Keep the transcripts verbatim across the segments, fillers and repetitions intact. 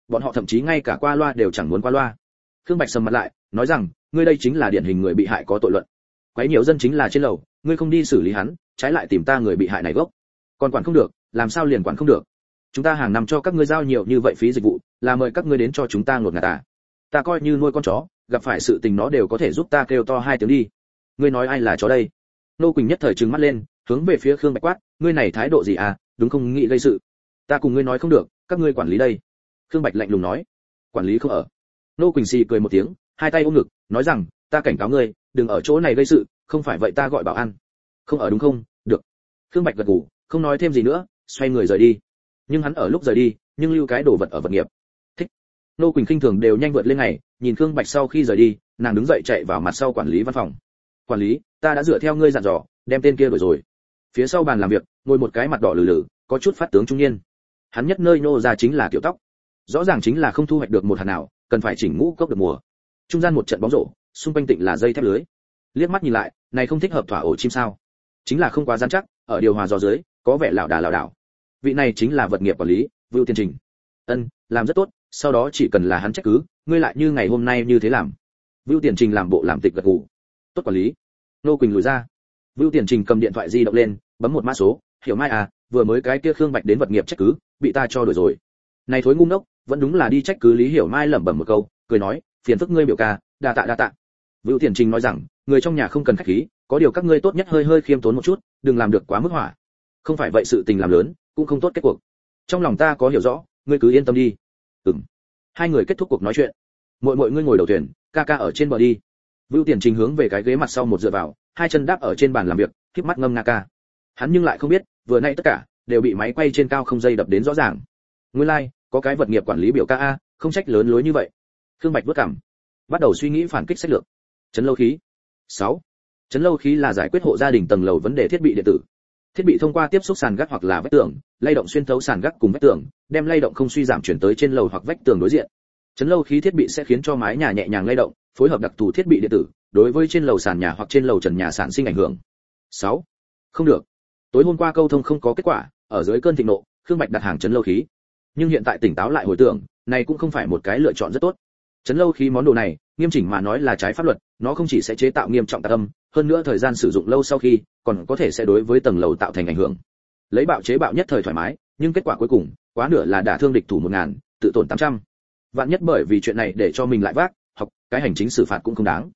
bọn họ thậm chí ngay cả qua loa đều chẳng muốn qua loa. Khương Bạch sầm mặt lại, nói rằng, ngươi đây chính là điển hình người bị hại có tội luận. Quấy nhiều dân chính là trên lầu, ngươi không đi xử lý hắn, trái lại tìm ta người bị hại này gốc. Còn quản không được, làm sao liền quản không được? Chúng ta hàng năm cho các ngươi giao nhiều như vậy phí dịch vụ, là mời các ngươi đến cho chúng ta ngột ngạt à? Ta coi như nuôi con chó, gặp phải sự tình nó đều có thể giúp ta kêu to hai tiếng đi. Ngươi nói ai là chó đây? Nô Quỳnh nhất thời trừng mắt lên, hướng về phía Khương Bạch quát, ngươi này thái độ gì à, đúng không nghĩ gây sự. Ta cùng ngươi nói không được, các ngươi quản lý đây. Khương Bạch lạnh lùng nói, quản lý không ở. Nô Quỳnh xì cười một tiếng, hai tay ôm ngực, nói rằng, ta cảnh cáo ngươi, đừng ở chỗ này gây sự, không phải vậy ta gọi bảo an. Không ở đúng không? Được. Khương Bạch gật gù, không nói thêm gì nữa, xoay người rời đi. Nhưng hắn ở lúc rời đi, nhưng lưu cái đồ vật ở vật nghiệp. Thích. Nô Quỳnh khinh thường đều nhanh vượt lên ngày, nhìn Khương Bạch sau khi rời đi, nàng đứng dậy chạy vào mặt sau quản lý văn phòng. Quản lý, ta đã dựa theo ngươi dặn dò, đem tên kia đuổi rồi. Phía sau bàn làm việc, ngồi một cái mặt đỏ lử lử, có chút phát tướng trung niên. Hắn nhất nơi nô ra chính là kiểu tóc, rõ ràng chính là không thu hoạch được một hạt nào, cần phải chỉnh ngũ cốc được mùa. Trung gian một trận bóng rổ, xung quanh tịnh là dây thép lưới. Liếc mắt nhìn lại, này không thích hợp thỏa ổ chim sao? Chính là không quá rắn chắc, ở điều hòa gió dưới, có vẻ lảo đà lảo đảo. Vị này chính là vật nghiệp quản lý, Vưu Tiền Trình. Ân, làm rất tốt, sau đó chỉ cần là hắn trách cứ, ngươi lại như ngày hôm nay như thế làm. Vưu Tiền Trình làm bộ làm tịch gật gù. Tốt quản lý. Nô Quỳnh lùi ra. Vưu Tiền Trình cầm điện thoại di động lên, bấm một mã số, hiểu mai à, vừa mới cái kia Khương Bạch đến vật nghiệp trách cứ, bị ta cho đuổi rồi. Này thối ngu ngốc, vẫn đúng là đi trách cứ Lý Hiểu Mai lẩm bẩm một câu, cười nói, phiền phức ngươi biểu ca, đa tạ đa tạ. Vưu Tiền Trình nói rằng, người trong nhà không cần khách khí, có điều các ngươi tốt nhất hơi hơi khiêm tốn một chút, đừng làm được quá mức hỏa. Không phải vậy sự tình làm lớn, cũng không tốt kết cuộc. Trong lòng ta có hiểu rõ, ngươi cứ yên tâm đi. Ừm. Hai người kết thúc cuộc nói chuyện. Muội muội ngươi ngồi đầu thuyền, ca ca ở trên bờ đi. Vưu Tiền Trình hướng về cái ghế mặt sau một dựa vào, hai chân đáp ở trên bàn làm việc, khép mắt ngâm nga ca. Hắn nhưng lại không biết, vừa nãy tất cả đều bị máy quay trên cao không dây đập đến rõ ràng. Nguyên lai, like, có cái vật nghiệp quản lý biểu ca a, không trách lớn lối như vậy. Khương Bạch bước cằm, bắt đầu suy nghĩ phản kích sách lược. Chấn lâu khí. sáu. Chấn lâu khí là giải quyết hộ gia đình tầng lầu vấn đề thiết bị điện tử. Thiết bị thông qua tiếp xúc sàn gác hoặc là vách tường, lay động xuyên thấu sàn gác cùng vách tường, đem lay động không suy giảm chuyển tới trên lầu hoặc vách tường đối diện. Chấn lâu khí thiết bị sẽ khiến cho mái nhà nhẹ nhàng lay động, phối hợp đặc thù thiết bị điện tử, đối với trên lầu sàn nhà hoặc trên lầu trần nhà sản sinh ảnh hưởng. sáu. Không được. Tối hôm qua câu thông không có kết quả, ở dưới cơn thịnh nộ, Khương Bạch đặt hàng chấn lâu khí. Nhưng hiện tại tỉnh táo lại hồi tưởng, này cũng không phải một cái lựa chọn rất tốt. Chấn lâu khí món đồ này, nghiêm chỉnh mà nói là trái pháp luật, nó không chỉ sẽ chế tạo nghiêm trọng tạc âm, hơn nữa thời gian sử dụng lâu sau khi, còn có thể sẽ đối với tầng lầu tạo thành ảnh hưởng. Lấy bạo chế bạo nhất thời thoải mái, nhưng kết quả cuối cùng, quá nửa là đả thương địch thủ một ngàn, tự tổn tám trăm. Vạn nhất bởi vì chuyện này để cho mình lại vác, học, cái hành chính xử phạt cũng không đáng.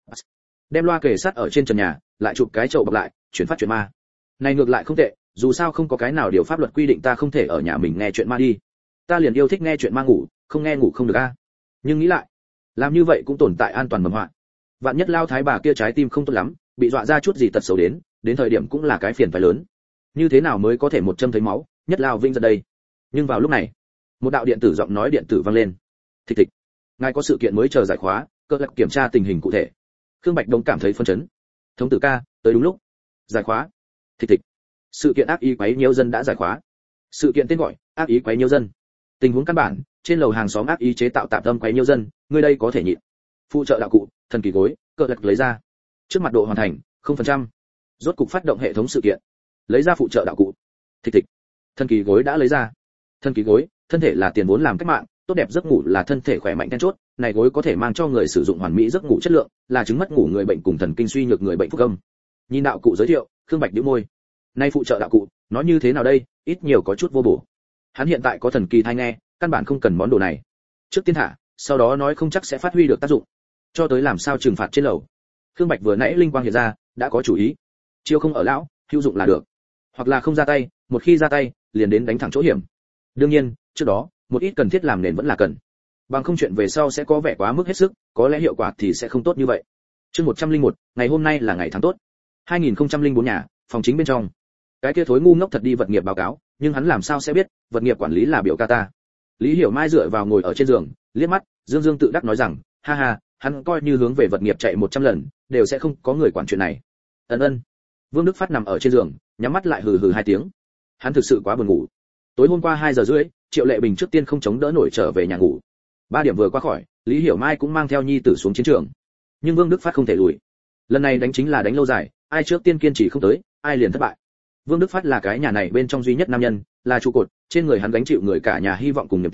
Đem loa kề sát ở trên trần nhà, lại chụp cái chậu bọc lại, chuyển phát chuyện ma. Này ngược lại không tệ, dù sao không có cái nào điều pháp luật quy định ta không thể ở nhà mình nghe chuyện ma đi. Ta liền yêu thích nghe chuyện ma ngủ, không nghe ngủ không được a. Nhưng nghĩ lại, làm như vậy cũng tồn tại an toàn mầm họa. Vạn nhất lao thái bà kia trái tim không tốt lắm, bị dọa ra chút gì tật xấu đến, đến thời điểm cũng là cái phiền phải lớn. Như thế nào mới có thể một châm thấy máu, nhất lao vinh ra đây. Nhưng vào lúc này, một đạo điện tử giọng nói điện tử vang lên. Thịch thịch, ngài có sự kiện mới chờ giải khóa, cơ lập kiểm tra tình hình cụ thể. Khương Bạch Đông cảm thấy phân chấn. Thống tử ca, tới đúng lúc. Giải khóa. Thịch thịch. Sự kiện ác ý quấy nhiễu dân đã giải khóa. Sự kiện tên gọi, ác ý quấy nhiễu dân. Tình huống căn bản, trên lầu hàng xóm ác ý chế tạo tạm tâm quấy nhiễu dân, người đây có thể nhịn. Phụ trợ đạo cụ, thần kỳ gối, cơ lập lấy ra. Trước mặt độ hoàn thành, không phần trăm. Rốt cục phát động hệ thống sự kiện. Lấy ra phụ trợ đạo cụ. Thịch thịch. Thần kỳ gối đã lấy ra. Thần kỳ gối, thân thể là tiền vốn làm cách mạng, tốt đẹp giấc ngủ là thân thể khỏe mạnh then chốt, này gối có thể mang cho người sử dụng hoàn mỹ giấc ngủ chất lượng, là chứng mất ngủ người bệnh cùng thần kinh suy nhược người bệnh phúc âm. Nhìn đạo cụ giới thiệu, Khương Bạch nhíu môi. Nay phụ trợ đạo cụ, nói như thế nào đây, ít nhiều có chút vô bổ. Hắn hiện tại có thần kỳ thai nghe, căn bản không cần món đồ này. Trước tiên thả, sau đó nói không chắc sẽ phát huy được tác dụng. Cho tới làm sao trừng phạt trên lầu. Khương Bạch vừa nãy linh quang hiện ra, đã có chủ ý. Chiêu không ở lão, hữu dụng là được. Hoặc là không ra tay, một khi ra tay, liền đến đánh thẳng chỗ hiểm. Đương nhiên, trước đó, một ít cần thiết làm nền vẫn là cần. Bằng không chuyện về sau sẽ có vẻ quá mức hết sức, có lẽ hiệu quả thì sẽ không tốt như vậy. Chương một trăm lẻ một, ngày hôm nay là ngày tháng tốt. hai nghìn không trăm lẻ bốn nhà, phòng chính bên trong. Cái kia thối ngu ngốc thật đi vật nghiệp báo cáo, nhưng hắn làm sao sẽ biết, vật nghiệp quản lý là biểu ca ta. Lý Hiểu Mai dựa vào ngồi ở trên giường, liếc mắt, dương dương tự đắc nói rằng, ha ha, hắn coi như hướng về vật nghiệp chạy một trăm lần, đều sẽ không có người quản chuyện này. Ân ân. Vương Đức Phát nằm ở trên giường, nhắm mắt lại hừ hừ hai tiếng. Hắn thực sự quá buồn ngủ. Tối hôm qua hai giờ rưỡi, Triệu Lệ Bình trước tiên không chống đỡ nổi trở về nhà ngủ. Ba điểm vừa qua khỏi, Lý Hiểu Mai cũng mang theo nhi tử xuống chiến trường. Nhưng Vương Đức Phát không thể lùi. Lần này đánh chính là đánh lâu dài, ai trước tiên kiên trì không tới, ai liền thất bại. Vương Đức Phát là cái nhà này bên trong duy nhất nam nhân, là trụ cột, trên người hắn gánh chịu người cả nhà hy vọng cùng niềm tin,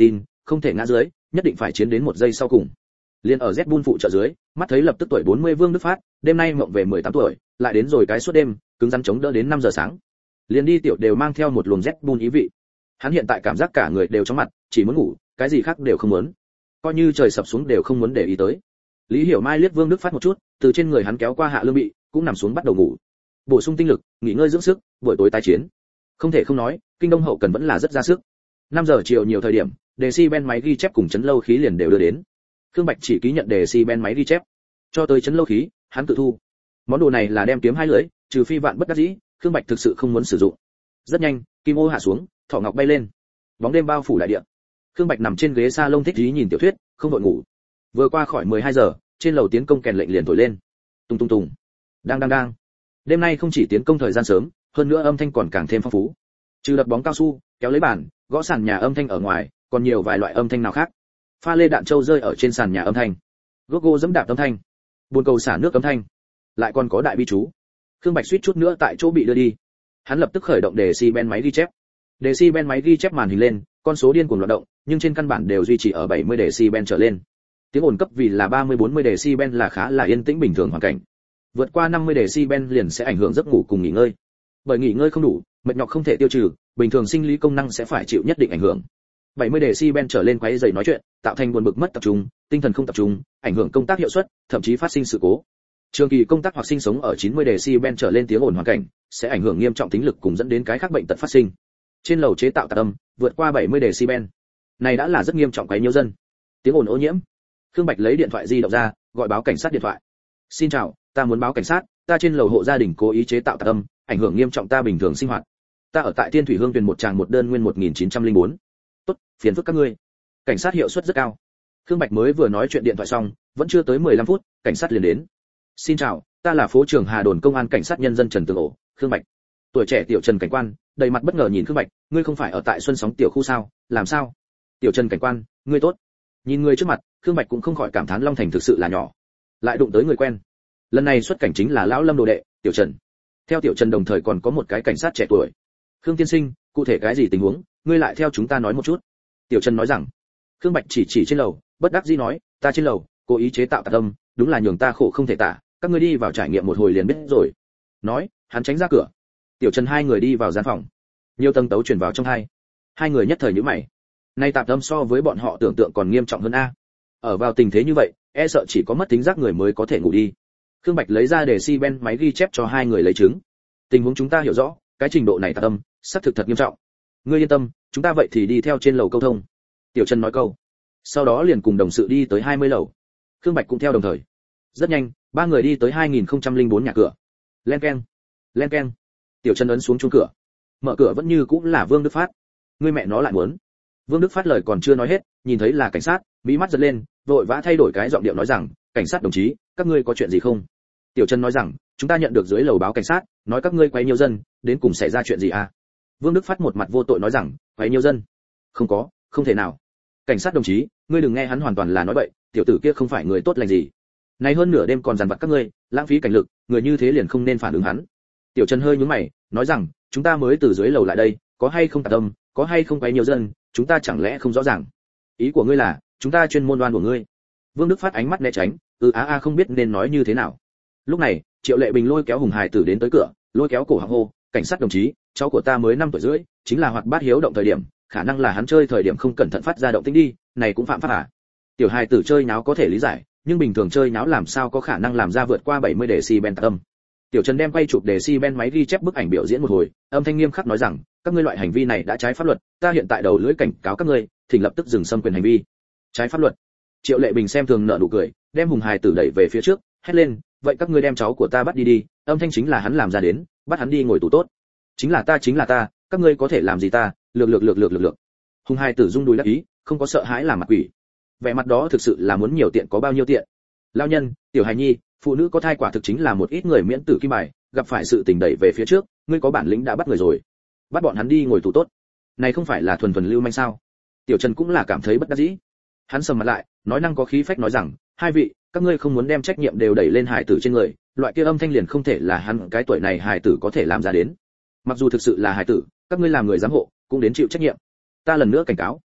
không thể ngã dưới, nhất định phải chiến đến một giây sau cùng. Liên ở Red Bull phụ trợ dưới, mắt thấy lập tức tuổi bốn mươi Vương Đức Phát, đêm nay mộng về mười tám tuổi, lại đến rồi cái suốt đêm, cứng rắn chống đỡ đến năm giờ sáng. Liên đi tiểu đều mang theo một luồng Red Bull ý vị. Hắn hiện tại cảm giác cả người đều chóng mặt, chỉ muốn ngủ, cái gì khác đều không muốn. Coi như trời sập xuống đều không muốn để ý tới. Lý Hiểu Mai liếc Vương Đức Phát một chút, từ trên người hắn kéo qua hạ lương bị, cũng nằm xuống bắt đầu ngủ. Bổ sung tinh lực, nghỉ ngơi dưỡng sức, buổi tối tái chiến. Không thể không nói, kinh đông hậu cần vẫn là rất ra sức. năm giờ chiều nhiều thời điểm, Decibel máy ghi chép cùng chấn lâu khí liền đều đưa đến. Khương Bạch chỉ ký nhận Decibel máy ghi chép, cho tới chấn lâu khí, hắn tự thu. Món đồ này là đem kiếm hai lưỡi, trừ phi vạn bất đắc dĩ, Khương Bạch thực sự không muốn sử dụng. Rất nhanh, kim ô hạ xuống, thỏ ngọc bay lên. Bóng đêm bao phủ đại địa. Khương Bạch nằm trên ghế salon thích ý nhìn tiểu thuyết, không vội ngủ. Vừa qua khỏi mười hai giờ, trên lầu tiến công kèn lệnh liền thổi lên. Tung tung tung. Đang đang đang. Đêm nay không chỉ tiến công thời gian sớm, hơn nữa âm thanh còn càng thêm phong phú. Trừ đập bóng cao su, kéo lấy bàn, gõ sàn nhà âm thanh ở ngoài, còn nhiều vài loại âm thanh nào khác. Pha lê đạn châu rơi ở trên sàn nhà âm thanh, Gogo dẫm đạp âm thanh, buồn cầu xả nước âm thanh, lại còn có đại bi chú. Khương Bạch suýt chút nữa tại chỗ bị đưa đi. Hắn lập tức khởi động Decibel máy ghi chép. Decibel máy ghi chép màn hình lên, con số điên cuồng loạt động, nhưng trên căn bản đều duy trì ở bảy mươi decibel trở lên. Tiếng ồn cấp vì là ba mươi bốn mươi decibel là khá là yên tĩnh bình thường hoàn cảnh. Vượt qua năm mươi decibel liền sẽ ảnh hưởng giấc ngủ cùng nghỉ ngơi. Bởi nghỉ ngơi không đủ, mệt nhọc không thể tiêu trừ, bình thường sinh lý công năng sẽ phải chịu nhất định ảnh hưởng. bảy mươi decibel trở lên quấy rầy nói chuyện, tạo thành buồn bực mất tập trung, tinh thần không tập trung, ảnh hưởng công tác hiệu suất, thậm chí phát sinh sự cố. Trường kỳ công tác hoặc sinh sống ở chín mươi decibel trở lên tiếng ồn hoàn cảnh, sẽ ảnh hưởng nghiêm trọng tính lực cùng dẫn đến cái khác bệnh tật phát sinh. Trên lầu chế tạo tạp âm, vượt qua bảy mươi decibel. Này đã là rất nghiêm trọng quấy nhiễu dân. Tiếng ồn ô nhiễm. Khương Bạch lấy điện thoại di động ra, gọi báo cảnh sát điện thoại. "Xin chào, ta muốn báo cảnh sát, ta trên lầu hộ gia đình cố ý chế tạo tạp âm, ảnh hưởng nghiêm trọng ta bình thường sinh hoạt. Ta ở tại Thiên Thủy Hương Tuyền một tràng một đơn nguyên một nghìn chín trăm lẻ bốn. Tốt, phiền phức các ngươi." Cảnh sát hiệu suất rất cao. Khương Bạch mới vừa nói chuyện điện thoại xong, vẫn chưa tới mười lăm phút, cảnh sát liền đến. "Xin chào, ta là phố trưởng Hà Đồn công an cảnh sát nhân dân Trần Tường Ổ, Khương Bạch." Tuổi trẻ tiểu Trần cảnh quan, đầy mặt bất ngờ nhìn Khương Bạch, "Ngươi không phải ở tại Xuân Sóng tiểu khu sao, làm sao?" "Tiểu Trần cảnh quan, ngươi tốt." Nhìn người trước mặt, Khương Bạch cũng không khỏi cảm thán Long Thành thực sự là nhỏ, lại đụng tới người quen. Lần này xuất cảnh chính là lão Lâm đồ đệ, Tiểu Trần. Theo Tiểu Trần đồng thời còn có một cái cảnh sát trẻ tuổi. "Khương tiên sinh, cụ thể cái gì tình huống, ngươi lại theo chúng ta nói một chút." Tiểu Trần nói rằng. Khương Bạch chỉ chỉ trên lầu, bất đắc dĩ nói, "Ta trên lầu, cố ý chế tạo tạp âm, đúng là nhường ta khổ không thể tả, các ngươi đi vào trải nghiệm một hồi liền biết rồi." Nói, hắn tránh ra cửa. Tiểu Trần hai người đi vào gian phòng. Nhiều tầng tấu truyền vào trong hai. Hai người nhất thời nhíu mày. Nay tạp âm so với bọn họ tưởng tượng còn nghiêm trọng hơn a. Ở vào tình thế như vậy, e sợ chỉ có mất tính giác người mới có thể ngủ đi. Khương Bạch lấy ra Decibel máy ghi chép cho hai người lấy chứng. Tình huống chúng ta hiểu rõ, cái trình độ này tạp âm, xác thực thật nghiêm trọng. Ngươi yên tâm, chúng ta vậy thì đi theo trên lầu câu thông. Tiểu Trần nói câu. Sau đó liền cùng đồng sự đi tới hai mươi lầu. Khương Bạch cũng theo đồng thời. Rất nhanh, ba người đi tới hai nghìn không trăm lẻ bốn nhà cửa. Len keng, len keng. Tiểu Trần ấn xuống chuông cửa. Mở cửa vẫn như cũng là Vương Đức Phát. Ngươi mẹ nó lại muốn. Vương Đức Phát lời còn chưa nói hết, nhìn thấy là cảnh sát, mí mắt giật lên, vội vã thay đổi cái giọng điệu nói rằng, "Cảnh sát đồng chí, các ngươi có chuyện gì không?" Tiểu Trần nói rằng, "Chúng ta nhận được dưới lầu báo cảnh sát, nói các ngươi quấy nhiễu dân, đến cùng xảy ra chuyện gì à?" Vương Đức Phát một mặt vô tội nói rằng, "Quấy nhiễu dân? Không có, không thể nào. Cảnh sát đồng chí, ngươi đừng nghe hắn hoàn toàn là nói bậy, tiểu tử kia không phải người tốt lành gì. Nay hơn nửa đêm còn dằn vặt các ngươi, lãng phí cảnh lực, người như thế liền không nên phản ứng hắn." Tiểu Trần hơi nhướng mày, nói rằng, "Chúng ta mới từ dưới lầu lại đây, có hay không tạp âm, có hay không quấy nhiễu dân, chúng ta chẳng lẽ không rõ ràng? Ý của ngươi là, chúng ta chuyên môn đoan của ngươi?" Vương Đức Phát ánh mắt né tránh, "Ừ a a không biết nên nói như thế nào." Lúc này, Triệu Lệ Bình lôi kéo Hùng Hải Tử đến tới cửa, lôi kéo cổ họng hô, "Cảnh sát đồng chí, cháu của ta mới năm tuổi rưỡi, chính là hoạt bát hiếu động thời điểm, khả năng là hắn chơi thời điểm không cẩn thận phát ra động tĩnh đi, này cũng phạm pháp à?" Tiểu hài tử chơi náo có thể lý giải, nhưng bình thường chơi náo làm sao có khả năng làm ra vượt qua bảy mươi decibel tạp âm. Tiểu Trần đem quay chụp decibel máy ghi chép bức ảnh biểu diễn một hồi, âm thanh nghiêm khắc nói rằng, "Các ngươi loại hành vi này đã trái pháp luật, ta hiện tại đầu lưỡi cảnh cáo các ngươi, thỉnh lập tức dừng xâm quyền hành vi." Trái pháp luật? Triệu Lệ Bình xem thường nở nụ cười, đem Hùng Hải Tử đẩy về phía trước, hét lên, "Vậy các ngươi đem cháu của ta bắt đi đi, âm thanh chính là hắn làm ra đến, bắt hắn đi ngồi tù tốt." "Chính là ta chính là ta, các ngươi có thể làm gì ta?" Lược lược lược lược lược lược. Hùng Hải Tử rung đùi đắc ý, không có sợ hãi làm mặt quỷ. Vẻ mặt đó thực sự là muốn nhiều tiện có bao nhiêu tiện. Lão nhân, tiểu hài nhi, phụ nữ có thai quả thực chính là một ít người miễn tử kim bài, gặp phải sự tình đẩy về phía trước, ngươi có bản lĩnh đã bắt người rồi, bắt bọn hắn đi ngồi tù tốt. Này không phải là thuần thuần lưu manh sao? Tiểu Trần cũng là cảm thấy bất đắc dĩ. Hắn sầm mặt lại, nói năng có khí phách nói rằng, "Hai vị, các ngươi không muốn đem trách nhiệm đều đẩy lên hài tử trên người, loại kia âm thanh liền không thể là hắn cái tuổi này hài tử có thể làm ra đến. Mặc dù thực sự là hài tử, các ngươi làm người giám hộ, cũng đến chịu trách nhiệm. Ta lần nữa cảnh cáo,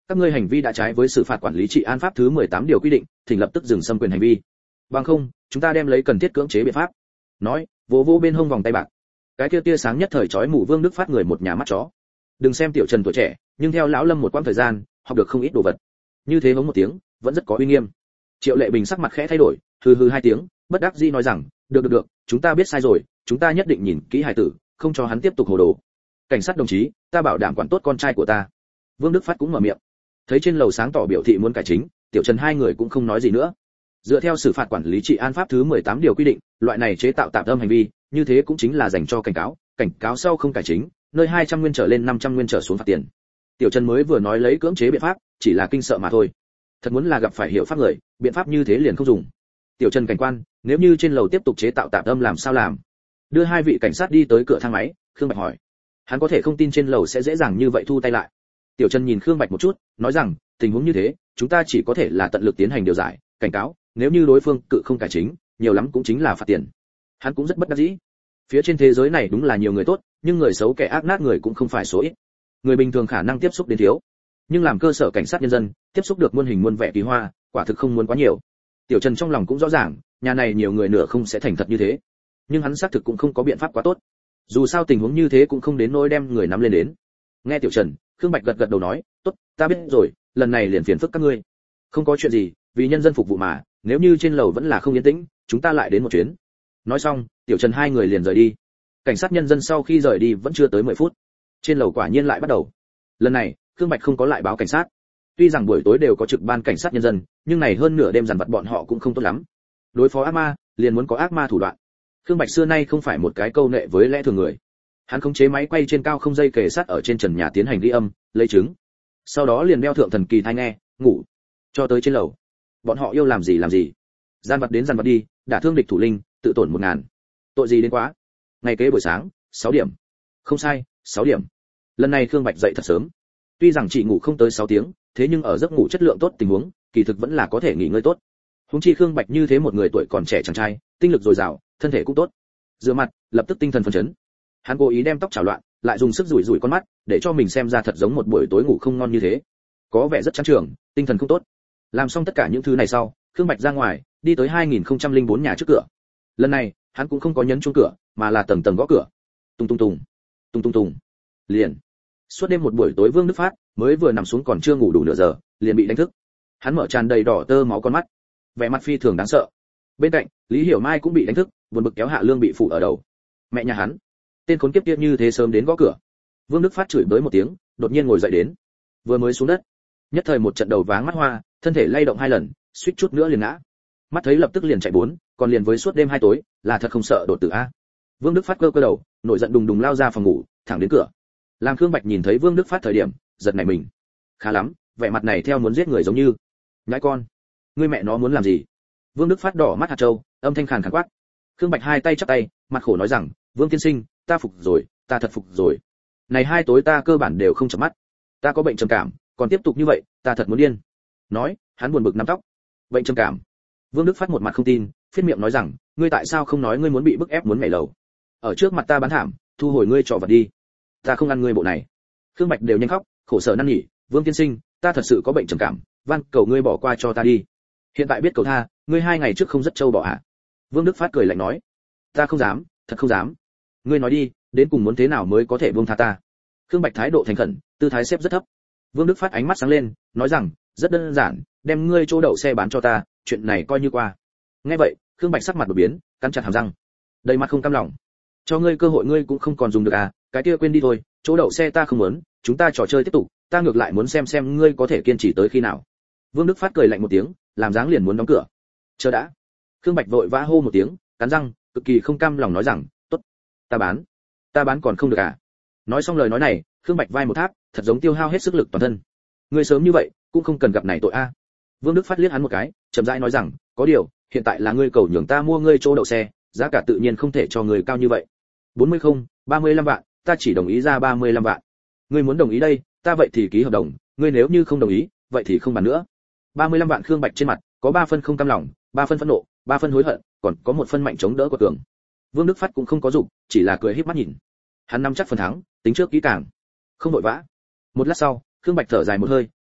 các ngươi hành vi đã trái với xử phạt quản lý trị an pháp thứ mười tám điều quy định, thỉnh lập tức dừng xâm quyền hành vi. Bằng không, chúng ta đem lấy cần thiết cưỡng chế biện pháp. Nói, vỗ vỗ bên hông vòng tay bạc. Cái kia tia sáng nhất thời chói mù Vương Đức Phát người một nhà mắt chó. Đừng xem Tiểu Trần tuổi trẻ, nhưng theo lão Lâm một quãng thời gian, học được không ít đồ vật. Như thế hống một tiếng, vẫn rất có uy nghiêm. Triệu Lệ Bình sắc mặt khẽ thay đổi, hừ hừ hai tiếng, bất đắc dĩ nói rằng, được được được, chúng ta biết sai rồi, chúng ta nhất định nhìn kỹ hài tử, không cho hắn tiếp tục hồ đồ. Cảnh sát đồng chí, ta bảo đảm quản tốt con trai của ta. Vương Đức Phát cũng mở miệng. Thấy trên lầu sáng tỏ biểu thị muốn cải chính, Tiểu Trần hai người cũng không nói gì nữa. Dựa theo xử phạt quản lý trị an pháp thứ mười tám điều quy định, loại này chế tạo tạm âm hành vi, như thế cũng chính là dành cho cảnh cáo, cảnh cáo sau không cải chính, nơi hai trăm nguyên trở lên năm trăm nguyên trở xuống phạt tiền. Tiểu Trần mới vừa nói lấy cưỡng chế biện pháp, chỉ là kinh sợ mà thôi. Thật muốn là gặp phải hiểu pháp người, biện pháp như thế liền không dùng. Tiểu Trần cảnh quan, nếu như trên lầu tiếp tục chế tạo tạm âm làm sao làm? Đưa hai vị cảnh sát đi tới cửa thang máy, Khương Bạch hỏi. Hắn có thể không tin trên lầu sẽ dễ dàng như vậy thu tay lại. Tiểu Trần nhìn Khương Bạch một chút, nói rằng, tình huống như thế, chúng ta chỉ có thể là tận lực tiến hành điều giải, cảnh cáo, nếu như đối phương cự không cải chính, nhiều lắm cũng chính là phạt tiền. Hắn cũng rất bất đắc dĩ. Phía trên thế giới này đúng là nhiều người tốt, nhưng người xấu kẻ ác nát người cũng không phải số ít. Người bình thường khả năng tiếp xúc đến thiếu, nhưng làm cơ sở cảnh sát nhân dân, tiếp xúc được muôn hình muôn vẻ kỳ hoa, quả thực không muốn quá nhiều. Tiểu Trần trong lòng cũng rõ ràng, nhà này nhiều người nửa không sẽ thành thật như thế. Nhưng hắn xác thực cũng không có biện pháp quá tốt. Dù sao tình huống như thế cũng không đến nỗi đem người nắm lên đến. Nghe Tiểu Trần, Khương Bạch gật gật đầu nói, tốt, ta biết rồi, lần này liền phiền phức các ngươi. Không có chuyện gì, vì nhân dân phục vụ mà, nếu như trên lầu vẫn là không yên tĩnh, chúng ta lại đến một chuyến. Nói xong, Tiểu Trần hai người liền rời đi. Cảnh sát nhân dân sau khi rời đi vẫn chưa tới mười phút. Trên lầu quả nhiên lại bắt đầu. Lần này, Khương Bạch không có lại báo cảnh sát. Tuy rằng buổi tối đều có trực ban cảnh sát nhân dân, nhưng này hơn nửa đêm dằn vặt bọn họ cũng không tốt lắm. Đối phó ác ma, liền muốn có ác ma thủ đoạn. Khương Bạch xưa nay không phải một cái câu nệ với lẽ thường người. Hắn khống chế máy quay trên cao không dây kề sát ở trên trần nhà tiến hành ghi âm, lấy chứng. Sau đó liền đeo thượng thần kỳ tai nghe, ngủ. Cho tới trên lầu. Bọn họ yêu làm gì làm gì. Gian vật đến gian vật đi, đả thương địch thủ linh, tự tổn một ngàn. Tội gì đến quá. Ngày kế buổi sáng, sáu điểm. Không sai, sáu điểm. Lần này Khương Bạch dậy thật sớm. Tuy rằng chỉ ngủ không tới sáu tiếng, thế nhưng ở giấc ngủ chất lượng tốt tình huống, kỳ thực vẫn là có thể nghỉ ngơi tốt. Huống chi Khương Bạch như thế một người tuổi còn trẻ chàng trai, tinh lực dồi dào, thân thể cũng tốt. Rửa mặt, lập tức tinh thần phấn chấn. Hắn cố ý đem tóc chảo loạn, lại dùng sức rủi rủi con mắt, để cho mình xem ra thật giống một buổi tối ngủ không ngon như thế. Có vẻ rất chán trường, tinh thần không tốt. Làm xong tất cả những thứ này sau, Khương Bạch ra ngoài, đi tới hai nghìn không trăm lẻ bốn nhà trước cửa. Lần này, hắn cũng không có nhấn chuông cửa, mà là tầng tầng gõ cửa. Tung tung tung, tung tung tung. Liền. Suốt đêm một buổi tối Vương Đức Phát mới vừa nằm xuống còn chưa ngủ đủ nửa giờ, liền bị đánh thức. Hắn mở tràn đầy đỏ tơ máu con mắt, vẻ mặt phi thường đáng sợ. Bên cạnh, Lý Hiểu Mai cũng bị đánh thức, buồn bực kéo Hạ Lương bị phủ ở đầu. Mẹ nhà hắn, tên khốn kiếp kia như thế sớm đến gõ cửa. Vương Đức Phát chửi bới một tiếng, đột nhiên ngồi dậy đến. Vừa mới xuống đất, nhất thời một trận đầu váng mắt hoa, thân thể lay động hai lần, suýt chút nữa liền ngã. Mắt thấy lập tức liền chạy bốn, còn liền với suốt đêm hai tối, là thật không sợ đột tử a. Vương Đức Phát cơ cơ đầu, nổi giận đùng đùng lao ra phòng ngủ, thẳng đến cửa. Làm Khương Bạch nhìn thấy Vương Đức Phát thời điểm, giật nảy mình. Khá lắm, vẻ mặt này theo muốn giết người giống như. Nhãi con, ngươi mẹ nó muốn làm gì? Vương Đức Phát đỏ mắt hạt châu, âm thanh khàn khàn quát. Khương Bạch hai tay chắp tay, mặt khổ nói rằng, Vương tiên sinh, ta phục rồi, ta thật phục rồi. Này hai tối ta cơ bản đều không chợp mắt. Ta có bệnh trầm cảm, còn tiếp tục như vậy, ta thật muốn điên. Nói, hắn buồn bực nắm tóc. Bệnh trầm cảm? Vương Đức Phát một mặt không tin, phiết miệng nói rằng, ngươi tại sao không nói ngươi muốn bị bức ép muốn nhảy lầu? Ở trước mặt ta bán thảm, thu hồi ngươi trò vật đi. Ta không ăn ngươi bộ này. Khương Bạch đều nhanh khóc, khổ sở năn nỉ, Vương tiên sinh, ta thật sự có bệnh trầm cảm, van cầu ngươi bỏ qua cho ta đi. Hiện tại biết cầu tha, ngươi hai ngày trước không rất trâu bỏ hả? Vương Đức Phát cười lạnh nói, ta không dám, thật không dám. Ngươi nói đi, đến cùng muốn thế nào mới có thể buông tha ta? Khương Bạch thái độ thành khẩn, tư thái xếp rất thấp. Vương Đức Phát ánh mắt sáng lên, nói rằng, rất đơn giản, đem ngươi chỗ đậu xe bán cho ta, chuyện này coi như qua. Nghe vậy, Khương Bạch sắc mặt đột biến, cắn chặt hàm răng, đầy mặt không cam lòng. Cho ngươi cơ hội ngươi cũng không còn dùng được à? Cái kia quên đi thôi, chỗ đậu xe ta không muốn, chúng ta trò chơi tiếp tục, ta ngược lại muốn xem xem ngươi có thể kiên trì tới khi nào. Vương Đức Phát cười lạnh một tiếng, làm dáng liền muốn đóng cửa. Chờ đã. Khương Bạch vội vã hô một tiếng, cắn răng, cực kỳ không cam lòng nói rằng, tốt, ta bán, ta bán còn không được à? Nói xong lời nói này, Khương Bạch vai một tháp, thật giống tiêu hao hết sức lực toàn thân. Ngươi sớm như vậy, cũng không cần gặp này tội a. Vương Đức Phát liếc hắn một cái, chậm rãi nói rằng, có điều, hiện tại là ngươi cầu nhường ta mua ngươi chỗ đậu xe, giá cả tự nhiên không thể cho người cao như vậy. bốn mươi không, ba mươi lăm vạn, ta chỉ đồng ý ra ba mươi lăm vạn. Ngươi muốn đồng ý đây, ta vậy thì ký hợp đồng, ngươi nếu như không đồng ý, vậy thì không bàn nữa. ba mươi lăm vạn. Khương Bạch trên mặt có ba phân không cam lòng, ba phân phẫn nộ, ba phân hối hận, còn có một phân mạnh chống đỡ của tường. Vương Đức Phát cũng không có dục, chỉ là cười híp mắt nhìn. Hắn nắm chắc phần thắng, tính trước kỹ càng, không vội vã. Một lát sau, Khương Bạch thở dài một hơi,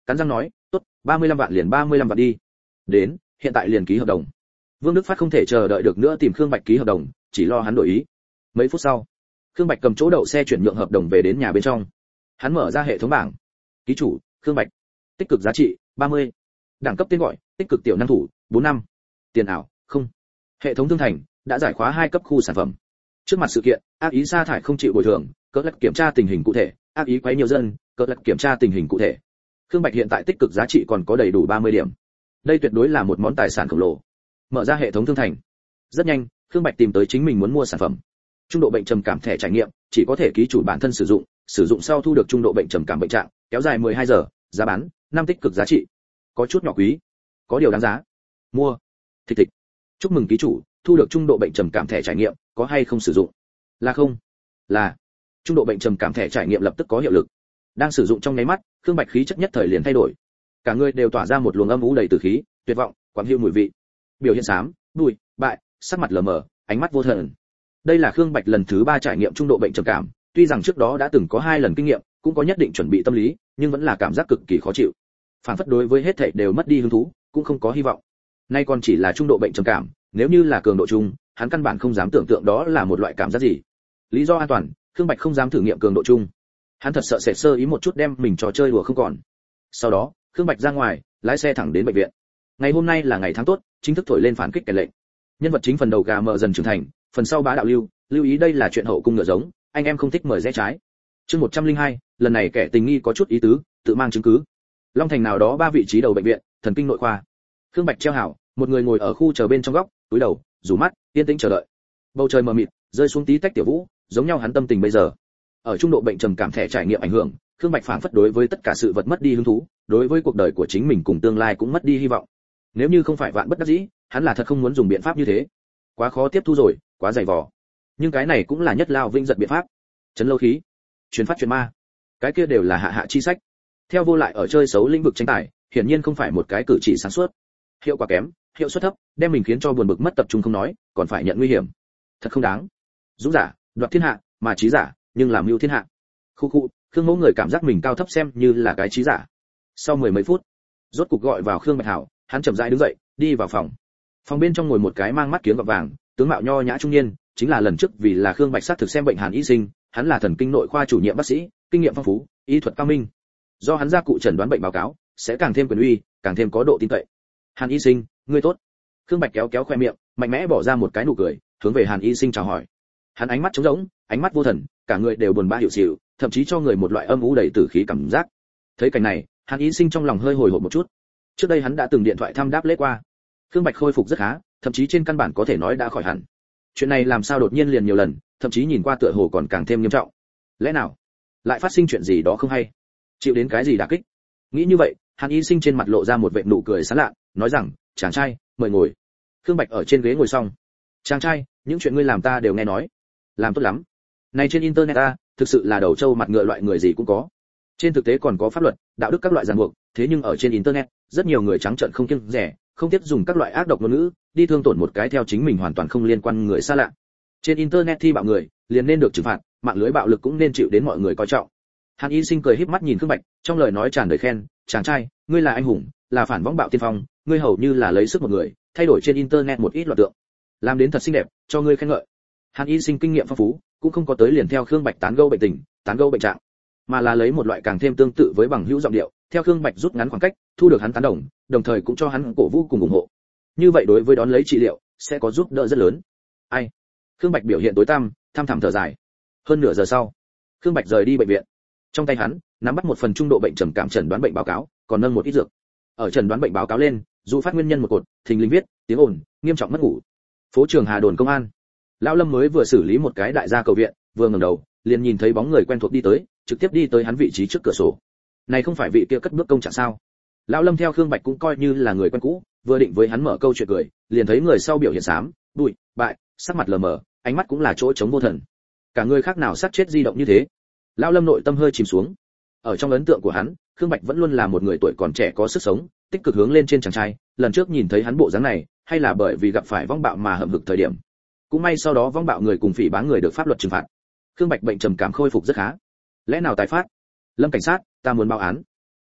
cắn răng nói, tốt, ba mươi lăm vạn liền ba mươi lăm vạn đi. Đến, hiện tại liền ký hợp đồng. Vương Đức Phát không thể chờ đợi được nữa tìm Khương Bạch ký hợp đồng, chỉ lo hắn đổi ý. Mấy phút sau, Khương Bạch cầm chỗ đậu xe chuyển nhượng hợp đồng về đến nhà bên trong. Hắn mở ra hệ thống bảng. Ký chủ, Khương Bạch. Tích cực giá trị, ba mươi. Đẳng cấp tên gọi, tích cực tiểu năng thủ, bốn năm. Tiền ảo, không. Hệ thống thương thành, đã giải khóa hai cấp khu sản phẩm. Trước mặt sự kiện, ác ý sa thải không chịu bồi thường, cỡ lật kiểm tra tình hình cụ thể, ác ý quấy nhiều dân, cỡ lật kiểm tra tình hình cụ thể. Khương Bạch hiện tại tích cực giá trị còn có đầy đủ ba mươi điểm. Đây tuyệt đối là một món tài sản khổng lồ. Mở ra hệ thống thương thành. Rất nhanh, Khương Bạch tìm tới chính mình muốn mua sản phẩm. Trung độ bệnh trầm cảm thẻ trải nghiệm, chỉ có thể ký chủ bản thân sử dụng, sử dụng sau thu được trung độ bệnh trầm cảm bệnh trạng, kéo dài mười hai giờ, giá bán năm tích cực giá trị. Có chút nhỏ quý, có điều đáng giá. Mua. Thịch thịch. Chúc mừng ký chủ, thu được trung độ bệnh trầm cảm thẻ trải nghiệm, có hay không sử dụng? Là không. Là. Trung độ bệnh trầm cảm thẻ trải nghiệm lập tức có hiệu lực. Đang sử dụng trong nháy mắt, Khương Bạch khí chất nhất thời liền thay đổi. Cả người đều tỏa ra một luồng âm u đầy tử khí, tuyệt vọng, quặn hưu mùi vị. Biểu hiện xám, đùi, bại, sắc mặt lờ mờ, ánh mắt vô thần. Đây là Khương Bạch lần thứ ba trải nghiệm trung độ bệnh trầm cảm, tuy rằng trước đó đã từng có hai lần kinh nghiệm, cũng có nhất định chuẩn bị tâm lý, nhưng vẫn là cảm giác cực kỳ khó chịu. Phản phất đối với hết thảy đều mất đi hứng thú, cũng không có hy vọng. Nay còn chỉ là trung độ bệnh trầm cảm, nếu như là cường độ trung, hắn căn bản không dám tưởng tượng đó là một loại cảm giác gì. Lý do an toàn, Khương Bạch không dám thử nghiệm cường độ trung. Hắn thật sợ sẽ sơ ý một chút đem mình trò chơi đùa không còn. Sau đó, Khương Bạch ra ngoài, lái xe thẳng đến bệnh viện. Ngày hôm nay là ngày tháng tốt, chính thức thổi lên phản kích kẻ lệnh. Nhân vật chính phần đầu gà mờ dần trưởng thành, phần sau bá đạo lưu, lưu ý đây là chuyện hậu cung ngựa giống, anh em không thích mời rẽ trái. Chương một trăm linh hai, lần này kẻ tình nghi có chút ý tứ, tự mang chứng cứ. Long Thành nào đó ba vị trí đầu bệnh viện, thần kinh nội khoa. Khương Bạch treo hảo, một người ngồi ở khu chờ bên trong góc, túi đầu, rủ mắt, yên tĩnh chờ đợi. Bầu trời mờ mịt, rơi xuống tí tách tiểu vũ, giống nhau hắn tâm tình bây giờ. Ở trung độ bệnh trầm cảm thẻ trải nghiệm ảnh hưởng, Khương Bạch phảng phất đối với tất cả sự vật mất đi hứng thú, đối với cuộc đời của chính mình cùng tương lai cũng mất đi hy vọng. Nếu như không phải vạn bất đắc dĩ, hắn là thật không muốn dùng biện pháp như thế. Quá khó tiếp thu rồi, quá dày vò. Nhưng cái này cũng là nhất lao vinh giật biện pháp. Chấn lâu khí, truyền phát truyền ma, cái kia đều là hạ hạ chi sách. Theo vô lại ở chơi xấu lĩnh vực tranh tài, hiển nhiên không phải một cái cử chỉ sáng suốt. Hiệu quả kém, hiệu suất thấp, đem mình khiến cho buồn bực mất tập trung không nói, còn phải nhận nguy hiểm. Thật không đáng. Dũng giả, đoạt thiên hạ, mà trí giả, nhưng làm mưu thiên hạ. Khu khu, Khương Mẫu người cảm giác mình cao thấp xem như là cái trí giả. Sau mười mấy phút, rốt cục gọi vào Khương Bạch Hảo, hắn chậm rãi đứng dậy, đi vào phòng. Phòng bên trong ngồi một cái mang mắt kiếng gọng vàng, tướng mạo nho nhã trung niên, chính là lần trước vì là Khương Bạch sát thực xem bệnh Hàn Y Sinh, hắn là thần kinh nội khoa chủ nhiệm bác sĩ, kinh nghiệm phong phú, y thuật cao minh. Do hắn ra cụ chẩn đoán bệnh báo cáo, sẽ càng thêm quyền uy, càng thêm có độ tin cậy. Hàn Y Sinh, ngươi tốt. Khương Bạch kéo kéo khoe miệng, mạnh mẽ bỏ ra một cái nụ cười, hướng về Hàn Y Sinh chào hỏi. Hắn ánh mắt trống rỗng, ánh mắt vô thần, cả người đều buồn bã hiểu xỉu, thậm chí cho người một loại âm u đầy tử khí cảm giác. Thấy cảnh này, Hàn Y Sinh trong lòng hơi hồi hộp một chút. Trước đây hắn đã từng điện thoại thăm đáp lễ qua. Khương Bạch khôi phục rất khá, thậm chí trên căn bản có thể nói đã khỏi hẳn. Chuyện này làm sao đột nhiên liền nhiều lần, thậm chí nhìn qua tựa hồ còn càng thêm nghiêm trọng. Lẽ nào lại phát sinh chuyện gì đó không hay? Chịu đến cái gì đả kích? Nghĩ như vậy, Hàn Y Sinh trên mặt lộ ra một vệt nụ cười sán lạ, nói rằng, "Chàng trai, mời ngồi." Khương Bạch ở trên ghế ngồi xong. "Chàng trai, những chuyện ngươi làm ta đều nghe nói. Làm tốt lắm. Này trên internet ta, thực sự là đầu trâu mặt ngựa loại người gì cũng có. Trên thực tế còn có pháp luật, đạo đức các loại ràng buộc, thế nhưng ở trên internet, rất nhiều người trắng trợn không kiêng dè, không tiếc dùng các loại ác độc ngôn ngữ, đi thương tổn một cái theo chính mình hoàn toàn không liên quan người xa lạ. Trên internet thi bạo người, liền nên được trừng phạt, mạng lưới bạo lực cũng nên chịu đến mọi người coi trọng." Hàn Y Sinh cười híp mắt nhìn Khương Bạch, trong lời nói tràn đầy khen, "Chàng trai, ngươi là anh hùng, là phản võng bạo tiên phong, ngươi hầu như là lấy sức một người, thay đổi trên internet một ít loạt tượng, làm đến thật xinh đẹp, cho ngươi khen ngợi." Hàn Y Sinh kinh nghiệm phong phú, cũng không có tới liền theo Khương Bạch tán gẫu bệnh tình, tán gẫu bệnh trạng, mà là lấy một loại càng thêm tương tự với bằng hữu giọng điệu, theo Khương Bạch rút ngắn khoảng cách, thu được hắn tán đồng, đồng thời cũng cho hắn cổ vũ cùng ủng hộ. Như vậy đối với đón lấy trị liệu sẽ có giúp đỡ rất lớn. Ai? Khương Bạch biểu hiện tối tăm, thăm thẳm thở dài. Hơn nửa giờ sau, Khương Bạch rời đi bệnh viện. Trong tay hắn nắm bắt một phần trung độ bệnh trầm cảm chẩn đoán bệnh báo cáo, còn nâng một ít dược. Ở chẩn đoán bệnh báo cáo lên, dù phát nguyên nhân một cột, thình lình viết, tiếng ồn, nghiêm trọng mất ngủ. Phố Trường Hà đồn công an. Lão Lâm mới vừa xử lý một cái đại gia cầu viện, vừa ngẩng đầu, liền nhìn thấy bóng người quen thuộc đi tới, trực tiếp đi tới hắn vị trí trước cửa sổ. Này không phải vị kia cất bước công trạng sao? Lão Lâm theo Khương Bạch cũng coi như là người quen cũ, vừa định với hắn mở câu chuyện cười, liền thấy người sau biểu hiện xám, bụi, bại, sắc mặt lờ mờ, ánh mắt cũng là chỗ trống vô thần. Cả người khác nào sát chết di động như thế. Lão Lâm nội tâm hơi chìm xuống. Ở trong ấn tượng của hắn, Khương Bạch vẫn luôn là một người tuổi còn trẻ có sức sống, tích cực hướng lên trên chàng trai, lần trước nhìn thấy hắn bộ dáng này, hay là bởi vì gặp phải vong bạo mà hậm hực thời điểm. Cũng may sau đó vong bạo người cùng phỉ báng người được pháp luật trừng phạt. Khương Bạch bệnh trầm cảm khôi phục rất khá. Lẽ nào tái phát? Lâm cảnh sát, ta muốn báo án.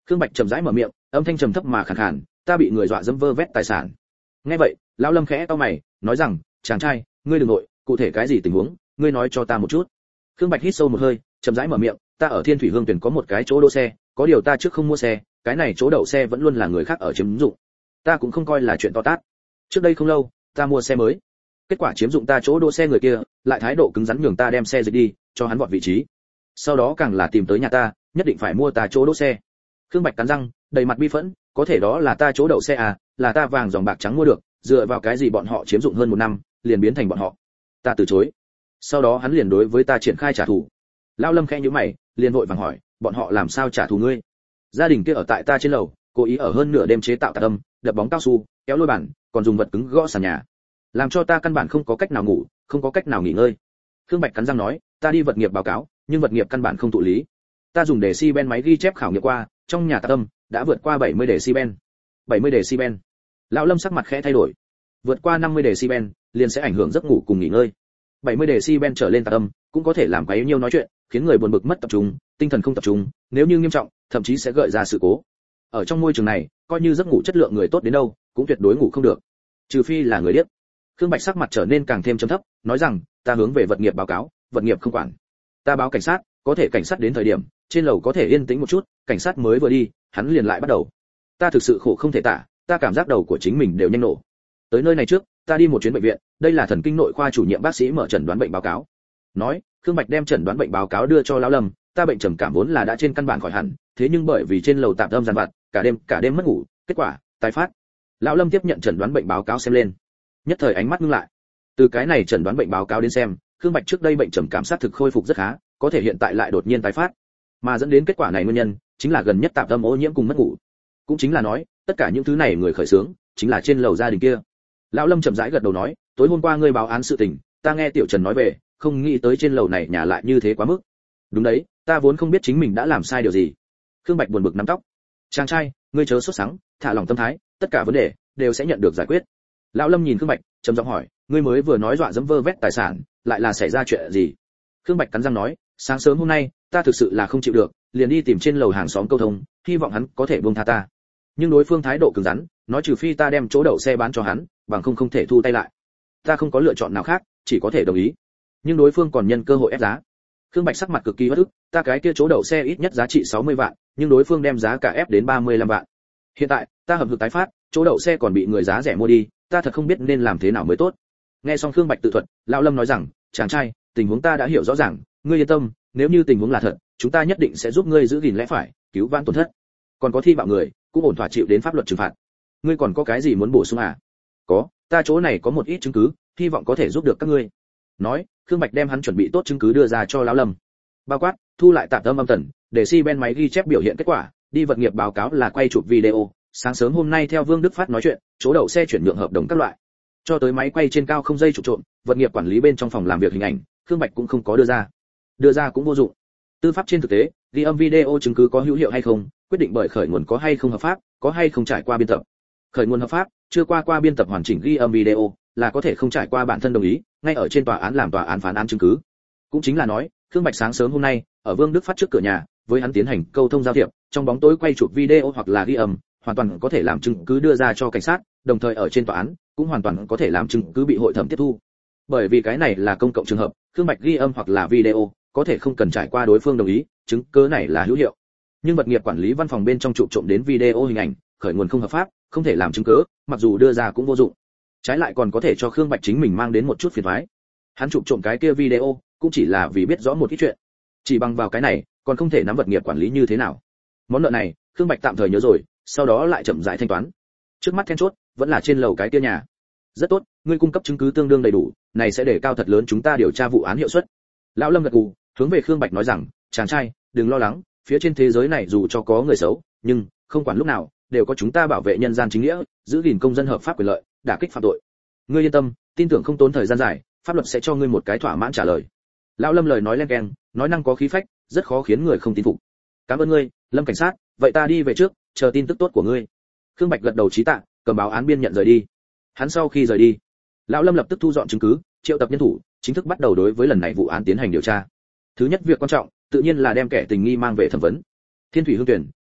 Khương Bạch chậm rãi mở miệng, âm thanh trầm thấp mà khàn khàn, ta bị người dọa dẫm vơ vét tài sản. Nghe vậy, lão Lâm khẽ cau mày, nói rằng, chàng trai, ngươi đừng nội, cụ thể cái gì tình huống, ngươi nói cho ta một chút. Khương Bạch hít sâu một hơi, chậm rãi mở miệng, ta ở Thiên Thủy Hương Tuyển có một cái chỗ đỗ xe, có điều ta trước không mua xe, cái này chỗ đậu xe vẫn luôn là người khác ở chiếm dụng. Ta cũng không coi là chuyện to tát. Trước đây không lâu, ta mua xe mới. Kết quả chiếm dụng ta chỗ đỗ xe người kia, lại thái độ cứng rắn nhường ta đem xe dịch đi, cho hắn vọt vị trí. Sau đó càng là tìm tới nhà ta, nhất định phải mua ta chỗ đỗ xe. Khương Bạch cắn răng, đầy mặt bi phẫn, có thể đó là ta chỗ đậu xe à, là ta vàng dòng bạc trắng mua được, dựa vào cái gì bọn họ chiếm dụng hơn một năm, liền biến thành bọn họ. Ta từ chối. Sau đó hắn liền đối với ta triển khai trả thù. Lão Lâm khẽ nhíu mày, liền vội vàng hỏi, bọn họ làm sao trả thù ngươi? Gia đình kia ở tại ta trên lầu, cố ý ở hơn nửa đêm chế tạo tạc âm, đập bóng cao su, kéo lôi bàn, còn dùng vật cứng gõ sàn nhà, làm cho ta căn bản không có cách nào ngủ, không có cách nào nghỉ ngơi. Khương Bạch cắn răng nói, ta đi vật nghiệp báo cáo, nhưng vật nghiệp căn bản không thụ lý. Ta dùng decibel máy ghi chép khảo nghiệm qua, trong nhà tạc âm đã vượt qua bảy mươi decibel. bảy mươi decibel. Lão Lâm sắc mặt khẽ thay đổi. Vượt qua năm mươi decibel liền sẽ ảnh hưởng giấc ngủ cùng nghỉ ngơi. bảy mươi decibel trở lên tạc âm cũng có thể làm quấy nhiêu nói chuyện, khiến người buồn bực mất tập trung, tinh thần không tập trung, nếu như nghiêm trọng, thậm chí sẽ gợi ra sự cố. Ở trong môi trường này, coi như giấc ngủ chất lượng người tốt đến đâu, cũng tuyệt đối ngủ không được. Trừ phi là người điếc. Khương Bạch sắc mặt trở nên càng thêm trầm thấp, nói rằng, ta hướng về vật nghiệp báo cáo, vật nghiệp không quản. Ta báo cảnh sát, có thể cảnh sát đến thời điểm, trên lầu có thể yên tĩnh một chút, cảnh sát mới vừa đi, hắn liền lại bắt đầu. Ta thực sự khổ không thể tả, ta cảm giác đầu của chính mình đều nhanh nổ. Tới nơi này trước, ta đi một chuyến bệnh viện, đây là thần kinh nội khoa chủ nhiệm bác sĩ mở chẩn đoán bệnh báo cáo. Nói, Khương Bạch đem chẩn đoán bệnh báo cáo đưa cho lão Lâm, ta bệnh trầm cảm vốn là đã trên căn bản khỏi hẳn, thế nhưng bởi vì trên lầu tạm âm giàn vặt, cả đêm cả đêm mất ngủ, kết quả tái phát. Lão Lâm tiếp nhận chẩn đoán bệnh báo cáo xem lên, nhất thời ánh mắt ngưng lại. Từ cái này chẩn đoán bệnh báo cáo đến xem, Khương Bạch trước đây bệnh trầm cảm sát thực khôi phục rất khá, có thể hiện tại lại đột nhiên tái phát, mà dẫn đến kết quả này nguyên nhân chính là gần nhất tạm âm ô nhiễm cùng mất ngủ. Cũng chính là nói, tất cả những thứ này người khởi xướng chính là trên lầu gia đình kia. Lão Lâm chậm rãi gật đầu nói, tối hôm qua ngươi báo án sự tình, ta nghe Tiểu Trần nói về, không nghĩ tới trên lầu này nhà lại như thế quá mức. Đúng đấy, ta vốn không biết chính mình đã làm sai điều gì. Khương Bạch buồn bực nắm tóc. Chàng trai, ngươi chớ sốt sắng, thả lòng tâm thái, tất cả vấn đề đều sẽ nhận được giải quyết. Lão Lâm nhìn Khương Bạch, trầm giọng hỏi, ngươi mới vừa nói dọa dẫm vơ vét tài sản, lại là xảy ra chuyện gì? Khương Bạch cắn răng nói, sáng sớm hôm nay, ta thực sự là không chịu được, liền đi tìm trên lầu hàng xóm câu thông, hy vọng hắn có thể buông tha ta. Nhưng đối phương thái độ cứng rắn, nói trừ phi ta đem chỗ đậu xe bán cho hắn, bằng không không thể thu tay lại. Ta không có lựa chọn nào khác, chỉ có thể đồng ý. Nhưng đối phương còn nhân cơ hội ép giá. Khương Bạch sắc mặt cực kỳ bất ức, ta cái kia chỗ đậu xe ít nhất giá trị sáu mươi vạn, nhưng đối phương đem giá cả ép đến ba mươi lăm vạn. Hiện tại, ta hợp lực tái phát, chỗ đậu xe còn bị người giá rẻ mua đi, ta thật không biết nên làm thế nào mới tốt. Nghe xong Khương Bạch tự thuật, lão Lâm nói rằng, chàng trai, tình huống ta đã hiểu rõ ràng, ngươi yên tâm, nếu như tình huống là thật, chúng ta nhất định sẽ giúp ngươi giữ gìn lẽ phải, cứu vãn tổn thất. Còn có thi bạo người, cũng ổn thỏa chịu đến pháp luật trừng phạt. Ngươi còn có cái gì muốn bổ sung à? Có, ta chỗ này có một ít chứng cứ, hy vọng có thể giúp được các ngươi. Nói, Khương Bạch đem hắn chuẩn bị tốt chứng cứ đưa ra cho lão Lâm. Bao quát, thu lại tạm âm âm tần, để decibel máy ghi chép biểu hiện kết quả, đi vật nghiệp báo cáo là quay chụp video, sáng sớm hôm nay theo Vương Đức Phát nói chuyện, chỗ đậu xe chuyển nhượng hợp đồng các loại. Cho tới máy quay trên cao không dây trục trộm, vật nghiệp quản lý bên trong phòng làm việc hình ảnh, Khương Bạch cũng không có đưa ra. Đưa ra cũng vô dụng. Tư pháp trên thực tế, ghi âm video chứng cứ có hữu hiệu hay không, quyết định bởi khởi nguồn có hay không hợp pháp, có hay không trải qua biên tập. Khởi nguồn hợp pháp, chưa qua qua biên tập hoàn chỉnh ghi âm video, là có thể không trải qua bản thân đồng ý, ngay ở trên tòa án làm tòa án phán án chứng cứ. Cũng chính là nói, Khương Bạch sáng sớm hôm nay, ở Vương Đức Phát trước cửa nhà, với hắn tiến hành câu thông giao thiệp, trong bóng tối quay chụp video hoặc là ghi âm, hoàn toàn có thể làm chứng cứ đưa ra cho cảnh sát, đồng thời ở trên tòa án, cũng hoàn toàn có thể làm chứng cứ bị hội thẩm tiếp thu. Bởi vì cái này là công cộng trường hợp, Khương Bạch ghi âm hoặc là video, có thể không cần trải qua đối phương đồng ý, chứng cứ này là hữu hiệu. Nhưng vật nghiệp quản lý văn phòng bên trong chụp trộm đến video hình ảnh, khởi nguồn không hợp pháp, không thể làm chứng cứ, mặc dù đưa ra cũng vô dụng. Trái lại còn có thể cho Khương Bạch chính mình mang đến một chút phiền toái. Hắn chụp trộm cái kia video, cũng chỉ là vì biết rõ một ít chuyện. Chỉ bằng vào cái này, còn không thể nắm vật nghiệp quản lý như thế nào. Món nợ này, Khương Bạch tạm thời nhớ rồi, sau đó lại chậm rãi thanh toán. Trước mắt then chốt, vẫn là trên lầu cái kia nhà. Rất tốt, ngươi cung cấp chứng cứ tương đương đầy đủ, này sẽ để cao thật lớn chúng ta điều tra vụ án hiệu suất. Lão Lâm gật gù, hướng về Khương Bạch nói rằng, chàng trai, đừng lo lắng, phía trên thế giới này dù cho có người xấu, nhưng không quản lúc nào đều có chúng ta bảo vệ nhân gian chính nghĩa, giữ gìn công dân hợp pháp quyền lợi, đả kích phạm tội. Ngươi yên tâm, tin tưởng không tốn thời gian dài, pháp luật sẽ cho ngươi một cái thỏa mãn trả lời. Lão Lâm lời nói len keng, nói năng có khí phách, rất khó khiến người không tin phục. Cảm ơn ngươi, Lâm cảnh sát, vậy ta đi về trước, chờ tin tức tốt của ngươi. Khương Bạch gật đầu chí tạ, cầm báo án biên nhận rời đi. Hắn sau khi rời đi, lão Lâm lập tức thu dọn chứng cứ, triệu tập nhân thủ, chính thức bắt đầu đối với lần này vụ án tiến hành điều tra. Thứ nhất việc quan trọng, tự nhiên là đem kẻ tình nghi mang về thẩm vấn. Thiên Thủy Hương Tuyển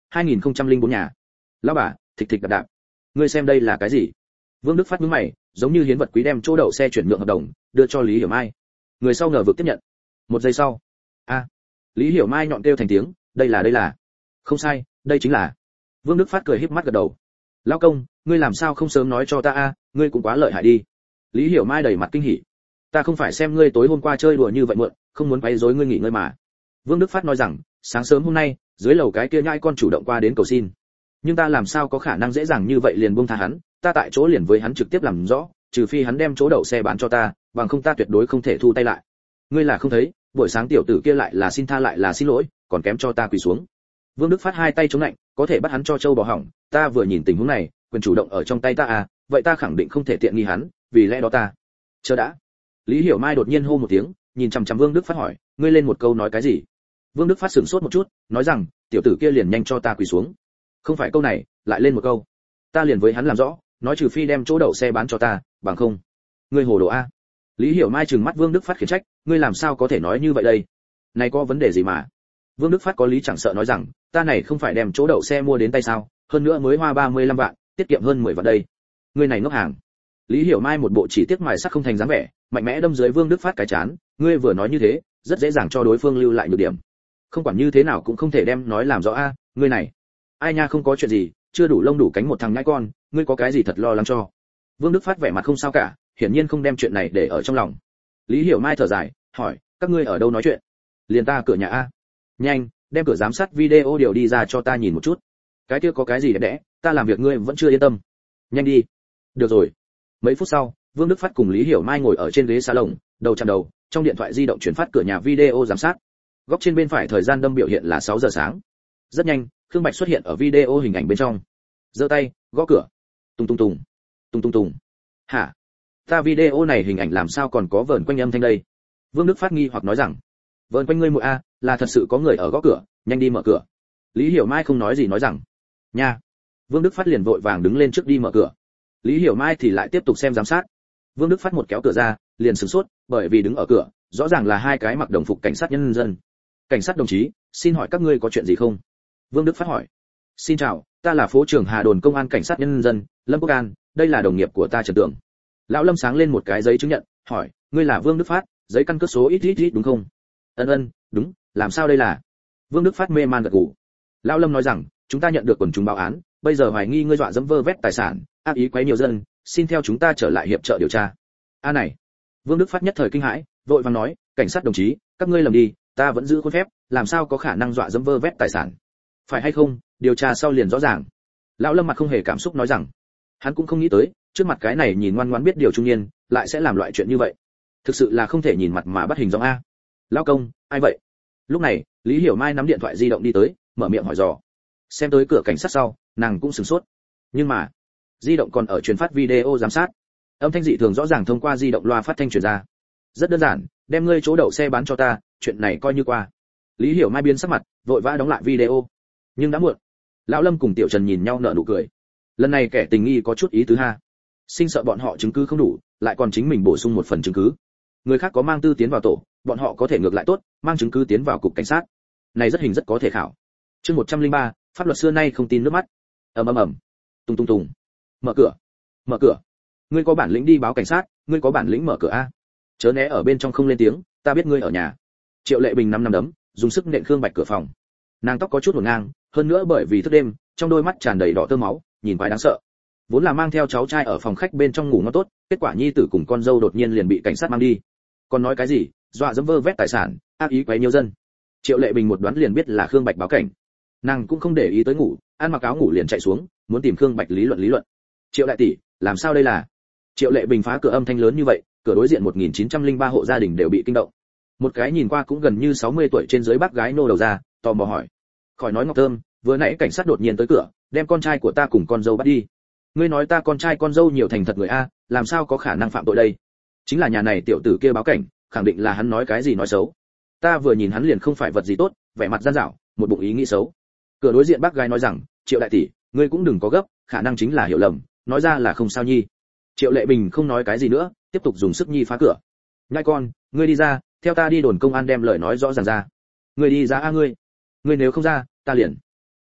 hai nghìn không trăm lẻ bốn nhà. Lão bà, thịch thịch đạp đạp. Ngươi xem đây là cái gì? Vương Đức Phát nhướng mày, giống như hiến vật quý đem chỗ đậu xe chuyển nhượng hợp đồng, đưa cho Lý Hiểu Mai. Người sau ngờ vực tiếp nhận. Một giây sau, a, Lý Hiểu Mai nhọn kêu thành tiếng, đây là đây là. Không sai, đây chính là. Vương Đức Phát cười híp mắt gật đầu. Lão công, ngươi làm sao không sớm nói cho ta a, ngươi cũng quá lợi hại đi. Lý Hiểu Mai đầy mặt kinh hỉ. Ta không phải xem ngươi tối hôm qua chơi đùa như vậy muộn, không muốn quấy rối ngươi nghỉ ngơi mà. Vương Đức Phát nói rằng, sáng sớm hôm nay, dưới lầu cái kia nhãi con chủ động qua đến cầu xin. Nhưng ta làm sao có khả năng dễ dàng như vậy liền buông tha hắn, ta tại chỗ liền với hắn trực tiếp làm rõ, trừ phi hắn đem chỗ đậu xe bán cho ta, bằng không ta tuyệt đối không thể thu tay lại. Ngươi là không thấy, buổi sáng tiểu tử kia lại là xin tha lại là xin lỗi, còn kém cho ta quỳ xuống. Vương Đức Phát hai tay chống lạnh, có thể bắt hắn cho châu bò hỏng, ta vừa nhìn tình huống này, quyền chủ động ở trong tay ta à, vậy ta khẳng định không thể tiện nghi hắn, vì lẽ đó ta. Chờ đã. Lý Hiểu Mai đột nhiên hô một tiếng, nhìn chằm chằm Vương Đức Phát hỏi, ngươi lên một câu nói cái gì? Vương Đức Phát sửng sốt một chút, nói rằng, tiểu tử kia liền nhanh cho ta quỳ xuống. Không phải câu này, lại lên một câu. Ta liền với hắn làm rõ, nói trừ phi đem chỗ đậu xe bán cho ta, bằng không. Ngươi hồ đồ a. Lý Hiểu Mai trừng mắt Vương Đức Phát khiển trách, ngươi làm sao có thể nói như vậy đây? Này có vấn đề gì mà? Vương Đức Phát có lý chẳng sợ nói rằng, ta này không phải đem chỗ đậu xe mua đến tay sao, hơn nữa mới hoa ba mươi lăm vạn, tiết kiệm hơn mười vạn đây. Ngươi này ngốc hàng. Lý Hiểu Mai một bộ chỉ tiếc mài sắc không thành dáng vẻ, mạnh mẽ đâm dưới Vương Đức Phát cái chán, ngươi vừa nói như thế, rất dễ dàng cho đối phương lưu lại nhược điểm. Không quản như thế nào cũng không thể đem nói làm rõ a, ngươi này. Ai nha, không có chuyện gì, chưa đủ lông đủ cánh một thằng nhãi con, ngươi có cái gì thật lo lắng cho. Vương Đức Phát vẻ mặt không sao cả, hiển nhiên không đem chuyện này để ở trong lòng. Lý Hiểu Mai thở dài, hỏi, các ngươi ở đâu nói chuyện? Liền ta cửa nhà a. Nhanh, đem cửa giám sát video điều đi ra cho ta nhìn một chút. Cái kia có cái gì đẹp đẽ, ta làm việc ngươi vẫn chưa yên tâm. Nhanh đi. Được rồi. Mấy phút sau, Vương Đức Phát cùng Lý Hiểu Mai ngồi ở trên ghế salon, đầu chạm đầu, trong điện thoại di động chuyển phát cửa nhà video giám sát. Góc trên bên phải thời gian đâm biểu hiện là sáu giờ sáng. Rất nhanh, Khương Bạch xuất hiện ở video hình ảnh bên trong. Giơ tay, gõ cửa. Tung tung tung. Tung tung tung. Hả? Ta video này hình ảnh làm sao còn có vờn quanh âm thanh đây? Vương Đức Phát nghi hoặc nói rằng, vờn quanh ngươi muội a, là thật sự có người ở gõ cửa, nhanh đi mở cửa. Lý Hiểu Mai không nói gì nói rằng, nha. Vương Đức Phát liền vội vàng đứng lên trước đi mở cửa. Lý Hiểu Mai thì lại tiếp tục xem giám sát. Vương Đức Phát một kéo cửa ra, liền sửng sốt, bởi vì đứng ở cửa, rõ ràng là hai cái mặc đồng phục cảnh sát nhân dân. Cảnh sát đồng chí, xin hỏi các ngươi có chuyện gì không? Vương Đức Phát hỏi. Xin chào, ta là phố trưởng Hà Đồn công an cảnh sát nhân dân, Lâm Quốc An, đây là đồng nghiệp của ta Trần Tưởng. Lão Lâm sáng lên một cái giấy chứng nhận, hỏi, ngươi là Vương Đức Phát, giấy căn cước số ít ít ít đúng không? Ân ân, đúng, làm sao đây là? Vương Đức Phát mê man gật gù. Lão Lâm nói rằng, chúng ta nhận được quần chúng báo án, bây giờ hoài nghi ngươi dọa dẫm vơ vét tài sản, ác ý quấy nhiều dân, xin theo chúng ta trở lại hiệp trợ điều tra. A này. Vương Đức Phát nhất thời kinh hãi, vội vàng nói, cảnh sát đồng chí, các ngươi lầm đi, ta vẫn giữ khuôn phép, làm sao có khả năng dọa dẫm vơ vét tài sản? Phải hay không, điều tra sau liền rõ ràng. Lão Lâm mặt không hề cảm xúc nói rằng, hắn cũng không nghĩ tới, trước mặt cái này nhìn ngoan ngoãn biết điều trung niên, lại sẽ làm loại chuyện như vậy. Thực sự là không thể nhìn mặt mà bắt hình dong a. Lão công, ai vậy? Lúc này, Lý Hiểu Mai nắm điện thoại di động đi tới, mở miệng hỏi dò. Xem tới cửa cảnh sát sau, nàng cũng sửng sốt. Nhưng mà, di động còn ở truyền phát video giám sát. Âm thanh dị thường rõ ràng thông qua di động loa phát thanh truyền ra. Rất đơn giản, đem ngươi chỗ đậu xe bán cho ta, chuyện này coi như qua. Lý Hiểu Mai biến sắc mặt, vội vã đóng lại video. Nhưng đã muộn. Lão Lâm cùng Tiểu Trần nhìn nhau nở nụ cười. Lần này kẻ tình nghi có chút ý tứ ha. Sinh sợ bọn họ chứng cứ không đủ, lại còn chính mình bổ sung một phần chứng cứ. Người khác có mang tư tiến vào tổ, bọn họ có thể ngược lại tốt, mang chứng cứ tiến vào cục cảnh sát. Này rất hình rất có thể khảo. Chương một trăm lẻ ba, pháp luật xưa nay không tin nước mắt. Ầm ầm ầm. Tung tung tung. Mở cửa. Mở cửa. Ngươi có bản lĩnh đi báo cảnh sát, ngươi có bản lĩnh mở cửa a. Chớ né ở bên trong không lên tiếng, ta biết ngươi ở nhà. Triệu Lệ Bình năm năm đấm, dùng sức nện Khương Bạch cửa phòng. Nàng tóc có chút hỗn ngang, hơn nữa bởi vì thức đêm, trong đôi mắt tràn đầy đỏ tơ máu, nhìn quái đáng sợ. Vốn là mang theo cháu trai ở phòng khách bên trong ngủ ngon tốt, kết quả nhi tử cùng con dâu đột nhiên liền bị cảnh sát mang đi. Còn nói cái gì, dọa dẫm vơ vét tài sản, ác ý quấy nhiều dân. Triệu Lệ Bình một đoán liền biết là Khương Bạch báo cảnh. Nàng cũng không để ý tới ngủ, ăn mặc áo ngủ liền chạy xuống, muốn tìm Khương Bạch lý luận lý luận. Triệu đại tỷ, làm sao đây là? Triệu Lệ Bình phá cửa âm thanh lớn như vậy, cửa đối diện một nghìn chín trăm lẻ ba hộ gia đình đều bị kinh động. Một cái nhìn qua cũng gần như sáu mươi tuổi trên dưới bác gái nô đầu ra, tò mò hỏi. Khỏi nói Ngọc Thơm, vừa nãy cảnh sát đột nhiên tới cửa, đem con trai của ta cùng con dâu bắt đi. Ngươi nói ta con trai con dâu nhiều thành thật người a, làm sao có khả năng phạm tội đây? Chính là nhà này tiểu tử kia báo cảnh, khẳng định là hắn nói cái gì nói xấu. Ta vừa nhìn hắn liền không phải vật gì tốt, vẻ mặt gian dảo, một bụng ý nghĩ xấu. Cửa đối diện bác gái nói rằng, Triệu đại tỷ, ngươi cũng đừng có gấp, khả năng chính là hiểu lầm, nói ra là không sao nhi. Triệu Lệ Bình không nói cái gì nữa, tiếp tục dùng sức nhi phá cửa. Nhai con, ngươi đi ra, theo ta đi đồn công an đem lời nói rõ ràng ra. Ngươi đi ra a ngươi. Ngươi nếu không ra, ta liền.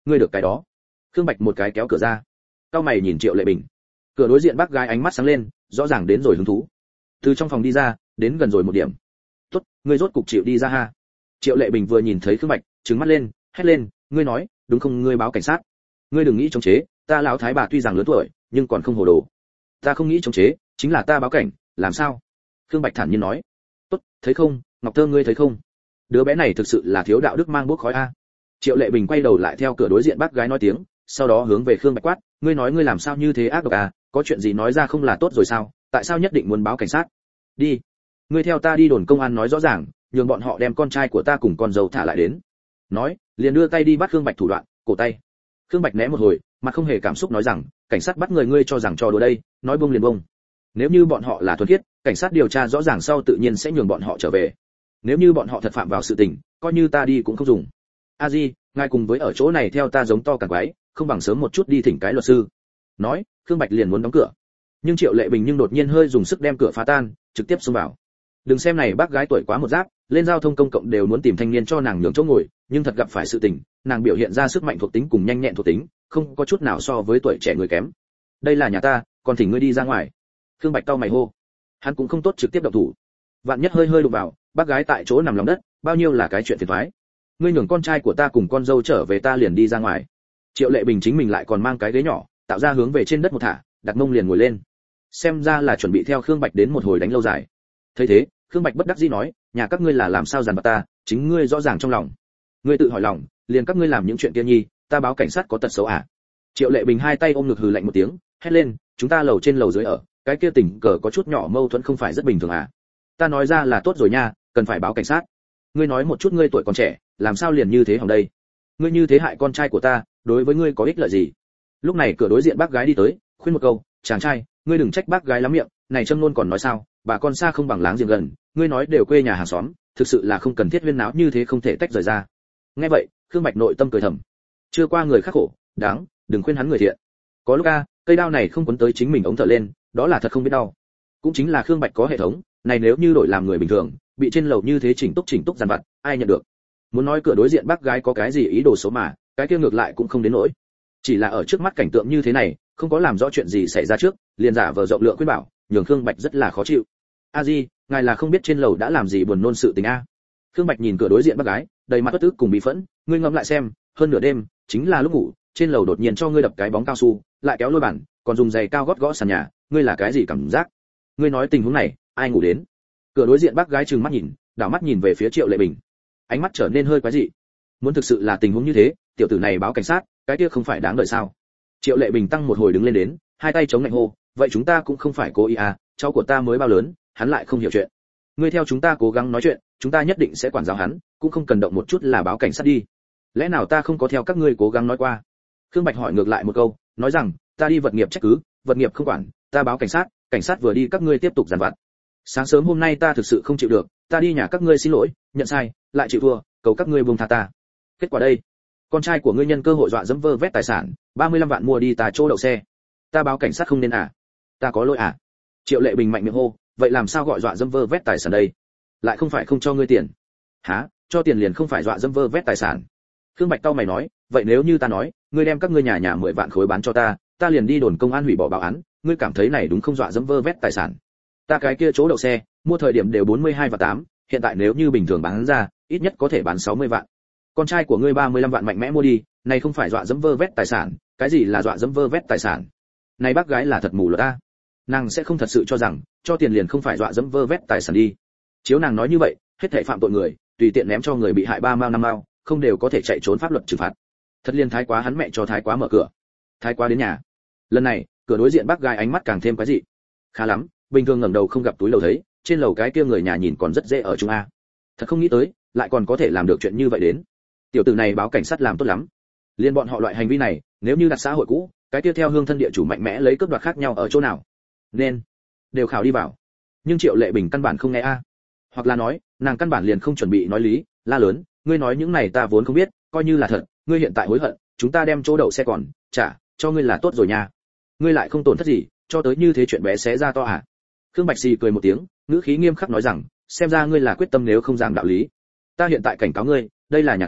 ngươi được cái đó. Khương Bạch một cái kéo cửa ra. Cao mày nhìn Triệu Lệ Bình. Cửa đối diện bác gái ánh mắt sáng lên, rõ ràng đến rồi hứng thú. Từ trong phòng đi ra, đến gần rồi một điểm. "Tốt, ngươi rốt cục chịu đi ra ha." Triệu Lệ Bình vừa nhìn thấy Khương Bạch, trừng mắt lên, hét lên, "Ngươi nói, đúng không, ngươi báo cảnh sát? Ngươi đừng nghĩ chống chế, ta lão thái bà tuy rằng lớn tuổi, nhưng còn không hồ đồ. Ta không nghĩ chống chế, chính là ta báo cảnh, làm sao?" Khương Bạch thản nhiên nói. "Tốt, thấy không, Ngọc Thơ ngươi thấy không? Đứa bé này thực sự là thiếu đạo đức mang bốc khói a." Triệu Lệ Bình quay đầu lại theo cửa đối diện bác gái nói tiếng, sau đó hướng về Khương Bạch quát, "Ngươi nói ngươi làm sao như thế ác độc à, có chuyện gì nói ra không là tốt rồi sao, tại sao nhất định muốn báo cảnh sát? Đi, ngươi theo ta đi đồn công an nói rõ ràng, nhường bọn họ đem con trai của ta cùng con dâu thả lại đến." Nói, liền đưa tay đi bắt Khương Bạch thủ đoạn, cổ tay. Khương Bạch né một hồi, mặt không hề cảm xúc nói rằng, "Cảnh sát bắt người ngươi cho rằng trò đùa đây, nói buông liền buông. Nếu như bọn họ là thuần khiết, cảnh sát điều tra rõ ràng sau tự nhiên sẽ nhường bọn họ trở về. Nếu như bọn họ thật phạm vào sự tình, coi như ta đi cũng không dùng. A Di, ngài cùng với ở chỗ này theo ta giống to càng quái, không bằng sớm một chút đi thỉnh cái luật sư." Nói, Khương Bạch liền muốn đóng cửa. Nhưng Triệu Lệ Bình nhưng đột nhiên hơi dùng sức đem cửa phá tan, trực tiếp xông vào. Đừng xem này bác gái tuổi quá một giáp, lên giao thông công cộng đều muốn tìm thanh niên cho nàng nhường chỗ ngồi, nhưng thật gặp phải sự tình, nàng biểu hiện ra sức mạnh thuộc tính cùng nhanh nhẹn thuộc tính, không có chút nào so với tuổi trẻ người kém. "Đây là nhà ta, còn thỉnh ngươi đi ra ngoài." Khương Bạch cau mày hô. Hắn cũng không tốt trực tiếp động thủ. Vạn nhất hơi hơi đụng vào, bác gái tại chỗ nằm lòng đất, bao nhiêu là cái chuyện phiền toái. "Ngươi nhường con trai của ta cùng con dâu trở về, ta liền đi ra ngoài." Triệu Lệ Bình chính mình lại còn mang cái ghế nhỏ, tạo ra hướng về trên đất một thả, đặt mông liền ngồi lên. Xem ra là chuẩn bị theo Khương Bạch đến một hồi đánh lâu dài. Thấy thế, Khương Bạch bất đắc dĩ nói, "Nhà các ngươi là làm sao dằn vặt ta, chính ngươi rõ ràng trong lòng. Ngươi tự hỏi lòng, liền các ngươi làm những chuyện kia nhi, ta báo cảnh sát có tật xấu à?" Triệu Lệ Bình hai tay ôm ngực hừ lạnh một tiếng, hét lên, "Chúng ta lầu trên lầu dưới ở, cái kia tình cờ có chút nhỏ mâu thuẫn không phải rất bình thường à? Ta nói ra là tốt rồi nha, cần phải báo cảnh sát. Ngươi nói một chút, ngươi tuổi còn trẻ, làm sao liền như thế hỏng đây? Ngươi như thế hại con trai của ta, đối với ngươi có ích lợi gì?" Lúc này cửa đối diện bác gái đi tới, khuyên một câu, "Chàng trai, ngươi đừng trách bác gái lắm miệng, này châm luôn còn nói sao, bà con xa không bằng láng giềng gần, ngươi nói đều quê nhà hàng xóm, thực sự là không cần thiết huyên náo như thế, không thể tách rời ra." Nghe vậy, Khương Bạch nội tâm cười thầm, chưa qua người khắc khổ, đáng, đừng khuyên hắn người thiện. Có lúc a, cây đao này không quấn tới chính mình ống thở lên, đó là thật không biết đau. Cũng chính là Khương Bạch có hệ thống, này nếu như đổi làm người bình thường, bị trên lầu như thế chỉnh túc chỉnh túc giàn vặt, ai nhận được. Muốn nói cửa đối diện bác gái có cái gì ý đồ xấu mà, cái kia ngược lại cũng không đến nỗi. Chỉ là ở trước mắt cảnh tượng như thế này, không có làm rõ chuyện gì xảy ra trước, liền giả vờ rộng lượng khuyên bảo, nhường Khương Bạch rất là khó chịu. "A Di, ngài là không biết trên lầu đã làm gì buồn nôn sự tình a?" Khương Bạch nhìn cửa đối diện bác gái, đầy mặt bất tức cùng bị phẫn, "Ngươi ngẫm lại xem, hơn nửa đêm, chính là lúc ngủ, trên lầu đột nhiên cho ngươi đập cái bóng cao su, lại kéo lôi bản, còn dùng giày cao gót gõ sàn nhà, ngươi là cái gì cảm giác? Ngươi nói tình huống này, ai ngủ đến?" Cửa đối diện bác gái trừng mắt nhìn, đảo mắt nhìn về phía Triệu Lệ Bình, ánh mắt trở nên hơi quái dị. Muốn thực sự là tình huống như thế, tiểu tử này báo cảnh sát, cái kia không phải đáng đợi sao? Triệu Lệ Bình tăng một hồi đứng lên đến, hai tay chống lạnh hô, "Vậy chúng ta cũng không phải cố ý à, cháu của ta mới bao lớn, hắn lại không hiểu chuyện. Ngươi theo chúng ta cố gắng nói chuyện, chúng ta nhất định sẽ quản giáo hắn, cũng không cần động một chút là báo cảnh sát đi. Lẽ nào ta không có theo các ngươi cố gắng nói qua?" Khương Bạch hỏi ngược lại một câu, nói rằng, "Ta đi vật nghiệp trách cứ, vật nghiệp không quản, ta báo cảnh sát, cảnh sát vừa đi các ngươi tiếp tục giàn vặt. Sáng sớm hôm nay ta thực sự không chịu được, ta đi nhà các ngươi xin lỗi, nhận sai, lại chịu thua, cầu các ngươi buông tha ta. Kết quả đây, con trai của ngươi nhân cơ hội dọa dẫm vơ vét tài sản, ba mươi lăm vạn mua đi ta chỗ đậu xe. Ta báo cảnh sát không nên à? Ta có lỗi à?" Triệu Lệ Bình mạnh miệng hô, "Vậy làm sao gọi dọa dẫm vơ vét tài sản đây? Lại không phải không cho ngươi tiền." "Hả? Cho tiền liền không phải dọa dẫm vơ vét tài sản?" Khương Bạch cau mày nói, "Vậy nếu như ta nói, ngươi đem các ngươi nhà nhà mười vạn khối bán cho ta, ta liền đi đồn công an hủy bỏ báo án, ngươi cảm thấy này đúng không dọa dẫm vơ vét tài sản? Ta cái kia chỗ đậu xe, mua thời điểm đều bốn mươi hai và tám, hiện tại nếu như bình thường bán ra, ít nhất có thể bán sáu mươi vạn. Con trai của ngươi ba mươi lăm vạn mạnh mẽ mua đi, này không phải dọa dẫm vơ vét tài sản, cái gì là dọa dẫm vơ vét tài sản? Này bác gái là thật mù lòa ta. Nàng sẽ không thật sự cho rằng, cho tiền liền không phải dọa dẫm vơ vét tài sản đi. Chiếu nàng nói như vậy, hết thảy phạm tội người, tùy tiện ném cho người bị hại ba mao năm mao, không đều có thể chạy trốn pháp luật trừng phạt. Thật liên thái quá, hắn mẹ cho thái quá mở cửa. Thái quá đến nhà. Lần này, cửa đối diện bác gái ánh mắt càng thêm quái dị. Khá lắm, bình thường ngẩng đầu không gặp túi lầu thấy, trên lầu cái kia người nhà nhìn còn rất dễ ở chung a. Thật không nghĩ tới, lại còn có thể làm được chuyện như vậy đến. Tiểu tử này báo cảnh sát làm tốt lắm. Liên bọn họ loại hành vi này, nếu như đặt xã hội cũ, cái tiếp theo hương thân địa chủ mạnh mẽ lấy cướp đoạt khác nhau ở chỗ nào? Nên đều khảo đi vào. Nhưng Triệu Lệ Bình căn bản không nghe a. Hoặc là nói, nàng căn bản liền không chuẩn bị nói lý, la lớn, "Ngươi nói những này ta vốn không biết, coi như là thật, ngươi hiện tại hối hận, chúng ta đem chỗ đậu xe còn trả cho ngươi là tốt rồi nha. Ngươi lại không tổn thất gì, cho tới như thế chuyện bé xé ra to à?" Khương Bạch Xì cười một tiếng, ngữ khí nghiêm khắc nói rằng, "Xem ra ngươi là quyết tâm nếu không giảng đạo lý. Ta hiện tại cảnh cáo ngươi, đây là nhà ta,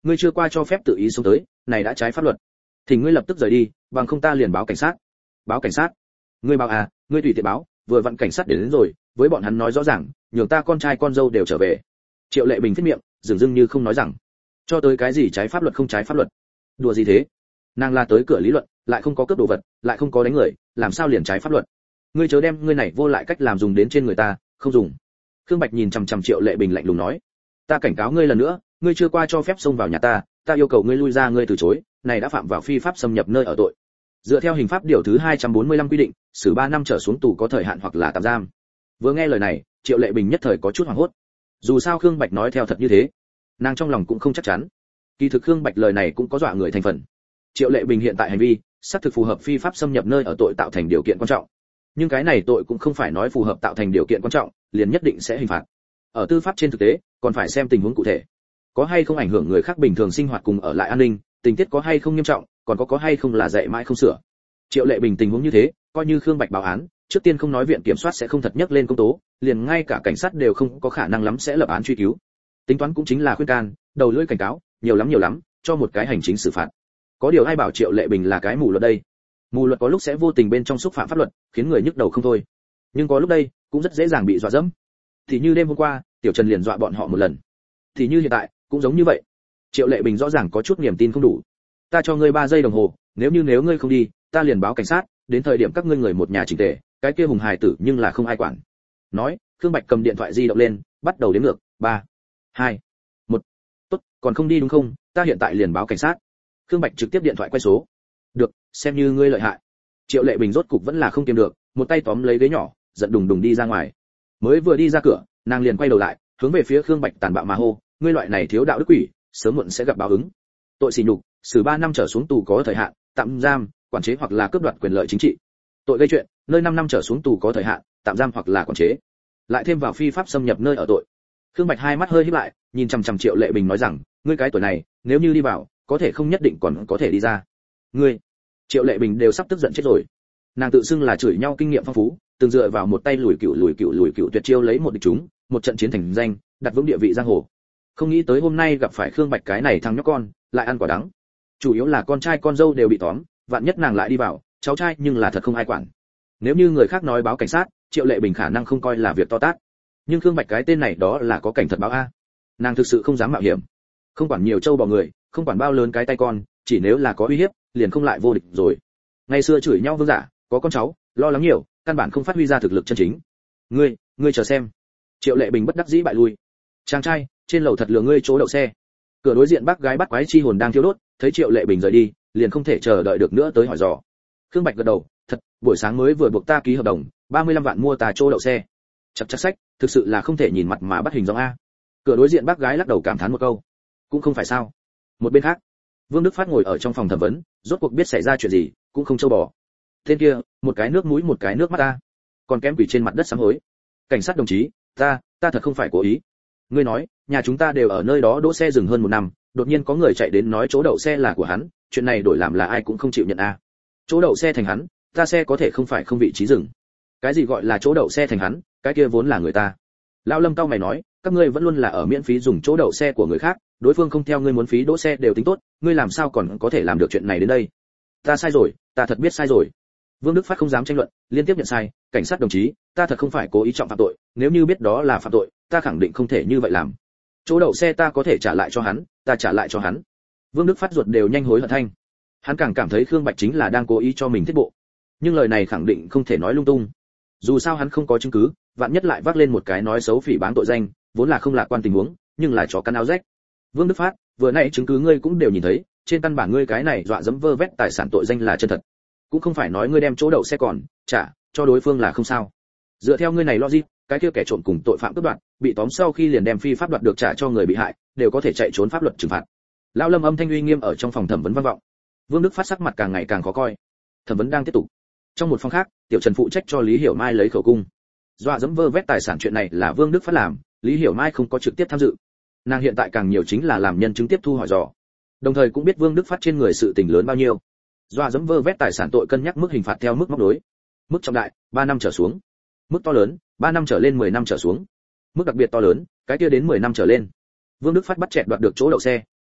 ngươi chưa qua cho phép tự ý xông tới, này đã trái pháp luật. Thì ngươi lập tức rời đi, bằng không ta liền báo cảnh sát. Báo cảnh sát? Ngươi báo à, ngươi tùy tiện báo, vừa vặn cảnh sát đến, đến rồi, với bọn hắn nói rõ ràng, nhường ta con trai con dâu đều trở về. Triệu Lệ Bình phết miệng, dường dưng như không nói rằng, cho tới cái gì trái pháp luật không trái pháp luật. Đùa gì thế? Nàng la tới cửa lý luận, lại không có cướp đồ vật, lại không có đánh người, làm sao liền trái pháp luật? Ngươi chớ đem ngươi này vô lại cách làm dùng đến trên người ta, không dùng. Khương Bạch nhìn chằm chằm Triệu Lệ Bình lạnh lùng nói, ta cảnh cáo ngươi lần nữa, ngươi chưa qua cho phép xông vào nhà ta, ta yêu cầu ngươi lui ra, ngươi từ chối, này đã phạm vào phi pháp xâm nhập nơi ở tội. Dựa theo hình pháp điều thứ hai trăm bốn mươi lăm quy định, xử ba năm trở xuống tù có thời hạn hoặc là tạm giam. Vừa nghe lời này, Triệu Lệ Bình nhất thời có chút hoảng hốt. Dù sao Khương Bạch nói theo thật như thế, nàng trong lòng cũng không chắc chắn. Kỳ thực Khương Bạch lời này cũng có dọa người thành phần. Triệu Lệ Bình hiện tại hành vi, xác thực phù hợp phi pháp xâm nhập nơi ở tội tạo thành điều kiện quan trọng. Nhưng cái này tội cũng không phải nói phù hợp tạo thành điều kiện quan trọng, liền nhất định sẽ hình phạt. Ở tư pháp trên thực tế, còn phải xem tình huống cụ thể. Có hay không ảnh hưởng người khác bình thường sinh hoạt cùng ở lại an ninh, tình tiết có hay không nghiêm trọng, còn có có hay không là dạy mãi không sửa. Triệu Lệ Bình tình huống như thế, coi như Khương Bạch báo án, trước tiên không nói viện kiểm soát sẽ không thật nhắc lên công tố, liền ngay cả cảnh sát đều không có khả năng lắm sẽ lập án truy cứu. Tính toán cũng chính là khuyên can, đầu lưỡi cảnh cáo, nhiều lắm nhiều lắm, cho một cái hành chính xử phạt. Có điều ai bảo Triệu Lệ Bình là cái mù luật đây? Mù luật có lúc sẽ vô tình bên trong xúc phạm pháp luật, khiến người nhức đầu không thôi. Nhưng có lúc đây, cũng rất dễ dàng bị dọa dẫm. Thì như đêm hôm qua, Tiểu Trần liền dọa bọn họ một lần. Thì như hiện tại, cũng giống như vậy. Triệu Lệ Bình rõ ràng có chút niềm tin không đủ. Ta cho ngươi ba giây đồng hồ, nếu như nếu ngươi không đi, ta liền báo cảnh sát, đến thời điểm các ngươi người một nhà chỉnh tề, cái kia hùng hài tử nhưng là không ai quản. Nói, Khương Bạch cầm điện thoại di động lên, bắt đầu đếm ngược, ba, hai, một. Tốt, còn không đi đúng không? Ta hiện tại liền báo cảnh sát. Khương Bạch trực tiếp điện thoại quay số. Được, xem như ngươi lợi hại. Triệu Lệ Bình rốt cục vẫn là không kiềm được, một tay tóm lấy ghế nhỏ, giận đùng đùng đi ra ngoài. Mới vừa đi ra cửa, nàng liền quay đầu lại, hướng về phía Khương Bạch tàn bạo mà hô, ngươi loại này thiếu đạo đức quỷ, sớm muộn sẽ gặp báo ứng. Tội sỉ nhục, xử ba năm trở xuống tù có thời hạn, tạm giam, quản chế hoặc là cướp đoạt quyền lợi chính trị. Tội gây chuyện, nơi năm năm trở xuống tù có thời hạn, tạm giam hoặc là quản chế. Lại thêm vào phi pháp xâm nhập nơi ở tội. Khương Bạch hai mắt hơi híp lại, nhìn chằm chằm Triệu Lệ Bình nói rằng, ngươi cái tuổi này, nếu như đi vào, có thể không nhất định còn có thể đi ra. Ngươi, Triệu Lệ Bình đều sắp tức giận chết rồi. Nàng tự xưng là chửi nhau kinh nghiệm phong phú, từng dựa vào một tay lùi cựu lùi cựu lùi cựu tuyệt chiêu lấy một địch chúng, một trận chiến thành danh, đặt vững địa vị giang hồ. Không nghĩ tới hôm nay gặp phải Khương Bạch cái này thằng nhóc con, lại ăn quả đắng. Chủ yếu là con trai con dâu đều bị tóm, vạn nhất nàng lại đi vào, cháu trai nhưng là thật không ai quản. Nếu như người khác nói báo cảnh sát, Triệu Lệ Bình khả năng không coi là việc to tát. Nhưng Khương Bạch cái tên này đó là có cảnh thật báo a. Nàng thực sự không dám mạo hiểm. Không quản nhiều trâu bò người, không quản bao lớn cái tay con, chỉ nếu là có uy hiếp, liền không lại vô địch rồi. Ngày xưa chửi nhau vương giả, có con cháu, lo lắng nhiều, căn bản không phát huy ra thực lực chân chính. Ngươi, ngươi chờ xem. Triệu Lệ Bình bất đắc dĩ bại lui. Chàng trai, trên lầu thật lừa ngươi chỗ đậu xe. Cửa đối diện bác gái bắt quái chi hồn đang thiêu đốt, thấy Triệu Lệ Bình rời đi, liền không thể chờ đợi được nữa tới hỏi dò. Khương Bạch gật đầu, thật, buổi sáng mới vừa buộc ta ký hợp đồng, ba mươi lăm vạn mua ta chỗ đậu xe. Chặt chặt sách, thực sự là không thể nhìn mặt mà bắt hình dong a. Cửa đối diện bác gái lắc đầu cảm thán một câu. Cũng không phải sao. Một bên khác, Vương Đức Phát ngồi ở trong phòng thẩm vấn, rốt cuộc biết xảy ra chuyện gì, cũng không châu bò. Tên kia, một cái nước mũi một cái nước mắt ta, còn kém quỷ trên mặt đất sám hối. Cảnh sát đồng chí, ta, ta thật không phải cố ý. Ngươi nói, nhà chúng ta đều ở nơi đó đỗ xe dừng hơn một năm, đột nhiên có người chạy đến nói chỗ đậu xe là của hắn, chuyện này đổi làm là ai cũng không chịu nhận a. Chỗ đậu xe thành hắn, ta xe có thể không phải không vị trí dừng. Cái gì gọi là chỗ đậu xe thành hắn, cái kia vốn là người ta. Lão Lâm cao mày nói, các ngươi vẫn luôn là ở miễn phí dùng chỗ đậu xe của người khác, đối phương không theo ngươi muốn phí đỗ xe đều tính tốt, ngươi làm sao còn có thể làm được chuyện này đến đây? Ta sai rồi, ta thật biết sai rồi. Vương Đức Phát không dám tranh luận, liên tiếp nhận sai, cảnh sát đồng chí, ta thật không phải cố ý trọng phạm tội, nếu như biết đó là phạm tội, ta khẳng định không thể như vậy làm. Chỗ đậu xe ta có thể trả lại cho hắn, ta trả lại cho hắn. Vương Đức Phát ruột đều nhanh hối hận thanh. Hắn càng cảm thấy Khương Bạch chính là đang cố ý cho mình thiết bộ. Nhưng lời này khẳng định không thể nói lung tung. Dù sao hắn không có chứng cứ, vạn nhất lại vác lên một cái nói xấu phỉ báng tội danh, vốn là không lạc quan tình huống, nhưng là chó cắn áo rách. Vương Đức Phát, vừa nãy chứng cứ ngươi cũng đều nhìn thấy, trên căn bản ngươi cái này dọa dẫm vơ vét tài sản tội danh là chân thật. Cũng không phải nói ngươi đem chỗ đậu xe còn trả cho đối phương là không sao. Dựa theo ngươi này logic, cái kia kẻ trộm cùng tội phạm cướp đoạt, bị tóm sau khi liền đem phi pháp đoạt được trả cho người bị hại, đều có thể chạy trốn pháp luật trừng phạt. Lão Lâm âm thanh uy nghiêm ở trong phòng thẩm vấn vang vọng. Vương Đức Phát sắc mặt càng ngày càng khó coi. Thẩm vấn đang tiếp tục. Trong một phòng khác, Tiểu Trần phụ trách cho Lý Hiểu Mai lấy khẩu cung. Dọa dẫm vơ vét tài sản chuyện này là Vương Đức Phát làm, Lý Hiểu Mai không có trực tiếp tham dự. Nàng hiện tại càng nhiều chính là làm nhân chứng tiếp thu hỏi dò. Đồng thời cũng biết Vương Đức Phát trên người sự tình lớn bao nhiêu. Dọa dẫm vơ vét tài sản tội cân nhắc mức hình phạt theo mức móc đối. Mức trọng đại, ba năm trở xuống. Mức to lớn, ba năm trở lên mười năm trở xuống. Mức đặc biệt to lớn, cái kia đến mười năm trở lên. Vương Đức Phát bắt chẹt đoạt được chỗ đậu xe,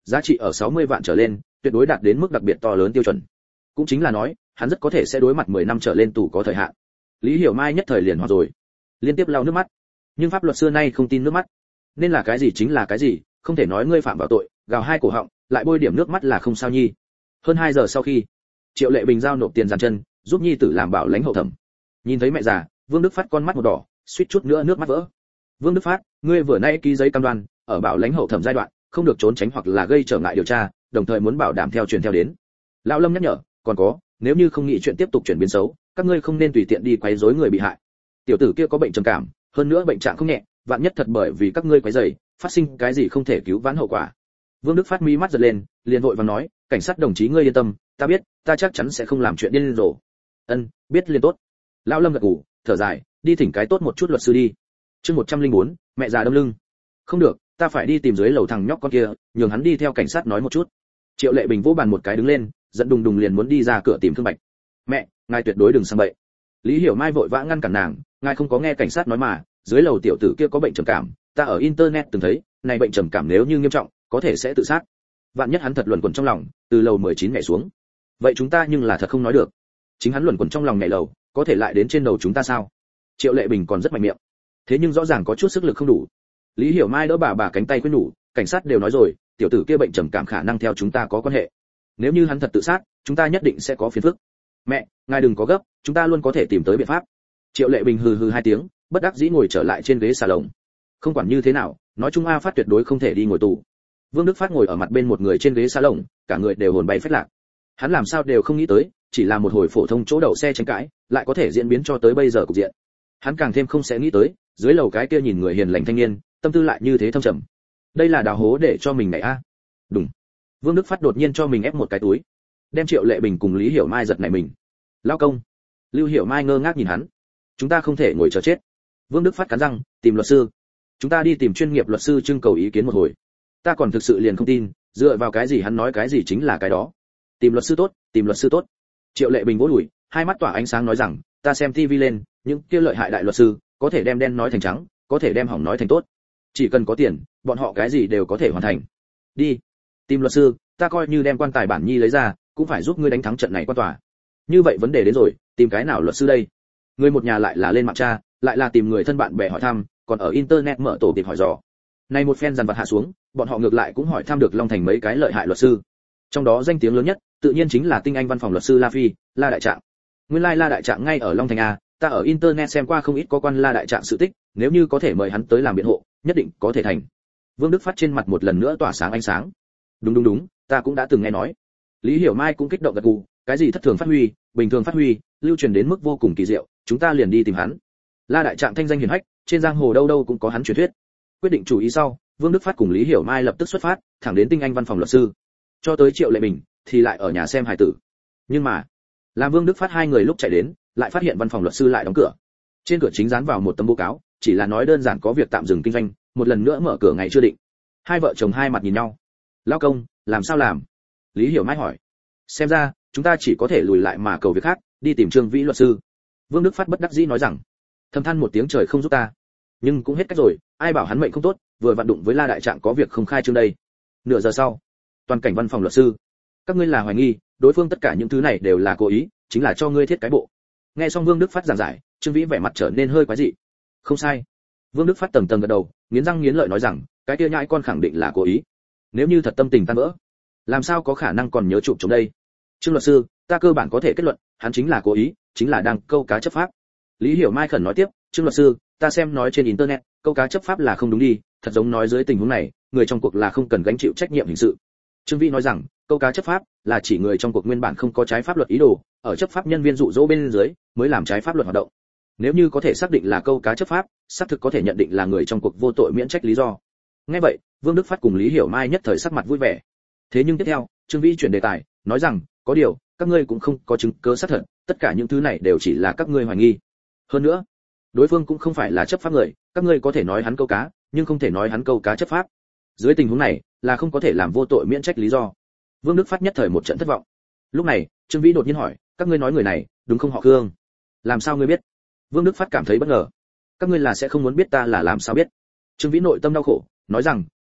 giá trị ở sáu mươi vạn trở lên, tuyệt đối đạt đến mức đặc biệt to lớn tiêu chuẩn. Cũng chính là nói, hắn rất có thể sẽ đối mặt mười năm trở lên tù có thời hạn. Lý Hiểu Mai nhất thời liền hoảng rồi, liên tiếp lau nước mắt. Nhưng pháp luật xưa nay không tin nước mắt, nên là cái gì chính là cái gì, không thể nói ngươi phạm vào tội, gào hai cổ họng, lại bôi điểm nước mắt là không sao nhi. Hơn hai giờ sau khi, Triệu Lệ Bình giao nộp tiền giàn chân, giúp nhi tử làm bảo lãnh hậu thẩm. Nhìn thấy mẹ già, Vương Đức Phát con mắt một đỏ, suýt chút nữa nước mắt vỡ. Vương Đức Phát, ngươi vừa nãy ký giấy cam đoan, ở bảo lãnh hậu thẩm giai đoạn, không được trốn tránh hoặc là gây trở ngại điều tra, đồng thời muốn bảo đảm theo truyền theo đến. Lão Lâm nhắc nhở, còn có, nếu như không nghĩ chuyện tiếp tục chuyển biến xấu, các ngươi không nên tùy tiện đi quấy rối người bị hại. Tiểu tử kia có bệnh trầm cảm, hơn nữa bệnh trạng không nhẹ, vạn nhất thật bởi vì các ngươi quấy rầy, phát sinh cái gì không thể cứu vãn hậu quả. Vương Đức Phát mí mắt giật lên, liền vội vàng nói, cảnh sát đồng chí ngươi yên tâm, ta biết, ta chắc chắn sẽ không làm chuyện điên rồ. Ân, biết liền tốt. Lão Lâm gật gù, thở dài, đi thỉnh cái tốt một chút luật sư đi. Chương một trăm lẻ bốn, mẹ già đâm lưng. Không được, ta phải đi tìm dưới lầu thằng nhóc con kia, nhường hắn đi theo cảnh sát nói một chút. Triệu Lệ Bình vỗ bàn một cái đứng lên, giận đùng đùng liền muốn đi ra cửa tìm Thương Bạch. Mẹ, ngài tuyệt đối đừng sang bậy. Lý Hiểu Mai vội vã ngăn cản nàng, ngài không có nghe cảnh sát nói mà, dưới lầu tiểu tử kia có bệnh trầm cảm, ta ở internet từng thấy, này bệnh trầm cảm nếu như nghiêm trọng, có thể sẽ tự sát. Vạn nhất hắn thật luẩn quẩn trong lòng, từ lầu mười chín nhảy xuống. Vậy chúng ta nhưng là thật không nói được. Chính hắn luẩn quẩn trong lòng nhảy lầu, có thể lại đến trên đầu chúng ta sao? Triệu Lệ Bình còn rất mạnh miệng, thế nhưng rõ ràng có chút sức lực không đủ. Lý Hiểu Mai đỡ bà bà cánh tay khuyên nhủ, cảnh sát đều nói rồi, tiểu tử kia bệnh trầm cảm khả năng theo chúng ta có quan hệ. Nếu như hắn thật tự sát, chúng ta nhất định sẽ có phiền phức. Mẹ, ngài đừng có gấp, chúng ta luôn có thể tìm tới biện pháp. Triệu Lệ Bình hừ hừ hai tiếng, bất đắc dĩ ngồi trở lại trên ghế salon. Không quản như thế nào, nói chung A Phát tuyệt đối không thể đi ngồi tù. Vương Đức Phát ngồi ở mặt bên một người trên ghế salon, cả người đều hồn bay phách lạc. Hắn làm sao đều không nghĩ tới, chỉ là một hồi phổ thông chỗ đậu xe tranh cãi, lại có thể diễn biến cho tới bây giờ cục diện. Hắn càng thêm không sẽ nghĩ tới, dưới lầu cái kia nhìn người hiền lành thanh niên, tâm tư lại như thế thâm trầm. Đây là đào hố để cho mình nhảy a. Đúng. Vương Đức Phát đột nhiên cho mình ép một cái túi, đem Triệu Lệ Bình cùng Lý Hiểu Mai giật nảy mình. Lão công. Lưu Hiểu Mai ngơ ngác nhìn hắn. Chúng ta không thể ngồi chờ chết. Vương Đức Phát cắn răng, tìm luật sư. Chúng ta đi tìm chuyên nghiệp luật sư trưng cầu ý kiến một hồi. Ta còn thực sự liền không tin, dựa vào cái gì hắn nói cái gì chính là cái đó. Tìm luật sư tốt, tìm luật sư tốt. Triệu Lệ Bình vỗ đùi, hai mắt tỏa ánh sáng nói rằng, ta xem tivi lên, những kia lợi hại đại luật sư, có thể đem đen nói thành trắng, có thể đem hỏng nói thành tốt. Chỉ cần có tiền, bọn họ cái gì đều có thể hoàn thành. Đi, tìm luật sư, ta coi như đem quan tài bản nhi lấy ra, cũng phải giúp ngươi đánh thắng trận này quan tòa. Như vậy vấn đề đến rồi, tìm cái nào luật sư đây? Người một nhà lại là lên mạng tra, lại là tìm người thân bạn bè hỏi thăm, còn ở internet mở tổ tiệp hỏi dò. Này một phen dằn vặt hạ xuống, bọn họ ngược lại cũng hỏi thăm được Long Thành mấy cái lợi hại luật sư. Trong đó danh tiếng lớn nhất, tự nhiên chính là tinh anh văn phòng luật sư La Phi, La Đại Trạng. Nguyên lai like La Đại Trạng ngay ở Long Thành a, ta ở internet xem qua không ít có quan La Đại Trạng sự tích, nếu như có thể mời hắn tới làm biện hộ, nhất định có thể thành. Vương Đức Phát trên mặt một lần nữa tỏa sáng ánh sáng. Đúng đúng đúng, ta cũng đã từng nghe nói. Lý Hiểu Mai cũng kích động gật gù, cái gì thất thường phát huy, bình thường phát huy, lưu truyền đến mức vô cùng kỳ diệu, chúng ta liền đi tìm hắn. La Đại Trạng thanh danh hiển hách, trên giang hồ đâu đâu cũng có hắn truyền thuyết. Quyết định chủ ý sau, Vương Đức Phát cùng Lý Hiểu Mai lập tức xuất phát, thẳng đến tinh anh văn phòng luật sư. Cho tới Triệu Lệ Bình thì lại ở nhà xem hài tử. Nhưng mà, làm Vương Đức Phát hai người lúc chạy đến, lại phát hiện văn phòng luật sư lại đóng cửa. Trên cửa chính dán vào một tấm bố cáo, chỉ là nói đơn giản có việc tạm dừng kinh doanh, một lần nữa mở cửa ngày chưa định. Hai vợ chồng hai mặt nhìn nhau. Lão công, làm sao làm? Lý Hiểu Mai hỏi. Xem ra, chúng ta chỉ có thể lùi lại mà cầu việc khác, đi tìm Trương Vĩ luật sư. Vương Đức Phát bất đắc dĩ nói rằng, thầm than một tiếng trời không giúp ta. Nhưng cũng hết cách rồi, ai bảo hắn mệnh không tốt, vừa vặn đụng với La Đại Trạng có việc không khai trương đây. Nửa giờ sau, toàn cảnh văn phòng luật sư. Các ngươi là hoài nghi, đối phương tất cả những thứ này đều là cố ý, chính là cho ngươi thiết cái bộ. Nghe xong Vương Đức Phát giảng giải, Trương Vĩ vẻ mặt trở nên hơi quái dị. Không sai. Vương Đức Phát tầng tầng gật đầu, nghiến răng nghiến lợi nói rằng, cái kia nhãi con khẳng định là cố ý. Nếu như thật tâm tình tan vỡ, làm sao có khả năng còn nhớ chụp chống đây? Trương luật sư, ta cơ bản có thể kết luận, hắn chính là cố ý, chính là đang câu cá chấp pháp. Lý Hiểu Mai khẩn nói tiếp, Trương luật sư, ta xem nói trên internet, câu cá chấp pháp là không đúng đi, thật giống nói dưới tình huống này, người trong cuộc là không cần gánh chịu trách nhiệm hình sự. Trương Vĩ nói rằng, câu cá chấp pháp là chỉ người trong cuộc nguyên bản không có trái pháp luật ý đồ, ở chấp pháp nhân viên dụ dỗ bên dưới mới làm trái pháp luật hoạt động. Nếu như có thể xác định là câu cá chấp pháp, xác thực có thể nhận định là người trong cuộc vô tội miễn trách lý do. Nghe vậy, Vương Đức Phát cùng Lý Hiểu Mai nhất thời sắc mặt vui vẻ. Thế nhưng tiếp theo, Trương Vĩ chuyển đề tài, nói rằng, có điều, các ngươi cũng không có chứng cứ xác thật, tất cả những thứ này đều chỉ là các ngươi hoài nghi. Hơn nữa, đối phương cũng không phải là chấp pháp người, các ngươi có thể nói hắn câu cá, nhưng không thể nói hắn câu cá chấp pháp. Dưới tình huống này, là không có thể làm vô tội miễn trách lý do. Vương Đức Phát nhất thời một trận thất vọng. Lúc này, Trương Vĩ đột nhiên hỏi, các ngươi nói người này, đúng không họ Khương? Làm sao ngươi biết? Vương Đức Phát cảm thấy bất ngờ. Các ngươi là sẽ không muốn biết ta là làm sao biết? Trương Vĩ nội tâm đau khổ, nói rằng,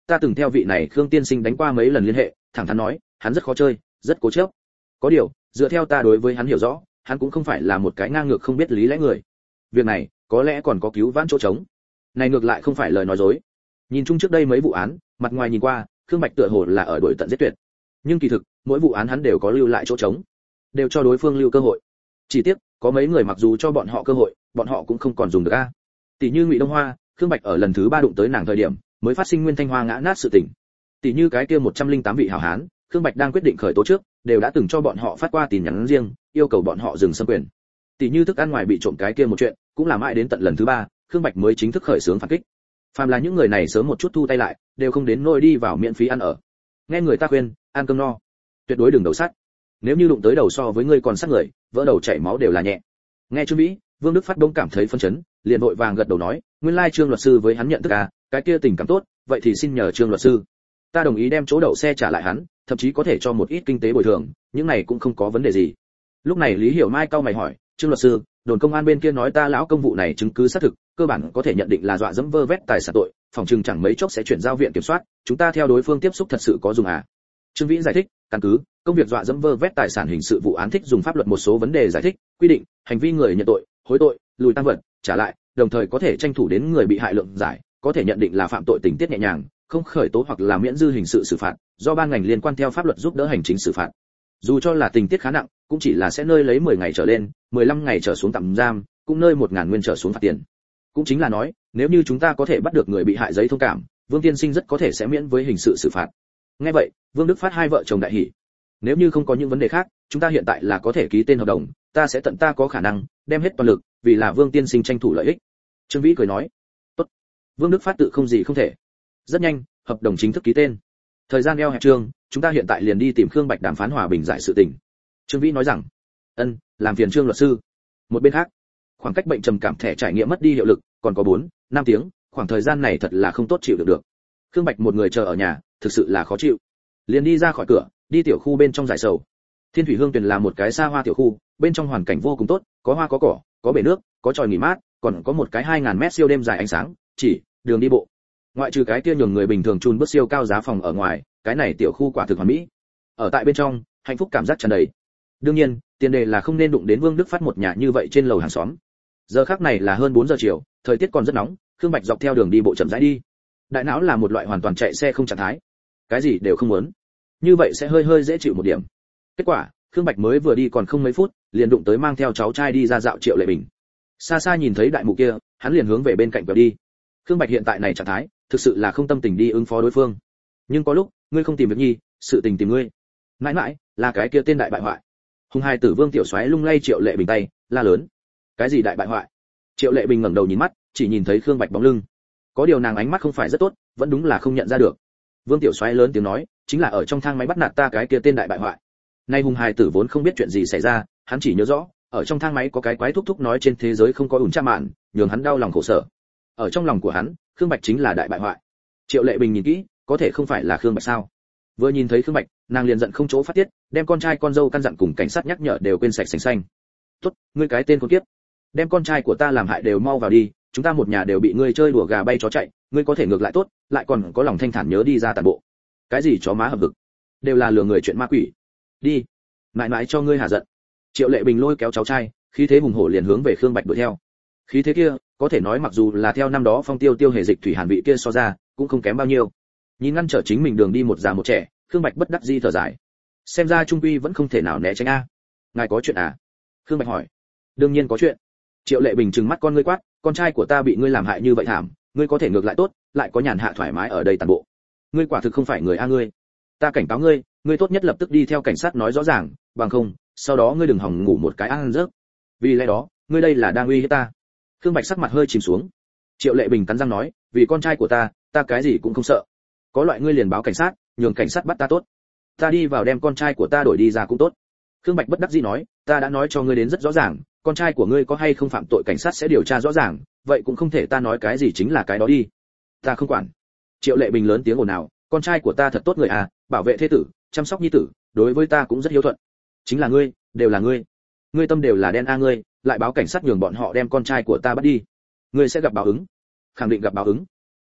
ta từng theo vị này Khương tiên sinh đánh qua mấy lần liên hệ, thẳng thắn nói, hắn rất khó chơi, rất cố chấp. Có điều, dựa theo ta đối với hắn hiểu rõ, hắn cũng không phải là một cái ngang ngược không biết lý lẽ người. Việc này, có lẽ còn có cứu vãn chỗ trống. Này ngược lại không phải lời nói dối. Nhìn chung trước đây mấy vụ án, mặt ngoài nhìn qua, Khương Bạch tựa hồ là ở đuổi tận giết tuyệt. Nhưng kỳ thực, mỗi vụ án hắn đều có lưu lại chỗ trống, đều cho đối phương lưu cơ hội. Chỉ tiếc, có mấy người mặc dù cho bọn họ cơ hội, bọn họ cũng không còn dùng được a. Tỷ như Ngụy Đông Hoa, Khương Bạch ở lần thứ ba đụng tới nàng thời điểm, mới phát sinh Nguyên Thanh Hoa ngã nát sự tình. Tỷ như cái kia một trăm lẻ tám vị hảo hán, Khương Bạch đang quyết định khởi tố trước, đều đã từng cho bọn họ phát qua tin nhắn riêng, yêu cầu bọn họ dừng xâm quyền. Tỷ như thức ăn ngoài bị trộm cái kia một chuyện, cũng là mãi đến tận lần thứ ba, Khương Bạch mới chính thức khởi xướng phản kích. Phàm là những người này sớm một chút thu tay lại, đều không đến nỗi đi vào miễn phí ăn ở. Nghe người ta khuyên, ăn cơm no, tuyệt đối đừng đầu sắt. Nếu như đụng tới đầu so với ngươi còn sát người, vỡ đầu chảy máu đều là nhẹ. Nghe Trương Vĩ, Vương Đức Phát đông cảm thấy phân chấn, liền vội vàng gật đầu nói, nguyên lai Trương luật sư với hắn nhận thức à, cái kia tình cảm tốt, vậy thì xin nhờ Trương luật sư, ta đồng ý đem chỗ đậu xe trả lại hắn, thậm chí có thể cho một ít kinh tế bồi thường, những này cũng không có vấn đề gì. Lúc này Lý Hiểu Mai cau mày hỏi, Trương luật sư, đồn công an bên kia nói ta lão công vụ này chứng cứ xác thực, cơ bản có thể nhận định là dọa dẫm vơ vét tài sản tội, phòng trừng chẳng mấy chốc sẽ chuyển giao viện kiểm soát, chúng ta theo đối phương tiếp xúc thật sự có dùng à? Trương Vĩ giải thích, căn cứ công việc dọa dẫm vơ vét tài sản hình sự vụ án thích dùng pháp luật một số vấn đề giải thích, quy định, hành vi người nhận tội, hối tội, lùi tăng vật, trả lại, đồng thời có thể tranh thủ đến người bị hại lượng giải, có thể nhận định là phạm tội tình tiết nhẹ nhàng, không khởi tố hoặc là miễn dư hình sự xử phạt, do ban ngành liên quan theo pháp luật giúp đỡ hành chính xử phạt. Dù cho là tình tiết khá nặng, cũng chỉ là sẽ nơi lấy mười ngày trở lên, mười lăm ngày trở xuống tạm giam, cũng nơi một nghìn nguyên trở xuống phạt tiền. Cũng chính là nói, nếu như chúng ta có thể bắt được người bị hại giấy thông cảm, Vương tiên sinh rất có thể sẽ miễn với hình sự xử phạt. Nghe vậy, Vương Đức Phát hai vợ chồng đại hỉ. Nếu như không có những vấn đề khác, chúng ta hiện tại là có thể ký tên hợp đồng, ta sẽ tận ta có khả năng đem hết toàn lực, vì là Vương tiên sinh tranh thủ lợi ích. Trương Vĩ cười nói, tốt. Vương Đức Phát tự không gì không thể. Rất nhanh, hợp đồng chính thức ký tên. Thời gian eo hẹp trương, chúng ta hiện tại liền đi tìm Khương Bạch đàm phán hòa bình giải sự tình. Trương Vĩ nói rằng, ân, làm phiền Trương luật sư. Một bên khác, khoảng cách bệnh trầm cảm thẻ trải nghiệm mất đi hiệu lực, còn có bốn, năm tiếng, khoảng thời gian này thật là không tốt chịu được được. Khương Bạch một người chờ ở nhà, thực sự là khó chịu. Liền đi ra khỏi cửa, đi tiểu khu bên trong giải sầu. Thiên Thủy Hương Tuyền là một cái xa hoa tiểu khu, bên trong hoàn cảnh vô cùng tốt, có hoa có cỏ, có bể nước, có tròi nghỉ mát, còn có một cái hai nghìn mét siêu đêm dài ánh sáng, chỉ đường đi bộ. Ngoại trừ cái kia nhường người bình thường chun bước siêu cao giá phòng ở ngoài, cái này tiểu khu quả thực hoàn mỹ. Ở tại bên trong, hạnh phúc cảm giác tràn đầy. Đương nhiên, tiền đề là không nên đụng đến Vương Đức Phát một nhà như vậy trên lầu hàng xóm. Giờ khắc này là hơn bốn giờ chiều, thời tiết còn rất nóng, Khương Bạch dọc theo đường đi bộ chậm rãi đi. Đại não là một loại hoàn toàn chạy xe không trạng thái, cái gì đều không muốn. Như vậy sẽ hơi hơi dễ chịu một điểm. Kết quả, Khương Bạch mới vừa đi còn không mấy phút, liền đụng tới mang theo cháu trai đi ra dạo Triệu Lệ Bình. Xa xa nhìn thấy đại mụ kia, hắn liền hướng về bên cạnh quẹo đi. Khương Bạch hiện tại này trạng thái, thực sự là không tâm tình đi ứng phó đối phương. Nhưng có lúc, ngươi không tìm việc nhi, sự tình tìm ngươi. Mãi mãi, là cái kia tên đại bại hoại. Hùng hai tử Vương Tiểu Soái lung lay Triệu Lệ Bình tay, la lớn. Cái gì đại bại hoại? Triệu Lệ Bình ngẩng đầu nhìn mắt, chỉ nhìn thấy Khương Bạch bóng lưng. Có điều nàng ánh mắt không phải rất tốt, vẫn đúng là không nhận ra được. Vương Tiểu Soái lớn tiếng nói, chính là ở trong thang máy bắt nạt ta cái kia tên đại bại hoại. Nay Hùng hài tử vốn không biết chuyện gì xảy ra, hắn chỉ nhớ rõ, ở trong thang máy có cái quái thúc thúc nói trên thế giới không có ủn cha mạn, nhường hắn đau lòng khổ sở. Ở trong lòng của hắn, Khương Bạch chính là đại bại hoại. Triệu Lệ Bình nhìn kỹ, có thể không phải là Khương Bạch sao? Vừa nhìn thấy Khương Bạch, nàng liền giận không chỗ phát tiết, đem con trai con dâu căn dặn cùng cảnh sát nhắc nhở đều quên sạch sành xanh. "Tốt, ngươi cái tên con kiếp, đem con trai của ta làm hại đều mau vào đi, chúng ta một nhà đều bị ngươi chơi đùa gà bay chó chạy, ngươi có thể ngược lại tốt, lại còn có lòng thanh thản nhớ đi ra tàn bộ. Cái gì chó má hợp vực, đều là lừa người chuyện ma quỷ. Đi, mãi mãi cho ngươi hạ giận." Triệu Lệ Bình lôi kéo cháu trai, khí thế hùng hổ liền hướng về Khương Bạch đuổi theo. Khí thế kia, có thể nói mặc dù là theo năm đó Phong Tiêu Tiêu hề dịch thủy hàn vị kia so ra, cũng không kém bao nhiêu. Nhìn ngăn trở chính mình đường đi một già một trẻ, Khương Bạch bất đắc dĩ thở dài. Xem ra trung quy vẫn không thể nào né tránh a. Ngài có chuyện à? Khương Bạch hỏi. Đương nhiên có chuyện. Triệu Lệ Bình trừng mắt con ngươi quát, con trai của ta bị ngươi làm hại như vậy thảm, ngươi có thể ngược lại tốt, lại có nhàn hạ thoải mái ở đây tàn bộ. Ngươi quả thực không phải người a ngươi. Ta cảnh cáo ngươi, ngươi tốt nhất lập tức đi theo cảnh sát nói rõ ràng, bằng không, sau đó ngươi đừng hòng ngủ một cái ăn giấc. Vì lẽ đó, ngươi đây là đang uy hiếp ta. Khương Bạch sắc mặt hơi chìm xuống. Triệu Lệ Bình cắn răng nói, vì con trai của ta, ta cái gì cũng không sợ. Có loại ngươi liền báo cảnh sát, nhường cảnh sát bắt ta tốt. Ta đi vào đem con trai của ta đổi đi ra cũng tốt. Khương Bạch bất đắc dĩ nói, ta đã nói cho ngươi đến rất rõ ràng, con trai của ngươi có hay không phạm tội cảnh sát sẽ điều tra rõ ràng, vậy cũng không thể ta nói cái gì chính là cái đó đi. Ta không quản. Triệu Lệ Bình lớn tiếng ồn ào, con trai của ta thật tốt người à, bảo vệ thế tử, chăm sóc nhi tử, đối với ta cũng rất hiếu thuận. Chính là ngươi, đều là ngươi. Ngươi tâm đều là đen a ngươi, lại báo cảnh sát nhường bọn họ đem con trai của ta bắt đi. Ngươi sẽ gặp báo ứng. Khẳng định gặp báo ứng.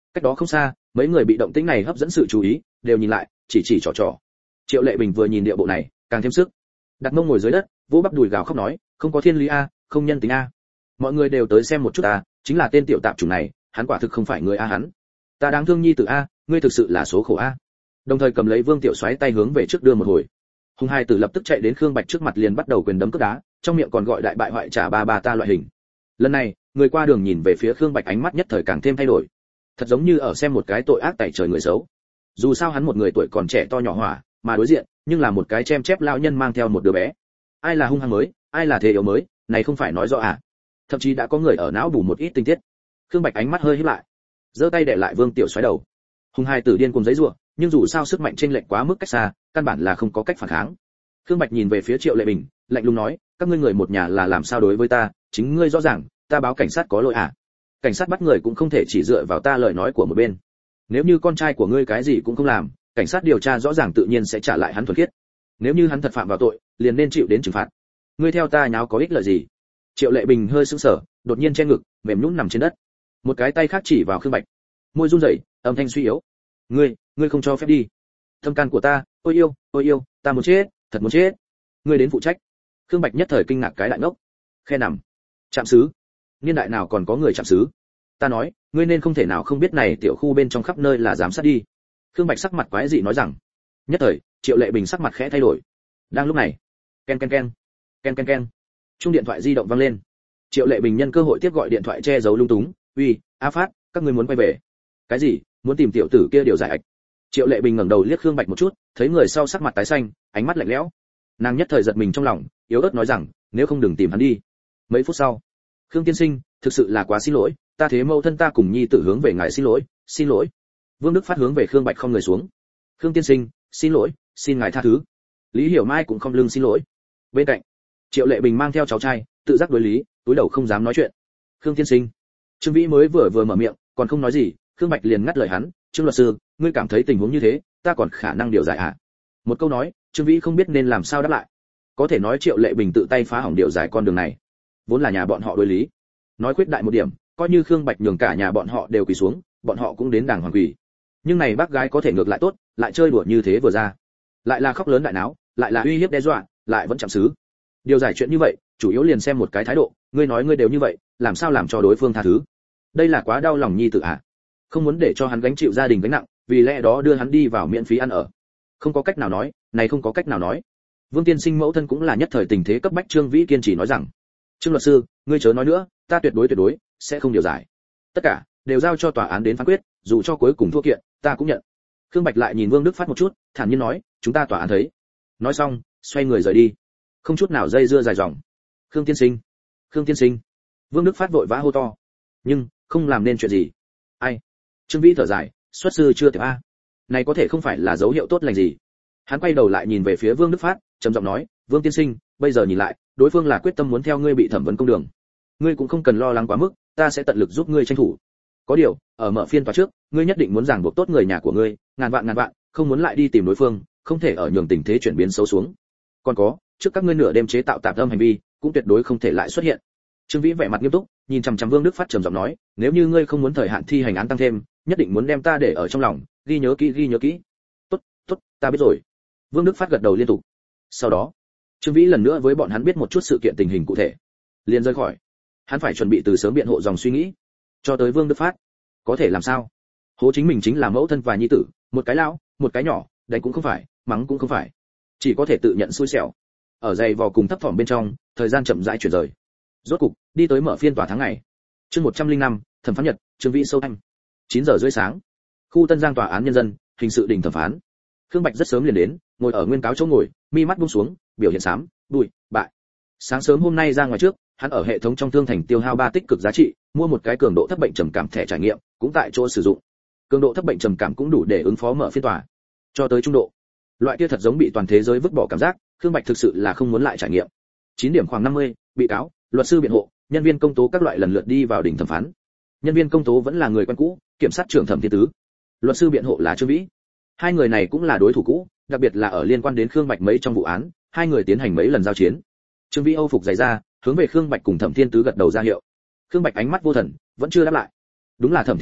Cách đó không xa, mấy người bị động tĩnh này hấp dẫn sự chú ý, đều nhìn lại, chỉ chỉ trò trò. Triệu Lệ Bình vừa nhìn địa bộ này, càng thêm sức. Đặt mông ngồi dưới đất, vỗ bắp đùi gào khóc nói, không có thiên lý a, không nhân tính a. Mọi người đều tới xem một chút a, chính là tên tiểu tạp chủng này, hắn quả thực không phải người a hắn. Ta đáng thương nhi tử a, ngươi thực sự là số khổ a. Đồng thời cầm lấy Vương Tiểu Soái tay hướng về trước đưa một hồi. Hùng hai tử lập tức chạy đến Khương Bạch trước mặt liền bắt đầu quyền đấm cước đá, trong miệng còn gọi đại bại hoại trả ba ba ta loại hình. Lần này, người qua đường nhìn về phía Khương Bạch ánh mắt nhất thời càng thêm thay đổi. Thật giống như ở xem một cái tội ác tẩy trời người xấu. Dù sao hắn một người tuổi còn trẻ to nhỏ hỏa, mà đối diện, nhưng là một cái chem chép lão nhân mang theo một đứa bé. Ai là hung hăng mới, ai là thế yếu mới, này không phải nói rõ à? Thậm chí đã có người ở não bù một ít tinh tiết. Khương Bạch ánh mắt hơi híp lại, giơ tay để lại Vương Tiểu Soái đầu. Hùng hai tử điên cuồng giãy giụa, nhưng dù sao sức mạnh chênh lệch quá mức cách xa, căn bản là không có cách phản kháng. Khương Bạch nhìn về phía Triệu Lệ Bình, lạnh lùng nói, các ngươi người một nhà là làm sao đối với ta, chính ngươi rõ ràng, ta báo cảnh sát có lỗi à? Cảnh sát bắt người cũng không thể chỉ dựa vào ta lời nói của một bên. Nếu như con trai của ngươi cái gì cũng không làm, cảnh sát điều tra rõ ràng tự nhiên sẽ trả lại hắn thuần khiết. Nếu như hắn thật phạm vào tội, liền nên chịu đến trừng phạt. Ngươi theo ta nháo có ích lợi gì? Triệu Lệ Bình hơi sững sờ, đột nhiên che ngực, mềm nhũn nằm trên đất. Một cái tay khác chỉ vào Khương Bạch, môi run rẩy, âm thanh suy yếu. Ngươi, ngươi không cho phép đi. Tâm can của ta, ôi yêu, ôi yêu, ta muốn chết, thật muốn chết. Ngươi đến phụ trách. Khương Bạch nhất thời kinh ngạc cái đại ngốc. Khe nằm. Trạm xứ. Niên đại nào còn có người trạm xứ? Ta nói, ngươi nên không thể nào không biết này tiểu khu bên trong khắp nơi là giám sát đi. Khương Bạch sắc mặt quái dị nói rằng. Nhất thời, Triệu Lệ Bình sắc mặt khẽ thay đổi. Đang lúc này, ken ken ken, ken ken ken, chuông điện thoại di động vang lên. Triệu Lệ Bình nhân cơ hội tiếp gọi điện thoại che giấu lung túng. Uy, A Phát, các ngươi muốn quay về? Cái gì? Muốn tìm tiểu tử kia điều giải ạch? Triệu Lệ Bình ngẩng đầu liếc Khương Bạch một chút, thấy người sau sắc mặt tái xanh, ánh mắt lạnh lẽo. Nàng nhất thời giật mình trong lòng, yếu ớt nói rằng, nếu không đừng tìm hắn đi. Mấy phút sau, Khương tiên sinh, thực sự là quá xin lỗi, ta thế mẫu thân ta cùng nhi tử hướng về ngài xin lỗi, xin lỗi. Vương Đức Phát hướng về Khương Bạch không người xuống. Khương tiên sinh, xin lỗi, xin ngài tha thứ. Lý Hiểu Mai cũng không lưng xin lỗi. Bên cạnh, Triệu Lệ Bình mang theo cháu trai, tự giác đối lý, túi đầu không dám nói chuyện. Khương tiên sinh. Trương Vĩ mới vừa vừa mở miệng, còn không nói gì, Khương Bạch liền ngắt lời hắn, "Trương luật sư, ngươi cảm thấy tình huống như thế, ta còn khả năng điều giải à?" Một câu nói, Trương Vĩ không biết nên làm sao đáp lại. Có thể nói Triệu Lệ Bình tự tay phá hỏng điều giải con đường này, vốn là nhà bọn họ đối lý. Nói khuyết đại một điểm, coi như Khương Bạch nhường cả nhà bọn họ đều quỳ xuống, bọn họ cũng đến đàng hoàng quỳ. Nhưng này bác gái có thể ngược lại tốt, lại chơi đùa như thế vừa ra, lại là khóc lớn đại náo, lại là uy hiếp đe dọa, lại vẫn chạm xứ. Điều giải chuyện như vậy, chủ yếu liền xem một cái thái độ, ngươi nói ngươi đều như vậy, làm sao làm cho đối phương tha thứ? Đây là quá đau lòng nhi tử à? Không muốn để cho hắn gánh chịu gia đình gánh nặng, vì lẽ đó đưa hắn đi vào miễn phí ăn ở. Không có cách nào nói, này không có cách nào nói. Vương tiên sinh mẫu thân cũng là nhất thời tình thế cấp bách, Trương Vĩ kiên trì nói rằng, Trương luật sư, ngươi chớ nói nữa, ta tuyệt đối tuyệt đối sẽ không điều giải. Tất cả đều giao cho tòa án đến phán quyết, dù cho cuối cùng thua kiện, ta cũng nhận. Khương Bạch lại nhìn Vương Đức Phát một chút, thản nhiên nói, chúng ta tòa án thấy. Nói xong, xoay người rời đi, không chút nào dây dưa dài dòng. Khương tiên sinh, Khương tiên sinh. Vương Đức Phát vội vã hô to, nhưng không làm nên chuyện gì. Ai? Trương Vĩ thở dài, xuất sư chưa tiểu a, này có thể không phải là dấu hiệu tốt lành gì. Hắn quay đầu lại nhìn về phía Vương Đức Phát, trầm giọng nói, Vương tiên sinh, bây giờ nhìn lại, đối phương là quyết tâm muốn theo ngươi bị thẩm vấn công đường. Ngươi cũng không cần lo lắng quá mức, ta sẽ tận lực giúp ngươi tranh thủ. Có điều, ở mở phiên tòa trước, ngươi nhất định muốn ràng buộc tốt người nhà của ngươi, ngàn vạn ngàn vạn, không muốn lại đi tìm đối phương, không thể ở nhường tình thế chuyển biến xấu xuống. Còn có, trước các ngươi nửa đêm chế tạo tạp âm hành vi, cũng tuyệt đối không thể lại xuất hiện. Trương Vĩ vẻ mặt nghiêm túc, nhìn chằm chằm Vương Đức Phát trầm giọng nói, nếu như ngươi không muốn thời hạn thi hành án tăng thêm, nhất định muốn đem ta để ở trong lòng, ghi nhớ kỹ ghi nhớ kỹ. Tốt, tốt, ta biết rồi. Vương Đức Phát gật đầu liên tục. Sau đó, Trương Vĩ lần nữa với bọn hắn biết một chút sự kiện tình hình cụ thể, liền rời khỏi. Hắn phải chuẩn bị từ sớm biện hộ dòng suy nghĩ. Cho tới Vương Đức Phát, có thể làm sao? Hố chính mình chính là mẫu thân và nhi tử, một cái lão, một cái nhỏ, đánh cũng không phải, mắng cũng không phải, chỉ có thể tự nhận xui xẻo. Ở dày vò cùng thấp thỏm bên trong, thời gian chậm rãi chuyển rời. Rốt cục, đi tới mở phiên tòa tháng ngày. Chương một trăm linh năm, thẩm phán nhật, Trương Vĩ sâu thanh. chín giờ rưỡi sáng. Khu Tân Giang tòa án nhân dân, hình sự đình thẩm phán. Khương Bạch rất sớm liền đến, ngồi ở nguyên cáo chỗ ngồi, mi mắt buông xuống, biểu hiện xám, bụi, bại. Sáng sớm hôm nay ra ngoài trước, hắn ở hệ thống trong thương thành tiêu hao ba tích cực giá trị, mua một cái cường độ thấp bệnh trầm cảm thẻ trải nghiệm, cũng tại chỗ sử dụng. Cường độ thấp bệnh trầm cảm cũng đủ để ứng phó mở phiên tòa. Cho tới trung độ, loại kia thật giống bị toàn thế giới vứt bỏ cảm giác, Khương Bạch thực sự là không muốn lại trải nghiệm. chín điểm khoảng năm mươi, bị cáo, luật sư biện hộ, nhân viên công tố các loại lần lượt đi vào đỉnh thẩm phán. Nhân viên công tố vẫn là người quen cũ, kiểm sát trưởng Thẩm Thiên Tứ. Luật sư biện hộ là Trương Vĩ. Hai người này cũng là đối thủ cũ, đặc biệt là ở liên quan đến Khương Bạch mấy trong vụ án, hai người tiến hành mấy lần giao chiến. Trương Vĩ âu phục giày ra, hướng về Khương Bạch cùng Thẩm Thiên Tứ gật đầu ra hiệu. Khương Bạch ánh mắt vô thần, vẫn chưa đáp lại. Đúng là Thẩm Thiên Tứ,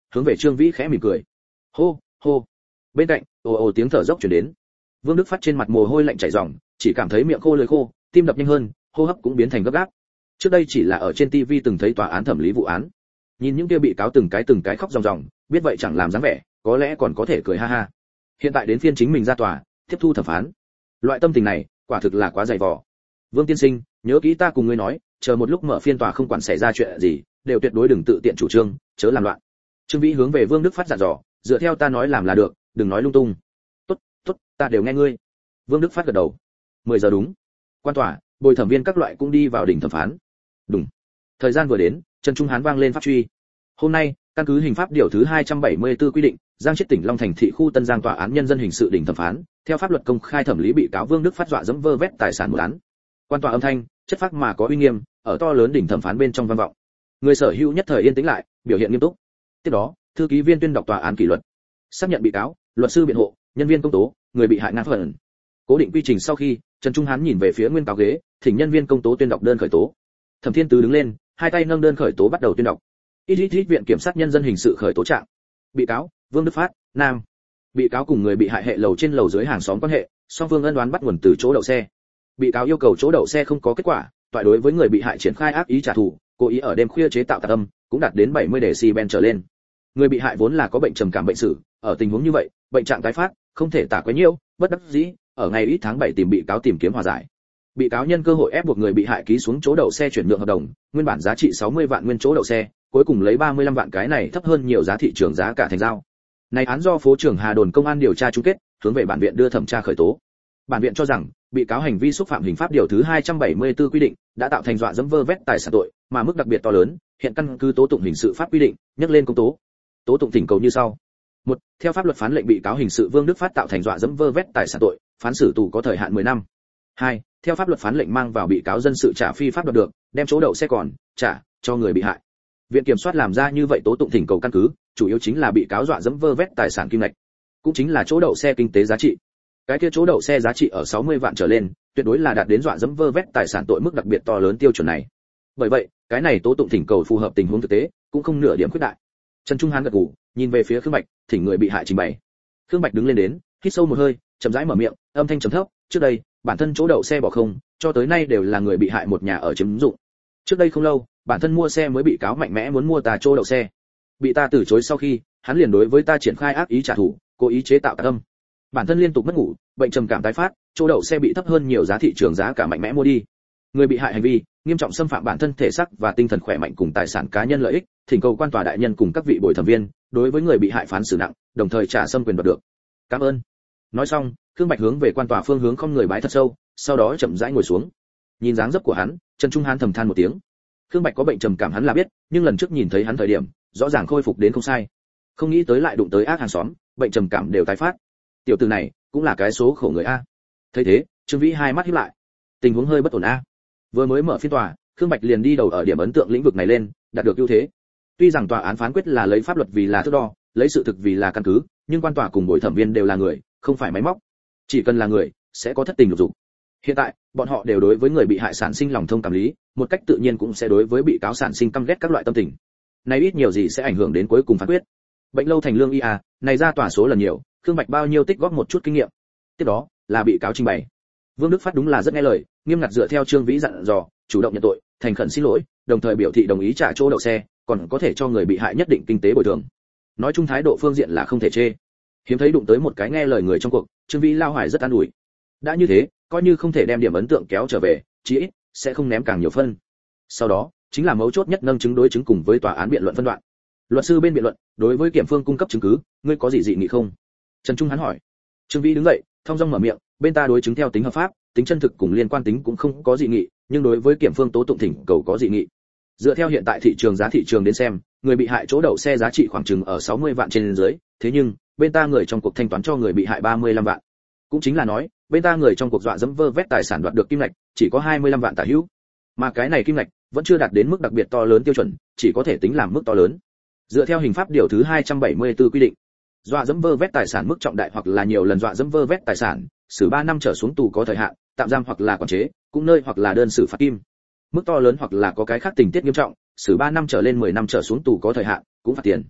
hướng về Trương Vĩ khẽ mỉm cười. Hô, hô. Bên cạnh, ồ ồ tiếng thở dốc truyền đến. Vương Đức Phát trên mặt mồ hôi lạnh chảy ròng, chỉ cảm thấy miệng khô lưỡi khô, tim đập nhanh hơn, hô hấp cũng biến thành gấp gáp. Trước đây chỉ là ở trên ti vi từng thấy tòa án thẩm lý vụ án, nhìn những kia bị cáo từng cái từng cái khóc ròng ròng, biết vậy chẳng làm dáng vẻ, có lẽ còn có thể cười ha ha. Hiện tại đến phiên chính mình ra tòa, tiếp thu thẩm phán. Loại tâm tình này, quả thực là quá dày vò. Vương tiên sinh, nhớ kỹ ta cùng ngươi nói, chờ một lúc mở phiên tòa không quản xảy ra chuyện gì, đều tuyệt đối đừng tự tiện chủ trương, chớ làm loạn. Trương Vĩ hướng về Vương Đức Phát dặn dò, dựa theo ta nói làm là được, đừng nói lung tung. Tốt, tốt, ta đều nghe ngươi. Vương Đức Phát gật đầu. mười giờ đúng. Quan tòa, bồi thẩm viên các loại cũng đi vào đỉnh thẩm phán. Đúng. Thời gian vừa đến, Trần Trung Hán vang lên pháp truy. Hôm nay, căn cứ hình pháp điều thứ hai trăm bảy mươi tư quy định, Giang Chiết tỉnh Long Thành thị khu Tân Giang tòa án nhân dân hình sự đỉnh thẩm phán, theo pháp luật công khai thẩm lý bị cáo Vương Đức Phát dọa dẫm vơ vét tài sản một án. Quan tòa âm thanh, chất phác mà có uy nghiêm, ở to lớn đỉnh thẩm phán bên trong vang vọng. Người sở hữu nhất thời yên tĩnh lại, biểu hiện nghiêm túc. Tiếp đó, thư ký viên tuyên đọc tòa án kỷ luật, xác nhận bị cáo, luật sư biện hộ, nhân viên công tố, người bị hại ngang phần. Cố định quy trình sau khi, Trần Trung Hán nhìn về phía nguyên cáo ghế, thỉnh nhân viên công tố tuyên đọc đơn khởi tố. Thẩm Thiên Tứ đứng lên, hai tay nâng đơn khởi tố bắt đầu tuyên đọc. Ít ít ít viện kiểm sát nhân dân hình sự khởi tố trạng. Bị cáo, Vương Đức Phát, nam. Bị cáo cùng người bị hại hệ lầu trên lầu dưới hàng xóm quan hệ, song phương ân oán bắt nguồn từ chỗ đậu xe. Bị cáo yêu cầu chỗ đậu xe không có kết quả, toại đối với người bị hại triển khai ác ý trả thù, cố ý ở đêm khuya chế tạo tạc âm, cũng đạt đến bảy mươi decibel trở lên. Người bị hại vốn là có bệnh trầm cảm bệnh sử, ở tình huống như vậy, bệnh trạng tái phát, không thể tả quá nhiều, bất đắc dĩ, ở ngày ít tháng bảy tìm bị cáo tìm kiếm hòa giải. Bị cáo nhân cơ hội ép buộc người bị hại ký xuống chỗ đậu xe chuyển nhượng hợp đồng, nguyên bản giá trị sáu mươi vạn nguyên chỗ đậu xe, cuối cùng lấy ba mươi lăm vạn cái này thấp hơn nhiều giá thị trường giá cả thành giao. Này án do phố trưởng Hà Đồn công an điều tra chung kết, hướng về bản viện đưa thẩm tra khởi tố. Bản viện cho rằng, bị cáo hành vi xúc phạm hình pháp điều thứ hai trăm bảy mươi tư quy định, đã tạo thành dọa dẫm vơ vét tài sản tội, mà mức đặc biệt to lớn, hiện căn cứ tố tụng hình sự pháp quy định, nhắc lên công tố. Tố tụng thỉnh cầu như sau. Một, theo pháp luật phán lệnh bị cáo hình sự Vương Đức Phát tạo thành dọa dẫm vơ vét tài sản tội, phán xử tù có thời hạn mười năm. Hai, theo pháp luật phán lệnh mang vào bị cáo dân sự trả phi pháp đoạt được, đem chỗ đậu xe còn trả cho người bị hại. Viện kiểm soát làm ra như vậy tố tụng thỉnh cầu căn cứ, chủ yếu chính là bị cáo dọa dẫm vơ vét tài sản kim ngạch, cũng chính là chỗ đậu xe kinh tế giá trị. Cái kia chỗ đậu xe giá trị ở sáu mươi vạn trở lên, tuyệt đối là đạt đến dọa dẫm vơ vét tài sản tội mức đặc biệt to lớn tiêu chuẩn này. Bởi vậy, cái này tố tụng thỉnh cầu phù hợp tình huống thực tế, cũng không nửa điểm khuyết đại. Trần Trung Hán gật gù, nhìn về phía Khương Bạch, thỉnh người bị hại trình bày. Khương Bạch đứng lên đến, hít sâu một hơi, chậm rãi mở miệng, âm thanh trầm thấp, trước đây, bản thân chỗ đậu xe bỏ không, cho tới nay đều là người bị hại một nhà ở chiếm dụng. Trước đây không lâu, bản thân mua xe mới bị cáo mạnh mẽ muốn mua ta chỗ đậu xe. Bị ta từ chối sau khi, hắn liền đối với ta triển khai ác ý trả thù, cố ý chế tạo tạc âm. Bản thân liên tục mất ngủ, bệnh trầm cảm tái phát, chỗ đậu xe bị thấp hơn nhiều giá thị trường giá cả mạnh mẽ mua đi. Người bị hại hành vi nghiêm trọng xâm phạm bản thân thể xác và tinh thần khỏe mạnh cùng tài sản cá nhân lợi ích, thỉnh cầu quan tòa đại nhân cùng các vị bồi thẩm viên đối với người bị hại phán xử nặng, đồng thời trả xâm quyền đoạt được. Cảm ơn. Nói xong, Khương Bạch hướng về quan tòa phương hướng không người bái thật sâu, sau đó chậm rãi ngồi xuống. Nhìn dáng dấp của hắn, Trần Trung Hán thầm than một tiếng. Khương Bạch có bệnh trầm cảm hắn là biết, nhưng lần trước nhìn thấy hắn thời điểm, rõ ràng khôi phục đến không sai. Không nghĩ tới lại đụng tới ác hàng xóm, bệnh trầm cảm đều tái phát. Tiểu tử này, cũng là cái số khổ người a. Thấy thế, Trương Vĩ hai mắt híp lại. Tình huống hơi bất ổn a. Vừa mới mở phiên tòa, Khương Bạch liền đi đầu ở điểm ấn tượng lĩnh vực này lên, đạt được ưu thế. Tuy rằng tòa án phán quyết là lấy pháp luật vì là thước đo, lấy sự thực vì là căn cứ, nhưng quan tòa cùng bồi thẩm viên đều là người, không phải máy móc. Chỉ cần là người, sẽ có thất tình lục dục. Hiện tại, bọn họ đều đối với người bị hại sản sinh lòng thông cảm lý, một cách tự nhiên cũng sẽ đối với bị cáo sản sinh căm ghét các loại tâm tình. Này ít nhiều gì sẽ ảnh hưởng đến cuối cùng phán quyết. Bệnh lâu thành lương y à, này ra tòa số lần nhiều, Khương Bạch bao nhiêu tích góp một chút kinh nghiệm. Tiếp đó, là bị cáo trình bày. Vương Đức Phát đúng là rất nghe lời, nghiêm ngặt dựa theo Trương Vĩ dặn dò, chủ động nhận tội, thành khẩn xin lỗi, đồng thời biểu thị đồng ý trả chỗ đậu xe, còn có thể cho người bị hại nhất định kinh tế bồi thường. Nói chung thái độ phương diện là không thể chê. Hiếm thấy đụng tới một cái nghe lời người trong cuộc, Trương Vĩ lao hoài rất an ủi. Đã như thế, coi như không thể đem điểm ấn tượng kéo trở về, chí ít sẽ không ném càng nhiều phân. Sau đó, chính là mấu chốt nhất nâng chứng đối chứng cùng với tòa án biện luận phân đoạn. Luật sư bên biện luận, đối với kiểm phương cung cấp chứng cứ, ngươi có gì dị nghị không? Trần Trung hắn hỏi. Trương Vĩ đứng dậy, thong dong mở miệng, bên ta đối chứng theo tính hợp pháp, tính chân thực cùng liên quan tính cũng không có dị nghị, nhưng đối với kiểm phương tố tụng thỉnh cầu có dị nghị. Dựa theo hiện tại thị trường giá thị trường đến xem, người bị hại chỗ đậu xe giá trị khoảng chừng ở sáu mươi vạn trên dưới, thế nhưng bên ta người trong cuộc thanh toán cho người bị hại ba mươi lăm vạn. Cũng chính là nói, bên ta người trong cuộc dọa dẫm vơ vét tài sản đoạt được kim ngạch, chỉ có hai mươi lăm vạn tả hữu. Mà cái này kim ngạch vẫn chưa đạt đến mức đặc biệt to lớn tiêu chuẩn, chỉ có thể tính làm mức to lớn. Dựa theo hình pháp điều thứ hai trăm bảy mươi tư quy định, dọa dẫm vơ vét tài sản mức trọng đại hoặc là nhiều lần dọa dẫm vơ vét tài sản, xử ba năm trở xuống tù có thời hạn, tạm giam hoặc là quản chế, cũng nơi hoặc là đơn xử phạt kim. Mức to lớn hoặc là có cái khác tình tiết nghiêm trọng, xử ba năm trở lên mười năm trở xuống tù có thời hạn, cũng phạt tiền.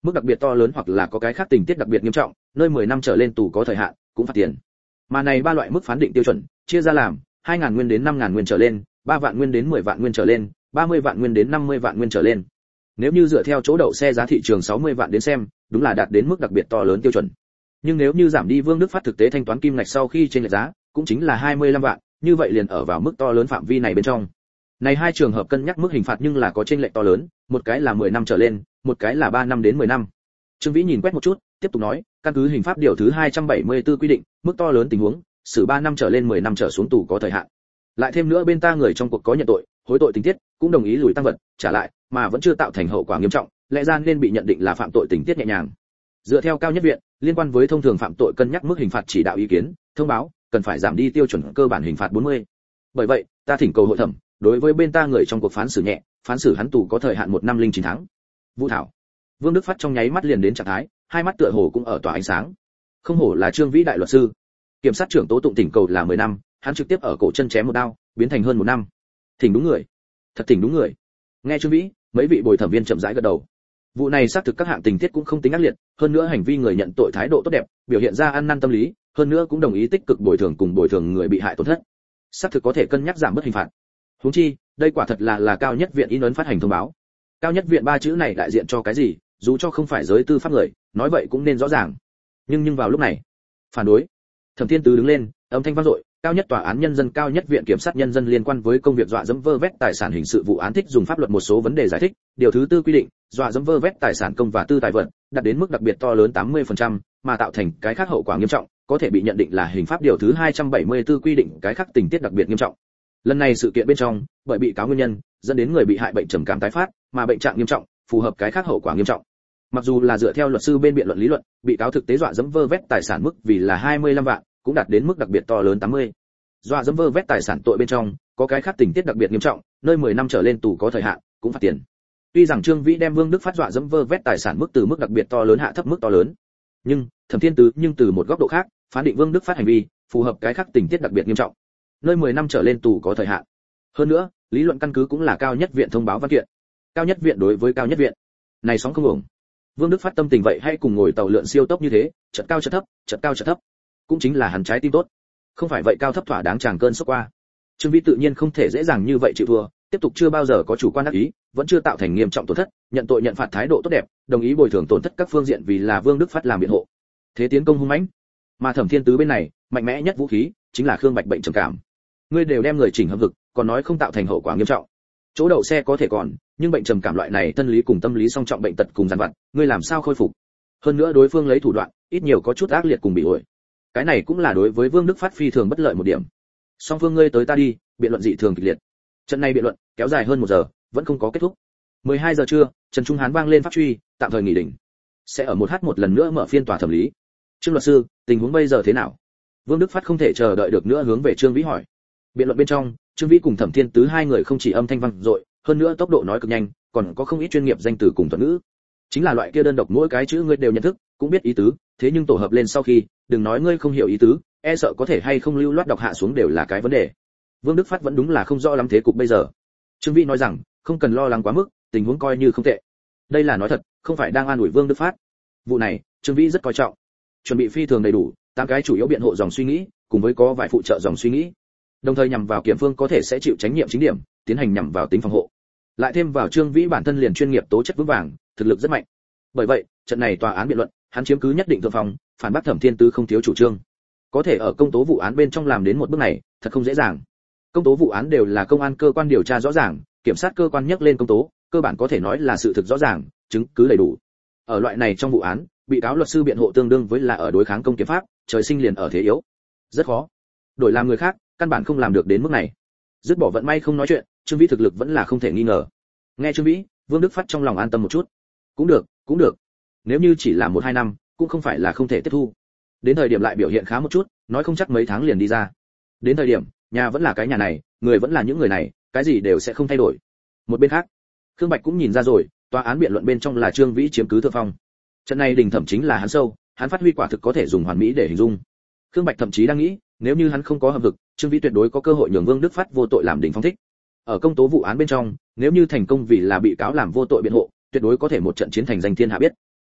mức đặc biệt to lớn hoặc là có cái khác tình tiết đặc biệt nghiêm trọng, nơi mười năm trở lên tù có thời hạn, cũng phạt tiền. Mà này ba loại mức phán định tiêu chuẩn, chia ra làm hai nghìn nguyên đến năm nghìn nguyên trở lên, ba vạn nguyên đến mười vạn nguyên trở lên, ba mươi vạn nguyên đến năm mươi vạn nguyên trở lên. Nếu như dựa theo chỗ đậu xe giá thị trường sáu mươi vạn đến xem, đúng là đạt đến mức đặc biệt to lớn tiêu chuẩn. Nhưng nếu như giảm đi Vương Đức Phát thực tế thanh toán kim ngạch sau khi trên lệch giá, cũng chính là hai mươi lăm vạn, như vậy liền ở vào mức to lớn phạm vi này bên trong. Này hai trường hợp cân nhắc mức hình phạt nhưng là có chênh lệch to lớn, một cái là mười năm trở lên, một cái là ba năm đến mười năm. Trương Vĩ nhìn quét một chút, tiếp tục nói, căn cứ hình pháp điều thứ hai trăm bảy mươi tư quy định, mức to lớn tình huống, xử ba năm trở lên mười năm trở xuống tù có thời hạn. Lại thêm nữa bên ta người trong cuộc có nhận tội, hối tội tình tiết, cũng đồng ý lùi tăng vật, trả lại, mà vẫn chưa tạo thành hậu quả nghiêm trọng, lẽ ra nên bị nhận định là phạm tội tình tiết nhẹ nhàng. Dựa theo cao nhất viện, liên quan với thông thường phạm tội cân nhắc mức hình phạt chỉ đạo ý kiến, thông báo, cần phải giảm đi tiêu chuẩn cơ bản hình phạt bốn mươi. Bởi vậy, ta thỉnh cầu hội thẩm, đối với bên ta người trong cuộc phán xử nhẹ, phán xử hắn tù có thời hạn một năm linh chín tháng. Vũ Thảo. Vương Đức Phát trong nháy mắt liền đến trạng thái, hai mắt tựa hồ cũng ở tỏa ánh sáng. Không hổ là Trương Vĩ đại luật sư. Kiểm sát trưởng tố tụng thỉnh cầu là mười năm, hắn trực tiếp ở cổ chân chém một đao, biến thành hơn một năm. Thỉnh đúng người. Thật thỉnh đúng người. Nghe Trương Vĩ, mấy vị bồi thẩm viên chậm rãi gật đầu. Vụ này xác thực các hạng tình tiết cũng không tính ác liệt, hơn nữa hành vi người nhận tội thái độ tốt đẹp, biểu hiện ra ăn năn tâm lý, hơn nữa cũng đồng ý tích cực bồi thường cùng bồi thường người bị hại tổn thất. Xác thực có thể cân nhắc giảm bớt hình phạt. Huống chi, đây quả thật là là cao nhất viện in ấn phát hành thông báo. Cao nhất viện ba chữ này đại diện cho cái gì, dù cho không phải giới tư pháp người, nói vậy cũng nên rõ ràng. Nhưng nhưng vào lúc này, phản đối. Thẩm Thiên Tứ đứng lên, âm thanh vang dội, cao nhất tòa án nhân dân, cao nhất viện kiểm sát nhân dân liên quan với công việc dọa dẫm vơ vét tài sản hình sự vụ án thích dùng pháp luật một số vấn đề giải thích. Điều thứ tư quy định, dọa dẫm vơ vét tài sản công và tư tài vật, đạt đến mức đặc biệt to lớn tám mươi phần trăm, mà tạo thành cái khác hậu quả nghiêm trọng, có thể bị nhận định là hình pháp điều thứ hai trăm bảy mươi tư quy định cái khác tình tiết đặc biệt nghiêm trọng. Lần này sự kiện bên trong, bởi bị cáo nguyên nhân, dẫn đến người bị hại bệnh trầm cảm tái phát, mà bệnh trạng nghiêm trọng, phù hợp cái khác hậu quả nghiêm trọng. Mặc dù là dựa theo luật sư bên biện luận lý luận, bị cáo thực tế dọa dẫm vơ vét tài sản mức vì là hai mươi lăm vạn, cũng đạt đến mức đặc biệt to lớn tám mươi. Dọa dẫm vơ vét tài sản tội bên trong, có cái khác tình tiết đặc biệt nghiêm trọng, nơi mười năm trở lên tù có thời hạn, cũng phạt tiền. Tuy rằng Trương Vĩ đem Vương Đức Phát dọa dẫm vơ vét tài sản mức từ mức đặc biệt to lớn hạ thấp mức to lớn, nhưng Thẩm Thiên Tứ nhưng từ một góc độ khác, phán định Vương Đức Phát hành vi phù hợp cái khác tình tiết đặc biệt nghiêm trọng, nơi mười năm trở lên tù có thời hạn. Hơn nữa, lý luận căn cứ cũng là cao nhất viện thông báo văn kiện. Cao nhất viện đối với cao nhất viện, này sóng không ổng. Vương Đức Phát tâm tình vậy hay cùng ngồi tàu lượn siêu tốc như thế, chợt cao chợt thấp, chợt cao chợt thấp. Cũng chính là hắn trái tim tốt. Không phải vậy cao thấp thỏa đáng chàng cơn sốc qua. Trương Vĩ tự nhiên không thể dễ dàng như vậy chịu thua, tiếp tục chưa bao giờ có chủ quan ác ý, vẫn chưa tạo thành nghiêm trọng tổn thất, nhận tội nhận phạt thái độ tốt đẹp, đồng ý bồi thường tổn thất các phương diện vì là Vương Đức Phát làm biện hộ. Thế tiến công hung mãnh. Mà Thẩm Thiên Tứ bên này, mạnh mẽ nhất vũ khí chính là Khương Bạch bệnh trầm cảm. Ngươi đều đem người chỉnh hợp vực, còn nói không tạo thành hậu quả nghiêm trọng. Chỗ đậu xe có thể còn, nhưng bệnh trầm cảm loại này thân lý cùng tâm lý song trọng bệnh tật cùng giàn vặt, ngươi làm sao khôi phục? Hơn nữa đối phương lấy thủ đoạn, ít nhiều có chút ác liệt cùng bị ổi. Cái này cũng là đối với Vương Đức Phát phi thường bất lợi một điểm. Song phương ngươi tới ta đi, biện luận dị thường kịch liệt. Trận này biện luận kéo dài hơn một giờ, vẫn không có kết thúc. mười hai giờ trưa, Trần Trung Hán vang lên pháp truy, tạm thời nghỉ đỉnh. Sẽ ở một h một lần nữa mở phiên tòa thẩm lý. Trương luật sư, tình huống bây giờ thế nào? Vương Đức Phát không thể chờ đợi được nữa hướng về Trương Vĩ hỏi. Biện luận bên trong, Trương Vĩ cùng Thẩm Thiên Tứ hai người không chỉ âm thanh vang dội, hơn nữa tốc độ nói cực nhanh, còn có không ít chuyên nghiệp danh từ cùng thuật ngữ. Chính là loại kia đơn độc mỗi cái chữ ngươi đều nhận thức, cũng biết ý tứ, thế nhưng tổ hợp lên sau khi, đừng nói ngươi không hiểu ý tứ, e sợ có thể hay không lưu loát đọc hạ xuống đều là cái vấn đề. Vương Đức Phát vẫn đúng là không rõ lắm thế cục bây giờ. Trương Vĩ nói rằng, không cần lo lắng quá mức, tình huống coi như không tệ. Đây là nói thật, không phải đang an ủi Vương Đức Phát. Vụ này, Trương Vĩ rất coi trọng, chuẩn bị phi thường đầy đủ, tám cái chủ yếu biện hộ dòng suy nghĩ, cùng với có vài phụ trợ dòng suy nghĩ. Đồng thời nhằm vào kiểm phương có thể sẽ chịu trách nhiệm chính điểm, tiến hành nhằm vào tính phòng hộ. Lại thêm vào Trương Vĩ bản thân liền chuyên nghiệp tố chất vững vàng, thực lực rất mạnh. Bởi vậy, trận này tòa án biện luận, hắn chiếm cứ nhất định thượng phòng, phản bác Thẩm Thiên Tứ không thiếu chủ trương. Có thể ở công tố vụ án bên trong làm đến một bước này, thật không dễ dàng. Công tố vụ án đều là công an cơ quan điều tra rõ ràng, kiểm sát cơ quan nhắc lên công tố, cơ bản có thể nói là sự thực rõ ràng, chứng cứ đầy đủ. Ở loại này trong vụ án, bị cáo luật sư biện hộ tương đương với là ở đối kháng công kiểm pháp, trời sinh liền ở thế yếu. Rất khó. Đổi làm người khác, căn bản không làm được đến mức này. Dứt bỏ vận may không nói chuyện, Trương Vĩ thực lực vẫn là không thể nghi ngờ. Nghe Trương Vĩ, Vương Đức Phát trong lòng an tâm một chút. Cũng được, cũng được. Nếu như chỉ là một hai năm, cũng không phải là không thể tiếp thu. Đến thời điểm lại biểu hiện khá một chút, nói không chắc mấy tháng liền đi ra. Đến thời điểm, nhà vẫn là cái nhà này, người vẫn là những người này, cái gì đều sẽ không thay đổi. Một bên khác, Khương Bạch cũng nhìn ra rồi, tòa án biện luận bên trong là Trương Vĩ chiếm cứ thượng phong. Trận này đình thẩm chính là hắn sâu, hắn phát huy quả thực có thể dùng hoàn mỹ để hình dung. Khương Bạch thậm chí đang nghĩ, nếu như hắn không có hợp lực, Trương Vĩ tuyệt đối có cơ hội nhường Vương Đức Phát vô tội làm đỉnh phong thích. Ở công tố vụ án bên trong, nếu như thành công vì là bị cáo làm vô tội biện hộ, tuyệt đối có thể một trận chiến thành danh thiên hạ biết.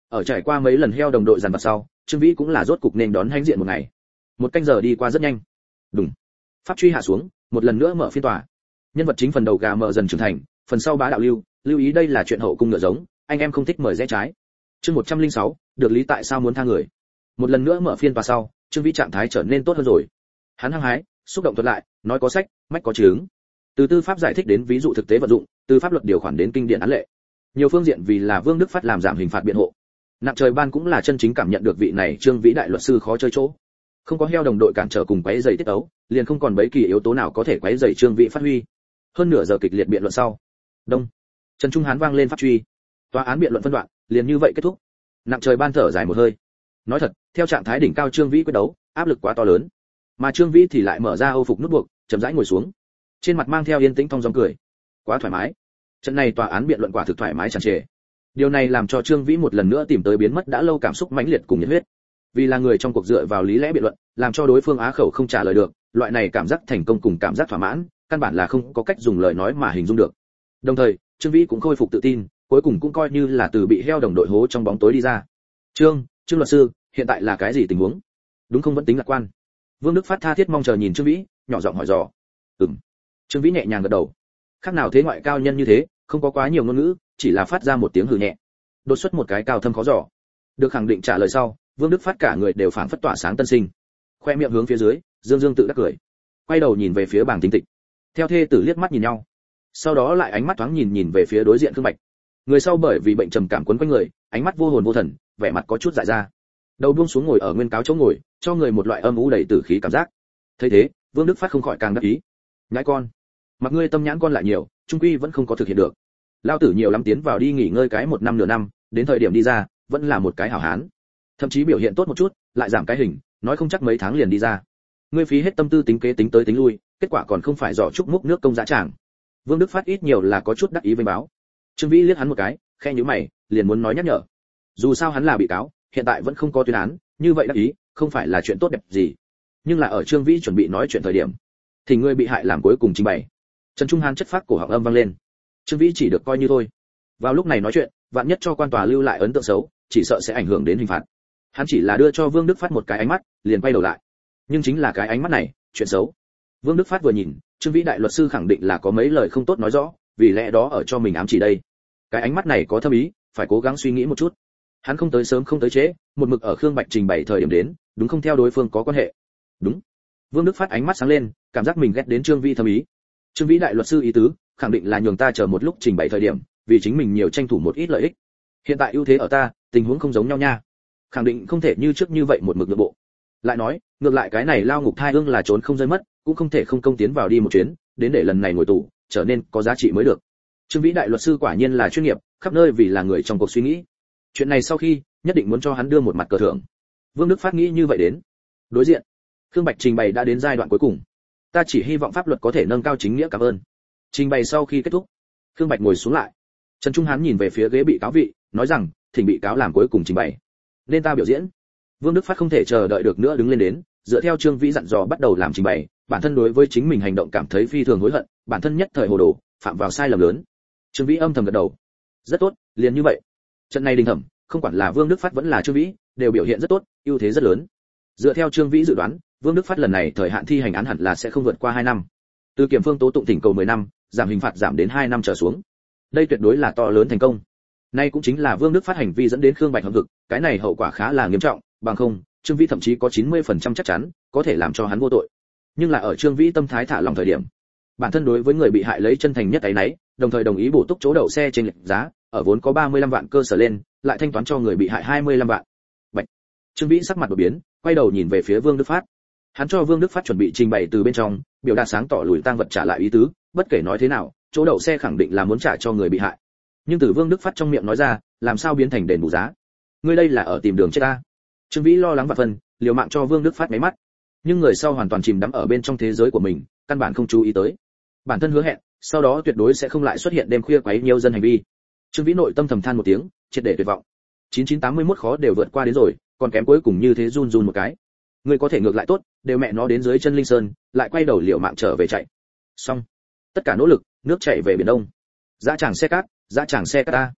Ở trải qua mấy lần heo đồng đội dàn vặt sau, Trương Vĩ cũng là rốt cục nên đón hãnh diện một ngày. Một canh giờ đi qua rất nhanh. Đùng. Pháp truy hạ xuống, một lần nữa mở phiên tòa. Nhân vật chính phần đầu gà mở dần trưởng thành, phần sau bá đạo lưu, lưu ý đây là chuyện hậu cung ngựa giống, anh em không thích mời rẽ trái. Chương một trăm lẻ sáu, được lý tại sao muốn tha người. Một lần nữa mở phiên tòa sau, Trương Vĩ trạng thái trở nên tốt hơn rồi. Hắn hăng hái, xúc động thuật lại, nói có sách, mách có chứng. Từ tư pháp giải thích đến ví dụ thực tế vận dụng, từ pháp luật điều khoản đến kinh điển án lệ. Nhiều phương diện vì là Vương Đức Phát làm giảm hình phạt biện hộ. Nặng trời ban cũng là chân chính cảm nhận được vị này Trương Vĩ đại luật sư khó chơi chỗ. Không có heo đồng đội cản trở cùng quấy rầy tiết tấu, liền không còn mấy kỳ yếu tố nào có thể quấy rầy Trương Vĩ phát huy. Hơn nửa giờ kịch liệt biện luận sau, đông, Trần Trung Hán vang lên pháp truy. Tòa án biện luận phân đoạn, liền như vậy kết thúc. Nặng trời ban thở dài một hơi. Nói thật, theo trạng thái đỉnh cao Trương Vĩ quyết đấu, áp lực quá to lớn. Mà Trương Vĩ thì lại mở ra âu phục nút buộc, chậm rãi ngồi xuống. Trên mặt mang theo yên tĩnh thong dong cười. Quá thoải mái. Trận này tòa án biện luận quả thực thoải mái tràn trề. Điều này làm cho Trương Vĩ một lần nữa tìm tới biến mất đã lâu cảm xúc mãnh liệt cùng nhiệt huyết. Vì là người trong cuộc dựa vào lý lẽ biện luận, làm cho đối phương á khẩu không trả lời được, loại này cảm giác thành công cùng cảm giác thỏa mãn, căn bản là không có cách dùng lời nói mà hình dung được. Đồng thời, Trương Vĩ cũng khôi phục tự tin, cuối cùng cũng coi như là từ bị heo đồng đội hố trong bóng tối đi ra. Trương, Trương luật sư, hiện tại là cái gì tình huống? Đúng không vẫn tính lạc quan. Vương Đức Phát tha thiết mong chờ nhìn Trương Vĩ, nhỏ giọng hỏi dò. Ừm. Trương Vĩ nhẹ nhàng gật đầu. Khác nào thế ngoại cao nhân như thế, không có quá nhiều ngôn ngữ, chỉ là phát ra một tiếng hừ nhẹ. Đột xuất một cái cao thâm khó dò. Được khẳng định trả lời sau, Vương Đức Phát cả người đều phảng phất tỏa sáng tân sinh. Khoe miệng hướng phía dưới, dương dương tự đắc cười. Quay đầu nhìn về phía bảng tính tịch. Theo thê tử liếc mắt nhìn nhau. Sau đó lại ánh mắt thoáng nhìn nhìn về phía đối diện Khương Bạch. Người sau bởi vì bệnh trầm cảm quấn quanh người, ánh mắt vô hồn vô thần, vẻ mặt có chút dại ra. Đầu buông xuống ngồi ở nguyên cáo chỗ ngồi, cho người một loại âm u đầy tử khí cảm giác. Thấy thế, Vương Đức Phát không khỏi càng đắc ý. Nhãi con, mặc ngươi tâm nhãn con lại nhiều, trung quy vẫn không có thực hiện được. Lao tử nhiều lắm tiến vào đi nghỉ ngơi cái một năm nửa năm, đến thời điểm đi ra, vẫn là một cái hảo hán. Thậm chí biểu hiện tốt một chút, lại giảm cái hình, nói không chắc mấy tháng liền đi ra. Ngươi phí hết tâm tư tính kế tính tới tính lui, kết quả còn không phải dò chúc múc nước công dã tràng. Vương Đức Phát ít nhiều là có chút đắc ý vênh báo. Trương Vĩ liếc hắn một cái, khe nhíu mày, liền muốn nói nhắc nhở. Dù sao hắn là bị cáo, hiện tại vẫn không có tuyên án, như vậy đắc ý, không phải là chuyện tốt đẹp gì. Nhưng là ở Trương Vĩ chuẩn bị nói chuyện thời điểm, thì người bị hại làm cuối cùng trình bày. Trần Trung Hán chất phác cổ họng âm vang lên. Trương Vĩ chỉ được coi như thôi. Vào lúc này nói chuyện, vạn nhất cho quan tòa lưu lại ấn tượng xấu, chỉ sợ sẽ ảnh hưởng đến hình phạt. Hắn chỉ là đưa cho Vương Đức Phát một cái ánh mắt, liền quay đầu lại. Nhưng chính là cái ánh mắt này, chuyện xấu. Vương Đức Phát vừa nhìn, Trương Vĩ đại luật sư khẳng định là có mấy lời không tốt nói rõ, vì lẽ đó ở cho mình ám chỉ đây. Cái ánh mắt này có thâm ý, phải cố gắng suy nghĩ một chút. Hắn không tới sớm không tới trễ, một mực ở Khương Bạch trình bày thời điểm đến, đúng không theo đối phương có quan hệ. Đúng. Vương Đức Phát ánh mắt sáng lên, cảm giác mình ghét đến Trương Vĩ thâm ý. Trương Vĩ đại luật sư ý tứ, khẳng định là nhường ta chờ một lúc trình bày thời điểm, vì chính mình nhiều tranh thủ một ít lợi ích. Hiện tại ưu thế ở ta, tình huống không giống nhau nha. Khẳng định không thể như trước như vậy một mực nội bộ. Lại nói, ngược lại cái này lao ngục thai ương là trốn không rơi mất, cũng không thể không công tiến vào đi một chuyến, đến để lần này ngồi tù, trở nên có giá trị mới được. Trương Vĩ đại luật sư quả nhiên là chuyên nghiệp, khắp nơi vì là người trong cuộc suy nghĩ. Chuyện này sau khi, nhất định muốn cho hắn đưa một mặt cờ thưởng. Vương Đức Phát nghĩ như vậy đến. Đối diện, Khương Bạch trình bày đã đến giai đoạn cuối cùng. Ta chỉ hy vọng pháp luật có thể nâng cao chính nghĩa cảm ơn. Trình bày sau khi kết thúc, Khương Bạch ngồi xuống lại. Trần Trung Hán nhìn về phía ghế bị cáo vị, nói rằng, thỉnh bị cáo làm cuối cùng trình bày. Nên ta biểu diễn. Vương Đức Phát không thể chờ đợi được nữa đứng lên đến, dựa theo Trương Vĩ dặn dò bắt đầu làm trình bày, bản thân đối với chính mình hành động cảm thấy phi thường hối hận, bản thân nhất thời hồ đồ, phạm vào sai lầm lớn. Trương Vĩ âm thầm gật đầu. Rất tốt, liền như vậy. Trận này đình thẩm, không quản là Vương Đức Phát vẫn là Trương Vĩ, đều biểu hiện rất tốt, ưu thế rất lớn. Dựa theo Trương Vĩ dự đoán, Vương Đức Phát lần này thời hạn thi hành án hẳn là sẽ không vượt qua hai năm. Từ kiểm phương tố tụng thỉnh cầu mười năm, giảm hình phạt giảm đến hai năm trở xuống. Đây tuyệt đối là to lớn thành công. Nay cũng chính là Vương Đức Phát hành vi dẫn đến Khương Bạch hậm hực, cái này hậu quả khá là nghiêm trọng, bằng không, Trương Vĩ thậm chí có chín mươi phần trăm chắc chắn có thể làm cho hắn vô tội. Nhưng là ở Trương Vĩ tâm thái thả lòng thời điểm, bản thân đối với người bị hại lấy chân thành nhất ấy nấy, đồng thời đồng ý bổ túc chỗ đậu xe trên lệch giá, ở vốn có ba mươi lăm vạn cơ sở lên, lại thanh toán cho người bị hại hai mươi lăm vạn. Bạch. Trương Vĩ sắc mặt đột biến, quay đầu nhìn về phía Vương Đức Phát. Hắn cho Vương Đức Phát chuẩn bị trình bày từ bên trong, biểu đạt sáng tỏ lùi tang vật trả lại ý tứ, bất kể nói thế nào, chỗ đậu xe khẳng định là muốn trả cho người bị hại. Nhưng từ Vương Đức Phát trong miệng nói ra, làm sao biến thành đền bù giá? Ngươi đây là ở tìm đường chết ta. Trương Vĩ lo lắng vạn phần, liều mạng cho Vương Đức Phát mấy mắt. Nhưng người sau hoàn toàn chìm đắm ở bên trong thế giới của mình, căn bản không chú ý tới. Bản thân hứa hẹn, sau đó tuyệt đối sẽ không lại xuất hiện đêm khuya quấy nhiễu dân hành vi. Trương Vĩ nội tâm thầm than một tiếng, triệt để tuyệt vọng. chín chín tám mươi mốt khó đều vượt qua đến rồi, còn kém cuối cùng như thế run run một cái. Người có thể ngược lại tốt, đều mẹ nó đến dưới chân Linh Sơn, lại quay đầu liều mạng trở về chạy. Xong, tất cả nỗ lực, nước chảy về biển đông. Dã tràng xe cát, dã tràng xe cát ta.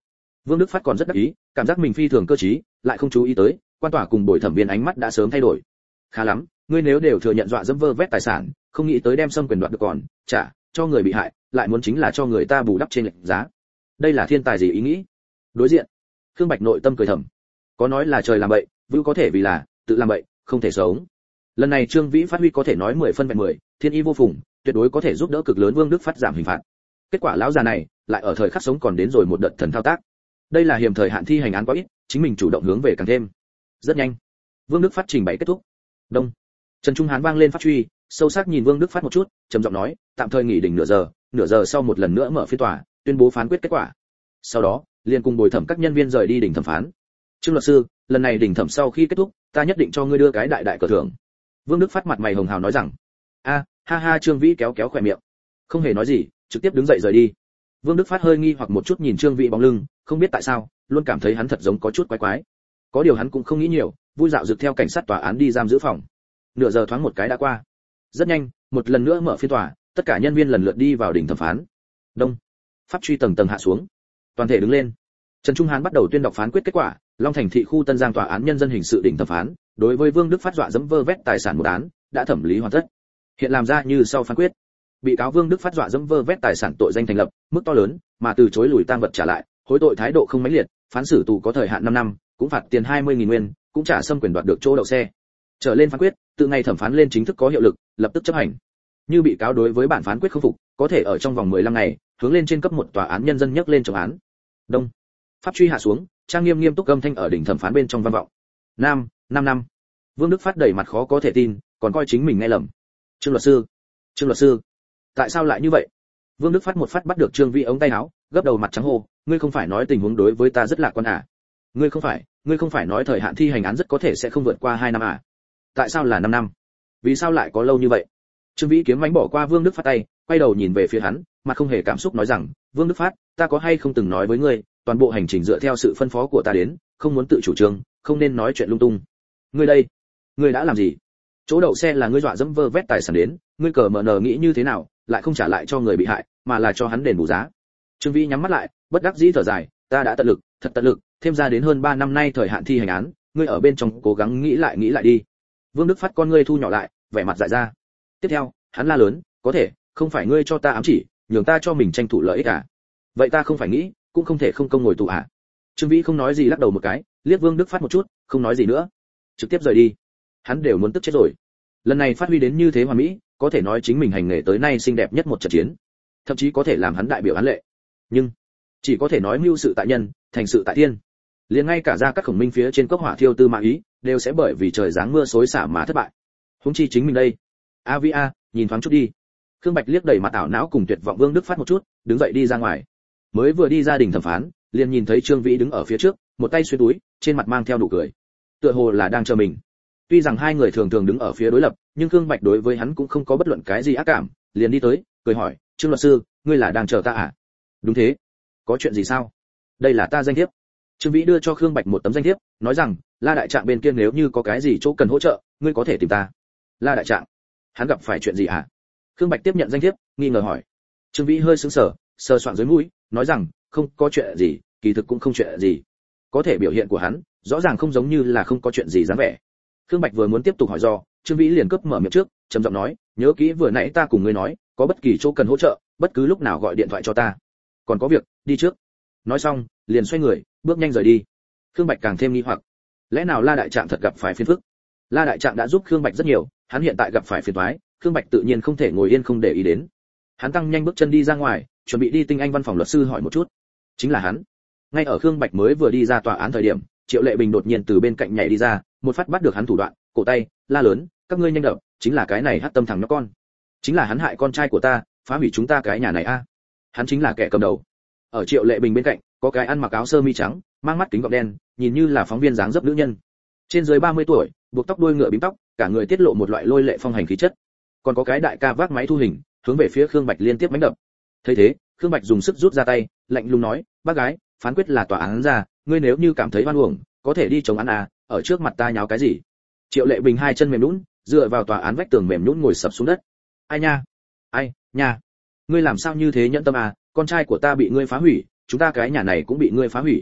Vương Đức Phát còn rất đắc ý, cảm giác mình phi thường cơ trí, lại không chú ý tới, quan tòa cùng bồi thẩm viên ánh mắt đã sớm thay đổi. Khá lắm, ngươi nếu đều thừa nhận dọa dẫm vơ vét tài sản, không nghĩ tới đem xâm quyền đoạt được còn trả cho người bị hại, lại muốn chính là cho người ta bù đắp trên lệch giá. Đây là thiên tài gì ý nghĩ? Đối diện, Khương Bạch nội tâm cười thầm. Có nói là trời làm bậy, vưu có thể vì là tự làm bậy, không thể sống. Lần này Trương Vĩ phát huy có thể nói mười phân vẹn mười, thiên y vô phùng, tuyệt đối có thể giúp đỡ cực lớn Vương Đức Phát giảm hình phạt. Kết quả lão già này lại ở thời khắc sống còn đến rồi một đợt thần thao tác. Đây là hiểm thời hạn thi hành án quá ít, chính mình chủ động hướng về càng thêm. Rất nhanh, Vương Đức Phát trình bày kết thúc. Đông. Trần Trung Hán vang lên pháp truy, sâu sắc nhìn Vương Đức Phát một chút, trầm giọng nói, tạm thời nghỉ đỉnh nửa giờ, nửa giờ sau một lần nữa mở phiên tòa, tuyên bố phán quyết kết quả. Sau đó, liền cùng bồi thẩm các nhân viên rời đi đỉnh thẩm phán. Trương luật sư, lần này đỉnh thẩm sau khi kết thúc, ta nhất định cho ngươi đưa cái đại đại cờ thưởng. Vương Đức Phát mặt mày hồng hào nói rằng. A, ha ha, Trương Vĩ kéo kéo khóe miệng, không hề nói gì, trực tiếp đứng dậy rời đi. Vương Đức Phát hơi nghi hoặc một chút nhìn Trương Vĩ bóng lưng, không biết tại sao, luôn cảm thấy hắn thật giống có chút quái quái. Có điều hắn cũng không nghĩ nhiều, vui dạo dược theo cảnh sát tòa án đi giam giữ phòng. Nửa giờ thoáng một cái đã qua. Rất nhanh, một lần nữa mở phiên tòa, tất cả nhân viên lần lượt đi vào đỉnh thẩm phán. Đông. Pháp truy tầng tầng hạ xuống. Toàn thể đứng lên. Trần Trung Hán bắt đầu tuyên đọc phán quyết kết quả, Long Thành thị khu Tân Giang tòa án nhân dân hình sự đỉnh thẩm phán, đối với Vương Đức Phát dọa dẫm vơ vét tài sản một án, đã thẩm lý hoàn tất. Hiện làm ra như sau phán quyết. Bị cáo Vương Đức Phát dọa dẫm vơ vét tài sản tội danh thành lập, mức to lớn, mà từ chối lùi tang vật trả lại, hối tội thái độ không mãnh liệt, phán xử tù có thời hạn năm năm, cũng phạt tiền hai mươi nghìn nguyên, cũng trả xâm quyền đoạt được chỗ đậu xe. Trở lên phán quyết, từ ngày thẩm phán lên chính thức có hiệu lực, lập tức chấp hành. Như bị cáo đối với bản phán quyết không phục, có thể ở trong vòng mười lăm ngày, hướng lên trên cấp một tòa án nhân dân nhắc lên trọng án. Đông. Pháp truy hạ xuống, trang nghiêm nghiêm túc âm thanh ở đỉnh thẩm phán bên trong vang vọng. Nam, năm năm. Vương Đức Phát đầy mặt khó có thể tin, còn coi chính mình nghe lầm. Trương luật sư, Trương luật sư, tại sao lại như vậy? Vương Đức Phát một phát bắt được Trương Vĩ ống tay áo, gấp đầu mặt trắng hồ, ngươi không phải nói tình huống đối với ta rất lạc quan à? Ngươi không phải, ngươi không phải nói thời hạn thi hành án rất có thể sẽ không vượt qua hai năm à? Tại sao là năm năm? Vì sao lại có lâu như vậy? Trương Vĩ kiếm mánh bỏ qua Vương Đức Phát tay, quay đầu nhìn về phía hắn, mà không hề cảm xúc nói rằng, Vương Đức Phát, ta có hay không từng nói với ngươi, toàn bộ hành trình dựa theo sự phân phó của ta đến, không muốn tự chủ trương, không nên nói chuyện lung tung. Ngươi đây, ngươi đã làm gì? Chỗ đậu xe là ngươi dọa dẫm vơ vét tài sản đến, ngươi cờ mờ nờ nghĩ như thế nào, lại không trả lại cho người bị hại, mà là cho hắn đền bù giá. Trương Vĩ nhắm mắt lại, bất đắc dĩ thở dài, ta đã tận lực, thật tận lực, thêm ra đến hơn ba năm nay thời hạn thi hành án, ngươi ở bên trong cố gắng nghĩ lại nghĩ lại đi. Vương Đức Phát con ngươi thu nhỏ lại, vẻ mặt dại ra. Tiếp theo, hắn la lớn, có thể, không phải ngươi cho ta ám chỉ, nhường ta cho mình tranh thủ lợi ích à? Vậy ta không phải nghĩ, cũng không thể không công ngồi tù à? Trương Vĩ không nói gì lắc đầu một cái, liếc Vương Đức Phát một chút, không nói gì nữa, trực tiếp rời đi. Hắn đều muốn tức chết rồi. Lần này phát huy đến như thế hoàn mỹ, có thể nói chính mình hành nghề tới nay xinh đẹp nhất một trận chiến, thậm chí có thể làm hắn đại biểu án lệ. Nhưng chỉ có thể nói mưu sự tại nhân, thành sự tại thiên. Liền ngay cả ra các khổng minh phía trên cốc hỏa thiêu tư mã ý, đều sẽ bởi vì trời giáng mưa xối xả mà thất bại. Huống chi chính mình đây. A Vi A, nhìn thoáng chút đi. Khương Bạch liếc đầy mặt ảo não cùng tuyệt vọng Vương Đức Phát một chút, đứng dậy đi ra ngoài. Mới vừa đi ra đình thẩm phán, liền nhìn thấy Trương Vĩ đứng ở phía trước, một tay xuyên túi, trên mặt mang theo nụ cười. Tựa hồ là đang chờ mình. Tuy rằng hai người thường thường đứng ở phía đối lập, nhưng Khương Bạch đối với hắn cũng không có bất luận cái gì ác cảm, liền đi tới, cười hỏi, "Trương luật sư, ngươi là đang chờ ta à?" "Đúng thế. Có chuyện gì sao?" "Đây là ta danh thiếp." Trương Vĩ đưa cho Khương Bạch một tấm danh thiếp, nói rằng, "La đại trạng bên kia nếu như có cái gì chỗ cần hỗ trợ, ngươi có thể tìm ta." "La đại trạng? Hắn gặp phải chuyện gì à?" Khương Bạch tiếp nhận danh thiếp, nghi ngờ hỏi. Trương Vĩ hơi sững sờ, sờ soạn dưới mũi, nói rằng, "Không có chuyện gì, kỳ thực cũng không chuyện gì." Có thể biểu hiện của hắn, rõ ràng không giống như là không có chuyện gì dáng vẻ. Khương Bạch vừa muốn tiếp tục hỏi do, Trương Vĩ liền cướp mở miệng trước, trầm giọng nói, "Nhớ kỹ vừa nãy ta cùng ngươi nói, có bất kỳ chỗ cần hỗ trợ, bất cứ lúc nào gọi điện thoại cho ta. Còn có việc, đi trước." Nói xong, liền xoay người, bước nhanh rời đi. Khương Bạch càng thêm nghi hoặc, lẽ nào La đại trạng thật gặp phải phiền phức? La đại trạng đã giúp Khương Bạch rất nhiều, hắn hiện tại gặp phải phiền toái, Khương Bạch tự nhiên không thể ngồi yên không để ý đến. Hắn tăng nhanh bước chân đi ra ngoài, chuẩn bị đi Tinh Anh văn phòng luật sư hỏi một chút. Chính là hắn. Ngay ở Khương Bạch mới vừa đi ra tòa án thời điểm, Triệu Lệ Bình đột nhiên từ bên cạnh nhảy đi ra, một phát bắt được hắn thủ đoạn, cổ tay, la lớn, "Các ngươi nhanh đập, chính là cái này hắc tâm thằng nhóc con. Chính là hắn hại con trai của ta, phá hủy chúng ta cái nhà này a." Hắn chính là kẻ cầm đầu. Ở Triệu Lệ Bình bên cạnh, có cái ăn mặc áo sơ mi trắng, mang mắt kính gọng đen, nhìn như là phóng viên dáng dấp nữ nhân. Trên dưới ba mươi tuổi, buộc tóc đuôi ngựa bím tóc, cả người tiết lộ một loại lôi lệ phong hành khí chất. Còn có cái đại ca vác máy thu hình, hướng về phía Khương Bạch liên tiếp đánh đập. Thấy thế, Khương Bạch dùng sức rút ra tay, lạnh lùng nói, "Bác gái, phán quyết là tòa án ra, ngươi nếu như cảm thấy oan uổng, có thể đi chống án à, ở trước mặt ta nháo cái gì?" Triệu Lệ Bình hai chân mềm nhũn, dựa vào tòa án vách tường mềm nhũn ngồi sập xuống đất. "Ai nha? Ai, nha. Ngươi làm sao như thế nhẫn tâm à, con trai của ta bị ngươi phá hủy, chúng ta cái nhà này cũng bị ngươi phá hủy,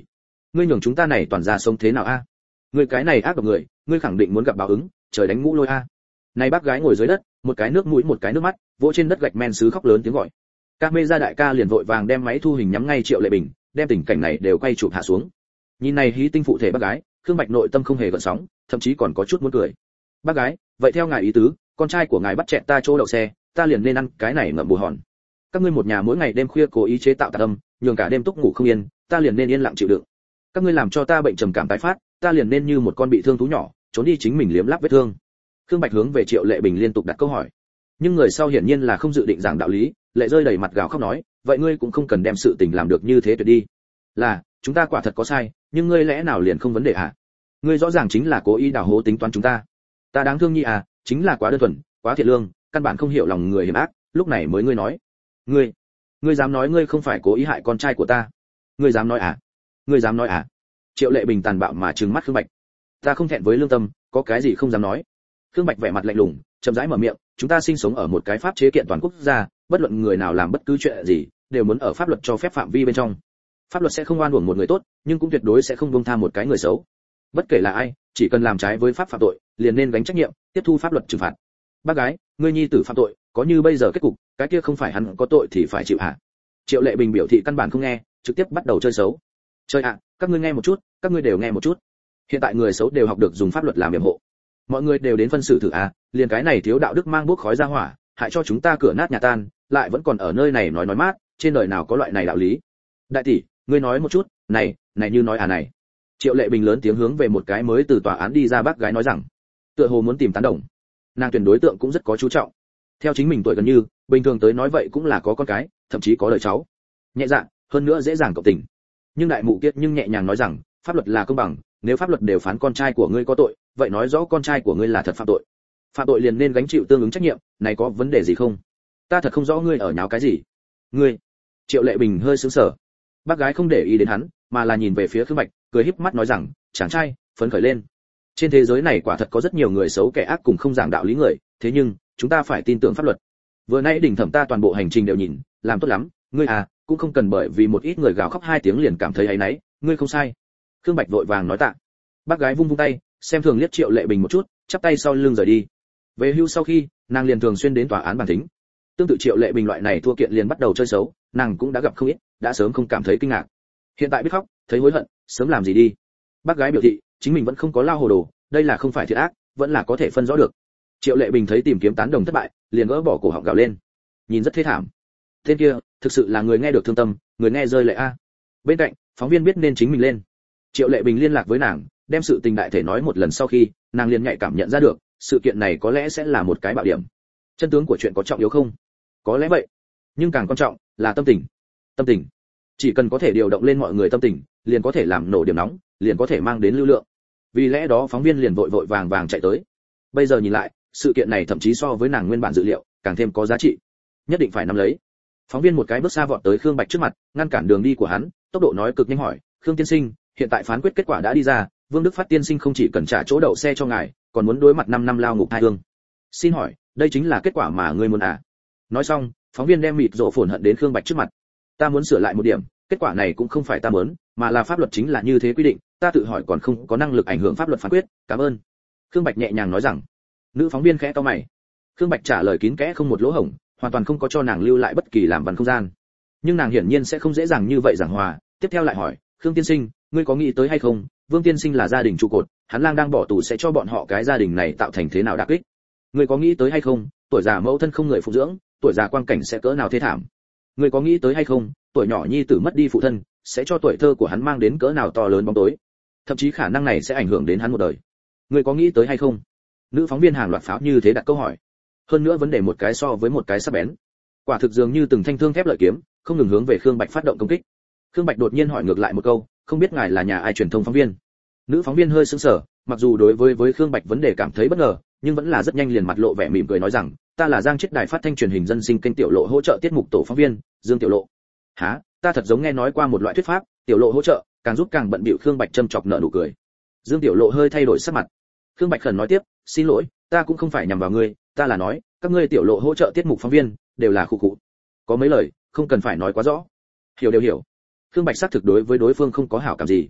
ngươi nhường chúng ta này toàn ra sống thế nào a? Ngươi cái này ác độc người, ngươi khẳng định muốn gặp báo ứng, trời đánh ngũ lôi a. Này bác gái ngồi dưới đất, một cái nước mũi một cái nước mắt, vỗ trên đất gạch men sứ khóc lớn tiếng gọi. Camera đại ca liền vội vàng đem máy thu hình nhắm ngay Triệu Lệ Bình, đem tình cảnh này đều quay chụp hạ xuống. Nhìn này hí tinh phụ thể bác gái, Khương Bạch nội tâm không hề gợn sóng, thậm chí còn có chút muốn cười. Bác gái, vậy theo ngài ý tứ, con trai của ngài bắt chẹn ta chỗ đậu xe, ta liền nên ăn cái này ngậm bù hòn. Các ngươi một nhà mỗi ngày đêm khuya cố ý chế tạo tà âm, nhường cả đêm túc ngủ không yên, ta liền nên yên lặng chịu đựng. Các ngươi làm cho ta bệnh trầm cảm tái phát, ta liền nên như một con bị thương thú nhỏ, trốn đi chính mình liếm láp vết thương. Khương Bạch hướng về Triệu Lệ Bình liên tục đặt câu hỏi. Nhưng người sau hiển nhiên là không dự định giảng đạo lý, lệ rơi đầy mặt gào khóc nói, vậy ngươi cũng không cần đem sự tình làm được như thế tuyệt đi. Là, chúng ta quả thật có sai, nhưng ngươi lẽ nào liền không vấn đề à? Ngươi rõ ràng chính là cố ý đào hố tính toán chúng ta. Ta đáng thương nhi à, chính là quá đơn thuần, quá thiện lương, căn bản không hiểu lòng người hiểm ác, lúc này mới ngươi nói. Ngươi, ngươi dám nói ngươi không phải cố ý hại con trai của ta? Ngươi dám nói à? Ngươi dám nói à? Triệu Lệ Bình tàn bạo mà trừng mắt Khương Bạch. Ta không thẹn với lương tâm, có cái gì không dám nói. Khương Bạch vẻ mặt lạnh lùng, chậm rãi mở miệng, chúng ta sinh sống ở một cái pháp chế kiện toàn quốc gia, bất luận người nào làm bất cứ chuyện gì, đều muốn ở pháp luật cho phép phạm vi bên trong. Pháp luật sẽ không oan uổng một người tốt, nhưng cũng tuyệt đối sẽ không buông tha một cái người xấu. Bất kể là ai, chỉ cần làm trái với pháp phạm tội, liền nên gánh trách nhiệm, tiếp thu pháp luật trừng phạt. Bác gái, ngươi nhi tử phạm tội, có như bây giờ kết cục, cái kia không phải hắn có tội thì phải chịu hả? Triệu Lệ Bình biểu thị căn bản không nghe, trực tiếp bắt đầu chơi xấu. Chơi ạ, à, các ngươi nghe một chút, các ngươi đều nghe một chút. Hiện tại người xấu đều học được dùng pháp luật làm yểm hộ. Mọi người đều đến phân xử thử à, liền cái này thiếu đạo đức mang bốc khói ra hỏa, hại cho chúng ta cửa nát nhà tan, lại vẫn còn ở nơi này nói nói mát, trên đời nào có loại này đạo lý. Đại tỷ, ngươi nói một chút, này, này như nói à này. Triệu Lệ Bình lớn tiếng hướng về một cái mới từ tòa án đi ra bác gái nói rằng, tựa hồ muốn tìm tán đồng. Nàng tuyển đối tượng cũng rất có chú trọng. Theo chính mình tuổi gần như, bình thường tới nói vậy cũng là có con cái, thậm chí có đời cháu. Nhẹ dạ, hơn nữa dễ dàng cộng tình. Nhưng đại mụ kiệt nhưng nhẹ nhàng nói rằng, pháp luật là công bằng, nếu pháp luật đều phán con trai của ngươi có tội, vậy nói rõ con trai của ngươi là thật phạm tội. Phạm tội liền nên gánh chịu tương ứng trách nhiệm, này có vấn đề gì không? Ta thật không rõ ngươi ở nháo cái gì. Ngươi? Triệu Lệ Bình hơi sững sờ. Bác gái không để ý đến hắn, mà là nhìn về phía Khương Bạch, cười híp mắt nói rằng, chàng trai, phấn khởi lên. Trên thế giới này quả thật có rất nhiều người xấu kẻ ác cùng không giảng đạo lý người, thế nhưng chúng ta phải tin tưởng pháp luật. Vừa nãy đỉnh thẩm ta toàn bộ hành trình đều nhìn, làm tốt lắm, ngươi à, cũng không cần bởi vì một ít người gào khóc hai tiếng liền cảm thấy áy náy, ngươi không sai. Khương Bạch vội vàng nói tạ. Bác gái vung vung tay, xem thường liếc Triệu Lệ Bình một chút, chắp tay sau lưng rời đi. Về hưu sau khi, nàng liền thường xuyên đến tòa án bàn thính. Tương tự Triệu Lệ Bình loại này thua kiện liền bắt đầu chơi xấu, nàng cũng đã gặp không ít, đã sớm không cảm thấy kinh ngạc. Hiện tại biết khóc, thấy hối hận, sớm làm gì đi. Bác gái biểu thị, chính mình vẫn không có lao hồ đồ, đây là không phải thiệt ác, vẫn là có thể phân rõ được. Triệu Lệ Bình thấy tìm kiếm tán đồng thất bại, liền gỡ bỏ cổ họng gào lên. Nhìn rất thê thảm. Tên kia, thực sự là người nghe được thương tâm, người nghe rơi lệ a. Bên cạnh, phóng viên biết nên chính mình lên. Triệu Lệ Bình liên lạc với nàng, đem sự tình đại thể nói một lần sau khi, nàng liền nhạy cảm nhận ra được, sự kiện này có lẽ sẽ là một cái bạo điểm. Chân tướng của chuyện có trọng yếu không? Có lẽ vậy, nhưng càng quan trọng là tâm tình. Tâm tình, chỉ cần có thể điều động lên mọi người tâm tình, liền có thể làm nổ điểm nóng, liền có thể mang đến lưu lượng. Vì lẽ đó phóng viên liền vội vội vàng vàng chạy tới. Bây giờ nhìn lại, sự kiện này thậm chí so với nàng nguyên bản dự liệu, càng thêm có giá trị. Nhất định phải nắm lấy. Phóng viên một cái bước xa vọt tới Khương Bạch trước mặt, ngăn cản đường đi của hắn, tốc độ nói cực nhanh hỏi, "Khương tiên sinh, hiện tại phán quyết kết quả đã đi ra, Vương Đức Phát tiên sinh không chỉ cần trả chỗ đậu xe cho ngài, còn muốn đối mặt năm năm lao ngục thai hương. Xin hỏi, đây chính là kết quả mà ngươi muốn à?" Nói xong, phóng viên đem mịt rộ phồn hận đến Khương Bạch trước mặt. "Ta muốn sửa lại một điểm, kết quả này cũng không phải ta muốn, mà là pháp luật chính là như thế quy định, ta tự hỏi còn không có năng lực ảnh hưởng pháp luật phán quyết, cảm ơn." Khương Bạch nhẹ nhàng nói rằng. Nữ phóng viên khẽ cau mày. Khương Bạch trả lời kín kẽ không một lỗ hổng, hoàn toàn không có cho nàng lưu lại bất kỳ làm văn không gian. Nhưng nàng hiển nhiên sẽ không dễ dàng như vậy giảng hòa, tiếp theo lại hỏi, "Khương tiên sinh, ngươi có nghĩ tới hay không, Vương tiên sinh là gia đình trụ cột, hắn lang đang bỏ tù sẽ cho bọn họ cái gia đình này tạo thành thế nào đả kích? Ngươi có nghĩ tới hay không, tuổi già mẫu thân không người phụ dưỡng, tuổi già quang cảnh sẽ cỡ nào thế thảm? Ngươi có nghĩ tới hay không, tuổi nhỏ nhi tử mất đi phụ thân, sẽ cho tuổi thơ của hắn mang đến cỡ nào to lớn bóng tối? Thậm chí khả năng này sẽ ảnh hưởng đến hắn một đời. Ngươi có nghĩ tới hay không?" Nữ phóng viên hàng loạt pháo như thế đặt câu hỏi. Hơn nữa vấn đề một cái so với một cái sắc bén. Quả thực dường như từng thanh thương thép lợi kiếm, không ngừng hướng về Khương Bạch phát động công kích. Khương Bạch đột nhiên hỏi ngược lại một câu, "Không biết ngài là nhà ai truyền thông phóng viên?" Nữ phóng viên hơi sững sờ, mặc dù đối với với Khương Bạch vấn đề cảm thấy bất ngờ, nhưng vẫn là rất nhanh liền mặt lộ vẻ mỉm cười nói rằng, "Ta là Giang Chiết đài phát thanh truyền hình dân sinh kênh Tiểu Lộ hỗ trợ tiết mục tổ phóng viên, Dương Tiểu Lộ." "Hả? Ta thật giống nghe nói qua một loại thuyết pháp, Tiểu Lộ hỗ trợ, càng giúp càng bận bịu." Khương Bạch châm chọc nở nụ cười. Dương Tiểu Lộ hơi thay đổi sắc mặt. Khương Bạch khẩn nói tiếp, "Xin lỗi, ta cũng không phải nhằm vào ngươi, ta là nói, các ngươi Tiểu Lộ hỗ trợ tiết mục phóng viên, đều là khu cụ. Có mấy lời, không cần phải nói quá rõ." "Hiểu đều hiểu." Khương Bạch xác thực đối với đối phương không có hảo cảm gì.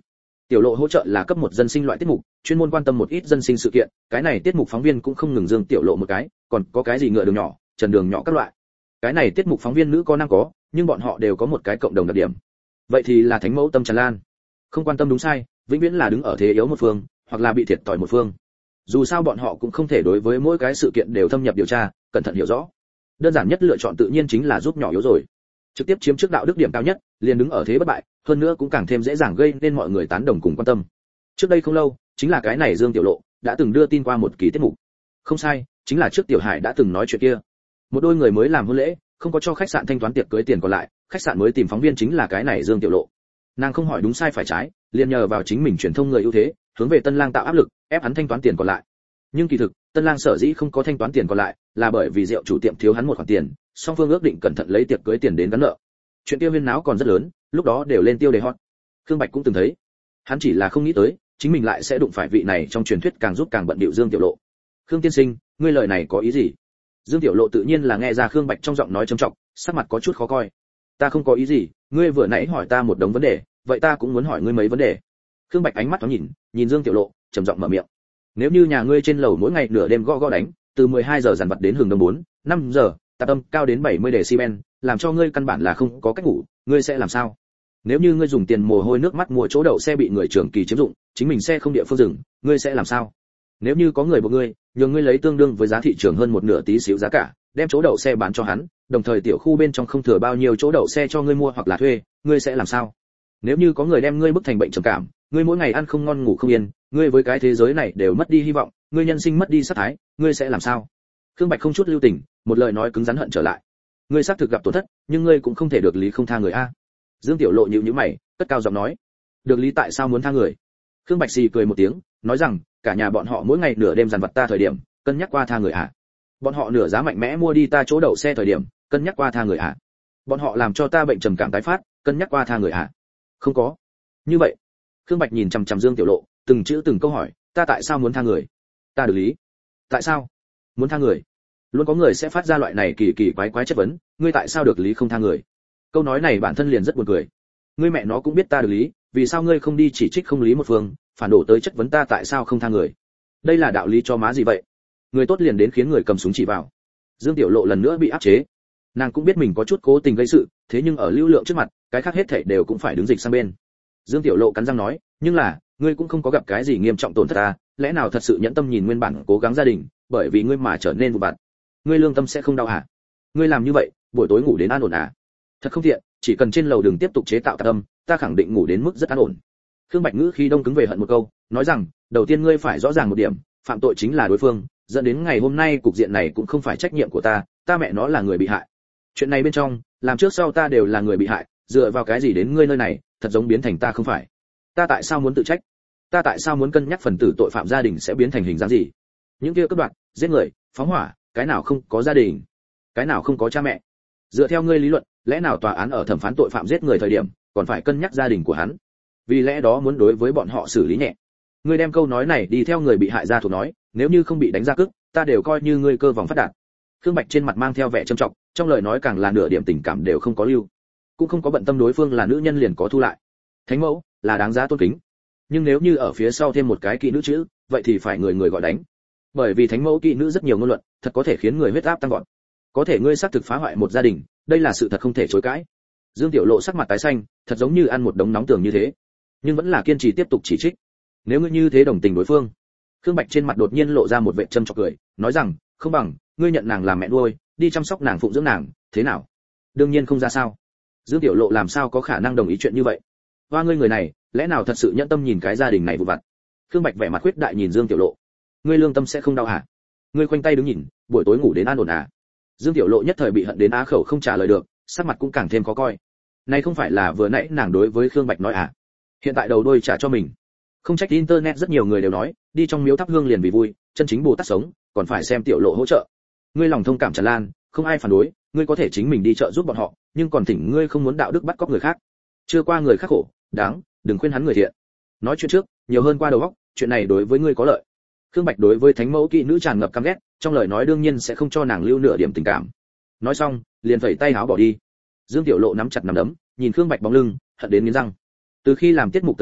Tiểu Lộ hỗ trợ là cấp một dân sinh loại tiết mục, chuyên môn quan tâm một ít dân sinh sự kiện, cái này tiết mục phóng viên cũng không ngừng Dương Tiểu Lộ một cái, còn có cái gì ngựa đường nhỏ, trần đường nhỏ các loại. Cái này tiết mục phóng viên nữ có nam có, nhưng bọn họ đều có một cái cộng đồng đặc điểm. Vậy thì là thánh mẫu tâm tràn lan, không quan tâm đúng sai, vĩnh viễn là đứng ở thế yếu một phương, hoặc là bị thiệt thòi một phương. Dù sao bọn họ cũng không thể đối với mỗi cái sự kiện đều thâm nhập điều tra, cẩn thận hiểu rõ. Đơn giản nhất lựa chọn tự nhiên chính là giúp nhỏ yếu rồi. Trực tiếp chiếm trước đạo đức điểm cao nhất, liền đứng ở thế bất bại, hơn nữa cũng càng thêm dễ dàng gây nên mọi người tán đồng cùng quan tâm. Trước đây không lâu, chính là cái này Dương Tiểu Lộ đã từng đưa tin qua một kỳ tiết mục. Không sai, chính là trước Tiểu Hải đã từng nói chuyện kia. Một đôi người mới làm hôn lễ, không có cho khách sạn thanh toán tiệc cưới tiền còn lại, khách sạn mới tìm phóng viên chính là cái này Dương Tiểu Lộ. Nàng không hỏi đúng sai phải trái, liền nhờ vào chính mình truyền thông người ưu thế, hướng về Tân Lang tạo áp lực, ép hắn thanh toán tiền còn lại. Nhưng kỳ thực, Tân Lang sở dĩ không có thanh toán tiền còn lại, là bởi vì rượu chủ tiệm thiếu hắn một khoản tiền, song phương ước định cẩn thận lấy tiệc cưới tiền đến gắn nợ. Chuyện tiêu huyên náo còn rất lớn, lúc đó đều lên tiêu đề hot. Khương Bạch cũng từng thấy, hắn chỉ là không nghĩ tới, chính mình lại sẽ đụng phải vị này trong truyền thuyết càng giúp càng bận bịu Dương Tiểu Lộ. Khương tiên sinh, ngươi lời này có ý gì? Dương Tiểu Lộ tự nhiên là nghe ra Khương Bạch trong giọng nói trầm trọng, sắc mặt có chút khó coi. Ta không có ý gì, ngươi vừa nãy hỏi ta một đống vấn đề, vậy ta cũng muốn hỏi ngươi mấy vấn đề. Khương Bạch ánh mắt thoáng nhìn, nhìn Dương Tiểu Lộ, trầm giọng mở miệng. Nếu như nhà ngươi trên lầu mỗi ngày nửa đêm gõ gõ đánh, từ mười hai giờ dàn vặt đến hừng đông bốn, năm giờ, tạp âm cao đến bảy mươi decibel, làm cho ngươi căn bản là không có cách ngủ, ngươi sẽ làm sao? Nếu như ngươi dùng tiền mồ hôi nước mắt mua chỗ đậu xe bị người trường kỳ chiếm dụng, chính mình xe không địa phương dừng, ngươi sẽ làm sao? Nếu như có người buộc ngươi, nhường ngươi lấy tương đương với giá thị trường hơn một nửa tí xíu giá cả, đem chỗ đậu xe bán cho hắn, đồng thời tiểu khu bên trong không thừa bao nhiêu chỗ đậu xe cho ngươi mua hoặc là thuê, ngươi sẽ làm sao? Nếu như có người đem ngươi bức thành bệnh trầm cảm, ngươi mỗi ngày ăn không ngon ngủ không yên, ngươi với cái thế giới này đều mất đi hy vọng, ngươi nhân sinh mất đi sát thái, ngươi sẽ làm sao? Khương Bạch không chút lưu tình, một lời nói cứng rắn hận trở lại. Ngươi xác thực gặp tổn thất, nhưng ngươi cũng không thể được lý không tha người a. Dương Tiểu Lộ nhíu nhíu mày, cất cao giọng nói, được lý tại sao muốn tha người? Khương Bạch xì cười một tiếng, nói rằng, cả nhà bọn họ mỗi ngày nửa đêm dằn vặt ta thời điểm, cân nhắc qua tha người à? Bọn họ nửa giá mạnh mẽ mua đi ta chỗ đậu xe thời điểm, cân nhắc qua tha người à? Bọn họ làm cho ta bệnh trầm cảm tái phát, cân nhắc qua tha người à? Không có. Như vậy, Khương Bạch nhìn chằm chằm Dương Tiểu Lộ, từng chữ từng câu hỏi, ta tại sao muốn tha người? Ta được lý. Tại sao? Muốn tha người? Luôn có người sẽ phát ra loại này kỳ kỳ quái quái chất vấn, ngươi tại sao được lý không tha người? Câu nói này bản thân liền rất buồn cười. Ngươi mẹ nó cũng biết ta được lý, vì sao ngươi không đi chỉ trích không lý một phương, phản đổ tới chất vấn ta tại sao không tha người? Đây là đạo lý cho má gì vậy? Người tốt liền đến khiến người cầm súng chỉ vào. Dương Tiểu Lộ lần nữa bị áp chế. Nàng cũng biết mình có chút cố tình gây sự, thế nhưng ở lưu lượng trước mặt, cái khác hết thảy đều cũng phải đứng dịch sang bên. Dương Tiểu Lộ cắn răng nói, nhưng là, ngươi cũng không có gặp cái gì nghiêm trọng tổn thất ta, lẽ nào thật sự nhẫn tâm nhìn nguyên bản cố gắng gia đình, bởi vì ngươi mà trở nên vụ vặt? Ngươi lương tâm sẽ không đau hả? Ngươi làm như vậy, buổi tối ngủ đến an ổn à? Thật không tiện, chỉ cần trên lầu đừng tiếp tục chế tạo tạp âm, ta khẳng định ngủ đến mức rất an ổn. Khương Bạch ngữ khi đông cứng về hận một câu, nói rằng, đầu tiên ngươi phải rõ ràng một điểm, phạm tội chính là đối phương, dẫn đến ngày hôm nay cục diện này cũng không phải trách nhiệm của ta, ta mẹ nó là người bị hại. Chuyện này bên trong, làm trước sau ta đều là người bị hại, dựa vào cái gì đến ngươi nơi này, thật giống biến thành ta không phải. Ta tại sao muốn tự trách? Ta tại sao muốn cân nhắc phần tử tội phạm gia đình sẽ biến thành hình dáng gì? Những kia cướp đoạt, giết người, phóng hỏa, cái nào không có gia đình? Cái nào không có cha mẹ? Dựa theo ngươi lý luận, lẽ nào tòa án ở thẩm phán tội phạm giết người thời điểm, còn phải cân nhắc gia đình của hắn? Vì lẽ đó muốn đối với bọn họ xử lý nhẹ. Ngươi đem câu nói này đi theo người bị hại ra thuộc nói, nếu như không bị đánh ra cước, ta đều coi như ngươi cơ vòng phát đạt. Khương Bạch trên mặt mang theo vẻ trầm trọng, trong lời nói càng là nửa điểm tình cảm đều không có lưu, cũng không có bận tâm đối phương là nữ nhân liền có thu lại. Thánh mẫu là đáng giá tôn kính, nhưng nếu như ở phía sau thêm một cái kỵ nữ chữ, vậy thì phải người người gọi đánh. Bởi vì thánh mẫu kỵ nữ rất nhiều ngôn luận, thật có thể khiến người huyết áp tăng vọt. Có thể ngươi xác thực phá hoại một gia đình, đây là sự thật không thể chối cãi. Dương Tiểu Lộ sắc mặt tái xanh, thật giống như ăn một đống nóng tường như thế, nhưng vẫn là kiên trì tiếp tục chỉ trích. Nếu ngươi như thế đồng tình đối phương. Khương Bạch trên mặt đột nhiên lộ ra một vẻ châm chọc cười, nói rằng, không bằng ngươi nhận nàng làm mẹ nuôi, đi chăm sóc nàng phụng dưỡng nàng, thế nào? Đương nhiên không ra sao. Dương Tiểu Lộ làm sao có khả năng đồng ý chuyện như vậy? Hoa ngươi người này, lẽ nào thật sự nhẫn tâm nhìn cái gia đình này vụ vặt? Khương Bạch vẻ mặt khuyết đại nhìn Dương Tiểu Lộ. Ngươi lương tâm sẽ không đau hả? Ngươi khoanh tay đứng nhìn, buổi tối ngủ đến an ổn à? Dương Tiểu Lộ nhất thời bị hận đến á khẩu không trả lời được, sắc mặt cũng càng thêm khó coi. Này không phải là vừa nãy nàng đối với Khương Bạch nói à? Hiện tại đầu đuôi trả cho mình. Không trách internet rất nhiều người đều nói, đi trong miếu thắp hương liền vì vui, chân chính Bồ Tát sống, còn phải xem Tiểu Lộ hỗ trợ. Ngươi lòng thông cảm tràn lan, không ai phản đối, ngươi có thể chính mình đi trợ giúp bọn họ, nhưng còn thỉnh ngươi không muốn đạo đức bắt cóc người khác. Chưa qua người khác khổ, đáng, đừng khuyên hắn người thiện. Nói chuyện trước, nhiều hơn qua đầu óc, chuyện này đối với ngươi có lợi. Khương Bạch đối với thánh mẫu kỵ nữ tràn ngập căm ghét, trong lời nói đương nhiên sẽ không cho nàng lưu nửa điểm tình cảm. Nói xong, liền phẩy tay áo bỏ đi. Dương Tiểu Lộ nắm chặt nắm đấm, nhìn Khương Bạch bóng lưng, hận đến nghiến răng. Từ khi làm tiết mục tới nay,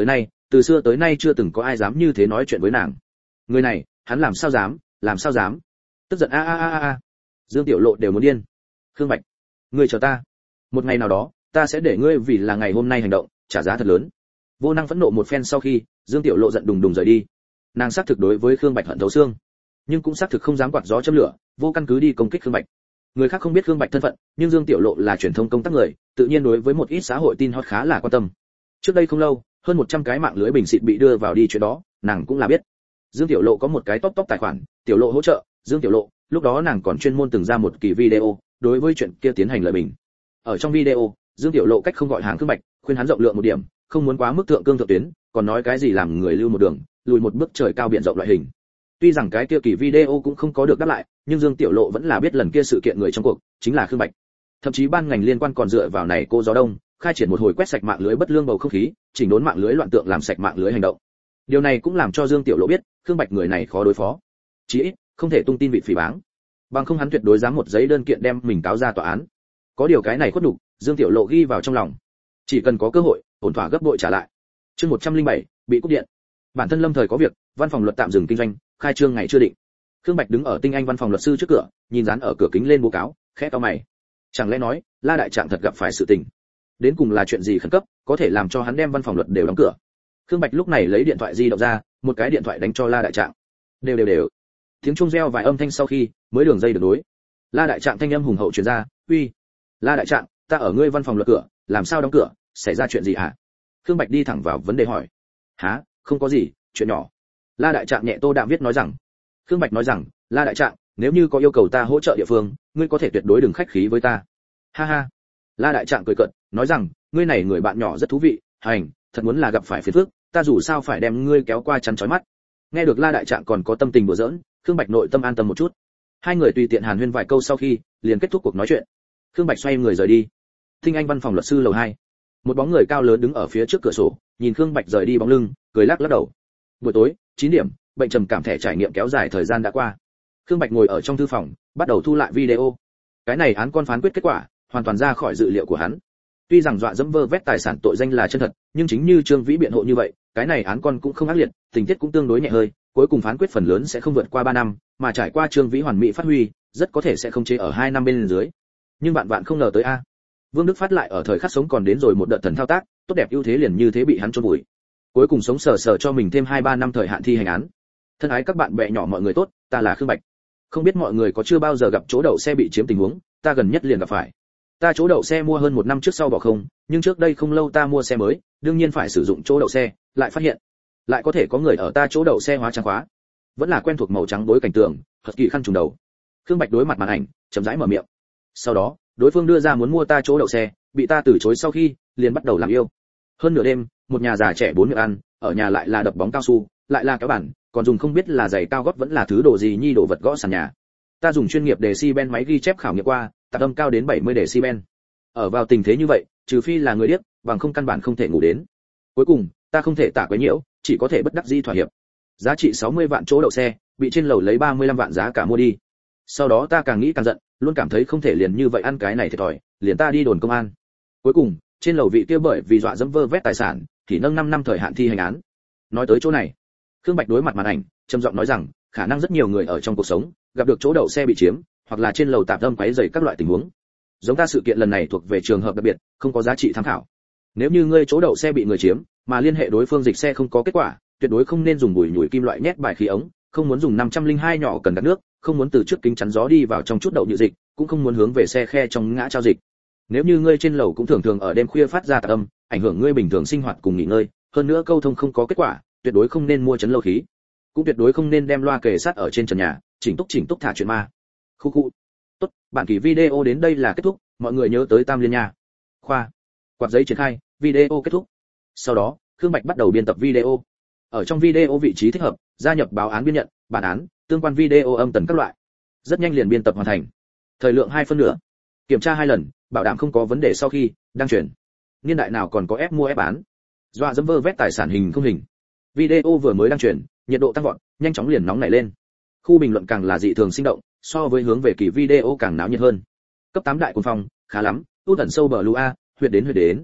từ xưa tới nay chưa từng có ai dám như thế nói chuyện với nàng. Người này, hắn làm sao dám, làm sao dám? Tức giận a a a a. Dương Tiểu Lộ đều muốn điên. Khương Bạch, ngươi chờ ta. Một ngày nào đó, ta sẽ để ngươi vì là ngày hôm nay hành động, trả giá thật lớn. Vô năng phẫn nộ một phen sau khi, Dương Tiểu Lộ giận đùng đùng rời đi. Nàng xác thực đối với Khương Bạch hận thấu xương, nhưng cũng xác thực không dám quạt gió châm lửa, vô căn cứ đi công kích Khương Bạch. Người khác không biết Khương Bạch thân phận, nhưng Dương Tiểu Lộ là truyền thông công tác người, tự nhiên đối với một ít xã hội tin hot khá là quan tâm. Trước đây không lâu, hơn một trăm cái mạng lưới bình xịt bị đưa vào đi chuyện đó, nàng cũng là biết. Dương Tiểu Lộ có một cái top top tài khoản, Tiểu Lộ hỗ trợ, Dương Tiểu Lộ, lúc đó nàng còn chuyên môn từng ra một kỳ video, đối với chuyện kia tiến hành lời bình. Ở trong video, Dương Tiểu Lộ cách không gọi hàng Khương Bạch, khuyên hắn rộng lượng một điểm, không muốn quá mức thượng cương thượng tuyến, còn nói cái gì làm người lưu một đường, lùi một bước trời cao biển rộng loại hình. Tuy rằng cái kia kỳ video cũng không có được đáp lại, nhưng Dương Tiểu Lộ vẫn là biết lần kia sự kiện người trong cuộc chính là Khương Bạch. Thậm chí ban ngành liên quan còn dựa vào này cô gió đông, khai triển một hồi quét sạch mạng lưới bất lương bầu không khí, chỉnh đốn mạng lưới loạn tượng làm sạch mạng lưới hành động. Điều này cũng làm cho Dương Tiểu Lộ biết, Khương Bạch người này khó đối phó. Chí ít, không thể tung tin bị phỉ báng. Bằng không hắn tuyệt đối dám một giấy đơn kiện đem mình cáo ra tòa án. Có điều cái này khuất nhục, Dương Tiểu Lộ ghi vào trong lòng. Chỉ cần có cơ hội, ổn thỏa gấp bội trả lại. Chương một trăm lẻ bảy, bị cúp điện. Bản thân lâm thời có việc, văn phòng luật tạm dừng kinh doanh, khai trương ngày chưa định. Khương Bạch đứng ở Tinh Anh văn phòng luật sư trước cửa, nhìn dán ở cửa kính lên báo cáo, khẽ cau mày. Chẳng lẽ nói, La đại trạng thật gặp phải sự tình? Đến cùng là chuyện gì khẩn cấp, có thể làm cho hắn đem văn phòng luật đều đóng cửa? Khương Bạch lúc này lấy điện thoại di động ra, một cái điện thoại đánh cho La đại trạng. Đều đều đều. Tiếng chuông reo vài âm thanh sau khi, mới đường dây được nối. La đại trạng thanh âm hùng hậu truyền ra, "Uy, La đại trạng, ta ở ngươi văn phòng luật cửa, làm sao đóng cửa, xảy ra chuyện gì hả?" Khương Bạch đi thẳng vào vấn đề hỏi. "Hả, không có gì, chuyện nhỏ." La đại trạng nhẹ tô đạm viết nói rằng. Khương Bạch nói rằng, "La đại trạng, nếu như có yêu cầu ta hỗ trợ địa phương, ngươi có thể tuyệt đối đừng khách khí với ta." Ha ha. La đại trạng cười cợt, nói rằng, "Ngươi này người bạn nhỏ rất thú vị, hành, thật muốn là gặp phải phiền phức, ta dù sao phải đem ngươi kéo qua chắn chói mắt." Nghe được La đại trạng còn có tâm tình đùa giỡn, Khương Bạch nội tâm an tâm một chút. Hai người tùy tiện hàn huyên vài câu sau khi, liền kết thúc cuộc nói chuyện. Khương Bạch xoay người rời đi. Tinh Anh văn phòng luật sư lầu hai. Một bóng người cao lớn đứng ở phía trước cửa sổ, nhìn Khương Bạch rời đi bóng lưng, cười lắc lắc đầu. Buổi tối, chín điểm, bệnh trầm cảm thẻ trải nghiệm kéo dài thời gian đã qua. Khương Bạch ngồi ở trong thư phòng, bắt đầu thu lại video. Cái này án con phán quyết kết quả, hoàn toàn ra khỏi dự liệu của hắn. Tuy rằng dọa dẫm vơ vét tài sản tội danh là chân thật, nhưng chính như Trương Vĩ biện hộ như vậy, cái này án con cũng không ác liệt, tình tiết cũng tương đối nhẹ hơi, cuối cùng phán quyết phần lớn sẽ không vượt qua ba năm, mà trải qua Trương Vĩ hoàn mỹ phát huy, rất có thể sẽ không chế ở hai năm bên dưới. Nhưng bạn bạn không ngờ tới a. Vương Đức Phát lại ở thời khắc sống còn đến rồi một đợt thần thao tác, tốt đẹp ưu thế liền như thế bị hắn chôn vùi. Cuối cùng sống sờ sờ cho mình thêm hai ba năm thời hạn thi hành án. Thân ái các bạn bè nhỏ mọi người tốt, ta là Khương Bạch. Không biết mọi người có chưa bao giờ gặp chỗ đậu xe bị chiếm tình huống, ta gần nhất liền gặp phải. Ta chỗ đậu xe mua hơn một năm trước sau bỏ không, nhưng trước đây không lâu ta mua xe mới, đương nhiên phải sử dụng chỗ đậu xe, lại phát hiện, lại có thể có người ở ta chỗ đậu xe hóa trang khóa. Vẫn là quen thuộc màu trắng bối cảnh tường, thật kỳ khăn trùng đầu. Khương Bạch đối mặt màn ảnh, chậm rãi mở miệng. Sau đó, đối phương đưa ra muốn mua ta chỗ đậu xe, bị ta từ chối sau khi, liền bắt đầu làm yêu. Hơn nửa đêm, một nhà già trẻ bốn miệng ăn, ở nhà lại là đập bóng cao su, lại là kéo bản, còn dùng không biết là giày cao gót vẫn là thứ đồ gì nhi đồ vật gõ sàn nhà. Ta dùng chuyên nghiệp decibel máy ghi chép khảo nghiệm qua, tạp âm cao đến bảy mươi decibel. Ở vào tình thế như vậy, trừ phi là người điếc, bằng không căn bản không thể ngủ đến. Cuối cùng, ta không thể tả quấy nhiễu, chỉ có thể bất đắc dĩ thỏa hiệp. Giá trị sáu mươi vạn chỗ đậu xe, bị trên lầu lấy ba mươi lăm vạn giá cả mua đi. Sau đó ta càng nghĩ càng giận, luôn cảm thấy không thể liền như vậy ăn cái này thiệt thòi, liền ta đi đồn công an. Cuối cùng, trên lầu vị kia bởi vì dọa dẫm vơ vét tài sản, thì nâng năm năm thời hạn thi hành án. Nói tới chỗ này, Khương Bạch đối mặt màn ảnh, trầm giọng nói rằng, khả năng rất nhiều người ở trong cuộc sống gặp được chỗ đậu xe bị chiếm, hoặc là trên lầu tạp âm quấy rầy các loại tình huống. Giống ta sự kiện lần này thuộc về trường hợp đặc biệt, không có giá trị tham khảo. Nếu như ngươi chỗ đậu xe bị người chiếm, mà liên hệ đối phương dịch xe không có kết quả, tuyệt đối không nên dùng bùi nhủi kim loại nhét bài khí ống, không muốn dùng năm trăm lẻ hai nhỏ cần gạt nước, không muốn từ trước kính chắn gió đi vào trong chút đậu nhựa dịch, cũng không muốn hướng về xe khe trong ngã trao dịch. Nếu như ngươi trên lầu cũng thường thường ở đêm khuya phát ra tạp âm, ảnh hưởng ngươi bình thường sinh hoạt cùng nghỉ ngơi, hơn nữa câu thông không có kết quả, tuyệt đối không nên mua chấn lâu khí, cũng tuyệt đối không nên đem loa kề sát ở trên trần nhà, chỉnh túc chỉnh túc thả chuyện ma. Khu khu. Tốt, bản kỳ video đến đây là kết thúc, mọi người nhớ tới Tam Liên nha. Khoa. Quạt giấy triển khai, video kết thúc. Sau đó, Khương Bạch bắt đầu biên tập video. Ở trong video vị trí thích hợp, gia nhập báo án biên nhận, bản án, tương quan video âm tần các loại. Rất nhanh liền biên tập hoàn thành. Thời lượng hai phân nửa. Kiểm tra hai lần, bảo đảm không có vấn đề sau khi đăng truyền. Niên đại nào còn có ép mua ép bán. Dọa dẫm vơ vét tài sản hình không hình. Video vừa mới đăng truyền, nhiệt độ tăng vọt, nhanh chóng liền nóng nảy lên. Khu bình luận càng là dị thường sinh động, so với hướng về kỳ video càng náo nhiệt hơn. Cấp tám đại cuồng phong, khá lắm, út ẩn sâu bờ lũ a, huyệt đến huyệt đến.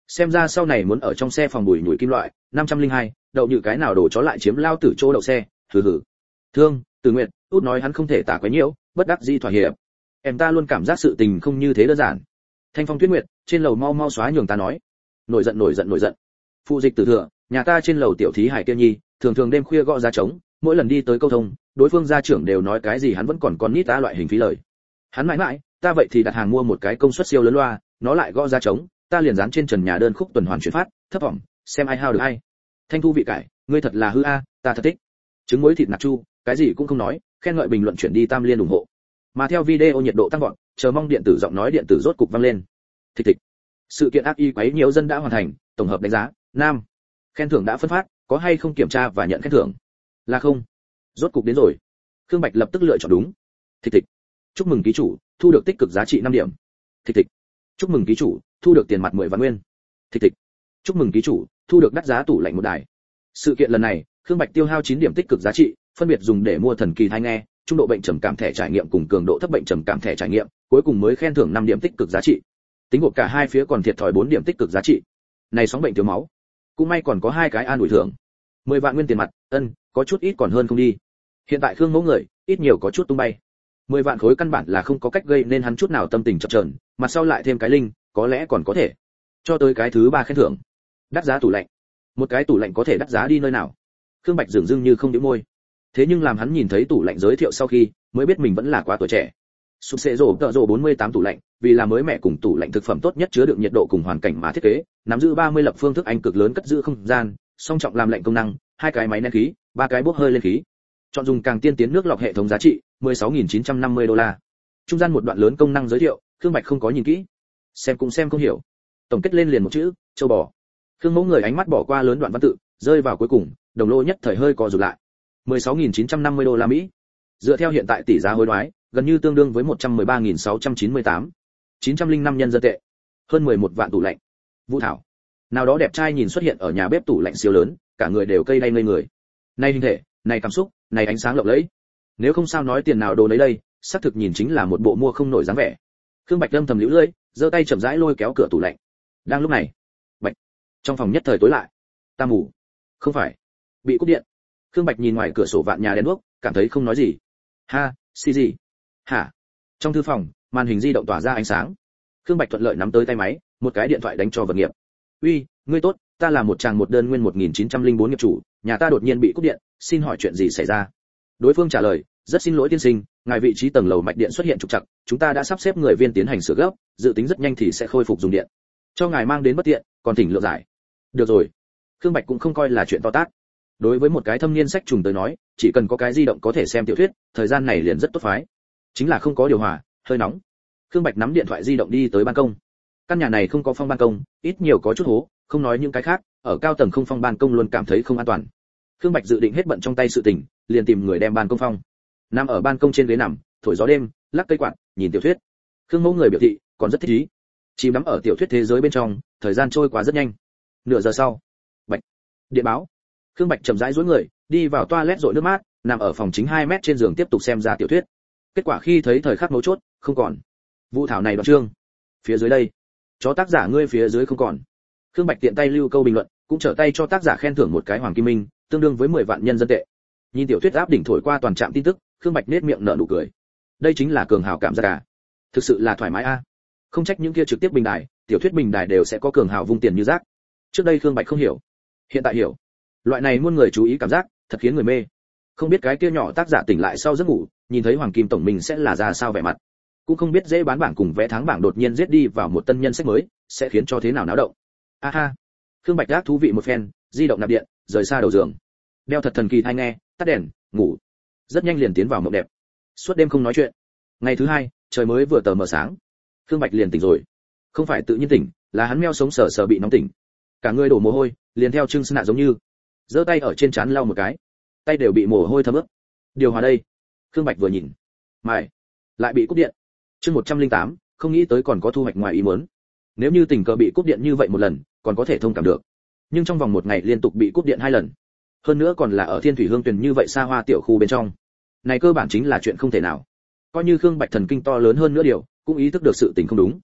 Xem ra sau này muốn ở trong xe phòng bùi nhủi kim loại. Năm trăm linh hai, đậu như cái nào đồ chó lại chiếm lao tử chỗ đậu xe, hừ hừ. Thương, Từ Nguyệt, út nói hắn không thể tả quấy nhiễu, bất đắc dĩ thỏa hiệp. Em ta luôn cảm giác sự tình không như thế đơn giản. Thanh Phong Tuyết Nguyệt, trên lầu mau mau xóa nhường ta nói. Nổi giận nổi giận nổi giận. Phụ dịch Tử Thừa, nhà ta trên lầu tiểu thí hải kia nhi, thường thường đêm khuya gõ giá trống, mỗi lần đi tới câu thông, đối phương gia trưởng đều nói cái gì hắn vẫn còn con nít ta loại hình phí lời. Hắn mãi mãi, ta vậy thì đặt hàng mua một cái công suất siêu lớn loa, nó lại gõ giá trống, ta liền dán trên trần nhà đơn khúc tuần hoàn chuyển phát, thấp vọng, xem ai hao được ai. Thanh Thu vị cải, ngươi thật là hư a, ta thật thích. Trứng muối thịt nạc chu, cái gì cũng không nói, khen ngợi bình luận chuyển đi tam liên ủng hộ. Mà theo video nhiệt độ tăng vọt, chờ mong điện tử giọng nói điện tử rốt cục vang lên. Thịch thịch. Sự kiện ác y quấy nhiều dân đã hoàn thành, tổng hợp đánh giá, nam. Khen thưởng đã phân phát, có hay không kiểm tra và nhận khen thưởng? Là không. Rốt cục đến rồi. Khương Bạch lập tức lựa chọn đúng. Thịch thịch. Chúc mừng ký chủ, thu được tích cực giá trị năm điểm. Thịch thịch. Chúc mừng ký chủ, thu được tiền mặt mười vạn nguyên. Thịch thịch. Chúc mừng ký chủ, thu được đắt giá tủ lạnh một đài. Sự kiện lần này, Khương Bạch tiêu hao chín điểm tích cực giá trị, phân biệt dùng để mua thần kỳ thai nghe, trung độ bệnh trầm cảm thẻ trải nghiệm cùng cường độ thấp bệnh trầm cảm thẻ trải nghiệm, cuối cùng mới khen thưởng năm điểm tích cực giá trị. Tính gộp cả hai phía còn thiệt thòi bốn điểm tích cực giá trị. Này sóng bệnh thiếu máu. Cũng may còn có hai cái an ủi thưởng. mười vạn nguyên tiền mặt, ân, có chút ít còn hơn không đi. Hiện tại Khương Mẫu người, ít nhiều có chút tung bay. mười vạn khối căn bản là không có cách gây nên hắn chút nào tâm tình chập chờn, mặt sau lại thêm cái linh, có lẽ còn có thể. Cho tới cái thứ ba khen thưởng. Đắt giá tủ lạnh. Một cái tủ lạnh có thể đắt giá đi nơi nào? Khương Bạch dường dưng như không nhíu môi. Thế nhưng làm hắn nhìn thấy tủ lạnh giới thiệu sau khi, mới biết mình vẫn là quá tuổi trẻ. Sụp xệ rổ tợ rổ bốn mươi tám tủ lạnh, vì là mới mẻ cùng tủ lạnh thực phẩm tốt nhất chứa đựng nhiệt độ cùng hoàn cảnh mà thiết kế, nắm giữ ba mươi lập phương thức Anh cực lớn cất giữ không gian, song trọng làm lạnh công năng, hai cái máy nén khí, ba cái bốc hơi lên khí. Chọn dùng càng tiên tiến nước lọc hệ thống giá trị, mười sáu nghìn chín trăm năm mươi đô la. Trung gian một đoạn lớn công năng giới thiệu, Khương Bạch không có nhìn kỹ, xem cũng xem không hiểu. Tổng kết lên liền một chữ, châu bò. Khương Mẫu người ánh mắt bỏ qua lớn đoạn văn tự, rơi vào cuối cùng, đồng lô nhất thời hơi co rụt lại. mười sáu nghìn chín trăm năm mươi đô la Mỹ. Dựa theo hiện tại tỷ giá hối đoái, gần như tương đương với một trăm mười ba nghìn sáu trăm chín mươi tám, chín trăm lẻ năm nhân dân tệ. Hơn mười một vạn tủ lạnh. Vũ Thảo. Nào đó đẹp trai nhìn xuất hiện ở nhà bếp tủ lạnh siêu lớn, cả người đều cây đay ngây người. Này hình thể, này cảm xúc, này ánh sáng lộng lẫy. Nếu không sao nói tiền nào đồ lấy đây, xác thực nhìn chính là một bộ mua không nổi dáng vẻ. Khương Bạch âm thầm liễu lưỡi, giơ tay chậm rãi lôi kéo cửa tủ lạnh. Đang lúc này, bạch, trong phòng nhất thời tối lại. Ta ngủ. Không phải, bị cúp điện. Khương Bạch nhìn ngoài cửa sổ vạn nhà đèn đuốc, cảm thấy không nói gì. Ha, xì gì? Hả? Trong thư phòng, màn hình di động tỏa ra ánh sáng. Khương Bạch thuận lợi nắm tới tay máy, một cái điện thoại đánh cho vật nghiệp. Uy, ngươi tốt, ta là một chàng một đơn nguyên một nghìn chín trăm lẻ bốn nghiệp chủ, nhà ta đột nhiên bị cúp điện, xin hỏi chuyện gì xảy ra? Đối phương trả lời, rất xin lỗi tiên sinh, ngài vị trí tầng lầu mạch điện xuất hiện trục trặc, chúng ta đã sắp xếp người viên tiến hành sửa gấp, dự tính rất nhanh thì sẽ khôi phục dùng điện. Cho ngài mang đến bất tiện, còn thỉnh lượng giải. Được rồi. Khương Bạch cũng không coi là chuyện to tát. Đối với một cái thâm niên sách trùng tới nói, chỉ cần có cái di động có thể xem tiểu thuyết, thời gian này liền rất tốt phái. Chính là không có điều hòa, hơi nóng. Khương Bạch nắm điện thoại di động đi tới ban công. Căn nhà này không có phong ban công, ít nhiều có chút hố, không nói những cái khác, ở cao tầng không phong ban công luôn cảm thấy không an toàn. Khương Bạch dự định hết bận trong tay sự tình, liền tìm người đem ban công phong. Nằm ở ban công trên ghế nằm, thổi gió đêm, lắc cây quạt, nhìn tiểu thuyết. Khương Mẫu người biểu thị, còn rất thích ý. Chìm đắm ở tiểu thuyết thế giới bên trong, thời gian trôi qua rất nhanh. Nửa giờ sau, Bạch, điện báo. Khương Bạch chậm rãi duỗi người, đi vào toilet rội nước mát, nằm ở phòng chính hai mét trên giường tiếp tục xem ra tiểu thuyết. Kết quả khi thấy thời khắc mấu chốt, không còn. Vũ Thảo này đoạn chương. Phía dưới đây, chó tác giả ngươi phía dưới không còn. Khương Bạch tiện tay lưu câu bình luận, cũng trở tay cho tác giả khen thưởng một cái hoàng kim minh, tương đương với mười vạn nhân dân tệ. Nhìn tiểu thuyết áp đỉnh thổi qua toàn trạm tin tức, Khương Bạch nét miệng nở nụ cười. Đây chính là cường hào cảm giác à? Thực sự là thoải mái a. À? Không trách những kia trực tiếp bình đài, tiểu thuyết bình đài đều sẽ có cường hào vung tiền như rác. Trước đây Khương Bạch không hiểu, hiện tại hiểu. Loại này muôn người chú ý cảm giác, thật khiến người mê. Không biết cái kia nhỏ tác giả tỉnh lại sau giấc ngủ, nhìn thấy hoàng kim tổng mình sẽ là ra sao vẻ mặt. Cũng không biết dễ bán bảng cùng vẽ tháng bảng đột nhiên giết đi vào một tân nhân sách mới, sẽ khiến cho thế nào náo động. A ha. Khương Bạch gác thú vị một phen, di động nạp điện, rời xa đầu giường. Đeo thật thần kỳ tai nghe, tắt đèn, ngủ. Rất nhanh liền tiến vào mộng đẹp. Suốt đêm không nói chuyện. Ngày thứ hai, trời mới vừa tờ mờ sáng. Khương Bạch liền tỉnh rồi. Không phải tự nhiên tỉnh, là hắn meo sống sờ sờ bị nóng tỉnh. Cả người đổ mồ hôi, liền theo Trương Sơn Nạ giống như. Giơ tay ở trên trán lau một cái. Tay đều bị mồ hôi thấm ướt. Điều hòa đây. Khương Bạch vừa nhìn. Mày, lại bị cúp điện. Chương một trăm lẻ tám, không nghĩ tới còn có thu hoạch ngoài ý muốn. Nếu như tình cờ bị cúp điện như vậy một lần, còn có thể thông cảm được. Nhưng trong vòng một ngày liên tục bị cúp điện hai lần, hơn nữa còn là ở Thiên Thủy Hương Tuyền như vậy xa hoa tiểu khu bên trong, này cơ bản chính là chuyện không thể nào. Coi như Khương Bạch thần kinh to lớn hơn nữa điều, cũng ý thức được sự tình không đúng.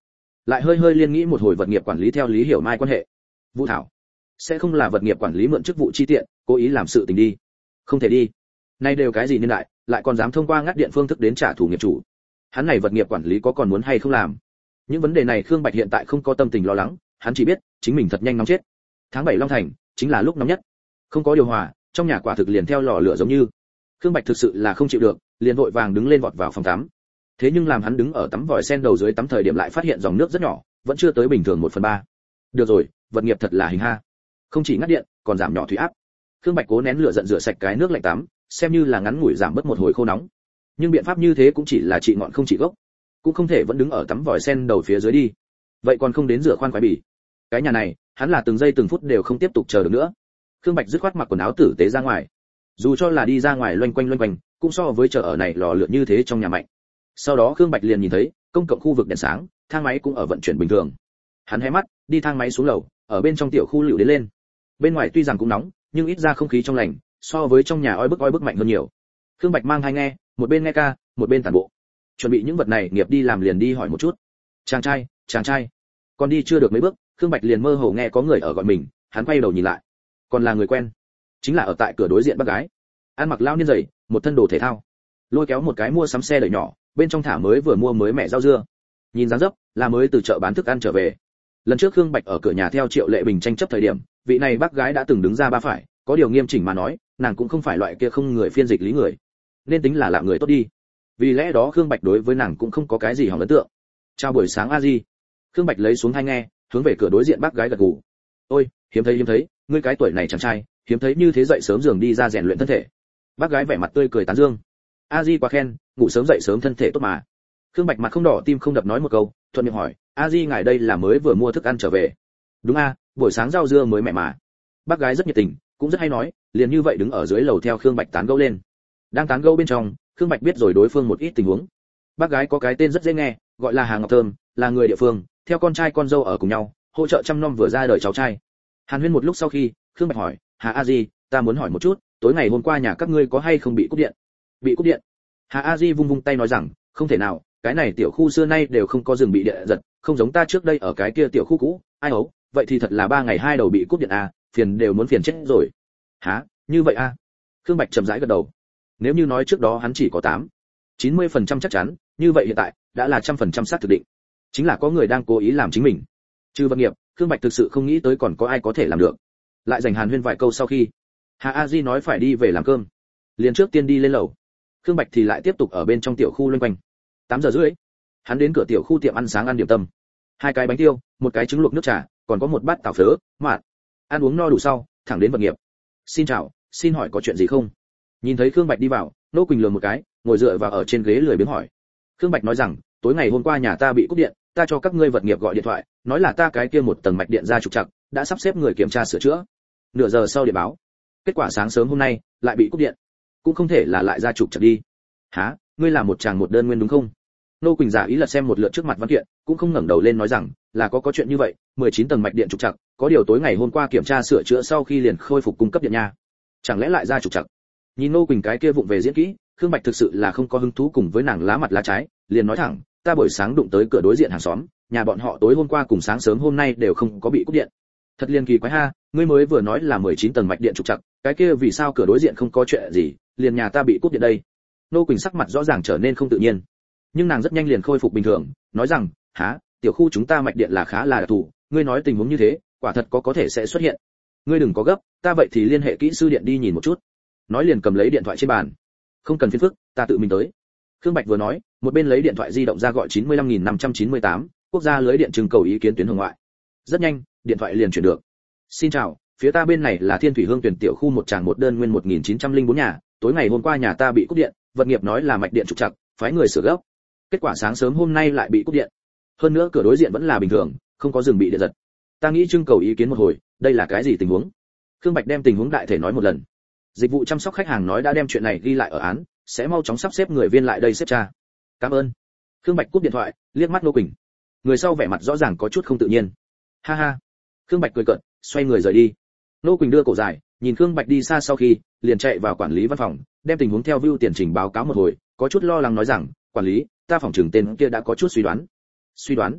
lại hơi hơi liên nghĩ một hồi vật nghiệp quản lý theo Lý Hiểu Mai quan hệ. Vũ Thảo sẽ không là vật nghiệp quản lý mượn chức vụ chi tiện, cố ý làm sự tình đi. Không thể đi. Nay đều cái gì niên đại, lại còn dám thông qua ngắt điện phương thức đến trả thù nghiệp chủ. Hắn này vật nghiệp quản lý có còn muốn hay không làm? Những vấn đề này Khương Bạch hiện tại không có tâm tình lo lắng, hắn chỉ biết, chính mình thật nhanh nóng chết. Tháng bảy Long Thành chính là lúc nóng nhất. Không có điều hòa, trong nhà quả thực liền theo lò lửa giống như. Khương Bạch thực sự là không chịu được, liền vội vàng đứng lên vọt vào phòng tắm. Thế nhưng làm hắn đứng ở tắm vòi sen đầu dưới tắm thời điểm lại phát hiện dòng nước rất nhỏ, vẫn chưa tới bình thường một phần ba. Được rồi, vật nghiệp thật là hình ha. Không chỉ ngắt điện, còn giảm nhỏ thủy áp. Khương Bạch cố nén lửa giận rửa sạch cái nước lạnh tắm, xem như là ngắn ngủi giảm bớt một hồi khô nóng. Nhưng biện pháp như thế cũng chỉ là trị ngọn không trị gốc, cũng không thể vẫn đứng ở tắm vòi sen đầu phía dưới đi. Vậy còn không đến rửa khoan khoái bỉ. Cái nhà này, hắn là từng giây từng phút đều không tiếp tục chờ được nữa. Khương Bạch dứt khoát mặc quần áo tử tế ra ngoài. Dù cho là đi ra ngoài loanh quanh loanh quanh, cũng so với chờ ở này lò lửa như thế trong nhà mạnh. Sau đó Khương Bạch liền nhìn thấy, công cộng khu vực đèn sáng, thang máy cũng ở vận chuyển bình thường. Hắn hé mắt, đi thang máy xuống lầu, ở bên trong tiểu khu lựu đến lên. Bên ngoài tuy rằng cũng nóng, nhưng ít ra không khí trong lành, so với trong nhà oi bức oi bức mạnh hơn nhiều. Khương Bạch mang hai nghe, một bên nghe ca, một bên tản bộ. Chuẩn bị những vật này nghiệp đi làm liền đi hỏi một chút. Chàng trai, chàng trai. Còn đi chưa được mấy bước, Khương Bạch liền mơ hồ nghe có người ở gọi mình, hắn quay đầu nhìn lại. Còn là người quen, chính là ở tại cửa đối diện bác gái. Ăn mặc lao niên dày, một thân đồ thể thao, lôi kéo một cái mua sắm xe đẩy nhỏ, bên trong thả mới vừa mua mới mẻ rau dưa. Nhìn dáng dấp, là mới từ chợ bán thức ăn trở về. Lần trước Khương Bạch ở cửa nhà theo Triệu Lệ Bình tranh chấp thời điểm, vị này bác gái đã từng đứng ra ba phải, có điều nghiêm chỉnh mà nói, nàng cũng không phải loại kia không người phiên dịch lý người, nên tính là làm người tốt đi. Vì lẽ đó Khương Bạch đối với nàng cũng không có cái gì hỏng ấn tượng. Chào buổi sáng a di. Khương Bạch lấy xuống hai nghe, hướng về cửa đối diện bác gái gật gù. Ôi, hiếm thấy hiếm thấy, ngươi cái tuổi này chàng trai, hiếm thấy như thế dậy sớm giường đi ra rèn luyện thân thể. Bác gái vẻ mặt tươi cười tán dương. A di quá khen, ngủ sớm dậy sớm thân thể tốt mà. Khương Bạch mặt không đỏ tim không đập nói một câu, thuận miệng hỏi, a di ngài đây là mới vừa mua thức ăn trở về? Đúng a, buổi sáng rau dưa mới mẻ mà. Bác gái rất nhiệt tình, cũng rất hay nói, liền như vậy đứng ở dưới lầu theo Khương Bạch tán gẫu lên. Đang tán gẫu bên trong, Khương Bạch biết rồi đối phương một ít tình huống. Bác gái có cái tên rất dễ nghe, gọi là Hà Ngọc Thơm, là người địa phương, theo con trai con dâu ở cùng nhau, hỗ trợ chăm nom vừa ra đời cháu trai. Hàn huyên một lúc sau khi, Khương Bạch hỏi, Hà a di, ta muốn hỏi một chút, tối ngày hôm qua nhà các ngươi có hay không bị cúp điện? Bị cúp điện? Hà a di vung vung tay nói rằng, không thể nào, cái này tiểu khu xưa nay đều không có rừng bị điện giật, không giống ta trước đây ở cái kia tiểu khu cũ, ai ấu, vậy thì thật là ba ngày hai đầu bị cúp điện à, phiền đều muốn phiền chết rồi. Hả, như vậy à? Khương Bạch chậm rãi gật đầu. Nếu như nói trước đó hắn chỉ có tám, chín mươi phần trăm chắc chắn, như vậy hiện tại đã là trăm phần trăm xác thực định. Chính là có người đang cố ý làm chính mình. Trừ vật nghiệp, Khương Bạch thực sự không nghĩ tới còn có ai có thể làm được. Lại dành Hàn huyên vài câu sau khi, Hà A Di nói phải đi về làm cơm, liền trước tiên đi lên lầu. Khương Bạch thì lại tiếp tục ở bên trong tiểu khu loanh quanh. tám giờ rưỡi, hắn đến cửa tiểu khu tiệm ăn sáng ăn điểm tâm. Hai cái bánh tiêu, một cái trứng luộc nước trà, còn có một bát tàu phớ, mạt. Ăn uống no đủ sau, thẳng đến vật nghiệp. Xin chào, xin hỏi có chuyện gì không? Nhìn thấy Khương Bạch đi vào, Nô Quỳnh lườm một cái, ngồi dựa vào ở trên ghế lười biếng hỏi. Khương Bạch nói rằng, tối ngày hôm qua nhà ta bị cúp điện, ta cho các ngươi vật nghiệp gọi điện thoại, nói là ta cái kia một tầng mạch điện ra trục trặc, đã sắp xếp người kiểm tra sửa chữa. Nửa giờ sau điện báo, kết quả sáng sớm hôm nay lại bị cúp điện, cũng không thể là lại ra trục trặc đi. Hả, ngươi là một chàng một đơn nguyên đúng không? Nô Quỳnh giả ý lật xem một lượt trước mặt văn kiện, cũng không ngẩng đầu lên nói rằng, là có có chuyện như vậy, mười chín tầng mạch điện trục trặc, có điều tối ngày hôm qua kiểm tra sửa chữa sau khi liền khôi phục cung cấp điện nha. Chẳng lẽ lại ra trục trặc? Nhìn Nô Quỳnh cái kia vụng về diễn kỹ, Khương Bạch thực sự là không có hứng thú cùng với nàng lá mặt lá trái, liền nói thẳng, ta buổi sáng đụng tới cửa đối diện hàng xóm, nhà bọn họ tối hôm qua cùng sáng sớm hôm nay đều không có bị cúp điện. Thật liên kỳ quái ha, ngươi mới vừa nói là mười chín tầng mạch điện trục trặc, cái kia vì sao cửa đối diện không có chuyện gì, liền nhà ta bị cúp điện đây? Nô Quỳnh sắc mặt rõ ràng trở nên không tự nhiên, nhưng nàng rất nhanh liền khôi phục bình thường, nói rằng, hả, tiểu khu chúng ta mạch điện là khá là đặc thù, ngươi nói tình huống như thế, quả thật có có thể sẽ xuất hiện. Ngươi đừng có gấp, ta vậy thì liên hệ kỹ sư điện đi nhìn một chút. Nói liền cầm lấy điện thoại trên bàn. Không cần phiền phức, ta tự mình tới. Khương Bạch vừa nói, một bên lấy điện thoại di động ra gọi chín mươi lăm nghìn năm trăm chín mươi tám, quốc gia lưới điện trưng cầu ý kiến tuyến hồng ngoại. Rất nhanh, điện thoại liền chuyển được. Xin chào, phía ta bên này là Thiên Thủy Hương tuyển tiểu khu một tràng một đơn nguyên một nghìn chín trăm lẻ bốn nhà, tối ngày hôm qua nhà ta bị cúp điện, vật nghiệp nói là mạch điện trục trặc, phái người sửa gấp. Kết quả sáng sớm hôm nay lại bị cúp điện. Hơn nữa cửa đối diện vẫn là bình thường, không có rừng bị điện giật. Ta nghĩ trưng cầu ý kiến một hồi, đây là cái gì tình huống? Khương Bạch đem tình huống đại thể nói một lần. Dịch vụ chăm sóc khách hàng nói đã đem chuyện này ghi lại ở án, sẽ mau chóng sắp xếp người viên lại đây xếp tra. Cảm ơn. Khương Bạch cúp điện thoại, liếc mắt Nô Quỳnh. Người sau vẻ mặt rõ ràng có chút không tự nhiên. Ha ha. Khương Bạch cười cợt, xoay người rời đi. Nô Quỳnh đưa cổ dài, nhìn Khương Bạch đi xa sau khi, liền chạy vào quản lý văn phòng, đem tình huống theo view tiền trình báo cáo một hồi, có chút lo lắng nói rằng, quản lý, ta phòng trưởng tên kia đã có chút suy đoán. Suy đoán?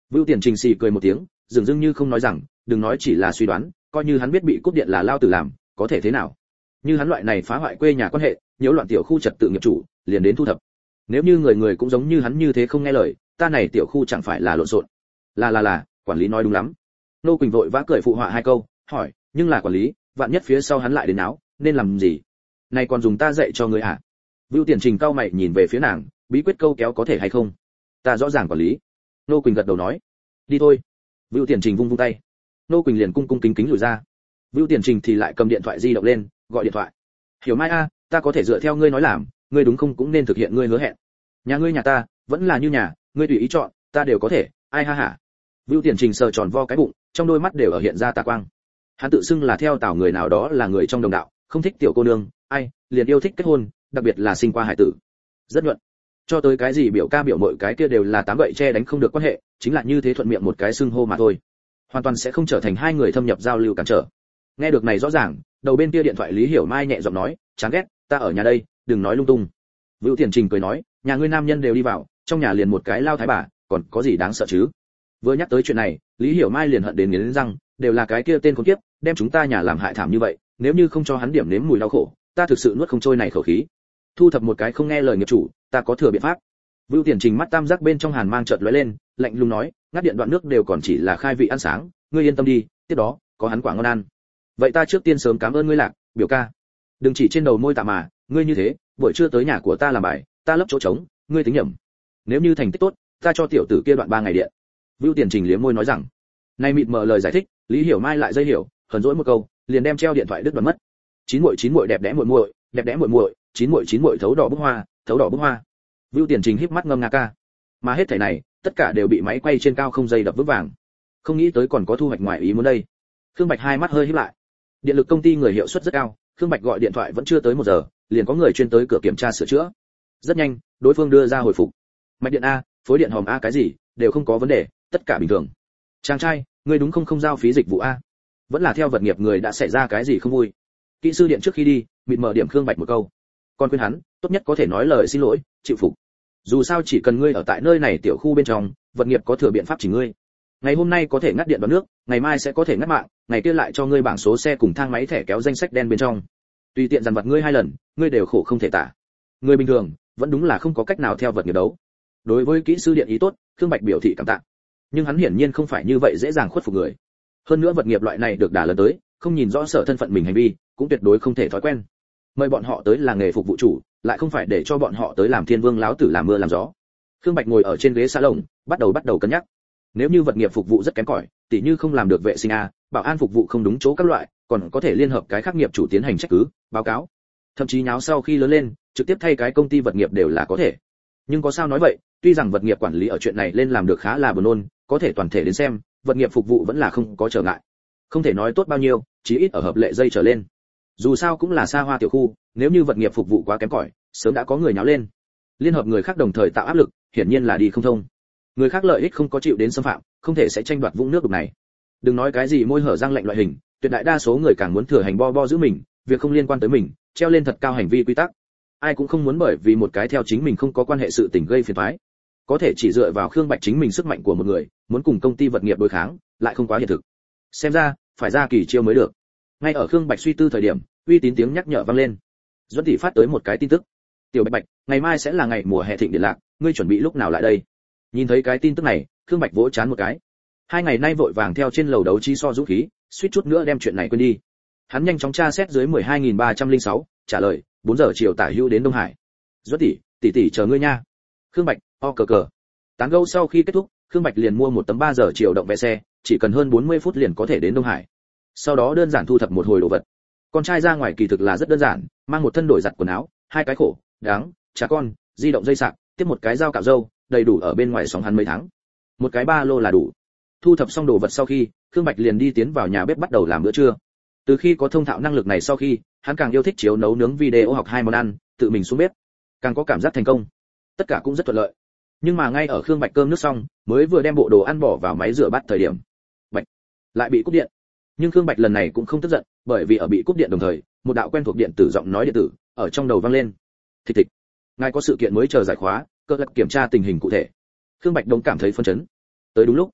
Vưu Tiền Trình xì cười một tiếng, dường dưng như không nói rằng, đừng nói chỉ là suy đoán, coi như hắn biết bị cúp điện là lao tử làm, có thể thế nào? Như hắn loại này phá hoại quê nhà quan hệ, nhiễu loạn tiểu khu trật tự nghiệp chủ, liền đến thu thập. Nếu như người người cũng giống như hắn như thế không nghe lời, ta này tiểu khu chẳng phải là lộn xộn. Là là là, quản lý nói đúng lắm. Nô Quỳnh vội vã cười phụ họa hai câu, hỏi, nhưng là quản lý, vạn nhất phía sau hắn lại đến náo, nên làm gì? Này còn dùng ta dạy cho người à? Vưu Tiền Trình cau mày nhìn về phía nàng, bí quyết câu kéo có thể hay không? Ta rõ ràng quản lý. Nô Quỳnh gật đầu nói, đi thôi. Vưu Tiền Trình vung vung tay, Nô Quỳnh liền cung cung kính kính lùi ra. Vưu Tiền Trình thì lại cầm điện thoại di động lên, gọi điện thoại. Hiểu Mai a, ta có thể dựa theo ngươi nói làm, ngươi đúng không cũng nên thực hiện ngươi hứa hẹn. Nhà ngươi nhà ta, vẫn là như nhà, ngươi tùy ý chọn, ta đều có thể, ai ha hả. Vưu Tiền Trình sờ tròn vo cái bụng, trong đôi mắt đều ở hiện ra tà quang. Hắn tự xưng là theo tảo người nào đó là người trong đồng đạo, không thích tiểu cô nương, ai, liền yêu thích kết hôn, đặc biệt là sinh qua hải tử. Rất nhuận. Cho tới cái gì biểu ca biểu muội cái kia đều là tám gậy che đánh không được quan hệ, chính là như thế thuận miệng một cái xưng hô mà thôi. Hoàn toàn sẽ không trở thành hai người thâm nhập giao lưu cản trở. Nghe được này rõ ràng, đầu bên kia điện thoại Lý Hiểu Mai nhẹ giọng nói, chán ghét, ta ở nhà đây, đừng nói lung tung. Vưu Tiền Trình cười nói, nhà ngươi nam nhân đều đi vào, trong nhà liền một cái lao thái bà, còn có gì đáng sợ chứ? Vừa nhắc tới chuyện này, Lý Hiểu Mai liền hận đến nghiến răng, đều là cái kia tên khốn kiếp, đem chúng ta nhà làm hại thảm như vậy, nếu như không cho hắn điểm nếm mùi đau khổ, ta thực sự nuốt không trôi này khẩu khí. Thu thập một cái không nghe lời nghiệp chủ, ta có thừa biện pháp. Vưu Tiền Trình mắt tam giác bên trong hàn mang chợt lóe lên, lạnh lùng nói, ngắt điện đoạn nước đều còn chỉ là khai vị ăn sáng, ngươi yên tâm đi, tiếp đó có hắn quả ngon ăn. Vậy ta trước tiên sớm cảm ơn ngươi Lạc, biểu ca. Đừng chỉ trên đầu môi tạ mà, ngươi như thế, buổi trưa tới nhà của ta làm bài, ta lấp chỗ trống, ngươi tính nhầm. Nếu như thành tích tốt, ta cho tiểu tử kia đoạn ba ngày điện. Vưu Tiền Trình liếm môi nói rằng, nay mịt mờ lời giải thích, Lý Hiểu Mai lại dây hiểu, hờn dỗi một câu, liền đem treo điện thoại đứt đoạn mất. Chín muội chín muội đẹp đẽ muội muội, đẹp đẽ muội muội, chín muội chín muội thấu đỏ bức hoa, thấu đỏ bức hoa. Vưu Tiền Trình híp mắt ngâm nga ca. Mà hết thảy này, tất cả đều bị máy quay trên cao không dây đập vững vàng. Không nghĩ tới còn có thu hoạch ngoài ý muốn đây. Khương Bạch hai mắt hơi híp lại. Điện lực công ty người hiệu suất rất cao, Khương Bạch gọi điện thoại vẫn chưa tới một giờ, liền có người chuyên tới cửa kiểm tra sửa chữa. Rất nhanh, đối phương đưa ra hồi phục. Mạch điện a, phối điện hòm a cái gì, đều không có vấn đề, tất cả bình thường. Chàng trai, ngươi đúng không không giao phí dịch vụ a? Vẫn là theo vật nghiệp người đã xảy ra cái gì không vui. Kỹ sư điện trước khi đi, mịt mờ điểm Khương Bạch một câu. Còn khuyên hắn, tốt nhất có thể nói lời xin lỗi, chịu phục. Dù sao chỉ cần ngươi ở tại nơi này tiểu khu bên trong, vật nghiệp có thừa biện pháp chỉ ngươi. Ngày hôm nay có thể ngắt điện đoạn nước, ngày mai sẽ có thể ngắt mạng, ngày kia lại cho ngươi bảng số xe cùng thang máy thẻ kéo danh sách đen bên trong. Tùy tiện dằn vặt ngươi hai lần, ngươi đều khổ không thể tả. Người bình thường, vẫn đúng là không có cách nào theo vật nghiệp đấu. Đối với kỹ sư điện ý tốt, Khương Bạch biểu thị cảm tạ. Nhưng hắn hiển nhiên không phải như vậy dễ dàng khuất phục người. Hơn nữa vật nghiệp loại này được đả lớn tới, không nhìn rõ sở thân phận mình hành vi, cũng tuyệt đối không thể thói quen. Mời bọn họ tới là nghề phục vụ chủ, lại không phải để cho bọn họ tới làm thiên vương láo tử làm mưa làm gió. Khương Bạch ngồi ở trên ghế salon, bắt đầu bắt đầu cân nhắc. Nếu như vật nghiệp phục vụ rất kém cỏi, tỉ như không làm được vệ sinh a, bảo an phục vụ không đúng chỗ các loại, còn có thể liên hợp cái khác nghiệp chủ tiến hành trách cứ, báo cáo. Thậm chí nháo sau khi lớn lên, trực tiếp thay cái công ty vật nghiệp đều là có thể. Nhưng có sao nói vậy, tuy rằng vật nghiệp quản lý ở chuyện này lên làm được khá là buồn nôn, có thể toàn thể đến xem, vật nghiệp phục vụ vẫn là không có trở ngại. Không thể nói tốt bao nhiêu, chí ít ở hợp lệ dây trở lên. Dù sao cũng là xa hoa tiểu khu, nếu như vật nghiệp phục vụ quá kém cỏi, sớm đã có người nháo lên. Liên hợp người khác đồng thời tạo áp lực, hiển nhiên là đi không thông. Người khác lợi ích không có chịu đến xâm phạm, không thể sẽ tranh đoạt vũng nước đục này. Đừng nói cái gì môi hở răng lạnh loại hình, tuyệt đại đa số người càng muốn thừa hành bo bo giữ mình, việc không liên quan tới mình, treo lên thật cao hành vi quy tắc. Ai cũng không muốn bởi vì một cái theo chính mình không có quan hệ sự tình gây phiền toái. Có thể chỉ dựa vào Khương Bạch chính mình sức mạnh của một người, muốn cùng công ty vật nghiệp đối kháng, lại không quá hiện thực. Xem ra, phải ra kỳ chiêu mới được. Ngay ở Khương Bạch suy tư thời điểm, uy tín tiếng nhắc nhở vang lên. Duẫn tỷ phát tới một cái tin tức. Tiểu Bạch Bạch, ngày mai sẽ là ngày mùa hè thịnh điện lạc, ngươi chuẩn bị lúc nào lại đây? Nhìn thấy cái tin tức này, Khương Bạch vỗ chán một cái. Hai ngày nay vội vàng theo trên lầu đấu trí so dũng khí, suýt chút nữa đem chuyện này quên đi. Hắn nhanh chóng tra xét dưới mười hai nghìn ba trăm lẻ sáu, trả lời, bốn giờ chiều tả hữu đến Đông Hải. Duẫn tỷ, tỷ tỷ chờ ngươi nha. Khương Bạch, o cờ cờ. Tán gẫu sau khi kết thúc, Khương Bạch liền mua một tấm ba giờ chiều động vé xe, chỉ cần hơn bốn mươi phút liền có thể đến Đông Hải. Sau đó đơn giản thu thập một hồi đồ vật. Con trai ra ngoài kỳ thực là rất đơn giản, mang một thân đổi giặt quần áo, hai cái khổ, đáng, trà con, di động dây sạc, tiếp một cái dao cạo râu, đầy đủ ở bên ngoài sóng hắn mấy tháng. Một cái ba lô là đủ. Thu thập xong đồ vật sau khi, Khương Bạch liền đi tiến vào nhà bếp bắt đầu làm bữa trưa. Từ khi có thông thạo năng lực này sau khi, hắn càng yêu thích chiếu nấu nướng video học hai món ăn, tự mình xuống bếp, càng có cảm giác thành công. Tất cả cũng rất thuận lợi. Nhưng mà ngay ở Khương Bạch cơm nước xong, mới vừa đem bộ đồ ăn bỏ vào máy rửa bát thời điểm, Bạch lại bị cúp điện. Nhưng Khương Bạch lần này cũng không tức giận, bởi vì ở bị cúp điện đồng thời, một đạo quen thuộc điện tử giọng nói điện tử ở trong đầu vang lên. Thịch thịch, ngài có sự kiện mới chờ giải khóa, cơ lập kiểm tra tình hình cụ thể. Khương Bạch đông cảm thấy phân chấn. Tới đúng lúc,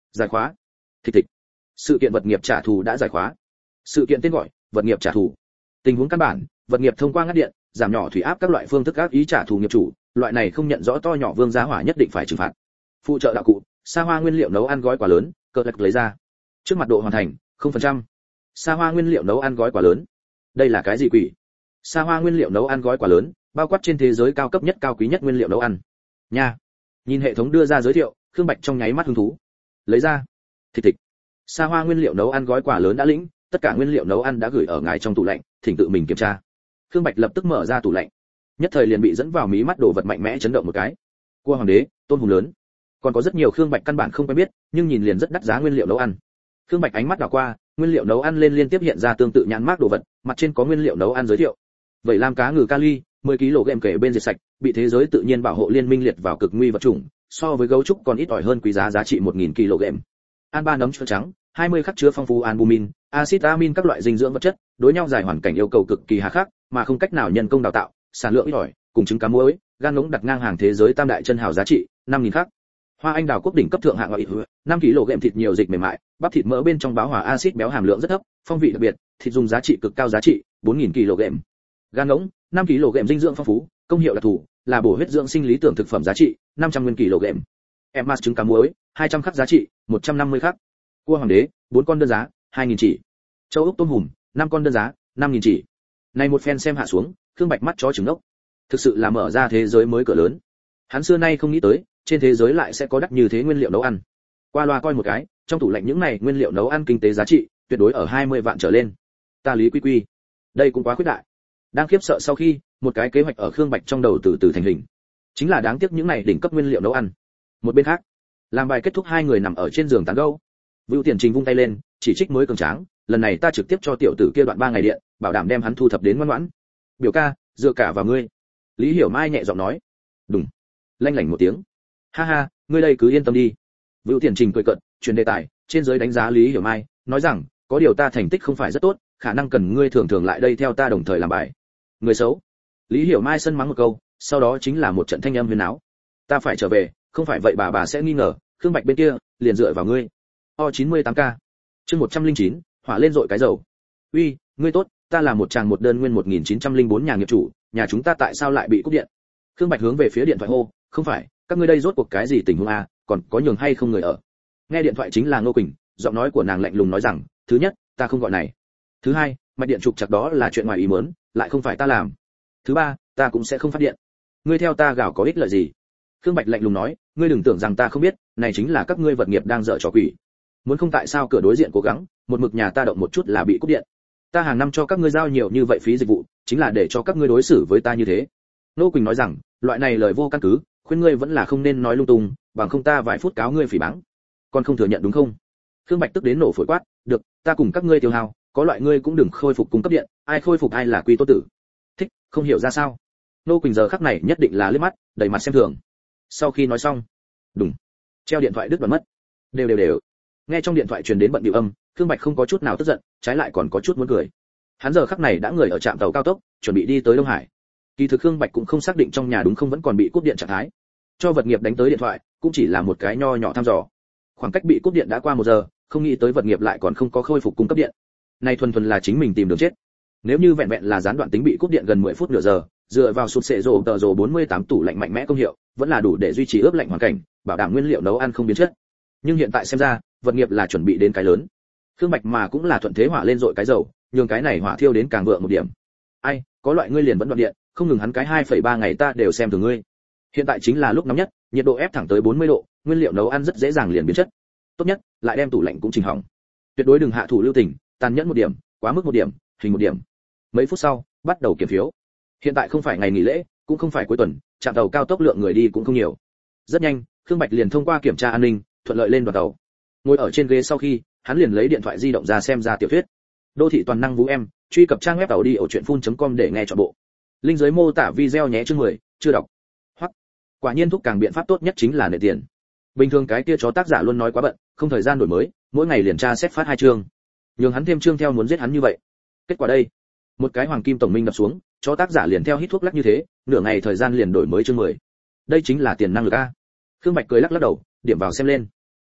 Giải khóa. Thịch thịch. Sự kiện vật nghiệp trả thù đã giải khóa. Sự kiện tên gọi: vật nghiệp trả thù. Tình huống căn bản: vật nghiệp thông qua ngắt điện, giảm nhỏ thủy áp các loại phương thức ác ý trả thù nghiệp chủ, loại này không nhận rõ to nhỏ vương giá hỏa nhất định phải trừng phạt. Phụ trợ đạo cụ: Sa hoa nguyên liệu nấu ăn gói quả lớn, cờ lật lấy ra. Trước mặt độ hoàn thành không phần trăm. Sa hoa nguyên liệu nấu ăn gói quả lớn. Đây là cái gì quỷ? Sa hoa nguyên liệu nấu ăn gói quả lớn, bao quát trên thế giới cao cấp nhất cao quý nhất nguyên liệu nấu ăn. Nha. Nhìn hệ thống đưa ra giới thiệu, Khương Bạch trong nháy mắt hứng thú. Lấy ra. Thịch thịch. Sa hoa nguyên liệu nấu ăn gói quả lớn đã lĩnh, tất cả nguyên liệu nấu ăn đã gửi ở ngài trong tủ lạnh, thỉnh tự mình kiểm tra. Khương Bạch lập tức mở ra tủ lạnh. Nhất thời liền bị dẫn vào mí mắt đồ vật mạnh mẽ chấn động một cái. Cua hoàng đế, tôm hùm lớn. Còn có rất nhiều Khương Bạch căn bản không quen biết, nhưng nhìn liền rất đắt giá nguyên liệu nấu ăn. Khương Bạch ánh mắt đảo qua, nguyên liệu nấu ăn lên liên tiếp hiện ra tương tự nhãn mác đồ vật, mặt trên có nguyên liệu nấu ăn giới thiệu. Vậy làm cá ngừ kali, mười ki lô gam kể bên diệt sạch, bị thế giới tự nhiên bảo hộ liên minh liệt vào cực nguy vật chủng, so với gấu trúc còn ít ỏi hơn, quý giá giá trị một nghìn ki lô gam. An ba nấm chua trắng, hai mươi khắc chứa phong phú albumin, axit amin các loại dinh dưỡng vật chất, đối nhau dài hoàn cảnh yêu cầu cực kỳ hà khắc, mà không cách nào nhân công đào tạo, sản lượng ít ỏi, cùng trứng cá muối, gan ngỗng đặt ngang hàng thế giới tam đại chân hào giá trị, năm nghìn khắc. Hoa anh đào quốc đỉnh cấp thượng hạng ngoại hữu, năm ki lô gam thịt nhiều dịch mềm mại, bắp thịt mỡ bên trong báo hòa axit béo hàm lượng rất thấp, phong vị đặc biệt, thịt dùng giá trị cực cao giá trị, bốn nghìn ki lô gam. Gan ngỗng, năm ki lô gam dinh dưỡng phong phú, công hiệu đặc thù, là bổ huyết dưỡng sinh lý tưởng thực phẩm giá trị, năm trăm nguyên ki lô gam. Emas trứng cá muối, hai trăm khắc giá trị, một trăm năm mươi khắc. Cua hoàng đế, bốn con đơn giá, hai nghìn chỉ. Châu ốc tôm hùm, năm con đơn giá, năm nghìn chỉ. Này một phen xem hạ xuống, Khương Bạch mắt chó trừng ngốc. Thực sự là mở ra thế giới mới cửa lớn. Hắn xưa nay không nghĩ tới, trên thế giới lại sẽ có đắt như thế nguyên liệu nấu ăn. Qua loa coi một cái, trong tủ lạnh những này nguyên liệu nấu ăn kinh tế giá trị, tuyệt đối ở hai mươi vạn trở lên. Ta lý quy quy, đây cũng quá khuyết đại. Đang khiếp sợ sau khi, một cái kế hoạch ở Khương Bạch trong đầu từ từ thành hình. Chính là đáng tiếc những này đỉnh cấp nguyên liệu nấu ăn. Một bên khác, làm bài kết thúc hai người nằm ở trên giường tán gẫu. Vưu Tiền Trình vung tay lên, chỉ trích mới cường tráng, lần này ta trực tiếp cho tiểu tử kia đoạn ba ngày điện, bảo đảm đem hắn thu thập đến ngoan ngoãn. Biểu ca, dựa cả vào ngươi. Lý Hiểu Mai nhẹ giọng nói. Đúng. Lanh lảnh một tiếng. Ha ha, ngươi đây cứ yên tâm đi. Vưu Tiền Trình cười cợt, chuyển đề tài, trên dưới đánh giá Lý Hiểu Mai, nói rằng, có điều ta thành tích không phải rất tốt, khả năng cần ngươi thường thường lại đây theo ta đồng thời làm bài. Người xấu. Lý Hiểu Mai sân mắng một câu, sau đó chính là một trận thanh âm huyên náo. Ta phải trở về, không phải vậy bà bà sẽ nghi ngờ, Khương Bạch bên kia, liền dựa vào ngươi. O chín mươi tám K. Chương một trăm lẻ chín, hỏa lên dội cái dầu. Uy, ngươi tốt, ta là một chàng một đơn nguyên một nghìn chín trăm lẻ bốn nhà nghiệp chủ, nhà chúng ta tại sao lại bị cúp điện? Khương Bạch hướng về phía điện thoại hô, không phải, các ngươi đây rốt cuộc cái gì tình huống a, còn có nhường hay không người ở? Nghe điện thoại chính là Ngô Quỳnh, giọng nói của nàng lạnh lùng nói rằng, thứ nhất, ta không gọi này. Thứ hai, mạch điện trục chặt đó là chuyện ngoài ý muốn, lại không phải ta làm. Thứ ba, ta cũng sẽ không phát điện. Ngươi theo ta gào có ích lợi gì? Khương Bạch lạnh lùng nói, ngươi đừng tưởng rằng ta không biết, này chính là các ngươi vật nghiệp đang dở trò quỷ. Muốn không tại sao cửa đối diện cố gắng, một mực nhà ta động một chút là bị cúp điện. Ta hàng năm cho các ngươi giao nhiều như vậy phí dịch vụ, chính là để cho các ngươi đối xử với ta như thế. Nô Quỳnh nói rằng, loại này lời vô căn cứ, khuyên ngươi vẫn là không nên nói lung tung, bằng không ta vài phút cáo ngươi phỉ báng. Còn không thừa nhận đúng không? Khương Bạch tức đến nổ phổi quát, được, ta cùng các ngươi tiêu hao, có loại ngươi cũng đừng khôi phục cung cấp điện, ai khôi phục ai là quy tốt tử. Thích, không hiểu ra sao? Nô Quỳnh giờ khắc này nhất định là liếc mắt, đầy mặt xem thường. Sau khi nói xong, đùng, treo điện thoại đứt đoạn mất. Đều đều đều. Nghe trong điện thoại truyền đến bận bịu âm, Khương Bạch không có chút nào tức giận, trái lại còn có chút muốn cười. Hắn giờ khắc này đã người ở trạm tàu cao tốc, chuẩn bị đi tới Đông Hải. Kỳ thực Khương Bạch cũng không xác định trong nhà đúng không vẫn còn bị cúp điện trạng thái. Cho vật nghiệp đánh tới điện thoại, cũng chỉ là một cái nho nhỏ thăm dò. Khoảng cách bị cúp điện đã qua một giờ, không nghĩ tới vật nghiệp lại còn không có khôi phục cung cấp điện. Này thuần thuần là chính mình tìm đường chết. Nếu như vẹn vẹn là gián đoạn tính bị cúp điện gần mười phút nửa giờ, dựa vào sụp sệ rồ tờ rồ bốn mươi tám tủ lạnh mạnh mẽ công hiệu, vẫn là đủ để duy trì ướp lạnh hoàn cảnh, bảo đảm nguyên liệu nấu ăn không biến chất. Nhưng hiện tại xem ra, vật nghiệp là chuẩn bị đến cái lớn. Khương Bạch mà cũng là thuận thế hỏa lên dội cái dầu, nhường cái này hỏa thiêu đến càng vượng một điểm. Ai, có loại ngươi liền vẫn đoạn điện, không ngừng hắn cái hai phẩy ba ngày ta đều xem thường ngươi. Hiện tại chính là lúc nóng nhất, nhiệt độ ép thẳng tới bốn mươi độ, nguyên liệu nấu ăn rất dễ dàng liền biến chất. Tốt nhất, lại đem tủ lạnh cũng chỉnh hỏng. Tuyệt đối đừng hạ thủ lưu tình, tàn nhẫn một điểm, quá mức một điểm, hình một điểm. Mấy phút sau, bắt đầu kiểm phiếu. Hiện tại không phải ngày nghỉ lễ, cũng không phải cuối tuần, trạm tàu cao tốc lượng người đi cũng không nhiều. Rất nhanh, Khương Bạch liền thông qua kiểm tra an ninh, thuận lợi lên đoàn tàu. Ngồi ở trên ghế sau khi, hắn liền lấy điện thoại di động ra xem ra tiểu thuyết. Đô thị toàn năng vũ em, truy cập trang web tàu đi ở truyện phun.com để nghe trọn bộ. Link dưới mô tả video nhé chương mười, chưa đọc. Hoặc, quả nhiên thúc càng biện pháp tốt nhất chính là nệ tiền. Bình thường cái kia chó tác giả luôn nói quá bận, không thời gian đổi mới, mỗi ngày liền tra xét phát hai chương. Nhưng hắn thêm chương theo muốn giết hắn như vậy. Kết quả đây, một cái hoàng kim tổng minh đập xuống, chó tác giả liền theo hít thuốc lắc như thế, nửa ngày thời gian liền đổi mới chương mười. Đây chính là tiền năng lực a. Khương Bạch cười lắc lắc đầu, điểm vào xem lên.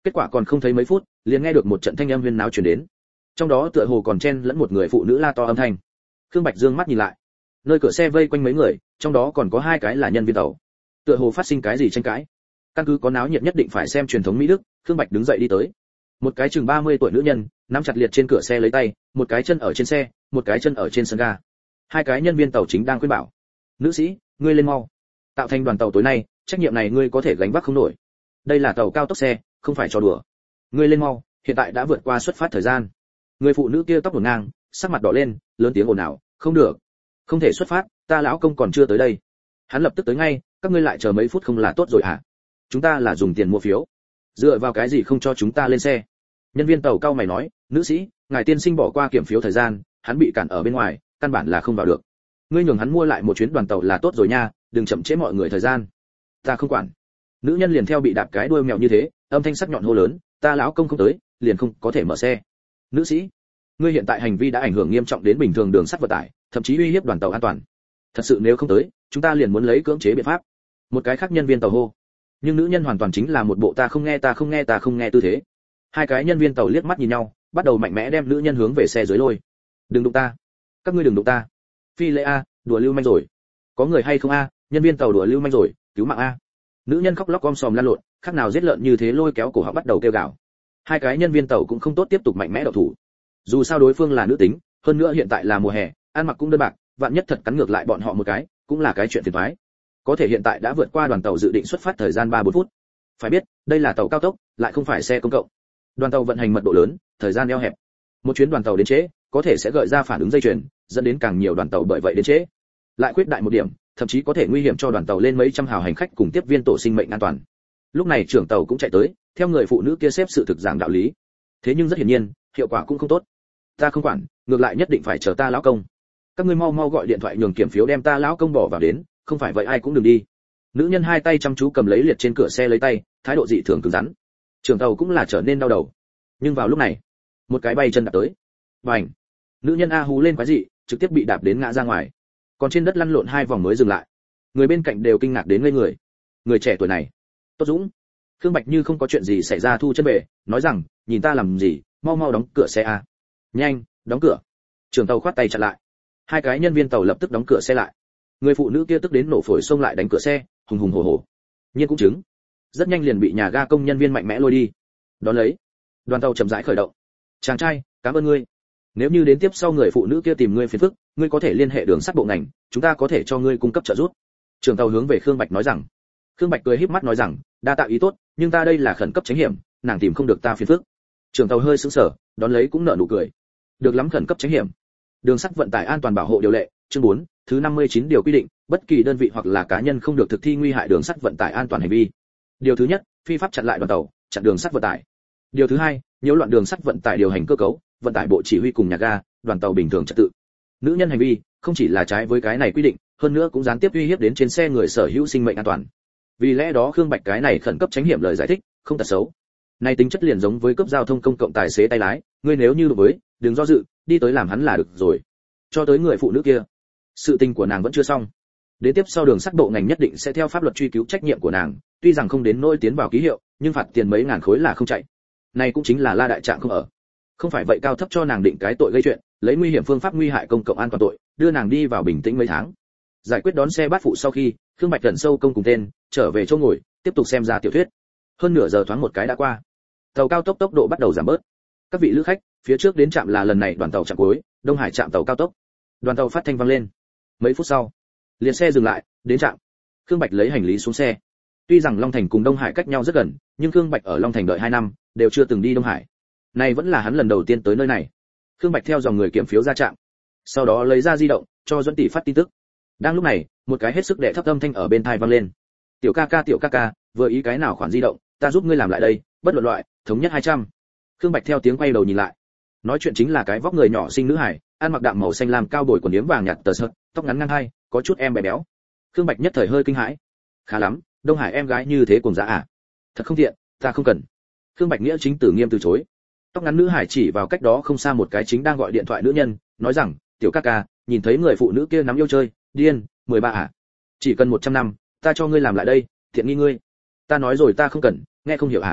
Kết quả còn không thấy mấy phút, liền nghe được một trận thanh âm huyên náo truyền đến. Trong đó tựa hồ còn chen lẫn một người phụ nữ la to âm thanh. Khương Bạch dương mắt nhìn lại, nơi cửa xe vây quanh mấy người, trong đó còn có hai cái là nhân viên tàu. Tựa hồ phát sinh cái gì tranh cãi. Căn cứ có náo nhiệt nhất định phải xem truyền thống Mỹ Đức, Khương Bạch đứng dậy đi tới. Một cái chừng ba mươi tuổi nữ nhân, nắm chặt liệt trên cửa xe lấy tay, một cái chân ở trên xe, một cái chân ở trên sân ga. Hai cái nhân viên tàu chính đang khuyên bảo. "Nữ sĩ, ngươi lên mau. Tạo thành đoàn tàu tối nay, trách nhiệm này ngươi có thể gánh vác không nổi. Đây là tàu cao tốc xe, không phải trò đùa. Ngươi lên mau, hiện tại đã vượt qua xuất phát thời gian." Người phụ nữ kia tóc hỗn ngang, sắc mặt đỏ lên, lớn tiếng ồn ào, "Không được, không thể xuất phát, ta lão công còn chưa tới đây." Hắn lập tức tới ngay, "Các ngươi lại chờ mấy phút không là tốt rồi hả? Chúng ta là dùng tiền mua phiếu, dựa vào cái gì không cho chúng ta lên xe?" Nhân viên tàu cao mày nói, "Nữ sĩ, ngài tiên sinh bỏ qua kiểm phiếu thời gian, hắn bị cản ở bên ngoài, căn bản là không vào được. Ngươi nhường hắn mua lại một chuyến đoàn tàu là tốt rồi nha, đừng chậm trễ mọi người thời gian." "Ta không quản." Nữ nhân liền theo bị đạp cái đuôi mèo như thế, âm thanh sắc nhọn hô lớn, "Ta lão công không tới, liền không có thể mở xe." "Nữ sĩ, ngươi hiện tại hành vi đã ảnh hưởng nghiêm trọng đến bình thường đường sắt vận tải, thậm chí uy hiếp đoàn tàu an toàn. Thật sự nếu không tới, chúng ta liền muốn lấy cưỡng chế biện pháp." Một cái khác nhân viên tàu hô. Nhưng nữ nhân hoàn toàn chính là một bộ ta không nghe ta không nghe ta không nghe tư thế. Hai cái nhân viên tàu liếc mắt nhìn nhau, bắt đầu mạnh mẽ đem nữ nhân hướng về xe dưới lôi. "Đừng đụng ta, các ngươi đừng đụng ta." "Phi lễ a, đùa lưu manh rồi. Có người hay không a, nhân viên tàu đùa lưu manh rồi, cứu mạng a." Nữ nhân khóc lóc om sòm lăn lộn, khác nào giết lợn như thế lôi kéo cổ họng bắt đầu kêu gào. Hai cái nhân viên tàu cũng không tốt tiếp tục mạnh mẽ động thủ. Dù sao đối phương là nữ tính, hơn nữa hiện tại là mùa hè, ăn mặc cũng đơn bạc, vạn nhất thật cắn ngược lại bọn họ một cái, cũng là cái chuyện phiền toái. Có thể hiện tại đã vượt qua đoàn tàu dự định xuất phát thời gian ba bốn phút. Phải biết, đây là tàu cao tốc, lại không phải xe công cộng. Đoàn tàu vận hành mật độ lớn, thời gian eo hẹp. Một chuyến đoàn tàu đến trễ, có thể sẽ gợi ra phản ứng dây chuyền, dẫn đến càng nhiều đoàn tàu bởi vậy đến trễ. Lại khuyết đại một điểm, thậm chí có thể nguy hiểm cho đoàn tàu lên mấy trăm hào hành khách cùng tiếp viên tổ sinh mệnh an toàn. Lúc này trưởng tàu cũng chạy tới, theo người phụ nữ kia xếp sự thực giảng đạo lý. Thế nhưng rất hiển nhiên, hiệu quả cũng không tốt. "Ta không quản, ngược lại nhất định phải chờ ta lão công. Các ngươi mau mau gọi điện thoại nhường kiểm phiếu đem ta lão công bỏ vào đến, không phải vậy ai cũng đừng đi." Nữ nhân hai tay chăm chú cầm lấy liệt trên cửa xe lấy tay, thái độ dị thường cứng rắn. Trưởng tàu cũng là trở nên đau đầu. Nhưng vào lúc này, một cái bay chân đạp tới. Bành! Nữ nhân a hú lên quái dị, trực tiếp bị đạp đến ngã ra ngoài. Còn trên đất lăn lộn hai vòng mới dừng lại. Người bên cạnh đều kinh ngạc đến ngây người. Người trẻ tuổi này, Tốt Dũng. Khương Bạch như không có chuyện gì xảy ra thu chân về, nói rằng, "Nhìn ta làm gì, mau mau đóng cửa xe a." "Nhanh, đóng cửa." Trưởng tàu khoát tay chặn lại. Hai cái nhân viên tàu lập tức đóng cửa xe lại. Người phụ nữ kia tức đến nổ phổi xông lại đánh cửa xe, hùng hùng hổ hổ. Nhưng cũng chứng, rất nhanh liền bị nhà ga công nhân viên mạnh mẽ lôi đi. Đón lấy, đoàn tàu chậm rãi khởi động. "Chàng trai, cảm ơn ngươi. Nếu như đến tiếp sau người phụ nữ kia tìm ngươi phiền phức, ngươi có thể liên hệ đường sắt bộ ngành, chúng ta có thể cho ngươi cung cấp trợ giúp." Trưởng tàu hướng về Khương Bạch nói rằng. Khương Bạch cười híp mắt nói rằng, "Đa tạ ý tốt, nhưng ta đây là khẩn cấp tránh hiểm, nàng tìm không được ta phiền phức." Trưởng tàu hơi sững sờ, đón lấy cũng nở nụ cười. "Được lắm, khẩn cấp tránh hiểm. Đường sắt vận tải an toàn bảo hộ điều lệ, chương bốn, thứ năm mươi chín điều quy định, bất kỳ đơn vị hoặc là cá nhân không được thực thi nguy hại đường sắt vận tải an toàn hành vi. Điều thứ nhất, phi pháp chặn lại đoàn tàu, chặn đường sắt vận tải. Điều thứ hai, nhiễu loạn đường sắt vận tải điều hành cơ cấu, vận tải bộ chỉ huy cùng nhà ga, đoàn tàu bình thường trật tự. Nữ nhân hành vi không chỉ là trái với cái này quy định, hơn nữa cũng gián tiếp uy hiếp đến trên xe người sở hữu sinh mệnh an toàn. Vì lẽ đó Khương Bạch cái này khẩn cấp tránh hiểm lời giải thích, không tật xấu. Này tính chất liền giống với cấp giao thông công cộng tài xế tay lái, ngươi nếu như đối với, đừng do dự, đi tới làm hắn là được rồi. Cho tới người phụ nữ kia, sự tình của nàng vẫn chưa xong. Đến tiếp sau đường sắt bộ ngành nhất định sẽ theo pháp luật truy cứu trách nhiệm của nàng, tuy rằng không đến nỗi tiến vào ký hiệu, nhưng phạt tiền mấy ngàn khối là không chạy. Này cũng chính là La đại trạng không ở. Không phải vậy cao thấp cho nàng định cái tội gây chuyện, lấy nguy hiểm phương pháp nguy hại công cộng an toàn tội, đưa nàng đi vào bình tĩnh mấy tháng. Giải quyết đón xe bát phụ sau khi, Khương Bạch gần sâu công cùng tên, trở về chỗ ngồi, tiếp tục xem ra tiểu thuyết. Hơn nửa giờ thoáng một cái đã qua. Tàu cao tốc tốc độ bắt đầu giảm bớt. Các vị lữ khách, phía trước đến trạm là lần này đoàn tàu trạm cuối, Đông Hải trạm tàu cao tốc. Đoàn tàu phát thanh vang lên. Mấy phút sau, liền xe dừng lại, đến trạm. Khương Bạch lấy hành lý xuống xe. Tuy rằng Long Thành cùng Đông Hải cách nhau rất gần, nhưng Khương Bạch ở Long Thành đợi hai năm, đều chưa từng đi Đông Hải. Này vẫn là hắn lần đầu tiên tới nơi này. Khương Bạch theo dòng người kiểm phiếu ra trạm, sau đó lấy ra di động, cho Duẫn Tỷ phát tin tức. Đang lúc này, một cái hết sức đệ thấp âm thanh ở bên tai vang lên. "Tiểu ca ca, tiểu ca ca, vừa ý cái nào khoản di động, ta giúp ngươi làm lại đây, bất luận loại, thống nhất hai trăm." Khương Bạch theo tiếng quay đầu nhìn lại. Nói chuyện chính là cái vóc người nhỏ xinh nữ hải, ăn mặc đạm màu xanh lam cao bồi quần yếm vàng nhạt tờ sợt, tóc ngắn ngang hai, có chút em bé béo. Khương Bạch nhất thời hơi kinh hãi. Khá lắm, Đông Hải em gái như thế cuồng dã à? Thật không tiện, ta không cần. Khương Bạch nghĩa chính tử nghiêm từ chối. Tóc ngắn nữ hải chỉ vào cách đó không xa một cái chính đang gọi điện thoại nữ nhân, nói rằng, "Tiểu ca ca, nhìn thấy người phụ nữ kia nắm yêu chơi, điên, mười ba à? Chỉ cần một trăm năm, ta cho ngươi làm lại đây, thiện nghi ngươi." "Ta nói rồi ta không cần, nghe không hiểu à?"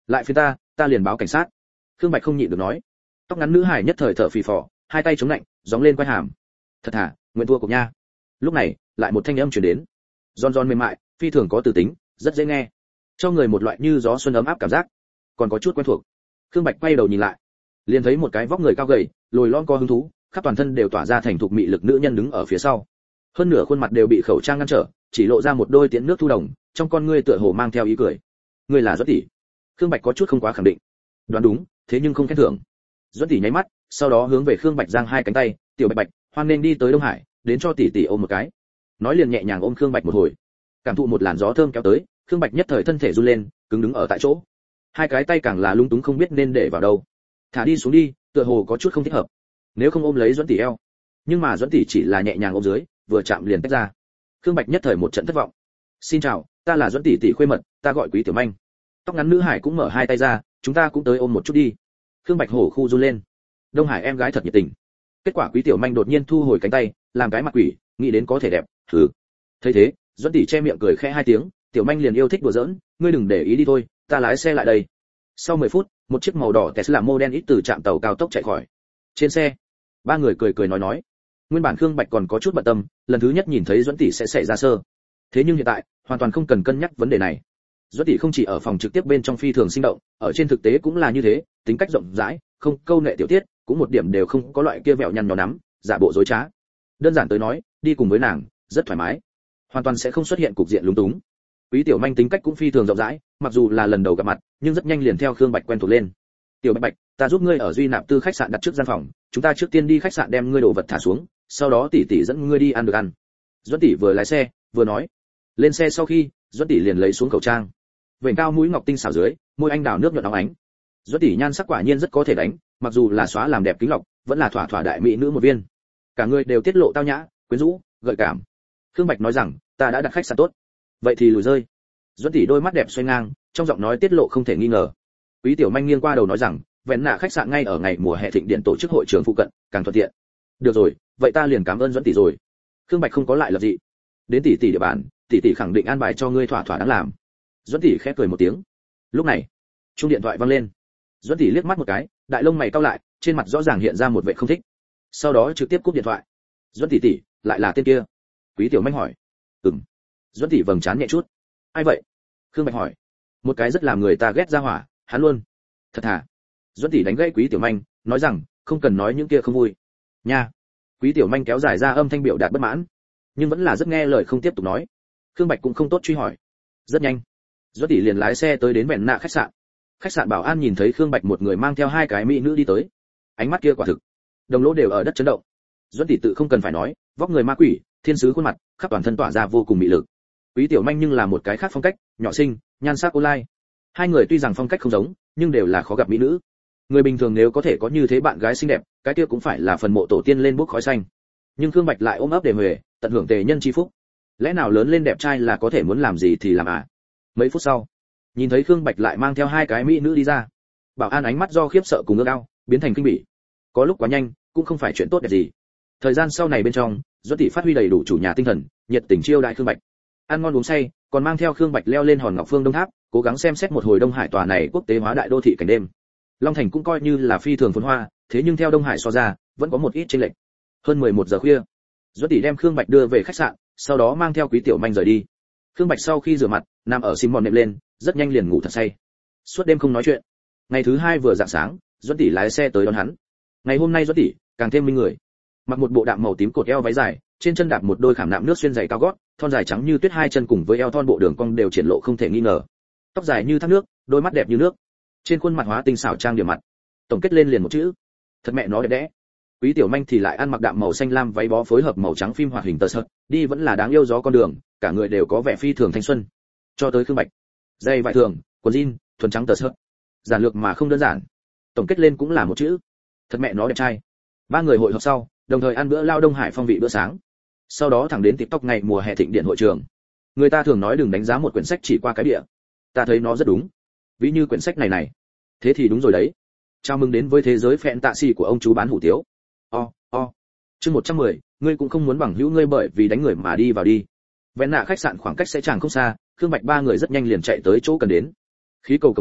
lại phiền ta ta liền báo cảnh sát. Khương Bạch không nhịn được nói. Tóc ngắn nữ hải nhất thời thở phì phò, hai tay chống lạnh, gióng lên quay hàm. Thật thà, nguyện thua cuộc nha. Lúc này lại một thanh âm truyền đến, giòn giòn mềm mại, phi thường có từ tính, rất dễ nghe, cho người một loại như gió xuân ấm áp cảm giác, còn có chút quen thuộc. Khương Bạch quay đầu nhìn lại, liền thấy một cái vóc người cao gầy, lồi lõm co hứng thú, khắp toàn thân đều tỏa ra thành thục mị lực nữ nhân đứng ở phía sau. Hơn nửa khuôn mặt đều bị khẩu trang ngăn trở, chỉ lộ ra một đôi tiễn nước thu đồng, trong con ngươi tựa hồ mang theo ý cười. Ngươi là Duẫn tỷ? Khương Bạch có chút không quá khẳng định. Đoán đúng, thế nhưng không khen thưởng. Duẫn tỷ nháy mắt, sau đó hướng về Khương Bạch giang hai cánh tay, "Tiểu Bạch Bạch, hoan nên đi tới Đông Hải, đến cho tỷ tỷ ôm một cái." Nói liền nhẹ nhàng ôm Khương Bạch một hồi. Cảm thụ một làn gió thơm kéo tới, Khương Bạch nhất thời thân thể run lên, cứng đứng ở tại chỗ. Hai cái tay càng là lung túng không biết nên để vào đâu. Thả đi xuống đi, tựa hồ có chút không thích hợp. Nếu không ôm lấy Duẫn tỷ eo. Nhưng mà Duẫn tỷ chỉ là nhẹ nhàng ôm dưới, vừa chạm liền tách ra. Khương Bạch nhất thời một trận thất vọng. "Xin chào, ta là Duẫn tỷ tỷ khuê mật, ta gọi Quý Tiểu Manh." Tóc ngắn nữ hải cũng mở hai tay ra, "Chúng ta cũng tới ôm một chút đi." Khương Bạch hổ khu run lên. Đông Hải em gái thật nhiệt tình. Kết quả Quý Tiểu Manh đột nhiên thu hồi cánh tay, làm cái mặt quỷ, nghĩ đến có thể đẹp, thử. Thấy thế, Duẫn tỷ che miệng cười khẽ hai tiếng, Tiểu Manh liền yêu thích đùa giỡn, "Ngươi đừng để ý đi thôi, ta lái xe lại đây." Sau mười phút, một chiếc màu đỏ Tesla Model X từ trạm tàu cao tốc chạy khỏi. Trên xe, ba người cười cười nói nói. Nguyên bản Khương Bạch còn có chút bận tâm, lần thứ nhất nhìn thấy Duẫn tỷ sẽ xảy ra sơ. Thế nhưng hiện tại, hoàn toàn không cần cân nhắc vấn đề này. Duẫn tỷ không chỉ ở phòng trực tiếp bên trong phi thường sinh động, ở trên thực tế cũng là như thế, tính cách rộng rãi, không câu nệ tiểu tiết, cũng một điểm đều không có loại kia vẹo nhăn nhó nắm, giả bộ dối trá. Đơn giản tới nói, đi cùng với nàng, rất thoải mái, hoàn toàn sẽ không xuất hiện cục diện lúng túng. Quý Tiểu Manh tính cách cũng phi thường rộng rãi, mặc dù là lần đầu gặp mặt, nhưng rất nhanh liền theo Khương Bạch quen thuộc lên. "Tiểu Bạch Bạch, ta giúp ngươi ở Duy Nạp Tư khách sạn đặt trước gian phòng, chúng ta trước tiên đi khách sạn đem ngươi đồ vật thả xuống, sau đó tỷ tỷ dẫn ngươi đi ăn được ăn." Duẫn tỷ vừa lái xe, vừa nói. Lên xe sau khi, Duẫn tỷ liền lấy xuống khẩu trang. Vành cao mũi ngọc tinh xảo dưới, môi anh đào nước nhuận óng ánh. Duẫn tỷ nhan sắc quả nhiên rất có thể đánh, mặc dù là xóa làm đẹp kính lọc, vẫn là thỏa thỏa đại mỹ nữ một viên. Cả người đều tiết lộ tao nhã, quyến rũ, gợi cảm. Khương Bạch nói rằng, "Ta đã đặt khách sạn tốt." "Vậy thì lùi rơi." Duẫn tỷ đôi mắt đẹp xoay ngang, trong giọng nói tiết lộ không thể nghi ngờ. Quý Tiểu Manh nghiêng qua đầu nói rằng, "Vẹn nạ khách sạn ngay ở ngày mùa hè thịnh điện tổ chức hội trường phụ cận, càng thuận tiện." "Được rồi, vậy ta liền cảm ơn Duẫn tỷ rồi." Khương Bạch không có lại lập dị. "Đến tỷ tỷ địa bàn, tỷ tỷ khẳng định an bài cho ngươi thỏa thỏa đáng làm." Duẫn tỷ khẽ cười một tiếng. Lúc này, chuông điện thoại vang lên. Duẫn tỷ liếc mắt một cái, đại lông mày cau lại, trên mặt rõ ràng hiện ra một vẻ không thích. Sau đó trực tiếp cúp điện thoại. "Duẫn tỷ tỷ, lại là tên kia?" Quý Tiểu Manh hỏi. "Ừm." Duẫn tỷ vầng trán nhẹ chút. "Ai vậy?" Khương Bạch hỏi. "Một cái rất làm người ta ghét ra hỏa, hắn luôn." "Thật hả?" Duẫn tỷ đánh gãy Quý Tiểu Manh, nói rằng, "Không cần nói những kia không vui." "Nha." Quý Tiểu Manh kéo dài ra âm thanh biểu đạt bất mãn, nhưng vẫn là rất nghe lời không tiếp tục nói. Khương Bạch cũng không tốt truy hỏi. Rất nhanh, Duẫn tỷ liền lái xe tới đến Vẹn Nạ khách sạn. Khách sạn bảo an nhìn thấy Khương Bạch một người mang theo hai cái mỹ nữ đi tới, ánh mắt kia quả thực, đồng lỗ đều ở đất chấn động. Duẫn tỷ tự không cần phải nói, vóc người ma quỷ, thiên sứ khuôn mặt, khắp toàn thân tỏa ra vô cùng mị lực. Quý Tiểu Manh nhưng là một cái khác phong cách, nhỏ xinh, nhan sắc online. Hai người tuy rằng phong cách không giống, nhưng đều là khó gặp mỹ nữ. Người bình thường nếu có thể có như thế bạn gái xinh đẹp, cái kia cũng phải là phần mộ tổ tiên lên bốc khói xanh. Nhưng Khương Bạch lại ôm ấp để huề, tận hưởng tề nhân chi phúc. Lẽ nào lớn lên đẹp trai là có thể muốn làm gì thì làm à? Mấy phút sau, nhìn thấy Khương Bạch lại mang theo hai cái mỹ nữ đi ra, bảo an ánh mắt do khiếp sợ cùng ước ao biến thành kinh bỉ. Có lúc quá nhanh, cũng không phải chuyện tốt đẹp gì. Thời gian sau này bên trong, Duẫn tỷ phát huy đầy đủ chủ nhà tinh thần, nhiệt tình chiêu đãi Khương Bạch. Ăn ngon uống say, còn mang theo Khương Bạch leo lên hòn Ngọc Phương Đông Tháp, cố gắng xem xét một hồi Đông Hải tòa này quốc tế hóa đại đô thị cảnh đêm. Long Thành cũng coi như là phi thường phồn hoa, thế nhưng theo Đông Hải so ra, vẫn có một ít chênh lệch. Hơn mười một giờ khuya, Duẫn tỷ đem Khương Bạch đưa về khách sạn, sau đó mang theo Quý Tiểu Manh rời đi. Khương Bạch sau khi rửa mặt, nằm ở xi mòn nệm lên, rất nhanh liền ngủ thật say. Suốt đêm không nói chuyện. Ngày thứ hai vừa rạng sáng, Duẫn tỷ lái xe tới đón hắn. Ngày hôm nay Duẫn tỷ càng thêm minh người, mặc một bộ đạm màu tím cột eo váy dài, trên chân đạp một đôi khảm nạm nước xuyên giày cao gót, thon dài trắng như tuyết hai chân cùng với eo thon bộ đường cong đều triển lộ không thể nghi ngờ. Tóc dài như thác nước, đôi mắt đẹp như nước, trên khuôn mặt hóa tinh xảo trang điểm mặt. Tổng kết lên liền một chữ, thật mẹ nó đẹp đẽ. Quý Tiểu Manh thì lại ăn mặc đạm màu xanh lam váy bó phối hợp màu trắng phim hoạt hình tơ sợi, đi vẫn là đáng yêu gió con đường, cả người đều có vẻ phi thường thanh xuân. Cho tới Khương Bạch, giày vải thường, quần jean, thuần trắng tơ sợi, giản lược mà không đơn giản. Tổng kết lên cũng là một chữ, thật mẹ nó đẹp trai. Ba người hội họp sau, đồng thời ăn bữa lao Đông Hải phong vị bữa sáng. Sau đó thẳng đến TikTok ngày mùa hè thịnh điện hội trường. Người ta thường nói đừng đánh giá một quyển sách chỉ qua cái bìa. Ta thấy nó rất đúng. Ví như quyển sách này này. Thế thì đúng rồi đấy. Chào mừng đến với thế giới phẹn tạ xì của ông chú bán hủ tiếu. O, o. Chương một trăm mười, ngươi cũng không muốn bằng hữu ngươi bởi vì đánh người mà đi vào đi. Vẹn nạ khách sạn khoảng cách sẽ chẳng không xa, Khương Bạch ba người rất nhanh liền chạy tới chỗ cần đến. Khí cầu cầm vòm,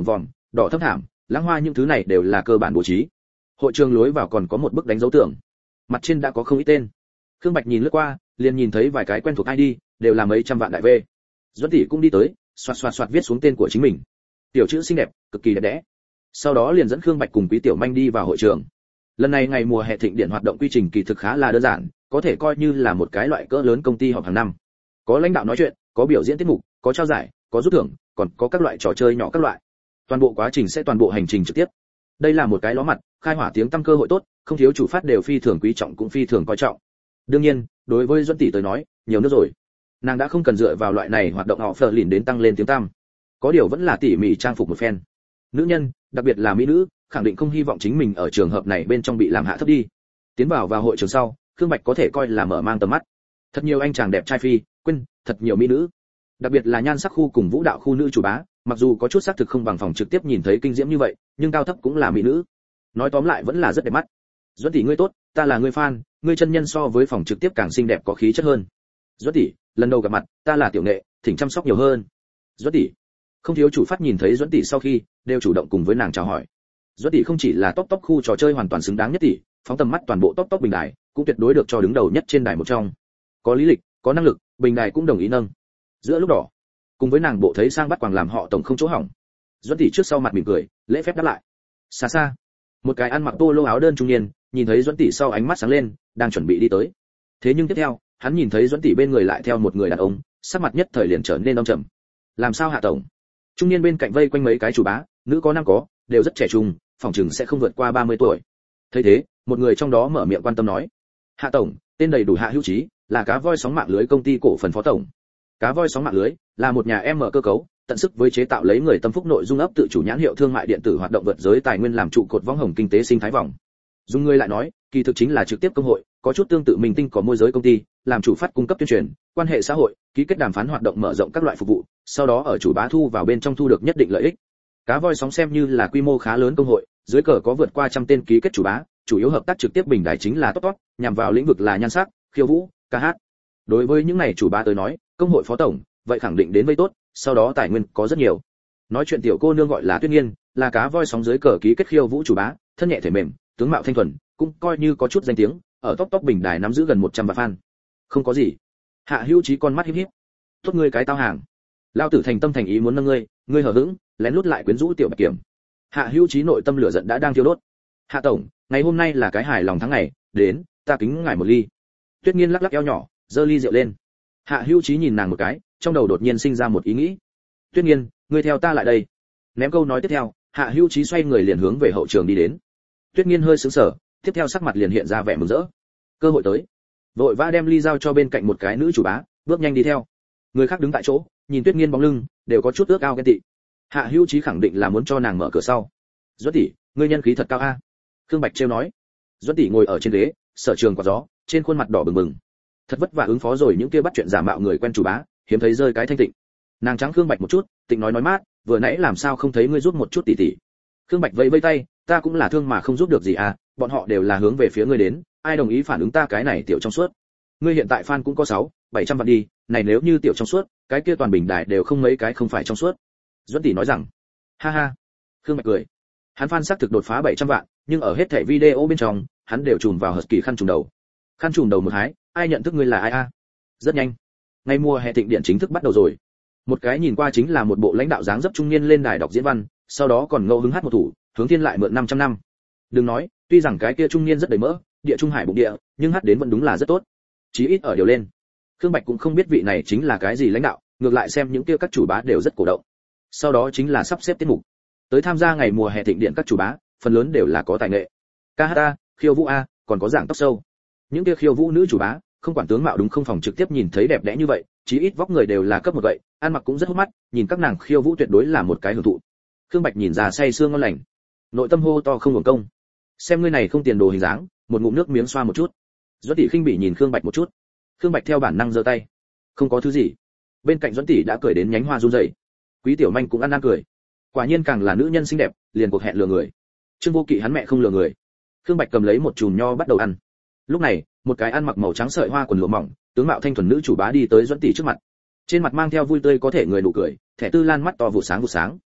đỏ thấp thảm, lãng hoa những thứ này đều là cơ bản bố trí. Hội trường lối vào còn có một bức đánh dấu tường, mặt trên đã có không ít tên. Khương Bạch nhìn lướt qua, liền nhìn thấy vài cái quen thuộc i đê, đều là mấy trăm vạn đại V. Duẫn tỷ cũng đi tới, xoạt xoạt xoạt viết xuống tên của chính mình. Tiểu chữ xinh đẹp, cực kỳ đẹp đẽ. Sau đó liền dẫn Khương Bạch cùng Quý Tiểu Manh đi vào hội trường. Lần này ngày mùa hè thịnh điện hoạt động quy trình kỳ thực khá là đơn giản, có thể coi như là một cái loại cỡ lớn công ty họp hàng năm. Có lãnh đạo nói chuyện, có biểu diễn tiết mục, có trao giải, có rút thưởng, còn có các loại trò chơi nhỏ các loại. Toàn bộ quá trình sẽ toàn bộ hành trình trực tiếp. Đây là một cái ló mặt, khai hỏa tiếng tăm cơ hội tốt, không thiếu chủ phát đều phi thường quý trọng cũng phi thường coi trọng. Đương nhiên, đối với Duẫn tỷ tới nói, nhiều nước rồi. Nàng đã không cần dựa vào loại này hoạt động họ phờ lìn đến tăng lên tiếng tăm. Có điều vẫn là tỉ mỉ trang phục một phen. Nữ nhân, đặc biệt là mỹ nữ, khẳng định không hy vọng chính mình ở trường hợp này bên trong bị làm hạ thấp đi. Tiến vào vào hội trường sau, Khương Bạch có thể coi là mở mang tầm mắt. Thật nhiều anh chàng đẹp trai phi, quên, thật nhiều mỹ nữ. Đặc biệt là nhan sắc khu cùng vũ đạo khu nữ chủ bá, mặc dù có chút xác thực không bằng phòng trực tiếp nhìn thấy kinh diễm như vậy, nhưng cao thấp cũng là mỹ nữ. Nói tóm lại vẫn là rất đẹp mắt. Duẫn tỷ ngươi tốt, ta là ngươi fan, ngươi chân nhân so với phòng trực tiếp càng xinh đẹp có khí chất hơn. Duẫn tỷ, lần đầu gặp mặt, ta là Tiểu Nghệ, thỉnh chăm sóc nhiều hơn. Duẫn tỷ. Không thiếu chủ phát nhìn thấy Duẫn tỷ sau khi, đều chủ động cùng với nàng chào hỏi. Duẫn tỷ không chỉ là top top khu trò chơi hoàn toàn xứng đáng nhất tỷ, phóng tầm mắt toàn bộ top top bình đài, cũng tuyệt đối được cho đứng đầu nhất trên đài một trong. Có lý lịch, có năng lực, bình đài cũng đồng ý nâng. Giữa lúc đỏ, cùng với nàng bộ thấy sang bắt quàng làm họ tổng không chỗ hỏng. Duẫn tỷ trước sau mặt mỉm cười, lễ phép đáp lại. Xa xa, một cái ăn mặc polo áo đơn trung niên, nhìn thấy Duẫn tỷ sau ánh mắt sáng lên, đang chuẩn bị đi tới. Thế nhưng tiếp theo, hắn nhìn thấy Duẫn tỷ bên người lại theo một người đàn ông, sắc mặt nhất thời liền trở nên âm trầm. Làm sao hạ tổng? Trung niên bên cạnh vây quanh mấy cái chủ bá, nữ có nam có, đều rất trẻ trung, phòng chừng sẽ không vượt qua ba mươi tuổi. Thấy thế, một người trong đó mở miệng quan tâm nói: "Hạ tổng, tên đầy đủ Hạ Hữu Trí, là cá voi sóng mạng lưới công ty cổ phần phó tổng." Cá voi sóng mạng lưới là một nhà em mở cơ cấu, tận sức với chế tạo lấy người tâm phúc nội dung ấp tự chủ nhãn hiệu thương mại điện tử hoạt động vượt giới tài nguyên làm trụ cột võng hồng kinh tế sinh thái vòng. Dùng người lại nói, kỳ thực chính là trực tiếp công hội, có chút tương tự mình tinh có môi giới công ty, làm chủ phát cung cấp tuyên truyền, quan hệ xã hội, ký kết đàm phán hoạt động mở rộng các loại phục vụ, sau đó ở chủ bá thu vào bên trong thu được nhất định lợi ích. Cá voi sóng xem như là quy mô khá lớn công hội, dưới cờ có vượt qua trăm tên ký kết chủ bá, chủ yếu hợp tác trực tiếp bình đài chính là top top, nhằm vào lĩnh vực là nhan sắc, khiêu vũ, ca hát. Đối với những này chủ bá tới nói, công hội phó tổng, vậy khẳng định đến vây tốt, sau đó tài nguyên có rất nhiều. Nói chuyện tiểu cô nương gọi là Tuyết Nghiên, là cá voi sóng dưới cờ ký kết khiêu vũ chủ bá, thân nhẹ thể mềm, tướng mạo thanh thuần, cũng coi như có chút danh tiếng, ở top top bình đài nắm giữ gần một trăm vạn fan. Không có gì. Hạ Hữu Trí con mắt híp híp. Tốt ngươi cái tao hàng. Lao tử thành tâm thành ý muốn nâng ngươi, ngươi hờ hững, lén lút lại quyến rũ tiểu Bạch Kiểm. Hạ Hữu Trí nội tâm lửa giận đã đang thiêu đốt. Hạ tổng, ngày hôm nay là cái hài lòng tháng ngày, đến, ta kính ngài một ly. Tuyết Nghiên lắc lắc eo nhỏ, giơ ly rượu lên. Hạ Hữu Trí nhìn nàng một cái, trong đầu đột nhiên sinh ra một ý nghĩ. Tuyết Nghiên, ngươi theo ta lại đây. Ném câu nói tiếp theo, Hạ Hữu Trí xoay người liền hướng về hậu trường đi đến. Tuyết Nghiên hơi sững sờ, tiếp theo sắc mặt liền hiện ra vẻ mừng rỡ. Cơ hội tới. Vội vã đem ly giao cho bên cạnh một cái nữ chủ bá, bước nhanh đi theo. Người khác đứng tại chỗ, nhìn Tuyết Nghiên bóng lưng, đều có chút ước ao ghen tị. Hạ Hữu Trí khẳng định là muốn cho nàng mở cửa sau. Duẫn tỷ, ngươi nhân khí thật cao a. Khương Bạch trêu nói. Duẫn tỷ ngồi ở trên ghế, sở trường quạt gió, trên khuôn mặt đỏ bừng bừng. Thật vất vả ứng phó rồi những kia bắt chuyện giả mạo người quen chủ bá, hiếm thấy rơi cái thanh tịnh. Nàng trắng Khương Bạch một chút, tịnh nói nói mát, vừa nãy làm sao không thấy ngươi giúp một chút tỷ tỷ. Khương Bạch vẫy vẫy tay, ta cũng là thương mà không giúp được gì à, bọn họ đều là hướng về phía ngươi đến, ai đồng ý phản ứng ta cái này tiểu trong suốt. Ngươi hiện tại fan cũng có sáu, bảy trăm vạn đi, này nếu như tiểu trong suốt, cái kia toàn bình đài đều không mấy cái không phải trong suốt. Duẫn tỷ nói rằng. Ha ha. Khương Bạch cười. Hắn fan xác thực đột phá bảy trăm vạn, nhưng ở hết thảy video bên trong, hắn đều trùm vào husky khăn trùm đầu. Khăn trùm đầu một hái, ai nhận thức ngươi là ai a? Rất nhanh. Ngày mùa hè thịnh điện chính thức bắt đầu rồi. Một cái nhìn qua chính là một bộ lãnh đạo dáng dấp trung niên lên đài đọc diễn văn, sau đó còn ngẫu hứng hát một thủ, hướng thiên lại mượn năm trăm năm. Đừng nói, tuy rằng cái kia trung niên rất đầy mỡ, địa trung hải bụng địa, nhưng hát đến vẫn đúng là rất tốt. Chí ít ở điều lên. Khương Bạch cũng không biết vị này chính là cái gì lãnh đạo, ngược lại xem những kia các chủ bá đều rất cổ động. Sau đó chính là sắp xếp tiết mục. Tới tham gia ngày mùa hè thịnh điện các chủ bá, phần lớn đều là có tài nghệ. Ca hát a, khiêu vũ a, còn có dạng tóc sâu. Những kia khiêu vũ nữ chủ bá, không quản tướng mạo đúng không phòng trực tiếp nhìn thấy đẹp đẽ như vậy, chí ít vóc người đều là cấp một vậy, ăn mặc cũng rất hút mắt, nhìn các nàng khiêu vũ tuyệt đối là một cái hưởng thụ. Khương Bạch nhìn ra say sương ngon lành, nội tâm hô to không hưởng công. Xem ngươi này không tiền đồ hình dáng, một ngụm nước miếng xoa một chút. Duẫn tỷ khinh bỉ nhìn Khương Bạch một chút. Khương Bạch theo bản năng giơ tay. Không có thứ gì. Bên cạnh Duẫn tỷ đã cười đến nhánh hoa run rẩy. Quý Tiểu Manh cũng ăn ăn cười. Quả nhiên càng là nữ nhân xinh đẹp, liền cuộc hẹn lừa người. Trương Vô Kỵ hắn mẹ không lừa người. Khương Bạch cầm lấy một chùm nho bắt đầu ăn. Lúc này, một cái ăn mặc màu trắng sợi hoa quần lụa mỏng, tướng mạo thanh thuần nữ chủ bá đi tới Duẫn tỷ trước mặt. Trên mặt mang theo vui tươi có thể người nụ cười, thẻ tư lan mắt to vụ sáng vụ sáng.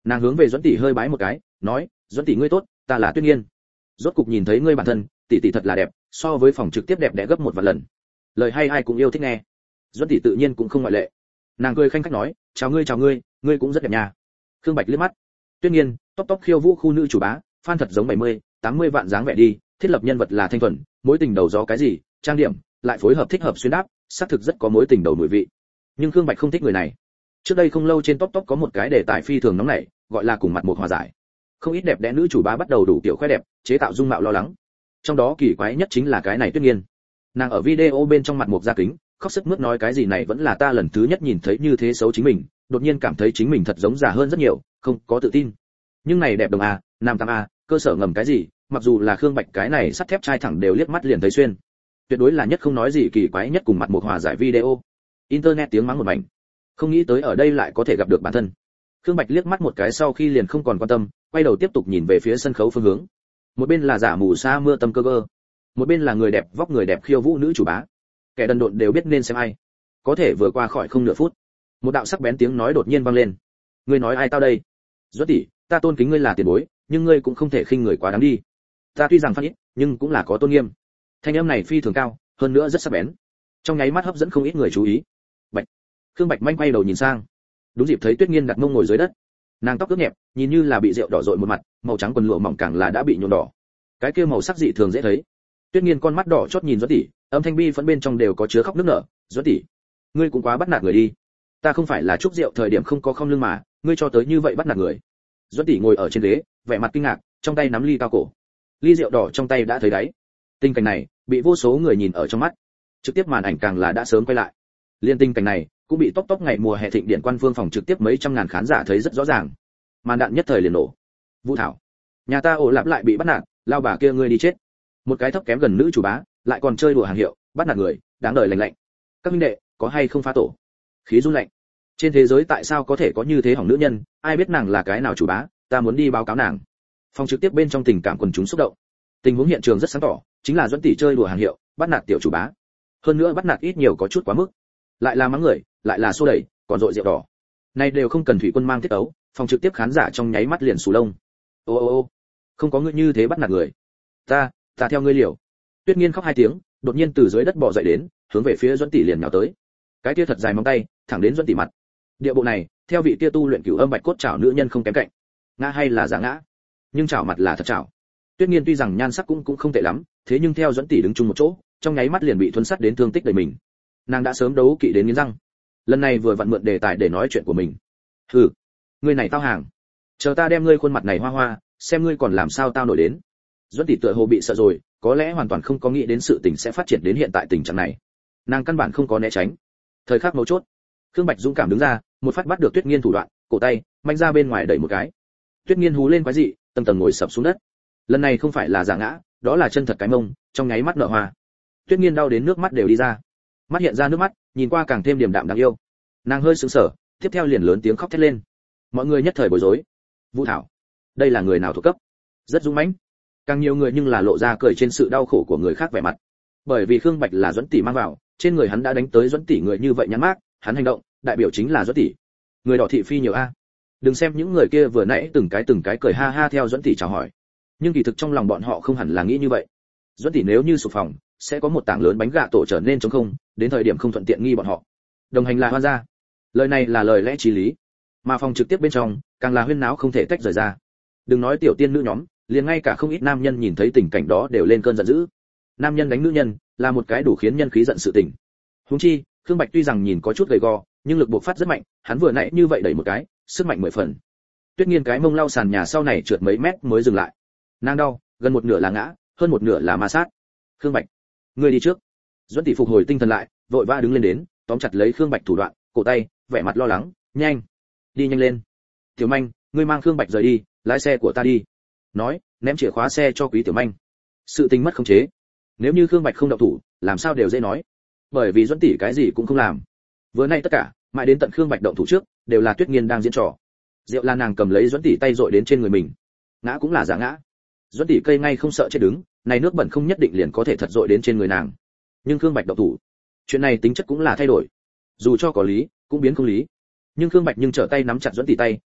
Nàng hướng về Duẫn tỷ hơi bái một cái, nói, Duẫn tỷ ngươi tốt, ta là Tuyết Nghiên. Rốt cục nhìn thấy ngươi bản thân, tỷ tỷ thật là đẹp, so với phòng trực tiếp đẹp đẽ gấp một vạn lần. Lời hay ai cũng yêu thích nghe. Duẫn tỷ tự nhiên cũng không ngoại lệ. Nàng cười khanh khách nói, chào ngươi chào ngươi, ngươi cũng rất đẹp nha. Khương Bạch liếc mắt. Tuyết Nghiên, top top khiêu vũ khu nữ chủ bá, fan thật giống bảy mươi, tám mươi vạn dáng vẻ đi, thiết lập nhân vật là thanh thuần, mối tình đầu gió cái gì, trang điểm, lại phối hợp thích hợp xuyên đáp, xác thực rất có mối tình đầu mùi vị. Nhưng Khương Bạch không thích người này. Trước đây không lâu trên top top có một cái đề tài phi thường nóng nảy, gọi là cùng mặt một hòa giải. Không ít đẹp đẽ nữ chủ bá bắt đầu đủ kiểu khoe đẹp, chế tạo dung mạo lo lắng. Trong đó kỳ quái nhất chính là cái này Tuyết Nghiên. Nàng ở video bên trong mặt một ra kính, khóc sức mướt nói cái gì này vẫn là ta lần thứ nhất nhìn thấy như thế xấu chính mình, đột nhiên cảm thấy chính mình thật giống già hơn rất nhiều, không có tự tin. Nhưng này đẹp đồng a, nam tam a, cơ sở ngầm cái gì, mặc dù là Khương Bạch cái này sắt thép trai thẳng đều liếc mắt liền thấy xuyên. Tuyệt đối là nhất không nói gì kỳ quái nhất cùng mặt một hòa giải video. Internet tiếng mắng một mảnh. Không nghĩ tới ở đây lại có thể gặp được bản thân. Khương Bạch liếc mắt một cái sau khi liền không còn quan tâm, quay đầu tiếp tục nhìn về phía sân khấu phương hướng. Một bên là giả mù sa mưa tâm cơ cơ, một bên là người đẹp vóc người đẹp khiêu vũ nữ chủ bá. Kẻ đần độn đều biết nên xem ai. Có thể vừa qua khỏi không nửa phút, một đạo sắc bén tiếng nói đột nhiên vang lên. Ngươi nói ai tao đây? Duẫn tỷ, ta tôn kính ngươi là tiền bối, nhưng ngươi cũng không thể khinh người quá đáng đi. Ta tuy rằng phát ít, nhưng cũng là có tôn nghiêm. Thanh âm này phi thường cao, hơn nữa rất sắc bén. Trong nháy mắt hấp dẫn không ít người chú ý. Bạch. Khương Bạch manh quay đầu nhìn sang. Đúng dịp thấy Tuyết Nghiên đặt mông ngồi dưới đất. Nàng tóc ướt nhẹp, nhìn như là bị rượu đỏ rội một mặt, màu trắng quần lụa mỏng càng là đã bị nhuộm đỏ. Cái kia màu sắc dị thường dễ thấy. Tuyết Nghiên con mắt đỏ chót nhìn Duẫn tỷ, âm thanh bi phẫn bên trong đều có chứa khóc nức nở. Duẫn tỷ, ngươi cũng quá bắt nạt người đi. Ta không phải là chúc rượu thời điểm không có không lưng mà, ngươi cho tới như vậy bắt nạt người. Duẫn tỷ ngồi ở trên ghế, vẻ mặt kinh ngạc, trong tay nắm ly cao cổ. Ly rượu đỏ trong tay đã thấy đáy. Tình cảnh này bị vô số người nhìn ở trong mắt. Trực tiếp màn ảnh càng là đã sớm quay lại. Liên tình cảnh này cũng bị top top ngày mùa hè thịnh điện quan phương phòng trực tiếp mấy trăm ngàn khán giả thấy rất rõ ràng. Màn đạn nhất thời liền nổ. Vũ Thảo, nhà ta ổ lạp lại bị bắt nạt, lao bà kia ngươi đi chết. Một cái thấp kém gần nữ chủ bá, lại còn chơi đùa hàng hiệu, bắt nạt người, đáng đời lành lạnh. Các minh đệ, có hay không phá tổ? Khí run lạnh. Trên thế giới tại sao có thể có như thế hỏng nữ nhân, ai biết nàng là cái nào chủ bá, ta muốn đi báo cáo nàng. Phòng trực tiếp bên trong tình cảm quần chúng xúc động. Tình huống hiện trường rất sáng tỏ, chính là Duẫn tỷ chơi đùa hàng hiệu, bắt nạt tiểu chủ bá. Hơn nữa bắt nạt ít nhiều có chút quá mức. Lại là mắng người, lại là xô đẩy, còn rội rượu đỏ. Này đều không cần thủy quân mang tiết ấu, phòng trực tiếp khán giả trong nháy mắt liền sù lông. Ô ô ô, không có ngươi như thế bắt nạt người. Ta, ta theo ngươi liều. Tuyết Nghiên khóc hai tiếng, đột nhiên từ dưới đất bò dậy đến, hướng về phía Duẫn tỷ liền nhào tới. Cái kia thật dài móng tay, thẳng đến Duẫn tỷ mặt. Địa bộ này, theo vị kia tu luyện cửu âm bạch cốt trảo nữ nhân không kém cạnh. Ngã hay là giả ngã, nhưng trảo mặt là thật trảo. Tuyết Nghiên tuy rằng nhan sắc cũng cũng không tệ lắm, thế nhưng theo Duẫn tỷ đứng chung một chỗ, trong nháy mắt liền bị thuần sắt đến thương tích đầy mình. Nàng đã sớm đấu kỵ đến nghiến răng. Lần này vừa vặn mượn đề tài để nói chuyện của mình. Hừ, ngươi này tao hàng. Chờ ta đem ngươi khuôn mặt này hoa hoa, xem ngươi còn làm sao tao nổi đến. Duẫn tỷ tựa hồ bị sợ rồi, có lẽ hoàn toàn không có nghĩ đến sự tình sẽ phát triển đến hiện tại tình trạng này. Nàng căn bản không có né tránh. Thời khắc mấu chốt, Khương Bạch dũng cảm đứng ra, một phát bắt được Tuyết Nghiên thủ đoạn, cổ tay, mạnh ra bên ngoài đẩy một cái. Tuyết Nghiên hú lên quái dị, tầng tầng ngồi sập xuống đất. Lần này không phải là giả ngã, đó là chân thật cái mông, trong nháy mắt nở hoa. Tuyết Nghiên đau đến nước mắt đều đi ra. Mắt hiện ra nước mắt, nhìn qua càng thêm điềm đạm đáng yêu. Nàng hơi sững sờ, tiếp theo liền lớn tiếng khóc thét lên. Mọi người nhất thời bối rối. Vũ Thảo, đây là người nào thuộc cấp? Rất dũng mãnh. Càng nhiều người nhưng là lộ ra cười trên sự đau khổ của người khác vẻ mặt. Bởi vì Khương Bạch là Duẫn tỷ mang vào, trên người hắn đã đánh tới Duẫn tỷ người như vậy nhắn mác, hắn hành động, đại biểu chính là Duẫn tỷ. Người đỏ thị phi nhiều a. Đừng xem những người kia vừa nãy từng cái từng cái cười ha ha theo Duẫn tỷ chào hỏi, nhưng kỳ thực trong lòng bọn họ không hẳn là nghĩ như vậy. Duẫn tỷ nếu như sụp phòng, sẽ có một tảng lớn bánh gạ tổ trở nên trống không, đến thời điểm không thuận tiện nghi bọn họ. Đồng hành là hoan gia. Lời này là lời lẽ chí lý, mà phòng trực tiếp bên trong càng là huyên náo không thể tách rời ra. Đừng nói tiểu tiên nữ nhóm, liền ngay cả không ít nam nhân nhìn thấy tình cảnh đó đều lên cơn giận dữ. Nam nhân đánh nữ nhân là một cái đủ khiến nhân khí giận sự tình. Huống chi, Khương Bạch tuy rằng nhìn có chút gầy gò, nhưng lực bộc phát rất mạnh, hắn vừa nãy như vậy đẩy một cái, sức mạnh mười phần. Tuyết Nghiên cái mông lau sàn nhà sau này trượt mấy mét mới dừng lại. Nàng đau, gần một nửa là ngã, hơn một nửa là ma sát. Khương Bạch, ngươi đi trước. Duẫn tỷ phục hồi tinh thần lại, vội vã đứng lên đến, tóm chặt lấy Khương Bạch thủ đoạn, cổ tay, vẻ mặt lo lắng, nhanh, đi nhanh lên. Tiểu Manh, ngươi mang Khương Bạch rời đi, lái xe của ta đi. Nói, ném chìa khóa xe cho Quý Tiểu Manh. Sự tình mất khống chế. Nếu như Khương Bạch không động thủ, làm sao đều dễ nói. Bởi vì Duẫn tỷ cái gì cũng không làm. Vừa nay tất cả, mãi đến tận Khương Bạch động thủ trước, đều là Tuyết Nghiên đang diễn trò. Rượu là nàng cầm lấy Duẫn tỷ tay dội đến trên người mình. Ngã cũng là giả ngã. Duẫn tỷ cây ngay không sợ chết đứng, này nước bẩn không nhất định liền có thể thật dội đến trên người nàng. Nhưng Khương Bạch động thủ, chuyện này tính chất cũng là thay đổi. Dù cho có lý, cũng biến không lý. Nhưng Khương Bạch nhưng trở tay nắm chặt Duẫn tỷ tay,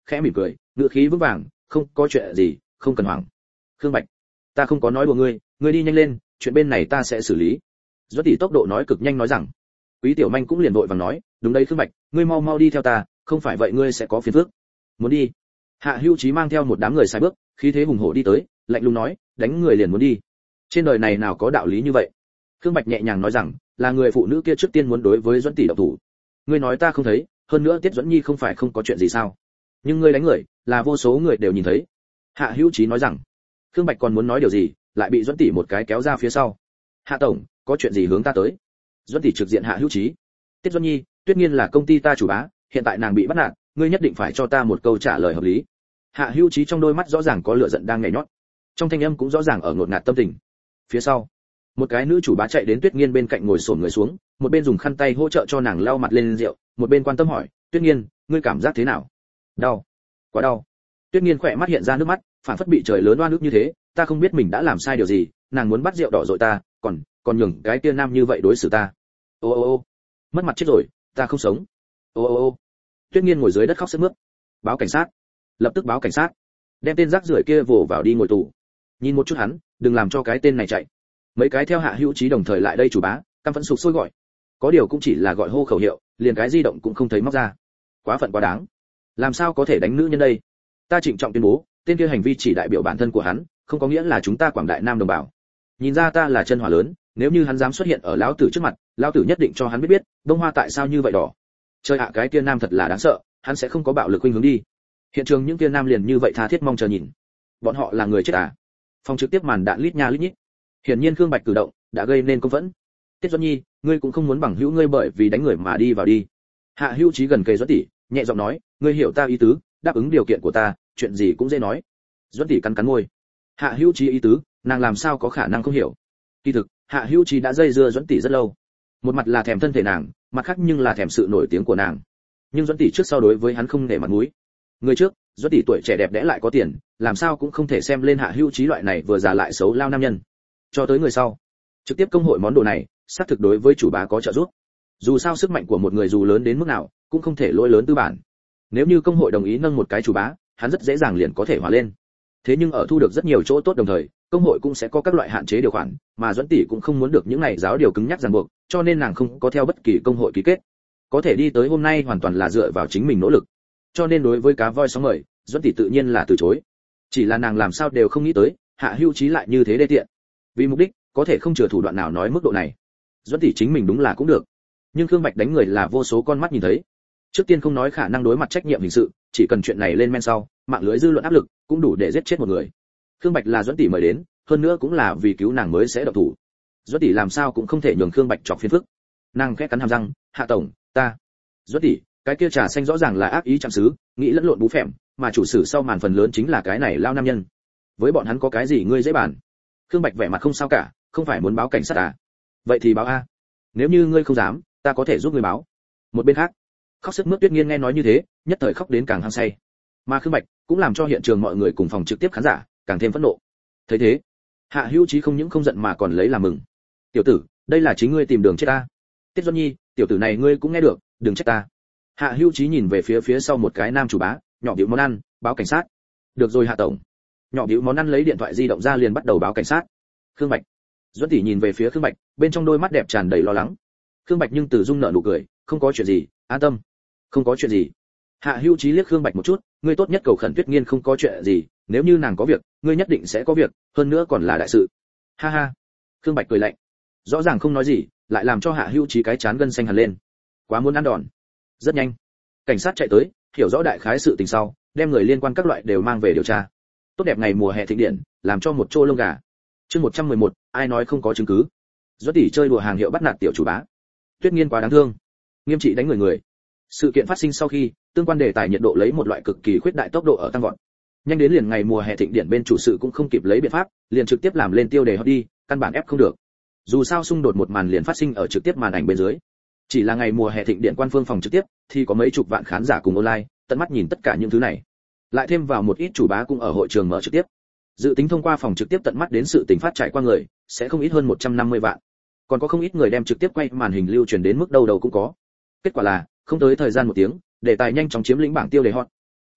khẽ mỉm cười, ngữ khí vững vàng, không có chuyện gì, không cần hoảng. Khương Bạch, ta không có nói đùa ngươi, ngươi đi nhanh lên, chuyện bên này ta sẽ xử lý. Duẫn tỷ tốc độ nói cực nhanh nói rằng. Quý Tiểu Manh cũng liền vội vàng nói, đúng đấy Khương Bạch, ngươi mau mau đi theo ta, không phải vậy ngươi sẽ có phiền phức. Muốn đi? Hạ Hữu Chí mang theo một đám người sai bước, khí thế hùng hổ đi tới, lạnh lùng nói, đánh người liền muốn đi. Trên đời này nào có đạo lý như vậy? Khương Bạch nhẹ nhàng nói rằng, là người phụ nữ kia trước tiên muốn đối với Duẫn tỷ động thủ. Ngươi nói ta không thấy, hơn nữa Tiết Duẫn Nhi không phải không có chuyện gì sao? Nhưng ngươi đánh người, là vô số người đều nhìn thấy. Hạ Hữu Chí nói rằng. Khương Bạch còn muốn nói điều gì, lại bị Duẫn tỷ một cái kéo ra phía sau. Hạ tổng, có chuyện gì hướng ta tới? Duẫn tỷ trực diện Hạ Hữu Chí. Tiết Duẫn Nhi, Tuyết Nghiên là công ty ta chủ bá, hiện tại nàng bị bắt nạt, ngươi nhất định phải cho ta một câu trả lời hợp lý. Hạ Hữu Chí trong đôi mắt rõ ràng có lửa giận đang nhảy nhót, trong thanh âm cũng rõ ràng ở ngột ngạt tâm tình. Phía sau, một cái nữ chủ bá chạy đến Tuyết Nghiên bên cạnh ngồi xổm người xuống, một bên dùng khăn tay hỗ trợ cho nàng lau mặt lên rượu, một bên quan tâm hỏi, Tuyết Nghiên, ngươi cảm giác thế nào? Đau, quá đau. Tuyết Nghiên khỏe mắt hiện ra nước mắt, phản phất bị trời lớn oan ức như thế, ta không biết mình đã làm sai điều gì, nàng muốn bắt rượu đỏ dội ta, còn còn nhường cái kia nam như vậy đối xử ta. Ô ô ô, mất mặt chết rồi, ta không sống. Ô ô ô. Tuyết Nghiên ngồi dưới đất khóc sướt mướt. Báo cảnh sát, lập tức báo cảnh sát, đem tên rác rưởi kia vồ vào đi ngồi tù. Nhìn một chút hắn, đừng làm cho cái tên này chạy. Mấy cái theo Hạ Hữu Chí đồng thời lại đây chủ bá, căm phẫn sục sôi gọi. Có điều cũng chỉ là gọi hô khẩu hiệu, liền cái di động cũng không thấy móc ra. Quá phận quá đáng. Làm sao có thể đánh nữ nhân đây? Ta trịnh trọng tuyên bố, tên kia hành vi chỉ đại biểu bản thân của hắn, không có nghĩa là chúng ta Quảng Đại Nam đồng bào. Nhìn ra ta là chân hỏa lớn, nếu như hắn dám xuất hiện ở lão tử trước mặt, lão tử nhất định cho hắn biết biết, bông hoa tại sao như vậy đỏ. Trời ạ, cái kia nam thật là đáng sợ, hắn sẽ không có bạo lực khuynh hướng đi. Hiện trường những kia nam liền như vậy tha thiết mong chờ nhìn. Bọn họ là người chết à? Phòng trực tiếp màn đạn lít nha lít nhít. Hiển nhiên Khương Bạch cử động đã gây nên công phẫn. Tiết Duẫn Nhi, ngươi cũng không muốn bằng hữu ngươi bởi vì đánh người mà đi vào đi. Hạ Hữu Chí gần kề Duẫn tỷ, nhẹ giọng nói, ngươi hiểu ta ý tứ, đáp ứng điều kiện của ta, chuyện gì cũng dễ nói. Duẫn tỷ cắn cắn môi. Hạ Hữu Chí ý tứ, nàng làm sao có khả năng không hiểu. Kỳ thực, Hạ Hữu Chí đã dây dưa Duẫn tỷ rất lâu. Một mặt là thèm thân thể nàng, mặt khác nhưng là thèm sự nổi tiếng của nàng. Nhưng Duẫn tỷ trước sau đối với hắn không để mặt mũi. Người trước, Duẫn tỷ tuổi trẻ đẹp đẽ lại có tiền, làm sao cũng không thể xem lên Hạ Hữu Chí loại này vừa già lại xấu lao nam nhân. Cho tới người sau, trực tiếp công hội món đồ này, xác thực đối với chủ bá có trợ giúp. Dù sao sức mạnh của một người dù lớn đến mức nào, cũng không thể lỗi lớn tư bản. Nếu như công hội đồng ý nâng một cái chủ bá, hắn rất dễ dàng liền có thể hòa lên. Thế nhưng ở thu được rất nhiều chỗ tốt đồng thời, công hội cũng sẽ có các loại hạn chế điều khoản, mà Duẫn tỷ cũng không muốn được những này giáo điều cứng nhắc ràng buộc, cho nên nàng không có theo bất kỳ công hội ký kết. Có thể đi tới hôm nay hoàn toàn là dựa vào chính mình nỗ lực. Cho nên đối với cá voi sóng mời, Duẫn tỷ tự nhiên là từ chối. Chỉ là nàng làm sao đều không nghĩ tới, Hạ Hữu Chí lại như thế đê tiện. Vì mục đích, có thể không chừa thủ đoạn nào nói mức độ này. Duẫn tỷ chính mình đúng là cũng được. Nhưng Khương Bạch đánh người là vô số con mắt nhìn thấy. Trước tiên không nói khả năng đối mặt trách nhiệm hình sự, chỉ cần chuyện này lên men sau, mạng lưới dư luận áp lực cũng đủ để giết chết một người. Khương Bạch là Duẫn tỷ mời đến, hơn nữa cũng là vì cứu nàng mới sẽ động thủ. Duẫn tỷ làm sao cũng không thể nhường Khương Bạch chọc phiền phức. Nàng khẽ cắn hàm răng, "Hạ tổng, ta." Duẫn tỷ, cái kia trà xanh rõ ràng là ác ý chạm xứ, nghĩ lẫn lộn bú phèm, mà chủ sử sau màn phần lớn chính là cái này lao nam nhân. Với bọn hắn có cái gì ngươi dễ bàn. Khương Bạch vẻ mặt không sao cả, không phải muốn báo cảnh sát à? Vậy thì báo a. Nếu như ngươi không dám, ta có thể giúp ngươi báo. Một bên khác, khóc sức mướt Tuyết Nghiên nghe nói như thế, nhất thời khóc đến càng hăng say. Mà Khương Bạch cũng làm cho hiện trường mọi người cùng phòng trực tiếp khán giả càng thêm phẫn nộ. Thấy thế, Hạ Hữu Chí không những không giận mà còn lấy làm mừng. "Tiểu tử, đây là chính ngươi tìm đường chết ta." "Tiết Duẫn Nhi, tiểu tử này ngươi cũng nghe được, đừng trách ta." Hạ Hữu Chí nhìn về phía phía sau một cái nam chủ bá, nhỏ bĩu món ăn, báo cảnh sát. "Được rồi Hạ tổng." Nhỏ bĩu món ăn lấy điện thoại di động ra liền bắt đầu báo cảnh sát. Khương Bạch. Duẫn tỷ nhìn về phía Khương Bạch, bên trong đôi mắt đẹp tràn đầy lo lắng. Khương Bạch nhưng từ dung nở nụ cười, "Không có chuyện gì, an tâm." "Không có chuyện gì." Hạ Hữu Chí liếc Khương Bạch một chút, "Ngươi tốt nhất cầu khẩn Tuyết Nghiên không có chuyện gì, nếu như nàng có việc, ngươi nhất định sẽ có việc, hơn nữa còn là đại sự." "Ha ha." Khương Bạch cười lạnh. Rõ ràng không nói gì, lại làm cho Hạ Hữu Chí cái chán gân xanh hẳn lên. Quá muốn ăn đòn. Rất nhanh, cảnh sát chạy tới, hiểu rõ đại khái sự tình sau, đem người liên quan các loại đều mang về điều tra. Tốt đẹp ngày mùa hè thịnh điện, làm cho một trô lông gà. Chương một trăm mười một, ai nói không có chứng cứ. Duẫn tỷ chơi đùa hàng hiệu bắt nạt tiểu chủ bá. Tuyết Nghiên quá đáng thương, nghiêm trị đánh người người. Sự kiện phát sinh sau khi, tương quan đề tài nhiệt độ lấy một loại cực kỳ khuyết đại tốc độ ở tăng vọt. Nhanh đến liền ngày mùa hè thịnh điện bên chủ sự cũng không kịp lấy biện pháp, liền trực tiếp làm lên tiêu đề hot đi, căn bản ép không được. Dù sao xung đột một màn liền phát sinh ở trực tiếp màn ảnh bên dưới. Chỉ là ngày mùa hè thịnh điện quan phương phòng trực tiếp thì có mấy chục vạn khán giả cùng online, tận mắt nhìn tất cả những thứ này. Lại thêm vào một ít chủ bá cũng ở hội trường mở trực tiếp. Dự tính thông qua phòng trực tiếp tận mắt đến sự tình phát trải qua người, sẽ không ít hơn một trăm năm mươi vạn. Còn có không ít người đem trực tiếp quay màn hình lưu truyền đến mức đâu đầu cũng có. Kết quả là, không tới thời gian một tiếng, đề tài nhanh chóng chiếm lĩnh bảng tiêu đề hot.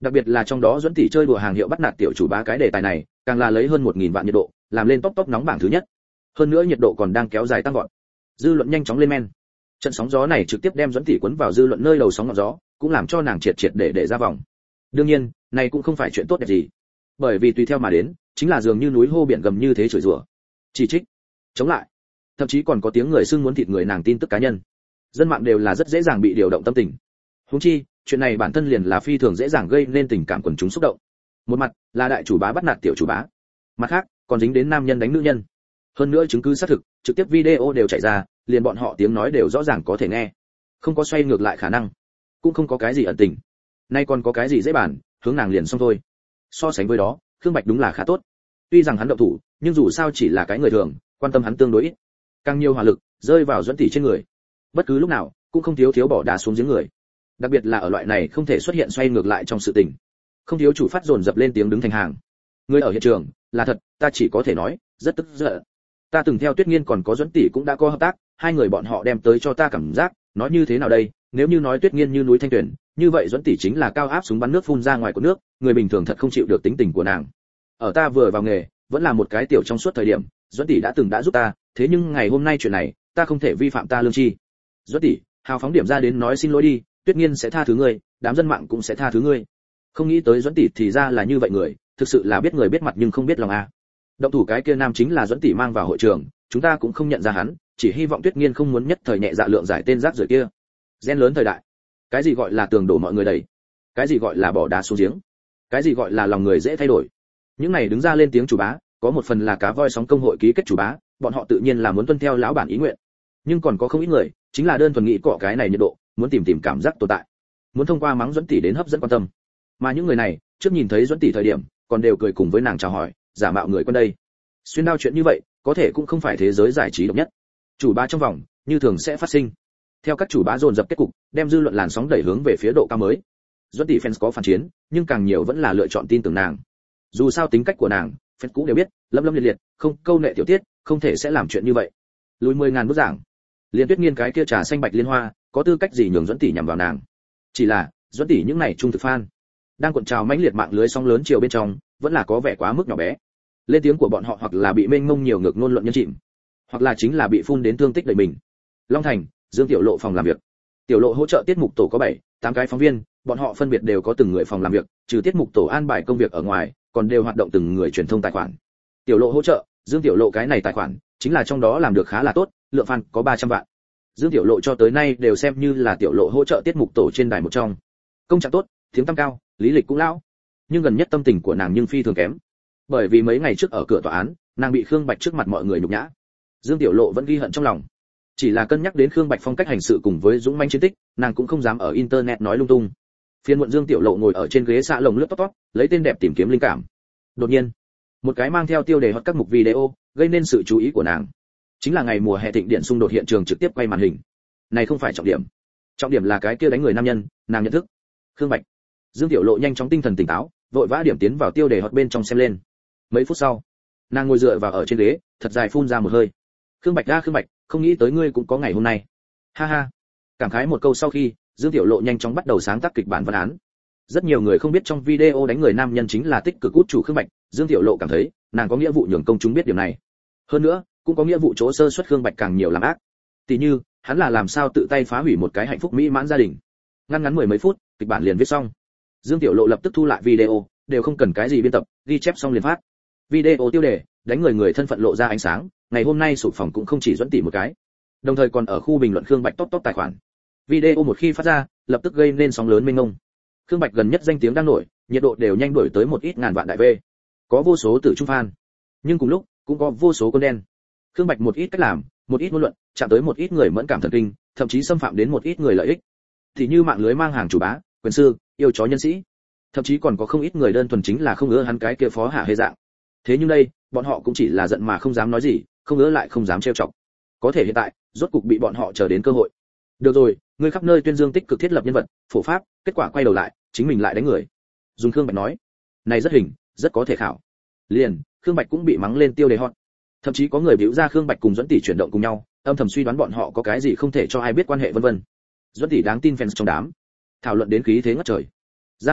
Đặc biệt là trong đó Duẫn tỷ chơi đùa hàng hiệu bắt nạt tiểu chủ bá cái đề tài này, càng là lấy hơn một nghìn vạn nhiệt độ, làm lên top top nóng bảng thứ nhất. Hơn nữa nhiệt độ còn đang kéo dài tăng vọt. Dư luận nhanh chóng lên men. Trận sóng gió này trực tiếp đem Duẫn tỷ cuốn vào dư luận nơi đầu sóng ngọn gió, cũng làm cho nàng triệt triệt để để ra vòng. Đương nhiên, này cũng không phải chuyện tốt đẹp gì. Bởi vì tùy theo mà đến, chính là dường như núi hô biển gầm như thế chửi rủa, chỉ trích, chống lại. Thậm chí còn có tiếng người xưng muốn thịt người nàng tin tức cá nhân. Dân mạng đều là rất dễ dàng bị điều động tâm tình. Huống chi, chuyện này bản thân liền là phi thường dễ dàng gây nên tình cảm quần chúng xúc động. Một mặt là đại chủ bá bắt nạt tiểu chủ bá, mặt khác còn dính đến nam nhân đánh nữ nhân. Hơn nữa chứng cứ xác thực, trực tiếp video đều chạy ra, liền bọn họ tiếng nói đều rõ ràng có thể nghe. Không có xoay ngược lại khả năng, cũng không có cái gì ẩn tình. Nay còn có cái gì dễ bàn, hướng nàng liền xong thôi. So sánh với đó, Khương Bạch đúng là khá tốt. Tuy rằng hắn động thủ, nhưng dù sao chỉ là cái người thường, quan tâm hắn tương đối ít. Càng nhiều hỏa lực rơi vào Duẫn tỷ trên người. Bất cứ lúc nào, cũng không thiếu thiếu bỏ đá xuống giếng người. Đặc biệt là ở loại này không thể xuất hiện xoay ngược lại trong sự tình. Không thiếu chủ phát dồn dập lên tiếng đứng thành hàng. Người ở hiện trường, là thật, ta chỉ có thể nói, rất tức giận. Ta từng theo Tuyết Nghiên còn có Duẫn tỷ cũng đã có hợp tác, hai người bọn họ đem tới cho ta cảm giác, nói như thế nào đây, nếu như nói Tuyết Nghiên như núi thanh tuyển, như vậy Duẫn tỷ chính là cao áp súng bắn nước phun ra ngoài của nước, người bình thường thật không chịu được tính tình của nàng. Ở ta vừa vào nghề, vẫn là một cái tiểu trong suốt thời điểm, Duẫn tỷ đã từng đã giúp ta, thế nhưng ngày hôm nay chuyện này, ta không thể vi phạm ta lương tri. Duẫn tỷ, hào phóng điểm ra đến nói xin lỗi đi, Tuyết Nghiên sẽ tha thứ ngươi, đám dân mạng cũng sẽ tha thứ ngươi. Không nghĩ tới Duẫn tỷ thì ra là như vậy người, thực sự là biết người biết mặt nhưng không biết lòng a. À. Động thủ cái kia nam chính là Duẫn tỷ mang vào hội trường, chúng ta cũng không nhận ra hắn, chỉ hy vọng Tuyết Nghiên không muốn nhất thời nhẹ dạ lượng giải tên rác rưởi kia. Gen lớn thời đại, cái gì gọi là tường đổ mọi người đầy, cái gì gọi là bỏ đá xuống giếng, cái gì gọi là lòng người dễ thay đổi. Những này đứng ra lên tiếng chủ bá, có một phần là cá voi sóng công hội ký kết chủ bá, bọn họ tự nhiên là muốn tuân theo lão bản ý nguyện. Nhưng còn có không ít người, chính là đơn thuần nghĩ cọ cái này nhiệt độ, muốn tìm tìm cảm giác tồn tại, muốn thông qua mắng Duẫn tỷ đến hấp dẫn quan tâm. Mà những người này, trước nhìn thấy Duẫn tỷ thời điểm, còn đều cười cùng với nàng chào hỏi, giả mạo người quen đây. Xuyên đao chuyện như vậy, có thể cũng không phải thế giới giải trí độc nhất. Chủ bá trong vòng, như thường sẽ phát sinh. Theo các chủ bá dồn dập kết cục, đem dư luận làn sóng đẩy hướng về phía độ cao mới. Duẫn tỷ fans có phản chiến, nhưng càng nhiều vẫn là lựa chọn tin tưởng nàng. Dù sao tính cách của nàng, fans cũng đều biết, lâm lâm liệt liệt, không câu nệ tiểu tiết, không thể sẽ làm chuyện như vậy. Lùi mười ngàn bức giảng. Liên Tuyết Nghiên cái kia trà xanh bạch liên hoa, có tư cách gì nhường Duẫn tỷ nhằm vào nàng? Chỉ là, Duẫn tỷ những này trung thực fan, đang cuộn trào mãnh liệt mạng lưới sóng lớn chiều bên trong, vẫn là có vẻ quá mức nhỏ bé. Lên tiếng của bọn họ hoặc là bị mênh mông nhiều ngược ngôn luận nhân chìm, hoặc là chính là bị phun đến thương tích đầy mình. Long Thành, Dương Tiểu Lộ phòng làm việc. Tiểu Lộ hỗ trợ tiết mục tổ có bảy, tám cái phóng viên, bọn họ phân biệt đều có từng người phòng làm việc, trừ tiết mục tổ an bài công việc ở ngoài, còn đều hoạt động từng người truyền thông tài khoản. Tiểu Lộ hỗ trợ, Dương Tiểu Lộ cái này tài khoản, chính là trong đó làm được khá là tốt, lượng fan có ba trăm vạn. Dương Tiểu Lộ cho tới nay đều xem như là Tiểu Lộ hỗ trợ tiết mục tổ trên đài một trong. Công trạng tốt, tiếng tăm cao, lý lịch cũng lão. Nhưng gần nhất tâm tình của nàng nhưng phi thường kém. Bởi vì mấy ngày trước ở cửa tòa án, nàng bị Khương Bạch trước mặt mọi người nhục nhã. Dương Tiểu Lộ vẫn ghi hận trong lòng. Chỉ là cân nhắc đến Khương Bạch phong cách hành sự cùng với dũng mãnh chiến tích, nàng cũng không dám ở internet nói lung tung. Phiên muộn Dương Tiểu Lộ ngồi ở trên ghế xạ lồng lướt tóc tóc, lấy tên đẹp tìm kiếm linh cảm. Đột nhiên, một cái mang theo tiêu đề hoặc các mục video, gây nên sự chú ý của nàng. Chính là ngày mùa hè thịnh điện xung đột hiện trường trực tiếp quay màn hình. Này không phải trọng điểm. Trọng điểm là cái kia đánh người nam nhân, nàng nhận thức. Khương Bạch. Dương Tiểu Lộ nhanh chóng tinh thần tỉnh táo, vội vã điểm tiến vào tiêu đề hoặc bên trong xem lên. Mấy phút sau, nàng ngồi dựa vào ở trên ghế, thật dài phun ra một hơi. Khương Bạch ra Khương Bạch, không nghĩ tới ngươi cũng có ngày hôm nay. Ha ha. Cảm khái một câu sau khi, Dương Tiểu Lộ nhanh chóng bắt đầu sáng tác kịch bản văn án. Rất nhiều người không biết trong video đánh người nam nhân chính là tích cực út chủ Khương Bạch, Dương Tiểu Lộ cảm thấy, nàng có nghĩa vụ nhường công chúng biết điều này. Hơn nữa, cũng có nghĩa vụ chỗ sơ suất Khương Bạch càng nhiều làm ác. Tỷ như, hắn là làm sao tự tay phá hủy một cái hạnh phúc mỹ mãn gia đình. Ngắn ngắn mười mấy phút, kịch bản liền viết xong. Dương Tiểu Lộ lập tức thu lại video, đều không cần cái gì biên tập, ghi chép xong liền phát. Video tiêu đề, đánh người người thân phận lộ ra ánh sáng, ngày hôm nay sụp phòng cũng không chỉ Duẫn tỷ một cái. Đồng thời còn ở khu bình luận Khương Bạch top top tài khoản. Video một khi phát ra, lập tức gây nên sóng lớn mênh mông. Khương Bạch gần nhất danh tiếng đang nổi, nhiệt độ đều nhanh đuổi tới một ít ngàn vạn đại V. Có vô số tử trung fan, nhưng cùng lúc cũng có vô số con đen. Khương Bạch một ít cách làm, một ít ngôn luận, chạm tới một ít người mẫn cảm thần kinh, thậm chí xâm phạm đến một ít người lợi ích. Thì như mạng lưới mang hàng chủ bá, quyền sư, yêu chó nhân sĩ, thậm chí còn có không ít người đơn thuần chính là không ưa hắn cái kia phó hạ hề dạng. Thế nhưng đây, bọn họ cũng chỉ là giận mà không dám nói gì, không ưa lại không dám trêu chọc. Có thể hiện tại, rốt cục bị bọn họ chờ đến cơ hội. Được rồi, ngươi khắp nơi tuyên dương tích cực thiết lập nhân vật, phổ pháp, kết quả quay đầu lại, chính mình lại đánh người. Dùng Khương Bạch nói, này rất hình, rất có thể khảo. Liền, Khương Bạch cũng bị mắng lên tiêu đề hot. Thậm chí có người biểu ra Khương Bạch cùng Duẫn tỷ chuyển động cùng nhau, âm thầm suy đoán bọn họ có cái gì không thể cho ai biết quan hệ vân vân. Duẫn tỷ đáng tin fans trong đám, thảo luận đến khí thế ngất trời. Giang Ngạo,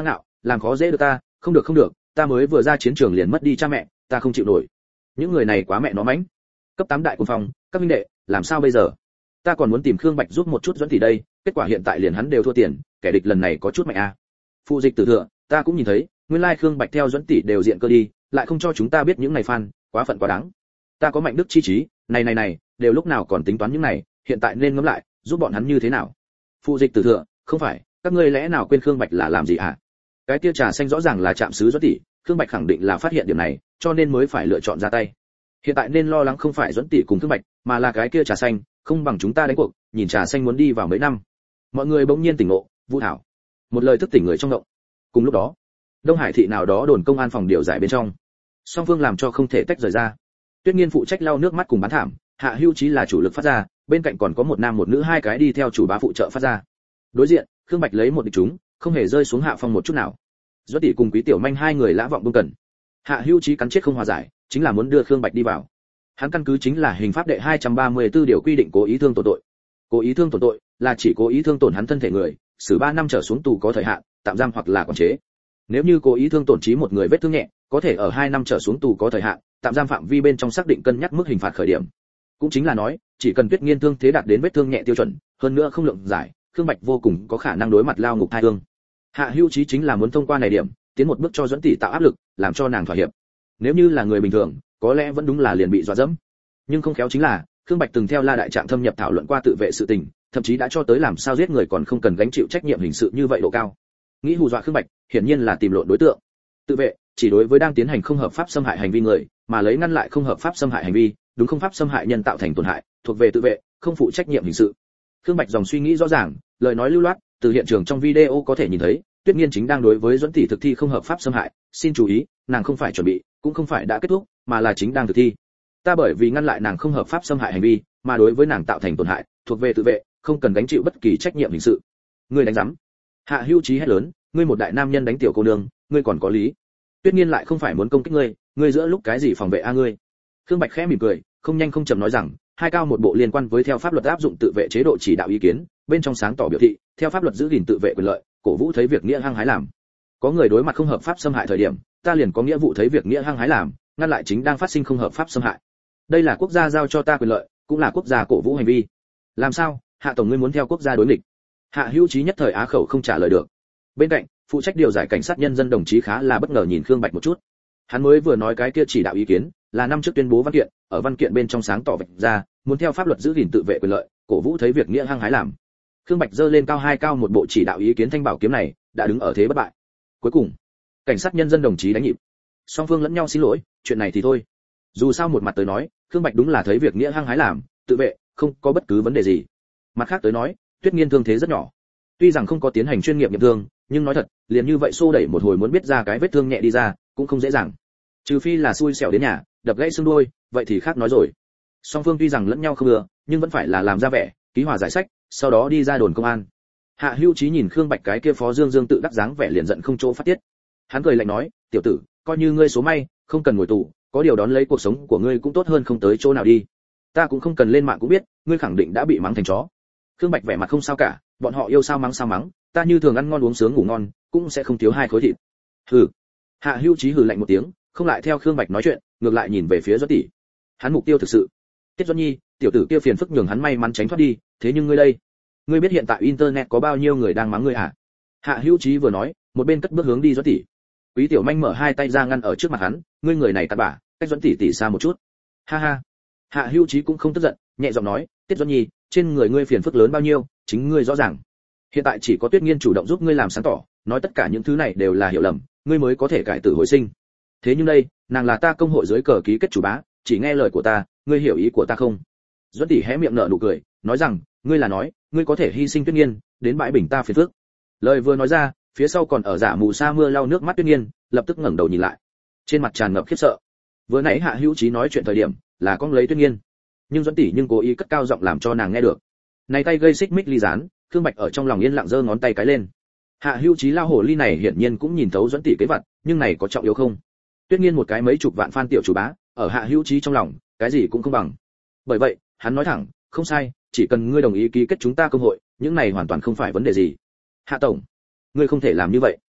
làm khó dễ được ta, không được không được, ta mới vừa ra chiến trường liền mất đi cha mẹ, ta không chịu nổi. Những người này quá mẹ nó mánh. Cấp tám đại quân phòng, các minh đệ, làm sao bây giờ? Ta còn muốn tìm Khương Bạch giúp một chút Duẫn tỷ đây, kết quả hiện tại liền hắn đều thua tiền, kẻ địch lần này có chút mạnh a. À. Phụ dịch tử thừa, ta cũng nhìn thấy, nguyên lai Khương Bạch theo Duẫn tỷ đều diện cơ đi, lại không cho chúng ta biết những này fan, quá phận quá đáng. Ta có mạnh đức chi trí, này này này, đều lúc nào còn tính toán những này, hiện tại nên ngẫm lại, giúp bọn hắn như thế nào. Phụ dịch tử thừa, không phải, các ngươi lẽ nào quên Khương Bạch là làm gì à? Cái tia trà xanh rõ ràng là chạm sứ Duẫn tỷ, Khương Bạch khẳng định là phát hiện điểm này, cho nên mới phải lựa chọn ra tay. Hiện tại nên lo lắng không phải Duẫn tỷ cùng Khương Bạch, mà là cái kia trà xanh, không bằng chúng ta đánh cuộc, nhìn trà xanh muốn đi vào mấy năm. Mọi người bỗng nhiên tỉnh ngộ, Vũ Thảo. Một lời thức tỉnh người trong động. Cùng lúc đó, Đông Hải thị nào đó đồn công an phòng điều giải bên trong. Song phương làm cho không thể tách rời ra. Tuyết Nghiên phụ trách lau nước mắt cùng bán thảm, Hạ Hưu Chí là chủ lực phát ra, bên cạnh còn có một nam một nữ hai cái đi theo chủ bá phụ trợ phát ra. Đối diện, Khương Bạch lấy một địch chúng, không hề rơi xuống hạ phong một chút nào. Duẫn tỷ cùng Quý Tiểu Manh hai người lã vọng bưng cần. Hạ Hưu Chí cắn chết không hòa giải, chính là muốn đưa Khương Bạch đi vào. Hắn căn cứ chính là hình pháp đệ hai trăm ba mươi tư điều quy định cố ý thương tổn tội. Cố ý thương tổn tội là chỉ cố ý thương tổn hắn thân thể người, xử ba năm trở xuống tù có thời hạn, tạm giam hoặc là quản chế. Nếu như cố ý thương tổn chí một người vết thương nhẹ, có thể ở hai năm trở xuống tù có thời hạn, tạm giam phạm vi bên trong xác định cân nhắc mức hình phạt khởi điểm. Cũng chính là nói, chỉ cần Tuyết Nghiên thương thế đạt đến vết thương nhẹ tiêu chuẩn, hơn nữa không lượng giải, Khương Bạch vô cùng có khả năng đối mặt lao ngục thai hương. Hạ Hưu Chí chính là muốn thông qua này điểm, tiến một bước cho Duẫn tỷ tạo áp lực, làm cho nàng thỏa hiệp. Nếu như là người bình thường, có lẽ vẫn đúng là liền bị dọa dẫm. Nhưng không khéo chính là, Khương Bạch từng theo La đại trạng thâm nhập thảo luận qua tự vệ sự tình, thậm chí đã cho tới làm sao giết người còn không cần gánh chịu trách nhiệm hình sự như vậy độ cao. Nghĩ hù dọa Khương Bạch, hiển nhiên là tìm lộn đối tượng. Tự vệ chỉ đối với đang tiến hành không hợp pháp xâm hại hành vi người, mà lấy ngăn lại không hợp pháp xâm hại hành vi, đúng không pháp xâm hại nhân tạo thành tổn hại, thuộc về tự vệ, không phụ trách nhiệm hình sự. Khương Bạch dòng suy nghĩ rõ ràng, lời nói lưu loát, từ hiện trường trong video có thể nhìn thấy, Tuyết Nghiên chính đang đối với Duẫn tỷ thực thi không hợp pháp xâm hại, xin chú ý, nàng không phải chuẩn bị, cũng không phải đã kết thúc, mà là chính đang thực thi. Ta bởi vì ngăn lại nàng không hợp pháp xâm hại hành vi, mà đối với nàng tạo thành tổn hại, thuộc về tự vệ, không cần gánh chịu bất kỳ trách nhiệm hình sự. Ngươi đánh rắm. Hạ Hưu Chí hét lớn, ngươi một đại nam nhân đánh tiểu cô nương, ngươi còn có lý. Tuyết Nghiên lại không phải muốn công kích ngươi, ngươi giữa lúc cái gì phòng vệ a ngươi. Khương Bạch khẽ mỉm cười, không nhanh không chậm nói rằng, hai cao một bộ liên quan với theo pháp luật áp dụng tự vệ chế độ chỉ đạo ý kiến, bên trong sáng tỏ biểu thị, theo pháp luật giữ gìn tự vệ quyền lợi, cổ vũ thấy việc nghĩa hăng hái làm. Có người đối mặt không hợp pháp xâm hại thời điểm, ta liền có nghĩa vụ thấy việc nghĩa hăng hái làm, ngăn lại chính đang phát sinh không hợp pháp xâm hại. Đây là quốc gia giao cho ta quyền lợi, cũng là quốc gia cổ vũ hành vi. Làm sao, Hạ tổng ngươi muốn theo quốc gia đối nghịch? Hạ Hữu Chí nhất thời á khẩu không trả lời được. Bên cạnh, phụ trách điều giải cảnh sát nhân dân đồng chí khá là bất ngờ nhìn Khương Bạch một chút. Hắn mới vừa nói cái kia chỉ đạo ý kiến, là năm trước tuyên bố văn kiện, ở văn kiện bên trong sáng tỏ vạch ra, muốn theo pháp luật giữ gìn tự vệ quyền lợi, cổ vũ thấy việc nghĩa hăng hái làm. Khương Bạch giơ lên cao hai cao một bộ chỉ đạo ý kiến thanh bảo kiếm này, đã đứng ở thế bất bại. Cuối cùng, cảnh sát nhân dân đồng chí đánh nhịp. Song phương lẫn nhau xin lỗi, chuyện này thì thôi. Dù sao một mặt tới nói, Khương Bạch đúng là thấy việc nghĩa hăng hái làm, tự vệ, không có bất cứ vấn đề gì. Mặt khác tới nói, Tuyết Nghiên thương thế rất nhỏ. Tuy rằng không có tiến hành chuyên nghiệp nghiệm thương, nhưng nói thật, liền như vậy xô đẩy một hồi muốn biết ra cái vết thương nhẹ đi ra, cũng không dễ dàng. Trừ phi là xui xẻo đến nhà, đập gãy xương đuôi, vậy thì khác nói rồi. Song phương tuy rằng lẫn nhau không ưa, nhưng vẫn phải là làm ra vẻ, ký hòa giải sách, sau đó đi ra đồn công an. Hạ Hữu Chí nhìn Khương Bạch cái kia phó dương dương tự đắc dáng vẻ liền giận không chỗ phát tiết. Hắn cười lạnh nói, tiểu tử, coi như ngươi số may, không cần ngồi tù, có điều đón lấy cuộc sống của ngươi cũng tốt hơn không tới chỗ nào đi. Ta cũng không cần lên mạng cũng biết, ngươi khẳng định đã bị mắng thành chó. Khương Bạch vẻ mặt không sao cả, bọn họ yêu sao mắng sao mắng, ta như thường ăn ngon uống sướng ngủ ngon, cũng sẽ không thiếu hai khối thịt. Hừ. Hạ Hữu Chí hừ lạnh một tiếng, không lại theo Khương Bạch nói chuyện, ngược lại nhìn về phía Duẫn tỷ. Hắn mục tiêu thực sự. Tiết Duẫn Nhi, tiểu tử kia phiền phức nhường hắn may mắn tránh thoát đi, thế nhưng ngươi đây, ngươi biết hiện tại internet có bao nhiêu người đang mắng ngươi à? Hạ Hữu Chí vừa nói, một bên cất bước hướng đi Duẫn tỷ. Quý Tiểu Manh mở hai tay ra ngăn ở trước mặt hắn, ngươi người này cặn bã, cách Duẫn tỷ tỷ xa một chút. Ha ha. Hạ Hữu Chí cũng không tức giận, nhẹ giọng nói, Tiết Duẫn Nhi, trên người ngươi phiền phức lớn bao nhiêu, chính ngươi rõ ràng. Hiện tại chỉ có Tuyết Nghiên chủ động giúp ngươi làm sáng tỏ, nói tất cả những thứ này đều là hiểu lầm, ngươi mới có thể cải tử hồi sinh. Thế nhưng đây, nàng là ta công hội dưới cờ ký kết chủ bá, chỉ nghe lời của ta, ngươi hiểu ý của ta không? Duẫn tỷ hé miệng nở nụ cười, nói rằng, ngươi là nói, ngươi có thể hy sinh Tuyết Nghiên, đến bãi bình ta phiền phức. Lời vừa nói ra, phía sau còn ở giả mù sa mưa lau nước mắt Tuyết Nghiên, lập tức ngẩng đầu nhìn lại, trên mặt tràn ngập khiếp sợ. Vừa nãy Hạ Hữu Chí nói chuyện thời điểm, là con lấy Tuyết Nghiên, nhưng Duẫn tỷ nhưng cố ý cất cao giọng làm cho nàng nghe được. Này tay gây xích mích ly gián, Khương Bạch ở trong lòng yên lặng giơ ngón tay cái lên. Hạ Hữu Chí lao hồ ly này hiển nhiên cũng nhìn thấu Duẫn tỷ kế vật, nhưng này có trọng yếu không? Tuyết Nghiên một cái mấy chục vạn fan tiểu chủ bá, ở Hạ Hữu Chí trong lòng, cái gì cũng không bằng. Bởi vậy, hắn nói thẳng, không sai, chỉ cần ngươi đồng ý ký kết chúng ta công hội, những này hoàn toàn không phải vấn đề gì. Hạ tổng, ngươi không thể làm như vậy.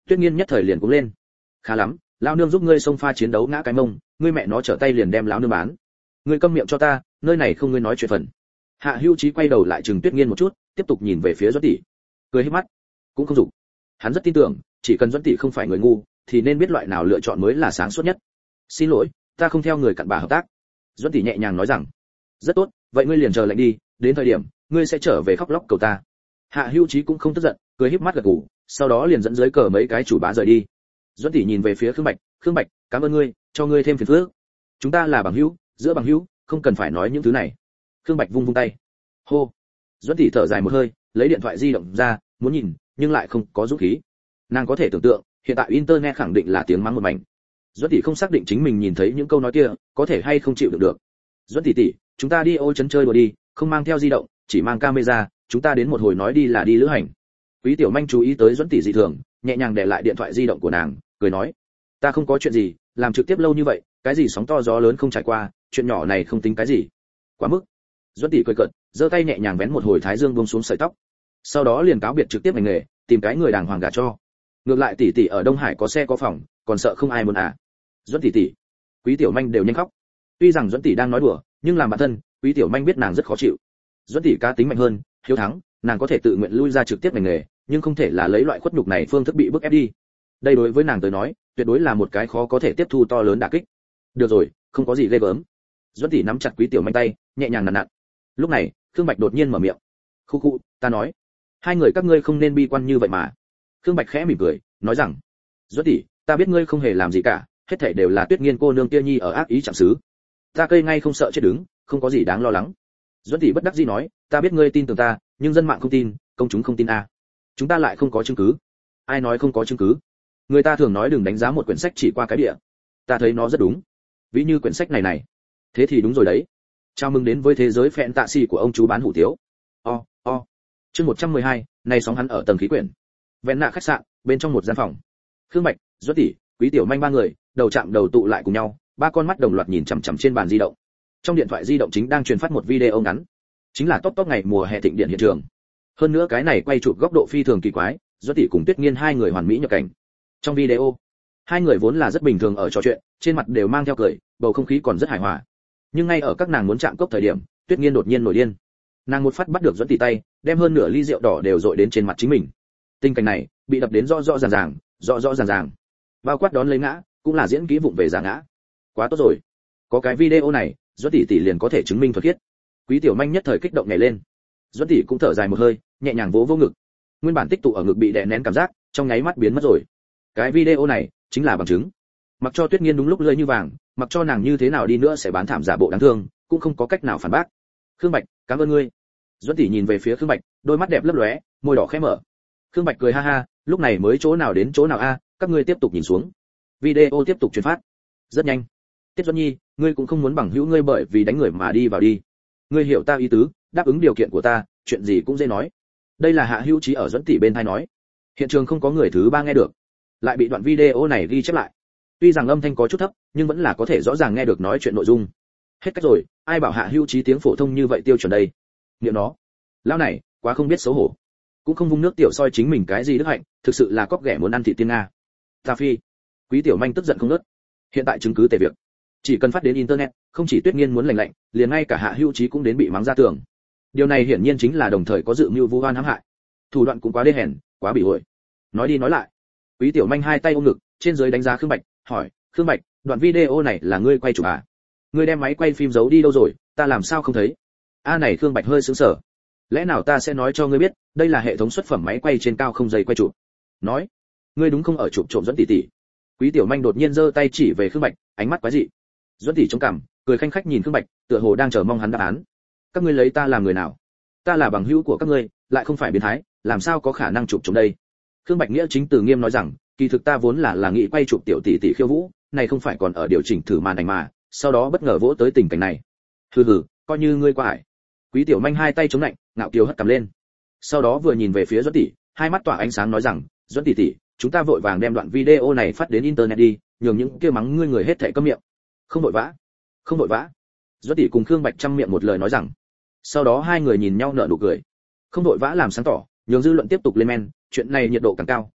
Tuyết Nghiên nhất thời liền cũng lên. Khá lắm, lão nương giúp ngươi xông pha chiến đấu ngã cái mông, ngươi mẹ nó trở tay liền đem lão nương bán. Ngươi câm miệng cho ta, nơi này không ngươi nói chuyện phần. Hạ Hữu Chí quay đầu lại chừng Tuyết Nghiên một chút, tiếp tục nhìn về phía Duẫn tỷ. Cười híp mắt, cũng không dục. Hắn rất tin tưởng, chỉ cần Duẫn tỷ không phải người ngu, thì nên biết loại nào lựa chọn mới là sáng suốt nhất. Xin lỗi, ta không theo người cặn bà hợp tác. Duẫn tỷ nhẹ nhàng nói rằng. Rất tốt, vậy ngươi liền chờ lệnh đi, đến thời điểm ngươi sẽ trở về khóc lóc cầu ta. Hạ Hữu Chí cũng không tức giận, cười híp mắt gật gù, sau đó liền dẫn dưới cờ mấy cái chủ bá rời đi. Duẫn tỷ nhìn về phía Khương Bạch, "Khương Bạch, cảm ơn ngươi, cho ngươi thêm phiền phức. Chúng ta là bằng hữu, giữa bằng hữu, không cần phải nói những thứ này." Khương Bạch vung vung tay. Hô. Duẫn tỷ thở dài một hơi, lấy điện thoại di động ra, muốn nhìn, nhưng lại không có dũng khí. Nàng có thể tưởng tượng, hiện tại internet khẳng định là tiếng mắng một mảnh. Duẫn tỷ không xác định chính mình nhìn thấy những câu nói kia, có thể hay không chịu đựng được. Duẫn tỷ tỷ, chúng ta đi ô trấn chơi đùa đi, không mang theo di động, chỉ mang camera, chúng ta đến một hồi nói đi là đi lữ hành. Quý Tiểu Manh chú ý tới Duẫn tỷ dị thường, nhẹ nhàng để lại điện thoại di động của nàng, cười nói: "Ta không có chuyện gì, làm trực tiếp lâu như vậy, cái gì sóng to gió lớn không trải qua, chuyện nhỏ này không tính cái gì." Quá mức. Duẫn tỷ cười cợt, giơ tay nhẹ nhàng vén một hồi thái dương buông xuống sợi tóc. Sau đó liền cáo biệt trực tiếp ngành nghề, tìm cái người đàng hoàng gả cho. Ngược lại tỷ tỷ ở Đông Hải có xe có phòng, còn sợ không ai muốn à? Duẫn tỷ tỷ. Quý Tiểu Manh đều nhanh khóc. Tuy rằng Duẫn tỷ đang nói đùa, nhưng làm bản thân, Quý Tiểu Manh biết nàng rất khó chịu. Duẫn tỷ cá tính mạnh hơn, hiếu thắng, nàng có thể tự nguyện lui ra trực tiếp ngành nghề, nhưng không thể là lấy loại khuất nhục này phương thức bị bức ép đi. Đây đối với nàng tới nói, tuyệt đối là một cái khó có thể tiếp thu to lớn đả kích. Được rồi, không có gì ghê gớm. Duẫn tỷ nắm chặt Quý Tiểu Manh tay, nhẹ nhàng nặn nặn. Lúc này, Khương Bạch đột nhiên mở miệng. "Khu khu, ta nói, hai người các ngươi không nên bi quan như vậy mà." Khương Bạch khẽ mỉm cười, nói rằng: "Duẫn tỷ, ta biết ngươi không hề làm gì cả, hết thảy đều là Tuyết Nghiên cô nương kia nhi ở ác ý chạm xứ. Ta cây ngay không sợ chết đứng, không có gì đáng lo lắng." Duẫn tỷ bất đắc dĩ nói: "Ta biết ngươi tin tưởng ta, nhưng dân mạng không tin, công chúng không tin a. Chúng ta lại không có chứng cứ." "Ai nói không có chứng cứ? Người ta thường nói đừng đánh giá một quyển sách chỉ qua cái bìa. Ta thấy nó rất đúng. Ví như quyển sách này này." "Thế thì đúng rồi đấy. Chào mừng đến với thế giới phẹn tạ xì của ông chú bán hủ tiếu." O, o. Chương một trăm mười hai, này sóng hắn ở tầng khí quyển. Vẹn nạ khách sạn, bên trong một gian phòng. Khương Bạch, Duẫn tỷ, Quý Tiểu Manh ba người, đầu chạm đầu tụ lại cùng nhau, ba con mắt đồng loạt nhìn chằm chằm trên bàn di động. Trong điện thoại di động chính đang truyền phát một video ngắn, chính là top top ngày mùa hè thịnh điện hiện trường. Hơn nữa cái này quay chụp góc độ phi thường kỳ quái, Duẫn tỷ cùng Tuyết Nghiên hai người hoàn mỹ nhập cảnh. Trong video, hai người vốn là rất bình thường ở trò chuyện, trên mặt đều mang theo cười, bầu không khí còn rất hài hòa. Nhưng ngay ở các nàng muốn chạm cốc thời điểm, Tuyết Nghiên đột nhiên nổi điên. Nàng một phát bắt được Duẫn tỷ tay, đem hơn nửa ly rượu đỏ đều dội đến trên mặt chính mình. Tình cảnh này bị đập đến rõ rõ ràng ràng, rõ rõ ràng ràng. Bao quát đón lấy ngã, cũng là diễn kỹ vụng về giả ngã. Quá tốt rồi, có cái video này, Duẫn tỷ tỷ liền có thể chứng minh thuật khiết. Quý Tiểu Manh nhất thời kích động nhảy lên. Duẫn tỷ cũng thở dài một hơi, nhẹ nhàng vỗ vỗ ngực. Nguyên bản tích tụ ở ngực bị đè nén cảm giác, trong nháy mắt biến mất rồi. Cái video này chính là bằng chứng. Mặc cho Tuyết Nghiên đúng lúc lưỡi như vàng, mặc cho nàng như thế nào đi nữa sẽ bán thảm giả bộ đáng thương, cũng không có cách nào phản bác. "Khương Bạch, cảm ơn ngươi." Duẫn tỷ nhìn về phía Khương Bạch, đôi mắt đẹp lấp lóe, môi đỏ khẽ mở. Khương Bạch cười ha ha, lúc này mới chỗ nào đến chỗ nào a, các ngươi tiếp tục nhìn xuống. Video tiếp tục truyền phát. Rất nhanh. Tiết Duẫn Nhi, ngươi cũng không muốn bằng hữu ngươi bởi vì đánh người mà đi vào đi. Ngươi hiểu ta ý tứ, đáp ứng điều kiện của ta, chuyện gì cũng dễ nói. Đây là Hạ Hữu Chí ở Duẫn tỷ bên tai nói. Hiện trường không có người thứ ba nghe được, lại bị đoạn video này ghi chép lại. Tuy rằng âm thanh có chút thấp, nhưng vẫn là có thể rõ ràng nghe được nói chuyện nội dung. Hết cách rồi, ai bảo Hạ Hữu Chí tiếng phổ thông như vậy tiêu chuẩn đây? Niệm nó, lão này, quá không biết xấu hổ. Cũng không vung nước tiểu soi chính mình cái gì đức hạnh, thực sự là cóc ghẻ muốn ăn thịt tiên nga. Ta phi. Quý Tiểu Manh tức giận không ngớt. Hiện tại chứng cứ tề việc, chỉ cần phát đến internet, không chỉ Tuyết Nghiên muốn lành lạnh, liền ngay cả Hạ Hữu Chí cũng đến bị mắng ra tường. Điều này hiển nhiên chính là đồng thời có dự mưu vu oan hãm hại. Thủ đoạn cũng quá đê hèn, quá bị ổi. Nói đi nói lại, Quý Tiểu Manh hai tay ôm ngực, trên dưới đánh giá Khương Bạch, hỏi: "Khương Bạch, đoạn video này là ngươi quay chụp à? Ngươi đem máy quay phim giấu đi đâu rồi, ta làm sao không thấy?" A này Khương Bạch hơi sững sờ. "Lẽ nào ta sẽ nói cho ngươi biết, đây là hệ thống xuất phẩm máy quay trên cao không dây quay chụp." Nói: "Ngươi đúng không ở chụp trộm Duẫn tỷ tỷ?" Quý Tiểu Manh đột nhiên giơ tay chỉ về Khương Bạch, ánh mắt quái dị. Duẫn tỷ chống cằm, cười khanh khách nhìn Khương Bạch, tựa hồ đang chờ mong hắn đáp án. "Các ngươi lấy ta làm người nào? Ta là bằng hữu của các ngươi, lại không phải biến thái, làm sao có khả năng chụp trộm đây?" Khương Bạch nghĩa chính từ nghiêm nói rằng, kỳ thực ta vốn là là nghị quay chụp tiểu tỷ tỷ khiêu vũ, này không phải còn ở điều chỉnh thử màn ảnh mà, sau đó bất ngờ vỗ tới tình cảnh này. Hừ hừ, coi như ngươi qua ải. Quý Tiểu Manh hai tay chống lạnh, ngạo kiều hất cằm lên. Sau đó vừa nhìn về phía Duẫn tỷ, hai mắt tỏa ánh sáng nói rằng, Duẫn tỷ tỷ, chúng ta vội vàng đem đoạn video này phát đến internet đi, nhường những kia mắng ngươi người hết thảy câm miệng. Không vội vã, không vội vã. Duẫn tỷ cùng Khương Bạch trăm miệng một lời nói rằng. Sau đó hai người nhìn nhau nở nụ cười. Không vội vã làm sáng tỏ, nhường dư luận tiếp tục lên men, chuyện này nhiệt độ càng cao,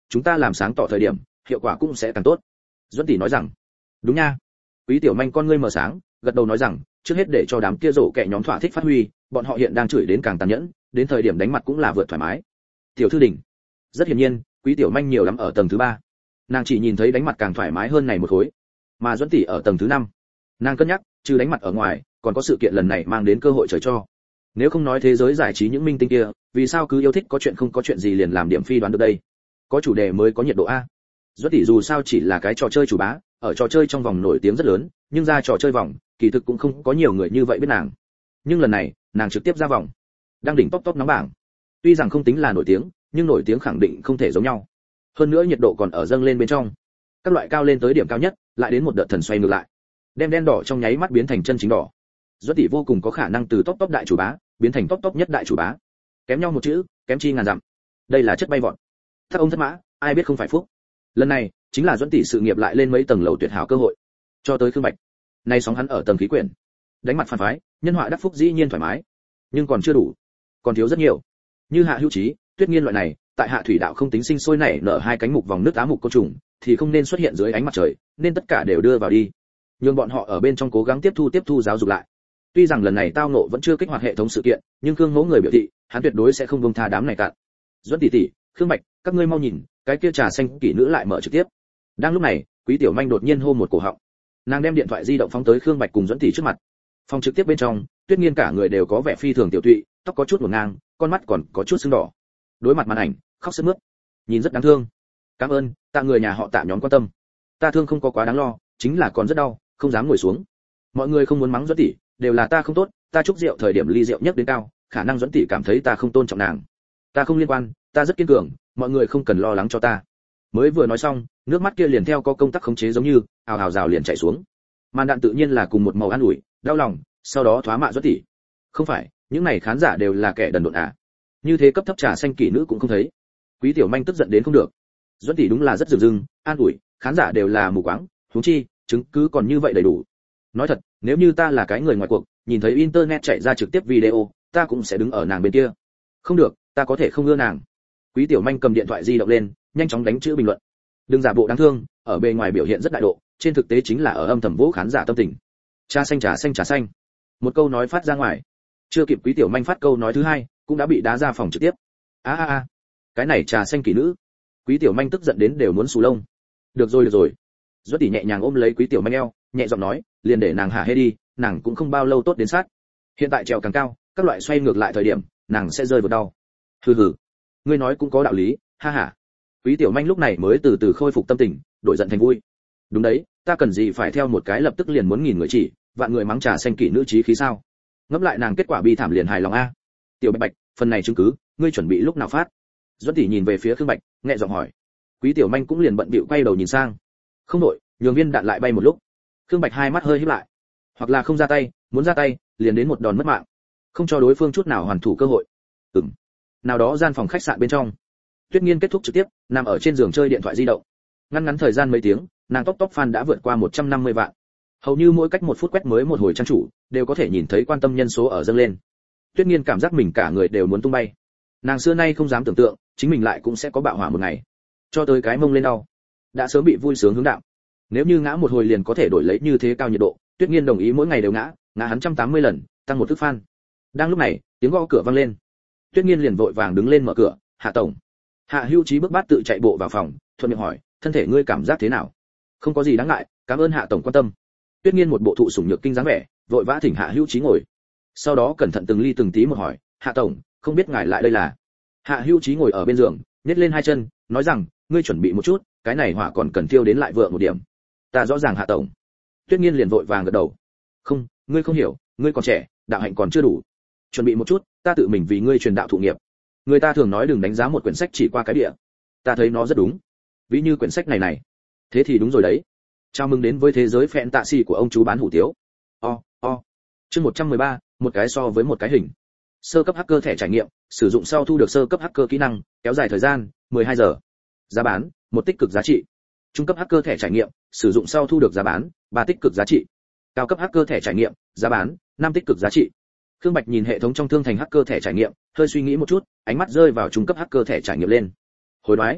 chúng ta làm sáng tỏ thời điểm hiệu quả cũng sẽ càng tốt. Duẫn tỷ nói rằng. Đúng nha. Quý Tiểu Manh con ngươi mở sáng, gật đầu nói rằng, trước hết để cho đám kia rổ kẹ nhóm thỏa thích phát huy, bọn họ hiện đang chửi đến càng tàn nhẫn, đến thời điểm đánh mặt cũng là vượt thoải mái. Tiểu thư đỉnh. Rất hiển nhiên, Quý Tiểu Manh nhiều lắm ở tầng thứ ba. Nàng chỉ nhìn thấy đánh mặt càng thoải mái hơn này một khối, mà Duẫn tỷ ở tầng thứ năm. Nàng cân nhắc, trừ đánh mặt ở ngoài, còn có sự kiện lần này mang đến cơ hội trời cho. Nếu không nói thế giới giải trí những minh tinh kia, vì sao cứ yêu thích có chuyện không có chuyện gì liền làm điểm phi đoán được đây? Có chủ đề mới có nhiệt độ a. Duẫn tỷ dù sao chỉ là cái trò chơi chủ bá, ở trò chơi trong vòng nổi tiếng rất lớn, nhưng ra trò chơi vòng, kỳ thực cũng không có nhiều người như vậy biết nàng. Nhưng lần này, nàng trực tiếp ra vòng, đang đỉnh top top nóng bảng. Tuy rằng không tính là nổi tiếng, nhưng nổi tiếng khẳng định không thể giống nhau. Hơn nữa nhiệt độ còn ở dâng lên bên trong. Các loại cao lên tới điểm cao nhất, lại đến một đợt thần xoay ngược lại. Đem đen đỏ trong nháy mắt biến thành chân chính đỏ. Duẫn tỷ vô cùng có khả năng từ top top đại chủ bá biến thành top top nhất đại chủ bá. Kém nhau một chữ, kém chi ngàn dặm. Đây là chất bay vọt. Thác ông thất mã, ai biết không phải phúc. Lần này, chính là Duẫn tỷ sự nghiệp lại lên mấy tầng lầu tuyệt hảo cơ hội. Cho tới Khương Bạch, nay sóng hắn ở tầng khí quyển, đánh mặt phản phái, nhân họa đắc phúc dĩ nhiên thoải mái, nhưng còn chưa đủ, còn thiếu rất nhiều. Như Hạ Hữu Trí, Tuyết Nghiên loại này, tại hạ thủy đạo không tính sinh sôi nảy nở hai cánh mục vòng nước á mục côn trùng, thì không nên xuất hiện dưới ánh mặt trời, nên tất cả đều đưa vào đi. Nhưng bọn họ ở bên trong cố gắng tiếp thu tiếp thu giáo dục lại. Tuy rằng lần này tao nộ vẫn chưa kích hoạt hệ thống sự kiện, nhưng Khương Mẫu người biểu thị, hắn tuyệt đối sẽ không buông tha đám này cạn. Duẫn tỷ tỷ, Khương Bạch, các ngươi mau nhìn, cái kia trà xanh kỷ nữ lại mở trực tiếp. Đang lúc này, Quý Tiểu Manh đột nhiên hô một cổ họng. Nàng đem điện thoại di động phóng tới Khương Bạch cùng Duẫn tỷ trước mặt. Phòng trực tiếp bên trong, Tuyết Nghiên cả người đều có vẻ phi thường tiểu tụy, tóc có chút hỗn ngang, con mắt còn có chút sưng đỏ. Đối mặt màn ảnh, khóc sướt mướt, nhìn rất đáng thương. Cảm ơn, tạ người nhà họ Tạ nhóm quan tâm. Ta thương không có quá đáng lo, chính là còn rất đau, không dám ngồi xuống. Mọi người không muốn mắng Duẫn tỷ, đều là ta không tốt, ta chúc rượu thời điểm ly rượu nhất đến cao, khả năng Duẫn tỷ cảm thấy ta không tôn trọng nàng. Ta không liên quan, ta rất kiên cường, mọi người không cần lo lắng cho ta. Mới vừa nói xong, nước mắt kia liền theo có công tắc khống chế giống như ào ào rào liền chảy xuống. Màn đạn tự nhiên là cùng một màu an ủi, đau lòng, sau đó thoá mạ Duẫn tỷ. Không phải, những này khán giả đều là kẻ đần độn à? Như thế cấp thấp trà xanh kỷ nữ cũng không thấy. Quý Tiểu Manh tức giận đến không được. Duẫn tỷ đúng là rất dửng dưng, an ủi, khán giả đều là mù quáng, huống chi, chứng cứ còn như vậy đầy đủ. Nói thật, nếu như ta là cái người ngoài cuộc, nhìn thấy internet chạy ra trực tiếp video, ta cũng sẽ đứng ở nàng bên kia. Không được, ta có thể không ưa nàng. Quý Tiểu Manh cầm điện thoại di động lên, nhanh chóng đánh chữ bình luận. Đừng giả bộ đáng thương, ở bề ngoài biểu hiện rất đại độ, trên thực tế chính là ở âm thầm vỗ khán giả tâm tình. Trà xanh trà xanh trà xanh. Một câu nói phát ra ngoài. Chưa kịp Quý Tiểu Manh phát câu nói thứ hai, cũng đã bị đá ra phòng trực tiếp. A a a, cái này trà xanh kỷ nữ. Quý Tiểu Manh tức giận đến đều muốn xù lông. Được rồi được rồi. Duẫn tỷ nhẹ nhàng ôm lấy Quý Tiểu Manh eo, nhẹ giọng nói, liền để nàng hả hê đi, nàng cũng không bao lâu tốt đến sát. Hiện tại trèo càng cao, các loại xoay ngược lại thời điểm, nàng sẽ rơi vào đau. Hừ hừ, ngươi nói cũng có đạo lý, ha ha. Quý Tiểu Manh lúc này mới từ từ khôi phục tâm tình, đổi giận thành vui. Đúng đấy, ta cần gì phải theo một cái lập tức liền muốn nghìn người chỉ, vạn người mắng trà xanh kỷ nữ trí khí sao? Ngẫm lại nàng kết quả bi thảm liền hài lòng a. Tiểu Bạch Bạch, phần này chứng cứ, ngươi chuẩn bị lúc nào phát? Duẫn tỷ nhìn về phía Khương Bạch, nhẹ giọng hỏi. Quý Tiểu Manh cũng liền bận bịu quay đầu nhìn sang. Không đổi, nhường viên đạn lại bay một lúc. Khương Bạch hai mắt hơi híp lại. Hoặc là không ra tay, muốn ra tay, liền đến một đòn mất mạng. Không cho đối phương chút nào hoàn thủ cơ hội. Ừm. Nào đó gian phòng khách sạn bên trong. Tuyết Nghiên kết thúc trực tiếp, nằm ở trên giường chơi điện thoại di động. Ngắn ngắn thời gian mấy tiếng, nàng top top fan đã vượt qua một trăm năm mươi vạn. Hầu như mỗi cách một phút quét mới một hồi trang chủ, đều có thể nhìn thấy quan tâm nhân số ở dâng lên. Tuyết Nghiên cảm giác mình cả người đều muốn tung bay. Nàng xưa nay không dám tưởng tượng, chính mình lại cũng sẽ có bạo hỏa một ngày. Cho tới cái mông lên đau, đã sớm bị vui sướng hướng đạo. Nếu như ngã một hồi liền có thể đổi lấy như thế cao nhiệt độ, Tuyết Nghiên đồng ý mỗi ngày đều ngã, ngã hắn một trăm tám mươi lần, tăng một thức fan. Đang lúc này, tiếng gõ cửa vang lên. Tuyết Nghiên liền vội vàng đứng lên mở cửa, "Hạ tổng." Hạ Hữu Trí bước bát tự chạy bộ vào phòng, thuận miệng hỏi, "Thân thể ngươi cảm giác thế nào?" "Không có gì đáng ngại, cảm ơn Hạ tổng quan tâm." Tuyết Nghiên một bộ thụ sủng nhược kinh dáng vẻ, vội vã thỉnh Hạ Hữu Trí ngồi. Sau đó cẩn thận từng ly từng tí một hỏi, "Hạ tổng, không biết ngài lại đây là?" Hạ Hữu Trí ngồi ở bên giường, nhếch lên hai chân, nói rằng, "Ngươi chuẩn bị một chút, cái này hỏa còn cần thiêu đến lại vượng một điểm." "Ta rõ ràng Hạ tổng." Tuyết Nghiên liền vội vàng gật đầu. "Không, ngươi không hiểu, ngươi còn trẻ, đạo hạnh còn chưa đủ. Chuẩn bị một chút, ta tự mình vì ngươi truyền đạo thụ nghiệp." Người ta thường nói đừng đánh giá một quyển sách chỉ qua cái địa. Ta thấy nó rất đúng. Ví như quyển sách này này. Thế thì đúng rồi đấy. Chào mừng đến với thế giới phẹn tạ xì của ông chú bán hủ tiếu. O, o. Chương một trăm mười ba, một cái so với một cái hình. Sơ cấp hacker thẻ trải nghiệm, sử dụng sau thu được sơ cấp hacker kỹ năng, kéo dài thời gian mười hai giờ. Giá bán, một tích cực giá trị. Trung cấp hacker thẻ trải nghiệm, sử dụng sau thu được giá bán, ba tích cực giá trị. Cao cấp hacker thẻ trải nghiệm, giá bán, năm tích cực giá trị. Khương Bạch nhìn hệ thống trong thương thành hacker thẻ trải nghiệm, hơi suy nghĩ một chút, ánh mắt rơi vào trung cấp hacker thẻ trải nghiệm lên. Hồi đoái.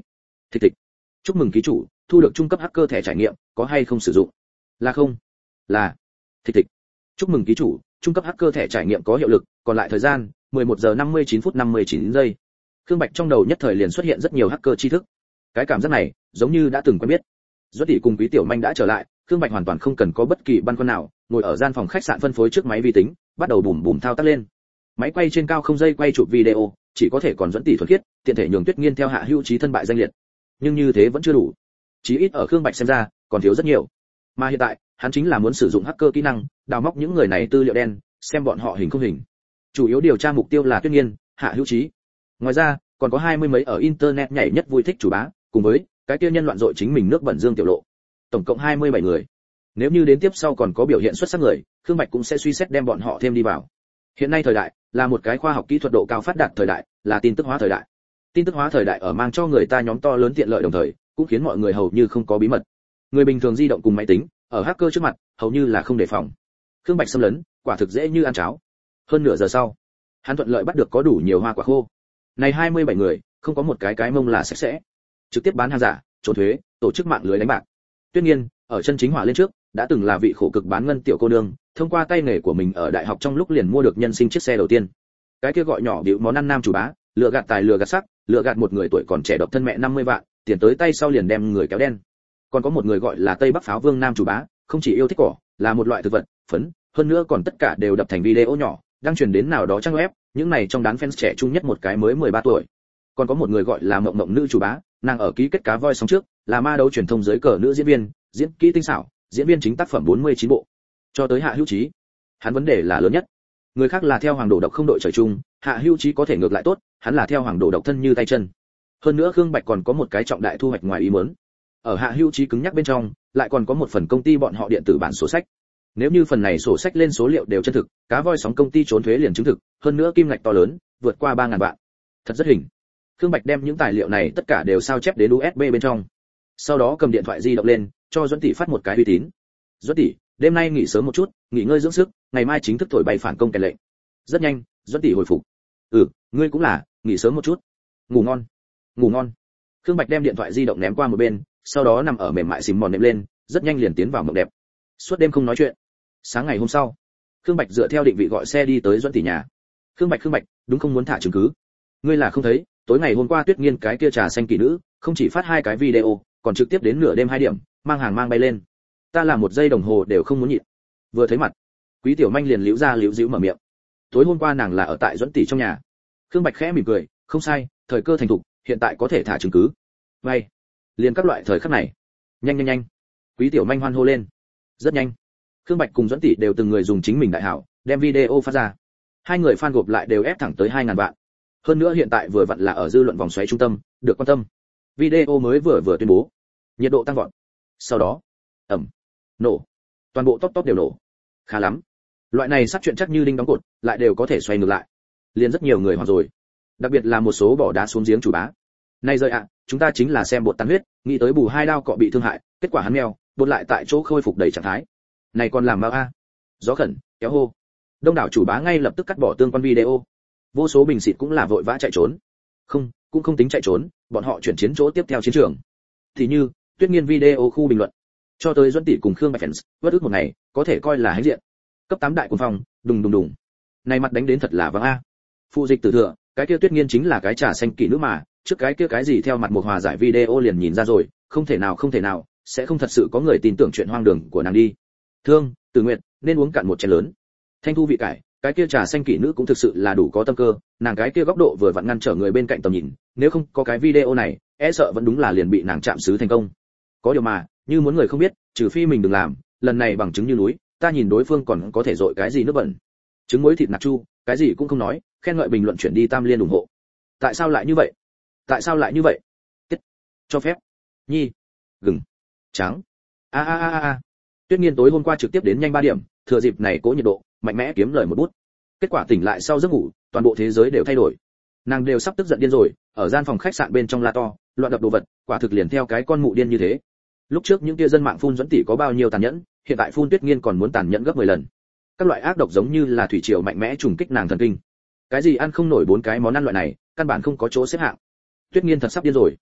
Thịch thịch. Chúc mừng ký chủ, thu được trung cấp hacker thẻ trải nghiệm, có hay không sử dụng? Là không? Là. Thịch thịch. Chúc mừng ký chủ, trung cấp hacker thẻ trải nghiệm có hiệu lực, còn lại thời gian mười một giờ năm mươi chín phút năm mươi chín giây. Khương Bạch trong đầu nhất thời liền xuất hiện rất nhiều hacker tri thức. Cái cảm giác này, giống như đã từng quen biết. Duất tỷ cùng Quý Tiểu Manh đã trở lại, Khương Bạch hoàn toàn không cần có bất kỳ băn khoăn nào, ngồi ở gian phòng khách sạn phân phối trước máy vi tính, bắt đầu bùm bùm thao tác lên. Máy quay trên cao không dây quay chụp video, chỉ có thể còn Duẫn tỷ thuần khiết, tiện thể nhường Tuyết Nghiên theo Hạ Hữu Chí thân bại danh liệt. Nhưng như thế vẫn chưa đủ. Chí ít ở Khương Bạch xem ra, còn thiếu rất nhiều. Mà hiện tại, hắn chính là muốn sử dụng hacker kỹ năng, đào móc những người này tư liệu đen, xem bọn họ hình không hình. Chủ yếu điều tra mục tiêu là Tuyết Nghiên, Hạ Hữu Chí. Ngoài ra, còn có hai mươi mấy ở internet nhảy nhất vui thích chủ bá, cùng với cái kia nhân loạn dội chính mình nước bẩn Dương Tiểu Lộ. Tổng cộng hai mươi bảy người. Nếu như đến tiếp sau còn có biểu hiện xuất sắc người, Khương Bạch cũng sẽ suy xét đem bọn họ thêm đi vào. Hiện nay thời đại là một cái khoa học kỹ thuật độ cao phát đạt thời đại, là tin tức hóa thời đại. Tin tức hóa thời đại ở mang cho người ta nhóm to lớn tiện lợi đồng thời, cũng khiến mọi người hầu như không có bí mật. Người bình thường di động cùng máy tính, ở hacker trước mặt, hầu như là không đề phòng. Khương Bạch xâm lấn, quả thực dễ như ăn cháo. Hơn nửa giờ sau, hắn thuận lợi bắt được có đủ nhiều hoa quả khô. Này hai mươi bảy người, không có một cái cái mông là sạch sẽ. Trực tiếp bán hàng giả, trốn thuế, tổ chức mạng lưới đánh bạc. Tuy nhiên, ở chân chính hỏa lên trước, đã từng là vị khổ cực bán ngân tiểu cô nương, thông qua tay nghề của mình ở đại học trong lúc liền mua được nhân sinh chiếc xe đầu tiên. Cái kia gọi nhỏ bịu món ăn nam chủ bá, lừa gạt tài lừa gạt sắc, lừa gạt một người tuổi còn trẻ độc thân mẹ năm mươi vạn, tiền tới tay sau liền đem người kéo đen. Còn có một người gọi là Tây Bắc pháo vương nam chủ bá, không chỉ yêu thích cỏ, là một loại thực vật, phấn, hơn nữa còn tất cả đều đập thành video nhỏ, đăng truyền đến nào đó trang web, những này trong đám fans trẻ trung nhất một cái mới mười ba tuổi. Còn có một người gọi là Mộng Mộng nữ chủ bá, nàng ở ký kết cá voi sóng trước, là ma đấu truyền thông giới cờ nữ diễn viên, diễn kỹ tinh xảo, diễn viên chính tác phẩm bốn mươi chín bộ. Cho tới Hạ Hữu Chí, hắn vấn đề là lớn nhất. Người khác là theo Hoàng Đồ Độc không đội trời chung, Hạ Hữu Chí có thể ngược lại tốt, hắn là theo Hoàng Đồ Độc thân như tay chân. Hơn nữa Khương Bạch còn có một cái trọng đại thu hoạch ngoài ý muốn. Ở Hạ Hữu Chí cứng nhắc bên trong, lại còn có một phần công ty bọn họ điện tử bản sổ sách. Nếu như phần này sổ sách lên số liệu đều chân thực, cá voi sóng công ty trốn thuế liền chứng thực, hơn nữa kim ngạch to lớn, vượt qua ba ngàn vạn. Thật rất hình. Khương Bạch đem những tài liệu này tất cả đều sao chép đến u ét bê bên trong. Sau đó cầm điện thoại di động lên, cho Duẫn tỷ phát một cái uy tín. Duẫn tỷ, đêm nay nghỉ sớm một chút, nghỉ ngơi dưỡng sức, ngày mai chính thức thổi bay phản công kèn lệnh. Rất nhanh, Duẫn tỷ hồi phục. Ừ, ngươi cũng là, nghỉ sớm một chút. Ngủ ngon. Ngủ ngon. Khương Bạch đem điện thoại di động ném qua một bên, sau đó nằm ở mềm mại xìm mòn nệm lên, rất nhanh liền tiến vào mộng đẹp. Suốt đêm không nói chuyện. Sáng ngày hôm sau, Khương Bạch dựa theo định vị gọi xe đi tới Duẫn tỷ nhà. Khương Bạch, Khương Bạch, đúng không muốn thả chứng cứ? Ngươi là không thấy, tối ngày hôm qua Tuyết Nghiên cái kia trà xanh kỳ nữ, không chỉ phát hai cái video, còn trực tiếp đến nửa đêm hai điểm, mang hàng mang bay lên. Ta làm một giây đồng hồ đều không muốn nhịn. Vừa thấy mặt, Quý Tiểu Manh liền liễu ra liễu díu mở miệng. Tối hôm qua nàng là ở tại Duẫn tỷ trong nhà. Khương Bạch khẽ mỉm cười, không sai, thời cơ thành thục, hiện tại có thể thả chứng cứ. Vay, liền các loại thời khắc này. Nhanh nhanh nhanh. Quý Tiểu Manh hoan hô lên. Rất nhanh. Khương Bạch cùng Duẫn tỷ đều từng người dùng chính mình đại hảo, đem video phát ra. Hai người fan gộp lại đều ép thẳng tới hai ngàn vạn. Hơn nữa hiện tại vừa vặn là ở dư luận vòng xoáy trung tâm, được quan tâm. Video mới vừa vừa tuyên bố, nhiệt độ tăng vọt. Sau đó, ầm, nổ. Toàn bộ top top đều nổ. Khá lắm. Loại này sắp chuyện chắc như đinh đóng cột, lại đều có thể xoay ngược lại. Liền rất nhiều người hoảng rồi. Đặc biệt là một số bỏ đá xuống giếng chủ bá. Này rời ạ, chúng ta chính là xem bột tan huyết, nghĩ tới bù hai đao cọ bị thương hại, kết quả hắn mèo, bột lại tại chỗ khôi phục đầy trạng thái. Này còn làm bao a? Gió khẩn, kéo hô. Đông đảo chủ bá ngay lập tức cắt bỏ tương quan video. Vô số bình xịt cũng là vội vã chạy trốn. Không, cũng không tính chạy trốn, bọn họ chuyển chiến chỗ tiếp theo chiến trường. Thì như, Tuyết Nghiên video khu bình luận. Cho tới Duẫn tỷ cùng Khương Bạch fans, vất ức một ngày, có thể coi là hãnh diện. Cấp tám đại cuồng phong, đùng đùng đùng. Này mặt đánh đến thật là vắng a. Phụ dịch tử thừa, cái kia Tuyết Nghiên chính là cái trà xanh kỹ nữ mà, trước cái kia cái gì theo mặt một hòa giải video liền nhìn ra rồi, không thể nào không thể nào, sẽ không thật sự có người tin tưởng chuyện hoang đường của nàng đi. Thương, Từ Nguyệt, nên uống cạn một chén lớn. Thanh Thu vị cải, cái kia trà xanh kỹ nữ cũng thực sự là đủ có tâm cơ, nàng cái kia góc độ vừa vặn ngăn trở người bên cạnh tầm nhìn, nếu không có cái video này, e sợ vẫn đúng là liền bị nàng chạm xứ thành công. Có điều mà, như muốn người không biết, trừ phi mình đừng làm, lần này bằng chứng như núi, ta nhìn đối phương còn có thể dội cái gì nước bẩn. Trứng muối thịt nạc chu, cái gì cũng không nói, khen ngợi bình luận chuyển đi tam liên ủng hộ. Tại sao lại như vậy? Tại sao lại như vậy? Tiết, cho phép. Nhi, gừng, trắng. A a a a. Tuyết Nghiên tối hôm qua trực tiếp đến nhanh ba điểm, thừa dịp này cố nhiệt độ, mạnh mẽ kiếm lời một bút. Kết quả tỉnh lại sau giấc ngủ, toàn bộ thế giới đều thay đổi. Nàng đều sắp tức giận điên rồi, ở gian phòng khách sạn bên trong la to, loạn đập đồ vật, quả thực liền theo cái con mụ điên như thế. Lúc trước những kia dân mạng phun Duẫn tỷ có bao nhiêu tàn nhẫn, hiện tại phun Tuyết Nghiên còn muốn tàn nhẫn gấp mười lần. Các loại ác độc giống như là thủy triều mạnh mẽ trùng kích nàng thần kinh. Cái gì ăn không nổi bốn cái món ăn loại này, căn bản không có chỗ xếp hạng. Tuyết Nghiên thật sắp điên rồi.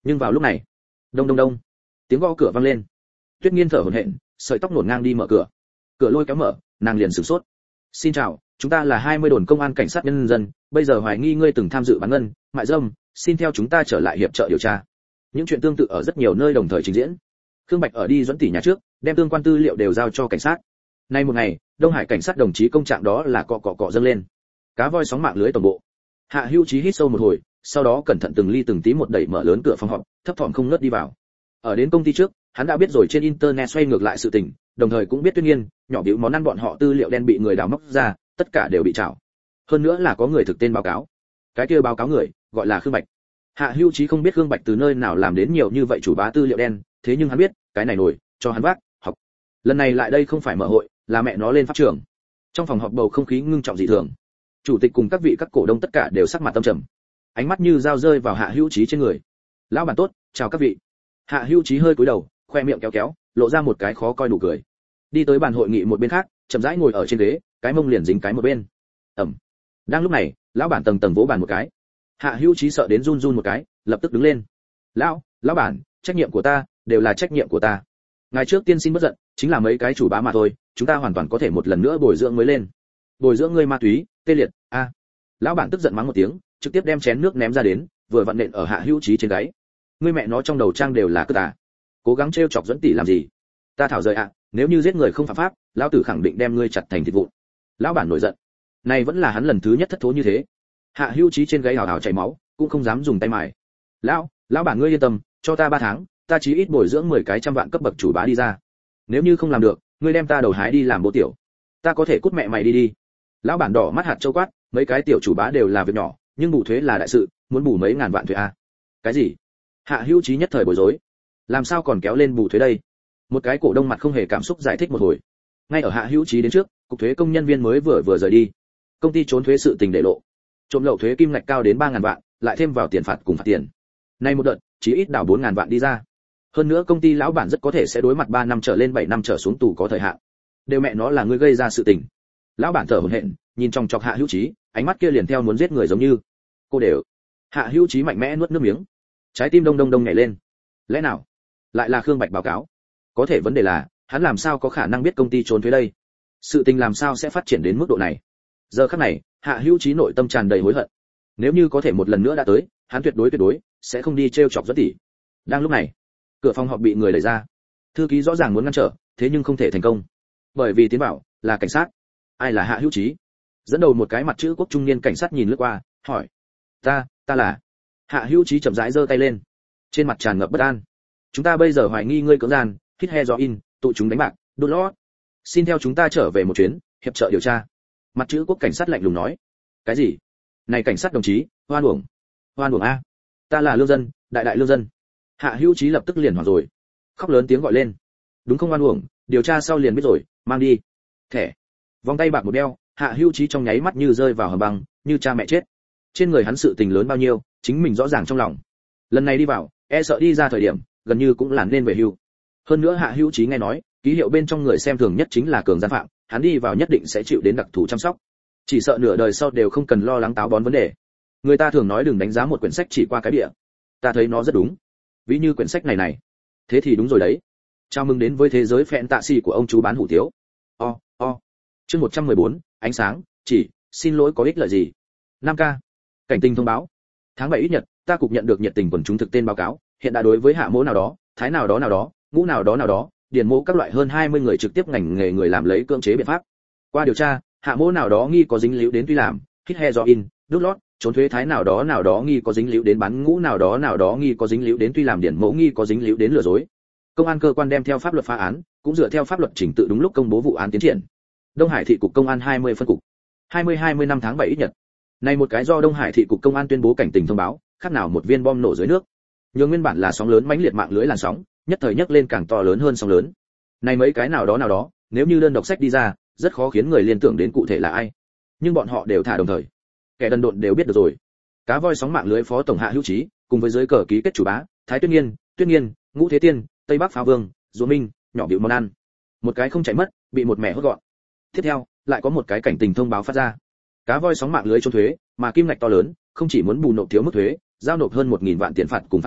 Nhưng vào lúc này, đông đông đông, tiếng gõ cửa vang lên. Tuyết Nghiên thở hổn hển, sợi tóc nổn ngang đi mở cửa. Cửa lôi kéo mở, nàng liền sửng sốt. "Xin chào, chúng ta là hai mươi đồn công an cảnh sát nhân dân, bây giờ hoài nghi ngươi từng tham dự bán ngân, mại dâm, xin theo chúng ta trở lại hiệp trợ điều tra." Những chuyện tương tự ở rất nhiều nơi đồng thời trình diễn. Khương Bạch ở đi dẫn tỷ nhà trước, đem tương quan tư liệu đều giao cho cảnh sát. Nay một ngày, Đông Hải cảnh sát đồng chí công trạng đó là cọ cọ cọ dâng lên. Cá voi sóng mạng lưới tổng bộ. Hạ Hữu Chí hít sâu một hồi, sau đó cẩn thận từng ly từng tí một đẩy mở lớn cửa phòng họp, thấp thỏm không ngớt đi vào. Ở đến công ty trước, hắn đã biết rồi trên internet xoay ngược lại sự tình, đồng thời cũng biết Tuyết Nghiên, nhỏ bĩu món ăn bọn họ tư liệu đen bị người đào móc ra, tất cả đều bị trảo. Hơn nữa là có người thực tên báo cáo. Cái kia báo cáo người, gọi là Khương Bạch. Hạ Hữu Chí không biết Khương Bạch từ nơi nào làm đến nhiều như vậy chủ bá tư liệu đen, thế nhưng hắn biết, cái này nổi, cho hắn vác, học. Lần này lại đây không phải mở hội, là mẹ nó lên pháp trường. Trong phòng họp bầu không khí ngưng trọng dị thường. Chủ tịch cùng các vị các cổ đông tất cả đều sắc mặt tâm trầm. Ánh mắt như dao rơi vào Hạ Hữu Chí trên người. "Lão bản tốt, chào các vị." Hạ Hữu Chí hơi cúi đầu, khoe miệng kéo kéo, lộ ra một cái khó coi nụ cười. Đi tới bàn hội nghị một bên khác, chậm rãi ngồi ở trên ghế, cái mông liền dính cái một bên. Ẩm. Đang lúc này, lão bản tầng tầng vỗ bàn một cái. Hạ Hữu Chí sợ đến run run một cái, lập tức đứng lên. "Lão, lão bản, trách nhiệm của ta, đều là trách nhiệm của ta. Ngài trước tiên xin bất giận, chính là mấy cái chủ bá mà thôi, chúng ta hoàn toàn có thể một lần nữa bồi dưỡng mới lên." "Bồi dưỡng ngươi ma túy, tê liệt, a." À. Lão bản tức giận mắng một tiếng, trực tiếp đem chén nước ném ra đến, vừa vặn nện ở Hạ Hữu Chí trên gáy. "Ngươi mẹ nó trong đầu trang đều là cơ à? Cố gắng trêu chọc dẫn tỷ làm gì? Ta thảo rời ạ, à, nếu như giết người không phạm pháp, lão tử khẳng định đem ngươi chặt thành thịt vụn." Lão bản nổi giận. Này vẫn là hắn lần thứ nhất thất thố như thế. Hạ Hữu Chí trên gáy hào hào chảy máu, cũng không dám dùng tay mài. "Lão, lão bản ngươi yên tâm, cho ta ba tháng, ta chí ít bồi dưỡng mười cái trăm vạn cấp bậc chủ bá đi ra. Nếu như không làm được, ngươi đem ta đầu hái đi làm bố tiểu. Ta có thể cút mẹ mày đi đi." Lão bản đỏ mắt hạt châu quát, mấy cái tiểu chủ bá đều là việc nhỏ, nhưng bù thuế là đại sự, muốn bù mấy ngàn vạn thuế a. Cái gì? Hạ Hữu Chí nhất thời bối rối. Làm sao còn kéo lên bù thuế đây? Một cái cổ đông mặt không hề cảm xúc giải thích một hồi. Ngay ở Hạ Hữu Chí đến trước, cục thuế công nhân viên mới vừa vừa rời đi. Công ty trốn thuế sự tình để lộ. Trộm lậu thuế kim ngạch cao đến ba ngàn vạn, lại thêm vào tiền phạt cùng phạt tiền. Nay một đợt, chỉ ít đảo bốn ngàn vạn đi ra. Hơn nữa công ty lão bản rất có thể sẽ đối mặt ba năm trở lên bảy năm trở xuống tù có thời hạn. Đều mẹ nó là ngươi gây ra sự tình. Lão bản thở hổn hển, nhìn trong chọc Hạ Hữu Chí, ánh mắt kia liền theo muốn giết người giống như. Cô đều. Hạ Hữu Chí mạnh mẽ nuốt nước miếng. Trái tim đông đông đông nhảy lên. Lẽ nào lại là Khương Bạch báo cáo? Có thể vấn đề là, hắn làm sao có khả năng biết công ty trốn thuế đây? Sự tình làm sao sẽ phát triển đến mức độ này? Giờ khắc này, Hạ Hữu Chí nội tâm tràn đầy hối hận. Nếu như có thể một lần nữa đã tới, hắn tuyệt đối tuyệt đối sẽ không đi trêu chọc dẫn tỷ. Đang lúc này, cửa phòng họp bị người đẩy ra. Thư ký rõ ràng muốn ngăn trở, thế nhưng không thể thành công. Bởi vì tiến vào là cảnh sát. Ai là Hạ Hữu Chí? Dẫn đầu một cái mặt chữ quốc trung niên cảnh sát nhìn lướt qua, hỏi: "Ta, ta là." Hạ Hữu Chí chậm rãi giơ tay lên, trên mặt tràn ngập bất an. "Chúng ta bây giờ hoài nghi ngươi cưỡng gian, hít he do in, tụ chúng đánh bạc, đốt lót. Xin theo chúng ta trở về một chuyến, hiệp trợ điều tra." Mặt chữ quốc cảnh sát lạnh lùng nói. "Cái gì? Này cảnh sát đồng chí, hoan uổng. Hoan uổng a. Ta là lương dân, đại đại lương dân." Hạ Hữu Chí lập tức liền hoảng rồi, khóc lớn tiếng gọi lên. "Đúng không oan uổng, điều tra sau liền biết rồi, mang đi." Thẻ. Vòng tay bạc một đeo, Hạ Hữu Chí trong nháy mắt như rơi vào hầm băng, như cha mẹ chết. Trên người hắn sự tình lớn bao nhiêu, chính mình rõ ràng trong lòng. Lần này đi vào, e sợ đi ra thời điểm, gần như cũng là nên về hưu. Hơn nữa Hạ Hữu Chí nghe nói, ký hiệu bên trong người xem thường nhất chính là cường gian phạm, hắn đi vào nhất định sẽ chịu đến đặc thù chăm sóc. Chỉ sợ nửa đời sau đều không cần lo lắng táo bón vấn đề. Người ta thường nói đừng đánh giá một quyển sách chỉ qua cái bìa. Ta thấy nó rất đúng. Ví như quyển sách này này. Thế thì đúng rồi đấy. Chào mừng đến với thế giới phẹn tạ xì của ông chú bán hủ tiếu. O, o. Chương một trăm mười bốn, ánh sáng, chỉ, xin lỗi có ích lợi gì? năm K. Cảnh tình thông báo. Tháng bảy ít nhật, ta cục nhận được nhiệt tình quần chúng thực tên báo cáo, hiện đã đối với hạ mỗ nào đó, thái nào đó nào đó, ngũ nào đó nào đó, điền mỗ các loại hơn hai mươi người trực tiếp ngành nghề người làm lấy cưỡng chế biện pháp. Qua điều tra, hạ mỗ nào đó nghi có dính líu đến tuy làm, hít he do in, đút lót, trốn thuế thái nào đó nào đó nghi có dính líu đến bán ngũ nào đó nào đó nghi có dính líu đến tuy làm điển mẫu nghi có dính líu đến lừa dối. Công an cơ quan đem theo pháp luật phá án, cũng dựa theo pháp luật chỉnh tự đúng lúc công bố vụ án tiến triển. Đông Hải thị cục công an hai mươi phân cục. hai mươi hai mươi năm tháng bảy ít nhật. Này một cái do Đông Hải thị cục công an tuyên bố cảnh tình thông báo, khác nào một viên bom nổ dưới nước. Nhưng nguyên bản là sóng lớn mãnh liệt mạng lưới làn sóng, nhất thời nhấc lên càng to lớn hơn sóng lớn. Này mấy cái nào đó nào đó, nếu như đơn độc sách đi ra, rất khó khiến người liên tưởng đến cụ thể là ai. Nhưng bọn họ đều thả đồng thời. Kẻ đần độn đều biết được rồi. Cá voi sóng mạng lưới phó tổng Hạ Hữu Chí, cùng với giới cờ ký kết chủ bá, Thái Tuyết Nghiên, Tuyết Nghiên, Ngũ Thế Tiên, Tây Bắc Pháo Vương, Dỗ Minh, nhỏ bịu món ăn. Một cái không chạy mất, bị một mẻ hốt gọn. Tiếp theo, lại có một cái cảnh tình thông báo phát ra. Cá voi sóng mạng lưới trốn thuế, mà kim ngạch to lớn, không chỉ muốn bù nộp thiếu mức thuế, giao nộp hơn một nghìn vạn tiền phạt cùng phạt tiền,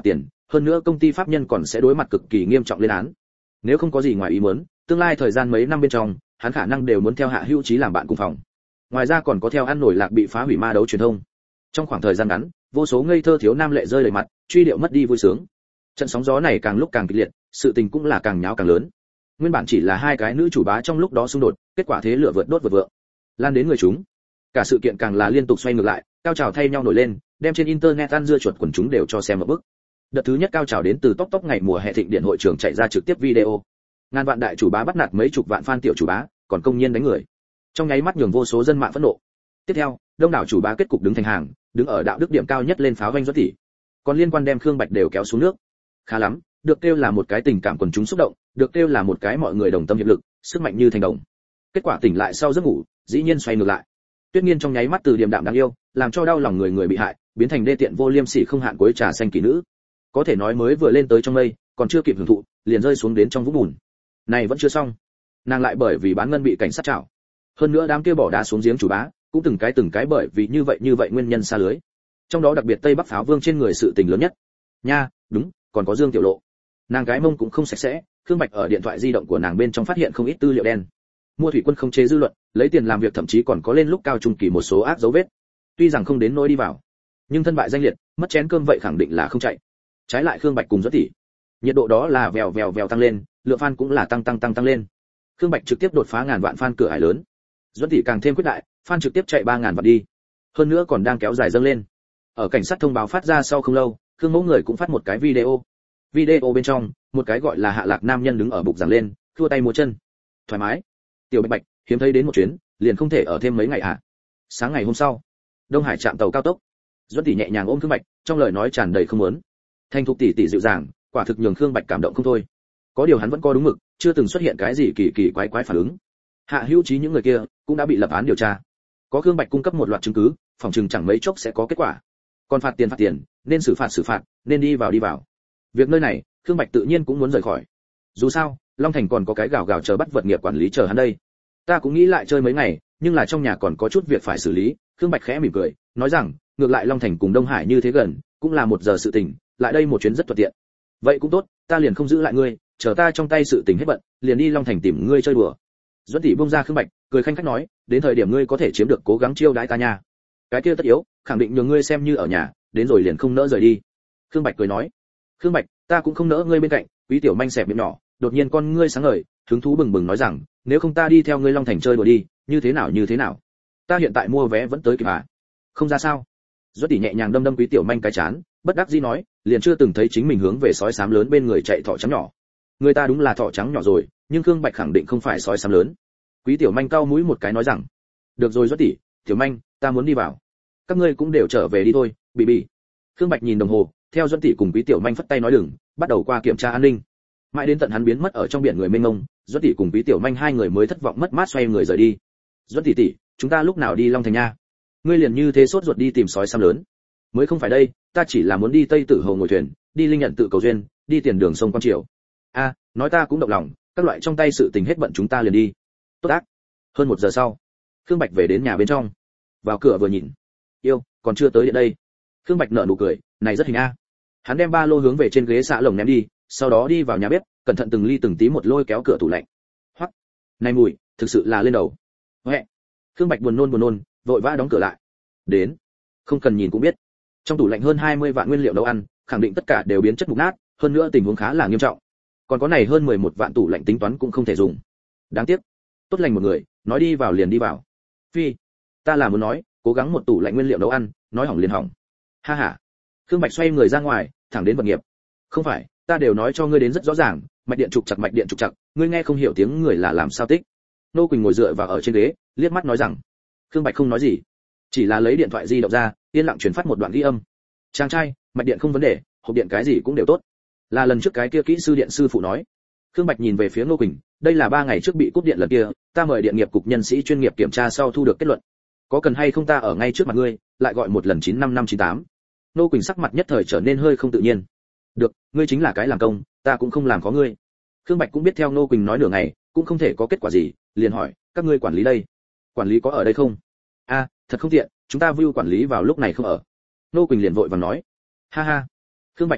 hơn nữa công ty pháp nhân còn sẽ đối mặt cực kỳ nghiêm trọng lên án. Nếu không có gì ngoài ý muốn, tương lai thời gian mấy năm bên trong, hắn khả năng đều muốn theo Hạ Hữu Chí làm bạn cùng phòng. Ngoài ra còn có theo ăn nổi lạc bị phá hủy ma đấu truyền thông. Trong khoảng thời gian ngắn, vô số ngây thơ thiếu nam lệ rơi đầy mặt, truy điệu mất đi vui sướng. Trận sóng gió này càng lúc càng kịch liệt, sự tình cũng là càng nháo càng lớn. Nguyên bản chỉ là hai cái nữ chủ bá trong lúc đó xung đột, kết quả thế lửa vượt đốt vượt vượng, lan đến người chúng. Cả sự kiện càng là liên tục xoay ngược lại, cao trào thay nhau nổi lên, đem trên internet ăn dưa chuột quần chúng đều cho xem một bức. Đợt thứ nhất cao trào đến từ tốc tốc ngày mùa hè thịnh điện hội trường chạy ra trực tiếp video. Ngàn vạn đại chủ bá bắt nạt mấy chục vạn fan tiểu chủ bá, còn công nhiên đánh người. Trong nháy mắt nhường vô số dân mạng phẫn nộ. Tiếp theo, đông đảo chủ bá kết cục đứng thành hàng, đứng ở đạo đức điểm cao nhất lên pháo vanh Doãn tỷ. Còn liên quan đem Khương Bạch đều kéo xuống nước. Khá lắm, được kêu là một cái tình cảm quần chúng xúc động, được kêu là một cái mọi người đồng tâm hiệp lực, sức mạnh như thành đồng. Kết quả tỉnh lại sau giấc ngủ, dĩ nhiên xoay ngược lại. Tuyết Nghiên trong nháy mắt từ điềm đạm đáng yêu, làm cho đau lòng người người bị hại, biến thành đê tiện vô liêm sỉ không hạn cuối trà xanh kỳ nữ. Có thể nói mới vừa lên tới trong mây, còn chưa kịp hưởng thụ, liền rơi xuống đến trong vũng bùn. Này vẫn chưa xong, nàng lại bởi vì bán ngân bị cảnh sát trảo. Hơn nữa đám kia bỏ đá xuống giếng chủ bá, cũng từng cái từng cái bởi vì như vậy như vậy nguyên nhân xa lưới. Trong đó đặc biệt Tây Bắc pháo vương trên người sự tình lớn nhất. Nha, đúng, còn có Dương Tiểu Lộ. Nàng cái mông cũng không sạch sẽ, Khương Bạch ở điện thoại di động của nàng bên trong phát hiện không ít tư liệu đen. Mua thủy quân không chế dư luận, lấy tiền làm việc thậm chí còn có lên lúc cao trung kỳ một số ác dấu vết. Tuy rằng không đến nỗi đi vào, nhưng thân bại danh liệt, mất chén cơm vậy khẳng định là không chạy. Trái lại Khương Bạch cùng Doãn tỷ, nhiệt độ đó là vèo vèo vèo tăng lên, lượng fan cũng là tăng tăng tăng tăng lên. Khương Bạch trực tiếp đột phá ngàn vạn fan cửa ải lớn. Doãn tỷ càng thêm quyết đại, fan trực tiếp chạy ba ngàn vạn đi. Hơn nữa còn đang kéo dài dâng lên. Ở cảnh sát thông báo phát ra sau không lâu, Khương Mẫu người cũng phát một cái video. Video bên trong, một cái gọi là Hạ Lạc nam nhân đứng ở bục giảng lên, thua tay múa chân. Thoải mái. Tiểu Bạch Bạch, hiếm thấy đến một chuyến, liền không thể ở thêm mấy ngày à? Sáng ngày hôm sau, Đông Hải trạm tàu cao tốc. Doãn tỷ nhẹ nhàng ôm Khương Bạch, trong lời nói tràn đầy không muốn. Thanh thục tỷ tỷ dịu dàng, quả thực nhường Khương Bạch cảm động không thôi. Có điều hắn vẫn có đúng mực, chưa từng xuất hiện cái gì kỳ kỳ quái quái phản ứng. Hạ Hữu Chí những người kia cũng đã bị lập án điều tra. Có Khương Bạch cung cấp một loạt chứng cứ, phòng chừng chẳng mấy chốc sẽ có kết quả. Còn phạt tiền phạt tiền, nên xử phạt xử phạt, nên đi vào đi vào. Việc nơi này, Khương Bạch tự nhiên cũng muốn rời khỏi. Dù sao, Long Thành còn có cái gào gào chờ bắt vật nghiệp quản lý chờ hắn đây. Ta cũng nghĩ lại chơi mấy ngày, nhưng là trong nhà còn có chút việc phải xử lý. Khương Bạch khẽ mỉm cười, nói rằng, ngược lại Long Thành cùng Đông Hải như thế gần, cũng là một giờ sự tình, lại đây một chuyến rất thuận tiện. Vậy cũng tốt, ta liền không giữ lại ngươi, chờ ta trong tay sự tình hết bận, liền đi Long Thành tìm ngươi chơi đùa. Doãn tỷ buông ra Khương Bạch, cười khanh khách nói, đến thời điểm ngươi có thể chiếm được cố gắng chiêu đãi ta nha. Cái kia tất yếu, khẳng định nhường ngươi xem như ở nhà, đến rồi liền không nỡ rời đi. Khương Bạch cười nói, Khương Bạch, ta cũng không nỡ ngươi bên cạnh. Quý tiểu manh xẹp miệng nhỏ, đột nhiên con ngươi sáng ngời, hứng thú bừng bừng nói rằng, nếu không ta đi theo ngươi Long Thành chơi đùa đi, như thế nào như thế nào? Ta hiện tại mua vé vẫn tới kịp à? Không ra sao? Doãn tỷ nhẹ nhàng đâm đâm Quý tiểu manh cái chán, bất đắc dĩ nói, liền chưa từng thấy chính mình hướng về sói xám lớn bên người chạy thỏ trắng nhỏ. Người ta đúng là thỏ trắng nhỏ rồi, nhưng Khương Bạch khẳng định không phải sói xám lớn. Quý tiểu manh cau mũi một cái nói rằng, được rồi Doãn tỷ, tiểu manh, ta muốn đi vào. Các ngươi cũng đều trở về đi thôi, bị bị. Khương Bạch nhìn đồng hồ, theo Doãn tỷ cùng Quý tiểu manh phất tay nói đừng, bắt đầu qua kiểm tra an ninh. Mãi đến tận hắn biến mất ở trong biển người mênh mông, Doãn tỷ cùng Quý tiểu manh hai người mới thất vọng mất mát xoay người rời đi. Doãn tỷ tỷ, chúng ta lúc nào đi Long Thành nha? Ngươi liền như thế sốt ruột đi tìm sói xám lớn? Mới không phải đây, ta chỉ là muốn đi Tây Tử Hồ ngồi thuyền, đi Linh Nhận tự cầu duyên, đi tiền đường sông Quan Triều. A, nói ta cũng động lòng, các loại trong tay sự tình hết bận chúng ta liền đi. Tốt ác. Hơn một giờ sau, Khương Bạch về đến nhà bên trong. Vào cửa vừa nhìn, yêu, còn chưa tới điện đây. Khương Bạch nở nụ cười, này rất hình a. Hắn đem ba lô hướng về trên ghế xạ lồng ném đi, sau đó đi vào nhà bếp, cẩn thận từng ly từng tí một lôi kéo cửa tủ lạnh. Hoắc, này mùi, thực sự là lên đầu. Hoẹ. Khương Bạch buồn nôn buồn nôn, vội vã đóng cửa lại. Đến, không cần nhìn cũng biết. Trong tủ lạnh hơn hai mươi vạn nguyên liệu nấu ăn, khẳng định tất cả đều biến chất mục nát, hơn nữa tình huống khá là nghiêm trọng. Còn có này hơn mười một vạn tủ lạnh tính toán cũng không thể dùng. Đáng tiếc. Tốt lành một người, nói đi vào liền đi vào. Phi, ta là muốn nói, cố gắng một tủ lạnh nguyên liệu nấu ăn, nói hỏng liền hỏng. Ha ha. Khương Bạch xoay người ra ngoài, thẳng đến vật nghiệp. Không phải, ta đều nói cho ngươi đến rất rõ ràng, mạch điện trục chặt mạch điện trục chặt, ngươi nghe không hiểu tiếng người là làm sao tích. Nô Quỳnh ngồi dựa vào ở trên ghế, liếc mắt nói rằng. Khương Bạch không nói gì, chỉ là lấy điện thoại di động ra, yên lặng truyền phát một đoạn ghi âm. Chàng trai, mạch điện không vấn đề, hộp điện cái gì cũng đều tốt. Là lần trước cái kia kỹ sư điện sư phụ nói. Khương Bạch nhìn về phía Nô Quỳnh, đây là ba ngày trước bị cúp điện lần kia, ta mời điện nghiệp cục nhân sĩ chuyên nghiệp kiểm tra sau thu được kết luận. Có cần hay không ta ở ngay trước mặt ngươi, lại gọi một lần chín năm năm chín tám. Nô Quỳnh sắc mặt nhất thời trở nên hơi không tự nhiên. Được, ngươi chính là cái làm công, ta cũng không làm khó ngươi. Khương Bạch cũng biết theo Nô Quỳnh nói nửa ngày, cũng không thể có kết quả gì, liền hỏi, các ngươi quản lý đây? Quản lý có ở đây không? A, thật không tiện, chúng ta view quản lý vào lúc này không ở. Nô Quỳnh liền vội vàng nói. Ha ha. Khương Bạch cười cợt,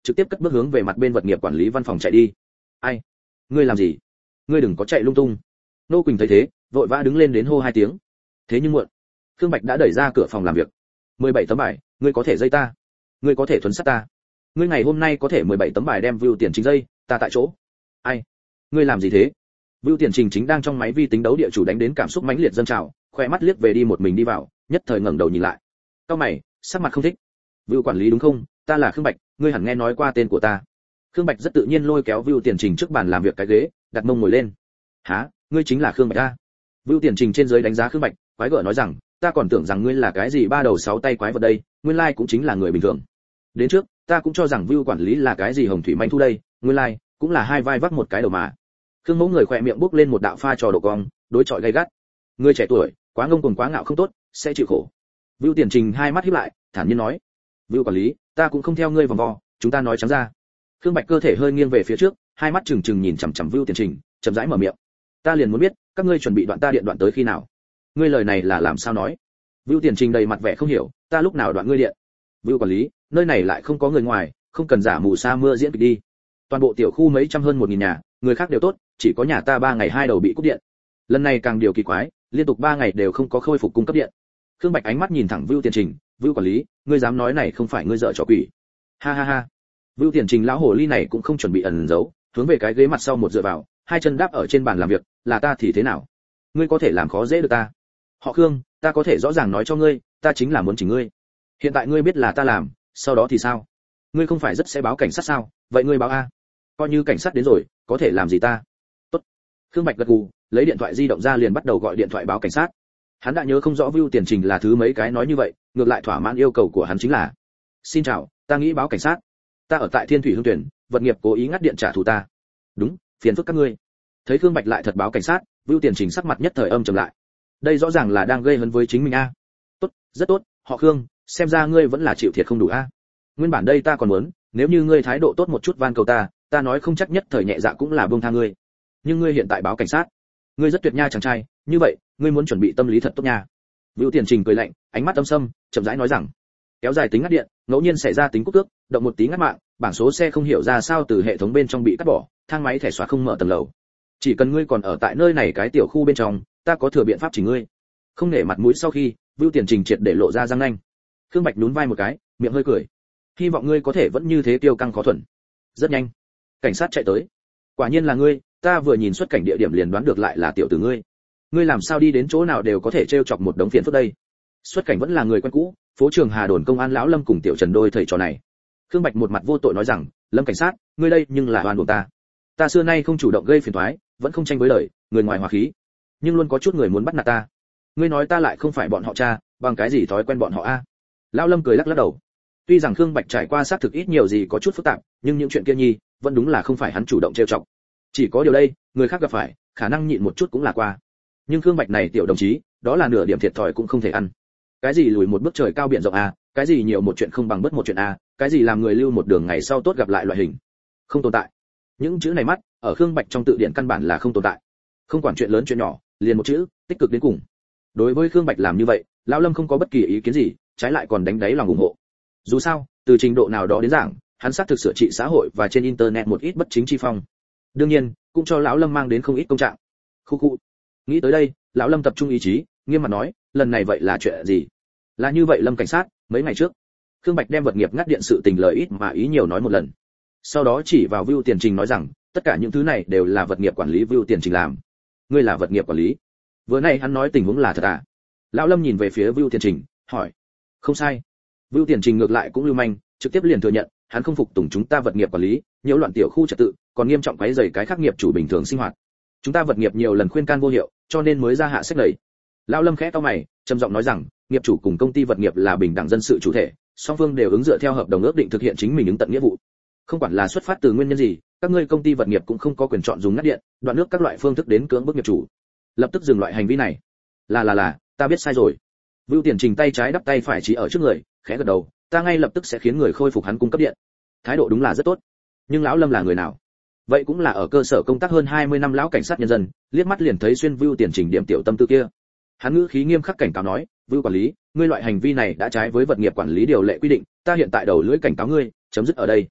trực tiếp cất bước hướng về mặt bên vật nghiệp quản lý văn phòng chạy đi. Ai? Ngươi làm gì? Ngươi đừng có chạy lung tung. Nô Quỳnh thấy thế, vội vã đứng lên đến hô hai tiếng. Thế nhưng muộn. Khương Bạch đã đẩy ra cửa phòng làm việc. mười bảy tấm bài, ngươi có thể dây ta. Ngươi có thể thuần sát ta. Ngươi ngày hôm nay có thể mười bảy tấm bài đem view tiền trình dây, ta tại chỗ. Ai? Ngươi làm gì thế? Vưu Tiền Trình chính đang trong máy vi tính đấu địa chủ đánh đến cảm xúc mãnh liệt dâng trào, khóe mắt liếc về đi một mình đi vào, nhất thời ngẩng đầu nhìn lại. Cao mày, sắc mặt không thích. Vưu quản lý đúng không? Ta là Khương Bạch, ngươi hẳn nghe nói qua tên của ta. Khương Bạch rất tự nhiên lôi kéo Vưu Tiền Trình trước bàn làm việc cái ghế, đặt mông ngồi lên. Hả? Ngươi chính là Khương Bạch a? Vưu Tiền Trình trên dưới đánh giá Khương Bạch, quái gở nói rằng, ta còn tưởng rằng ngươi là cái gì ba đầu sáu tay quái vật đây, nguyên lai cũng chính là người bình thường. Đến trước, ta cũng cho rằng Vưu quản lý là cái gì hồng thủy manh thu đây, nguyên lai cũng là hai vai vác một cái đầu mà. Khương Mẫu người khỏe miệng bốc lên một đạo pha trò độ cong, đối chọi gay gắt. Người trẻ tuổi, quá ngông cuồng quá ngạo không tốt, sẽ chịu khổ. Vưu Tiền Trình hai mắt híp lại, thản nhiên nói: "Vưu quản lý, ta cũng không theo ngươi vòng vo, chúng ta nói trắng ra." Khương Bạch cơ thể hơi nghiêng về phía trước, hai mắt trừng trừng nhìn chằm chằm Vưu Tiền Trình, chậm rãi mở miệng: "Ta liền muốn biết, các ngươi chuẩn bị đoạn ta điện đoạn tới khi nào?" Ngươi lời này là làm sao nói? Vưu Tiền Trình đầy mặt vẻ không hiểu, ta lúc nào đoạn ngươi điện? Vưu quản lý, nơi này lại không có người ngoài, không cần giả mù sa mưa diễn kịch đi. Toàn bộ tiểu khu mấy trăm hơn một nghìn nhà, người khác đều tốt, chỉ có nhà ta ba ngày hai đầu bị cúp điện. Lần này càng điều kỳ quái, liên tục ba ngày đều không có khôi phục cung cấp điện. Khương Bạch ánh mắt nhìn thẳng Vưu Tiền Trình, Vưu quản lý, ngươi dám nói này không phải ngươi dở trò quỷ? Ha ha ha. Vưu Tiền Trình lão hồ ly này cũng không chuẩn bị ẩn giấu, hướng về cái ghế mặt sau một dựa vào, hai chân đáp ở trên bàn làm việc, là ta thì thế nào? Ngươi có thể làm khó dễ được ta? Họ Khương, ta có thể rõ ràng nói cho ngươi, ta chính là muốn chỉnh ngươi. Hiện tại ngươi biết là ta làm, sau đó thì sao? Ngươi không phải rất sẽ báo cảnh sát sao? Vậy ngươi báo a. Coi như cảnh sát đến rồi, có thể làm gì ta? Tốt. Khương Bạch gật gù, lấy điện thoại di động ra liền bắt đầu gọi điện thoại báo cảnh sát. Hắn đã nhớ không rõ Vưu Tiền Trình là thứ mấy cái nói như vậy, ngược lại thỏa mãn yêu cầu của hắn chính là: "Xin chào, ta nghĩ báo cảnh sát. Ta ở tại Thiên Thủy Hương Tuyển, vật nghiệp cố ý ngắt điện trả thù ta." "Đúng, phiền phức các ngươi." Thấy Khương Bạch lại thật báo cảnh sát, Vưu Tiền Trình sắc mặt nhất thời âm trầm lại. Đây rõ ràng là đang gây hấn với chính mình a. Tốt, rất tốt, họ Khương, xem ra ngươi vẫn là chịu thiệt không đủ a. Nguyên bản đây ta còn muốn, nếu như ngươi thái độ tốt một chút van cầu ta, ta nói không chắc nhất thời nhẹ dạ cũng là buông tha ngươi. Nhưng ngươi hiện tại báo cảnh sát, ngươi rất tuyệt nha chàng trai, như vậy, ngươi muốn chuẩn bị tâm lý thật tốt nha. Vưu Tiền Trình cười lạnh, ánh mắt âm sâm, chậm rãi nói rằng: kéo dài tính ngắt điện, ngẫu nhiên xảy ra tính cúp tước, động một tí ngắt mạng, bảng số xe không hiểu ra sao từ hệ thống bên trong bị cắt bỏ, thang máy thẻ xóa không mở tầng lầu. Chỉ cần ngươi còn ở tại nơi này cái tiểu khu bên trong, ta có thừa biện pháp chỉnh ngươi. Không nể mặt mũi sau khi, Vưu Tiền Trình triệt để lộ ra răng nanh. Khương Bạch nhún vai một cái, miệng hơi cười. Hy vọng ngươi có thể vẫn như thế tiêu căng khó thuần. Rất nhanh, cảnh sát chạy tới. Quả nhiên là ngươi, ta vừa nhìn xuất cảnh địa điểm liền đoán được lại là tiểu tử ngươi. Ngươi làm sao đi đến chỗ nào đều có thể trêu chọc một đống phiền phức đây? Xuất cảnh vẫn là người quen cũ, phố Trường Hà đồn công an lão Lâm cùng tiểu Trần đôi thầy trò này. Khương Bạch một mặt vô tội nói rằng, Lâm cảnh sát, ngươi đây nhưng là oan uổng ta. Ta xưa nay không chủ động gây phiền toái, vẫn không tranh với lời, người ngoài hòa khí, nhưng luôn có chút người muốn bắt nạt ta. Ngươi nói ta lại không phải bọn họ cha, bằng cái gì thói quen bọn họ a? Lão Lâm cười lắc lắc đầu. Tuy rằng Khương Bạch trải qua xác thực ít nhiều gì có chút phức tạp, nhưng những chuyện kia nhi, vẫn đúng là không phải hắn chủ động trêu chọc. Chỉ có điều đây, người khác gặp phải, khả năng nhịn một chút cũng là qua. Nhưng Khương Bạch này tiểu đồng chí, đó là nửa điểm thiệt thòi cũng không thể ăn. Cái gì lùi một bước trời cao biển rộng a, cái gì nhiều một chuyện không bằng bất một chuyện a, cái gì làm người lưu một đường ngày sau tốt gặp lại loại hình, không tồn tại. Những chữ này mắt, ở Khương Bạch trong tự điển căn bản là không tồn tại. Không quản chuyện lớn chuyện nhỏ, liền một chữ, tích cực đến cùng. Đối với Khương Bạch làm như vậy, lão Lâm không có bất kỳ ý kiến gì, trái lại còn đánh đáy lòng ủng hộ. Dù sao, từ trình độ nào đó đến giảng, hắn xác thực sửa trị xã hội và trên internet một ít bất chính chi phong. Đương nhiên, cũng cho lão Lâm mang đến không ít công trạng. Khu khu. Nghĩ tới đây, lão Lâm tập trung ý chí, nghiêm mặt nói, lần này vậy là chuyện gì? Là như vậy Lâm cảnh sát, mấy ngày trước, Khương Bạch đem vật nghiệp ngắt điện sự tình lời ít mà ý nhiều nói một lần. Sau đó chỉ vào Vưu Tiền Trình nói rằng, tất cả những thứ này đều là vật nghiệp quản lý Vưu Tiền Trình làm. Ngươi là vật nghiệp quản lý? Vừa nay hắn nói tình huống là thật à? Lão Lâm nhìn về phía Vưu Tiền Trình, hỏi. Không sai. Vưu Tiền Trình ngược lại cũng lưu manh, trực tiếp liền thừa nhận, hắn không phục tùng chúng ta vật nghiệp quản lý, nhiễu loạn tiểu khu trật tự, còn nghiêm trọng quấy rầy cái khác nghiệp chủ bình thường sinh hoạt. Chúng ta vật nghiệp nhiều lần khuyên can vô hiệu, cho nên mới ra hạ sách lầy. Lão Lâm khẽ cau mày, trầm giọng nói rằng, nghiệp chủ cùng công ty vật nghiệp là bình đẳng dân sự chủ thể, song phương đều ứng dựa theo hợp đồng ước định thực hiện chính mình ứng tận nghĩa vụ. Không quản là xuất phát từ nguyên nhân gì, các ngươi công ty vật nghiệp cũng không có quyền chọn dùng ngắt điện, đoạn nước các loại phương thức đến cưỡng bức nghiệp chủ. Lập tức dừng loại hành vi này. Là là là, ta biết sai rồi. Vưu Tiền Trình tay trái đắp tay phải chỉ ở trước người, khẽ gật đầu, ta ngay lập tức sẽ khiến người khôi phục hắn cung cấp điện. Thái độ đúng là rất tốt. Nhưng lão Lâm là người nào? Vậy cũng là ở cơ sở công tác hơn hai mươi năm lão cảnh sát nhân dân, liếc mắt liền thấy xuyên Vưu Tiền Trình điểm tiểu tâm tư kia. Hắn ngữ khí nghiêm khắc cảnh cáo nói, Vưu quản lý, ngươi loại hành vi này đã trái với vật nghiệp quản lý điều lệ quy định, ta hiện tại đầu lưỡi cảnh cáo ngươi, chấm dứt ở đây.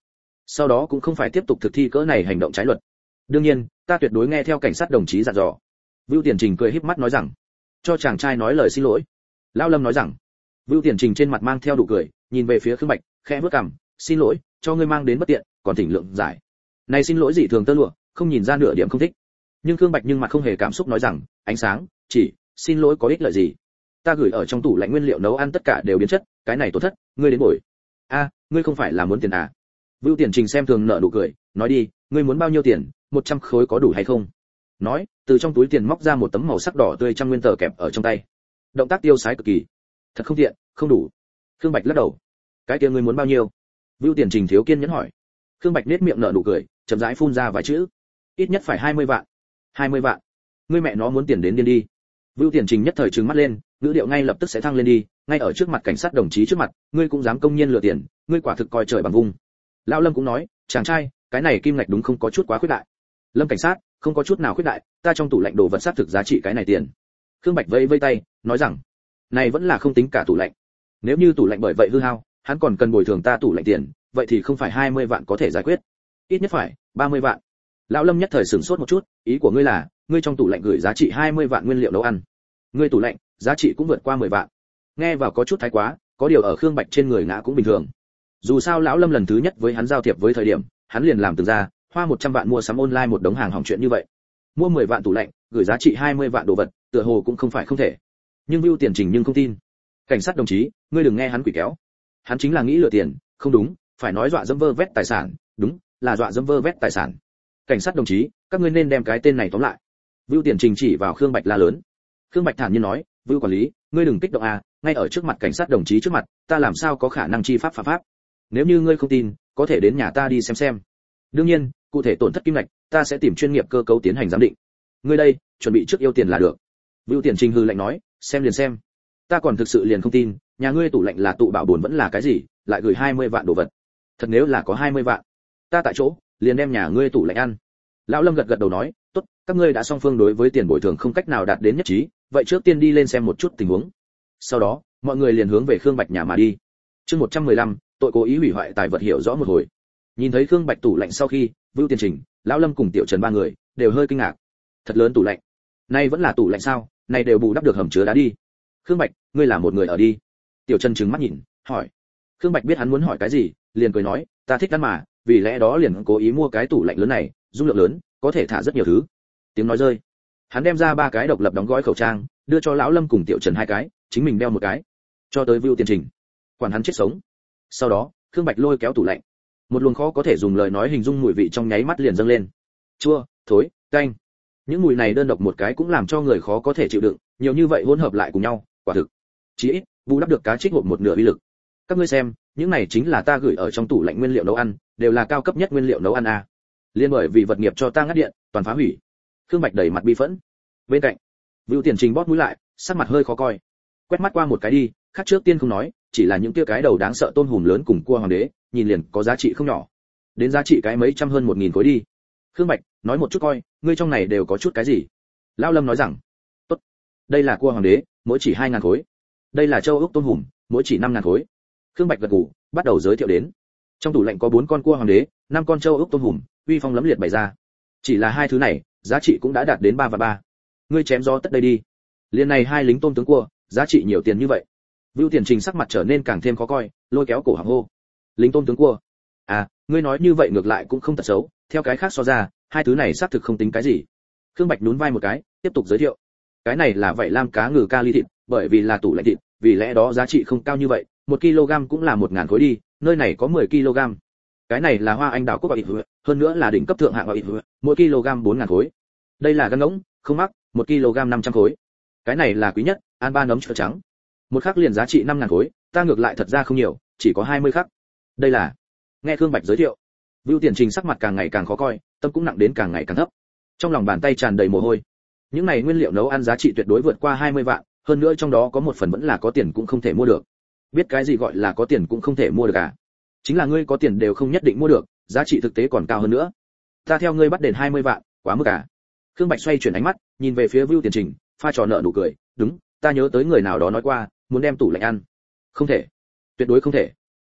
sau đó cũng không phải tiếp tục thực thi cỡ này hành động trái luật. Đương nhiên, ta tuyệt đối nghe theo cảnh sát đồng chí dặn dò. Vưu Tiền Trình cười híp mắt nói rằng, cho chàng trai nói lời xin lỗi. Lão Lâm nói rằng. Vưu Tiền Trình trên mặt mang theo nụ cười, nhìn về phía Khương Bạch, khẽ bước cằm, xin lỗi, cho ngươi mang đến bất tiện, còn thỉnh lượng giải. Này xin lỗi dị thường tơ lụa, không nhìn ra nửa điểm không thích. Nhưng Khương Bạch nhưng mặt không hề cảm xúc nói rằng, ánh sáng, chỉ, xin lỗi có ích lợi gì? Ta gửi ở trong tủ lạnh nguyên liệu nấu ăn tất cả đều biến chất, cái này tổn thất, ngươi đến bồi. A, ngươi không phải là muốn tiền à? Vưu Tiền Trình xem thường nợ nụ cười, nói đi, ngươi muốn bao nhiêu tiền, một trăm khối có đủ hay không? Nói, từ trong túi tiền móc ra một tấm màu sắc đỏ tươi trăm nguyên tờ kẹp ở trong tay. Động tác tiêu sái cực kỳ. Thật không tiện, không đủ. Khương Bạch lắc đầu. Cái kia ngươi muốn bao nhiêu? Vưu Tiền Trình thiếu kiên nhẫn hỏi. Khương Bạch nét miệng nở nụ cười, chậm rãi phun ra vài chữ. Ít nhất phải hai mươi vạn. hai mươi vạn. Ngươi mẹ nó muốn tiền đến điên đi. Vưu Tiền Trình nhất thời trừng mắt lên, ngữ điệu ngay lập tức sẽ thăng lên đi, ngay ở trước mặt cảnh sát đồng chí trước mặt, ngươi cũng dám công nhiên lừa tiền, ngươi quả thực coi trời bằng vung. Lão Lâm cũng nói, chàng trai, cái này kim ngạch đúng không có chút quá khuyết đại. Lâm cảnh sát, không có chút nào khuyết đại, ta trong tủ lạnh đồ vật xác thực giá trị cái này tiền. Khương Bạch vẫy vẫy tay, nói rằng, này vẫn là không tính cả tủ lạnh. Nếu như tủ lạnh bởi vậy hư hao, hắn còn cần bồi thường ta tủ lạnh tiền, vậy thì không phải hai mươi vạn có thể giải quyết, ít nhất phải ba mươi vạn. Lão Lâm nhất thời sửng sốt một chút, ý của ngươi là, ngươi trong tủ lạnh gửi giá trị hai mươi vạn nguyên liệu nấu ăn. Ngươi tủ lạnh, giá trị cũng vượt qua mười vạn. Nghe vào có chút thái quá, có điều ở Khương Bạch trên người ngã cũng bình thường. Dù sao lão Lâm lần thứ nhất với hắn giao thiệp với thời điểm, hắn liền làm từng ra, hoa một trăm vạn mua sắm online một đống hàng hỏng chuyện như vậy. Mua mười vạn tủ lạnh, gửi giá trị hai mươi vạn đồ vật, tựa hồ cũng không phải không thể. Nhưng Vưu Tiền Trình nhưng không tin. Cảnh sát đồng chí, ngươi đừng nghe hắn quỷ kéo. Hắn chính là nghĩ lừa tiền, không đúng, phải nói dọa dẫm vơ vét tài sản, đúng, là dọa dẫm vơ vét tài sản. Cảnh sát đồng chí, các ngươi nên đem cái tên này tóm lại. Vưu Tiền Trình chỉ vào Khương Bạch la lớn. Khương Bạch thản nhiên nói, Vưu quản lý, ngươi đừng kích động à, ngay ở trước mặt cảnh sát đồng chí trước mặt, ta làm sao có khả năng chi pháp phạm pháp? Nếu như ngươi không tin, có thể đến nhà ta đi xem xem. Đương nhiên, cụ thể tổn thất kim ngạch, ta sẽ tìm chuyên nghiệp cơ cấu tiến hành giám định. Ngươi đây, chuẩn bị trước yêu tiền là được. Vưu Tiền Trình hừ lạnh nói, xem liền xem. Ta còn thực sự liền không tin, nhà ngươi tủ lạnh là tụ bảo bổn vẫn là cái gì, lại gửi hai mươi vạn đồ vật. Thật nếu là có hai mươi vạn, ta tại chỗ liền đem nhà ngươi tủ lạnh ăn. Lão Lâm gật gật đầu nói, tốt, các ngươi đã song phương đối với tiền bồi thường không cách nào đạt đến nhất trí, vậy trước tiên đi lên xem một chút tình huống. Sau đó, mọi người liền hướng về Khương Bạch nhà mà đi. Chương một trăm mười lăm, tội cố ý hủy hoại tài vật hiểu rõ một hồi. Nhìn thấy Khương Bạch tủ lạnh sau khi, Vưu Tiền Trình, Lão Lâm cùng Tiểu Trần ba người đều hơi kinh ngạc. Thật lớn tủ lạnh. Nay vẫn là tủ lạnh sao? Này đều bù đắp được hầm chứa đá đi. Khương Bạch, ngươi là một người ở đi. Tiểu Trần trừng mắt nhìn, hỏi. Khương Bạch biết hắn muốn hỏi cái gì, liền cười nói, ta thích ăn mà, vì lẽ đó liền cố ý mua cái tủ lạnh lớn này, dung lượng lớn, có thể thả rất nhiều thứ. Tiếng nói rơi, hắn đem ra ba cái độc lập đóng gói khẩu trang, đưa cho Lão Lâm cùng Tiểu Trần hai cái, chính mình đeo một cái, cho tới Vưu Tiền Trình. Quản hắn chết sống. Sau đó, Khương Bạch lôi kéo tủ lạnh. Một luồng khó có thể dùng lời nói hình dung mùi vị trong nháy mắt liền dâng lên. Chua, thối, canh. Những mùi này đơn độc một cái cũng làm cho người khó có thể chịu đựng, nhiều như vậy hỗn hợp lại cùng nhau, quả thực. Chỉ ít, bù đắp được cá trích hộp một nửa uy lực. Các ngươi xem, những này chính là ta gửi ở trong tủ lạnh nguyên liệu nấu ăn, đều là cao cấp nhất nguyên liệu nấu ăn a. Liên bởi vì vật nghiệp cho ta ngắt điện, toàn phá hủy. Khương Bạch đầy mặt bi phẫn. Bên cạnh, Vưu Tiền Trình bóp mũi lại, sắc mặt hơi khó coi. Quét mắt qua một cái đi, khác trước tiên không nói, chỉ là những kia cái đầu đáng sợ tôm hùm lớn cùng cua hoàng đế, nhìn liền có giá trị không nhỏ. Đến giá trị cái mấy trăm hơn một nghìn khối đi. Khương Bạch, nói một chút coi, ngươi trong này đều có chút cái gì? Lão Lâm nói rằng, tốt, đây là cua hoàng đế, mỗi chỉ hai ngàn khối. Đây là châu ốc tôm hùm, mỗi chỉ năm ngàn khối. Khương Bạch gật gù, bắt đầu giới thiệu đến. Trong tủ lạnh có bốn con cua hoàng đế, năm con châu ốc tôm hùm, uy phong lẫm liệt bày ra. Chỉ là hai thứ này, giá trị cũng đã đạt đến ba và ba. Ngươi chém gió tất đây đi. Liên này hai lính tôm tướng cua, giá trị nhiều tiền như vậy. Vưu Tiền Trình sắc mặt trở nên càng thêm khó coi, lôi kéo cổ họng hô. Lính tôm tướng cua? À, ngươi nói như vậy ngược lại cũng không tật xấu, theo cái khác so ra, hai thứ này xác thực không tính cái gì. Khương Bạch nhún vai một cái, tiếp tục giới thiệu. Cái này là vậy lam cá ngừ kali thịt, bởi vì là tủ lạnh thịt, vì lẽ đó giá trị không cao như vậy, một ki lô gam cũng là một ngàn khối đi, nơi này có mười ki lô gam. Cái này là hoa anh đào quốc bảo ít hơn nữa là đỉnh cấp thượng hạng bảo ít mỗi kg bốn ngàn khối. Đây là gan ngỗng, không mắc, một kg năm trăm khối. Cái này là quý nhất, an ba nấm chợ trắng. Một khắc liền giá trị năm ngàn khối, ta ngược lại thật ra không nhiều, chỉ có hai mươi khắc. Đây là. Nghe Khương Bạch giới thiệu, Vưu Tiền Trình sắc mặt càng ngày càng khó coi, tâm cũng nặng đến càng ngày càng thấp. Trong lòng bàn tay tràn đầy mồ hôi. Những này nguyên liệu nấu ăn giá trị tuyệt đối vượt qua hai mươi vạn, hơn nữa trong đó có một phần vẫn là có tiền cũng không thể mua được. Biết cái gì gọi là có tiền cũng không thể mua được à? Chính là ngươi có tiền đều không nhất định mua được, giá trị thực tế còn cao hơn nữa. Ta theo ngươi bắt đền hai mươi vạn, quá mức à? Khương Bạch xoay chuyển ánh mắt, nhìn về phía Vưu Tiền Trình, pha trò nợ nụ cười, đúng, ta nhớ tới người nào đó nói qua, muốn đem tủ lạnh ăn. Không thể, tuyệt đối không thể.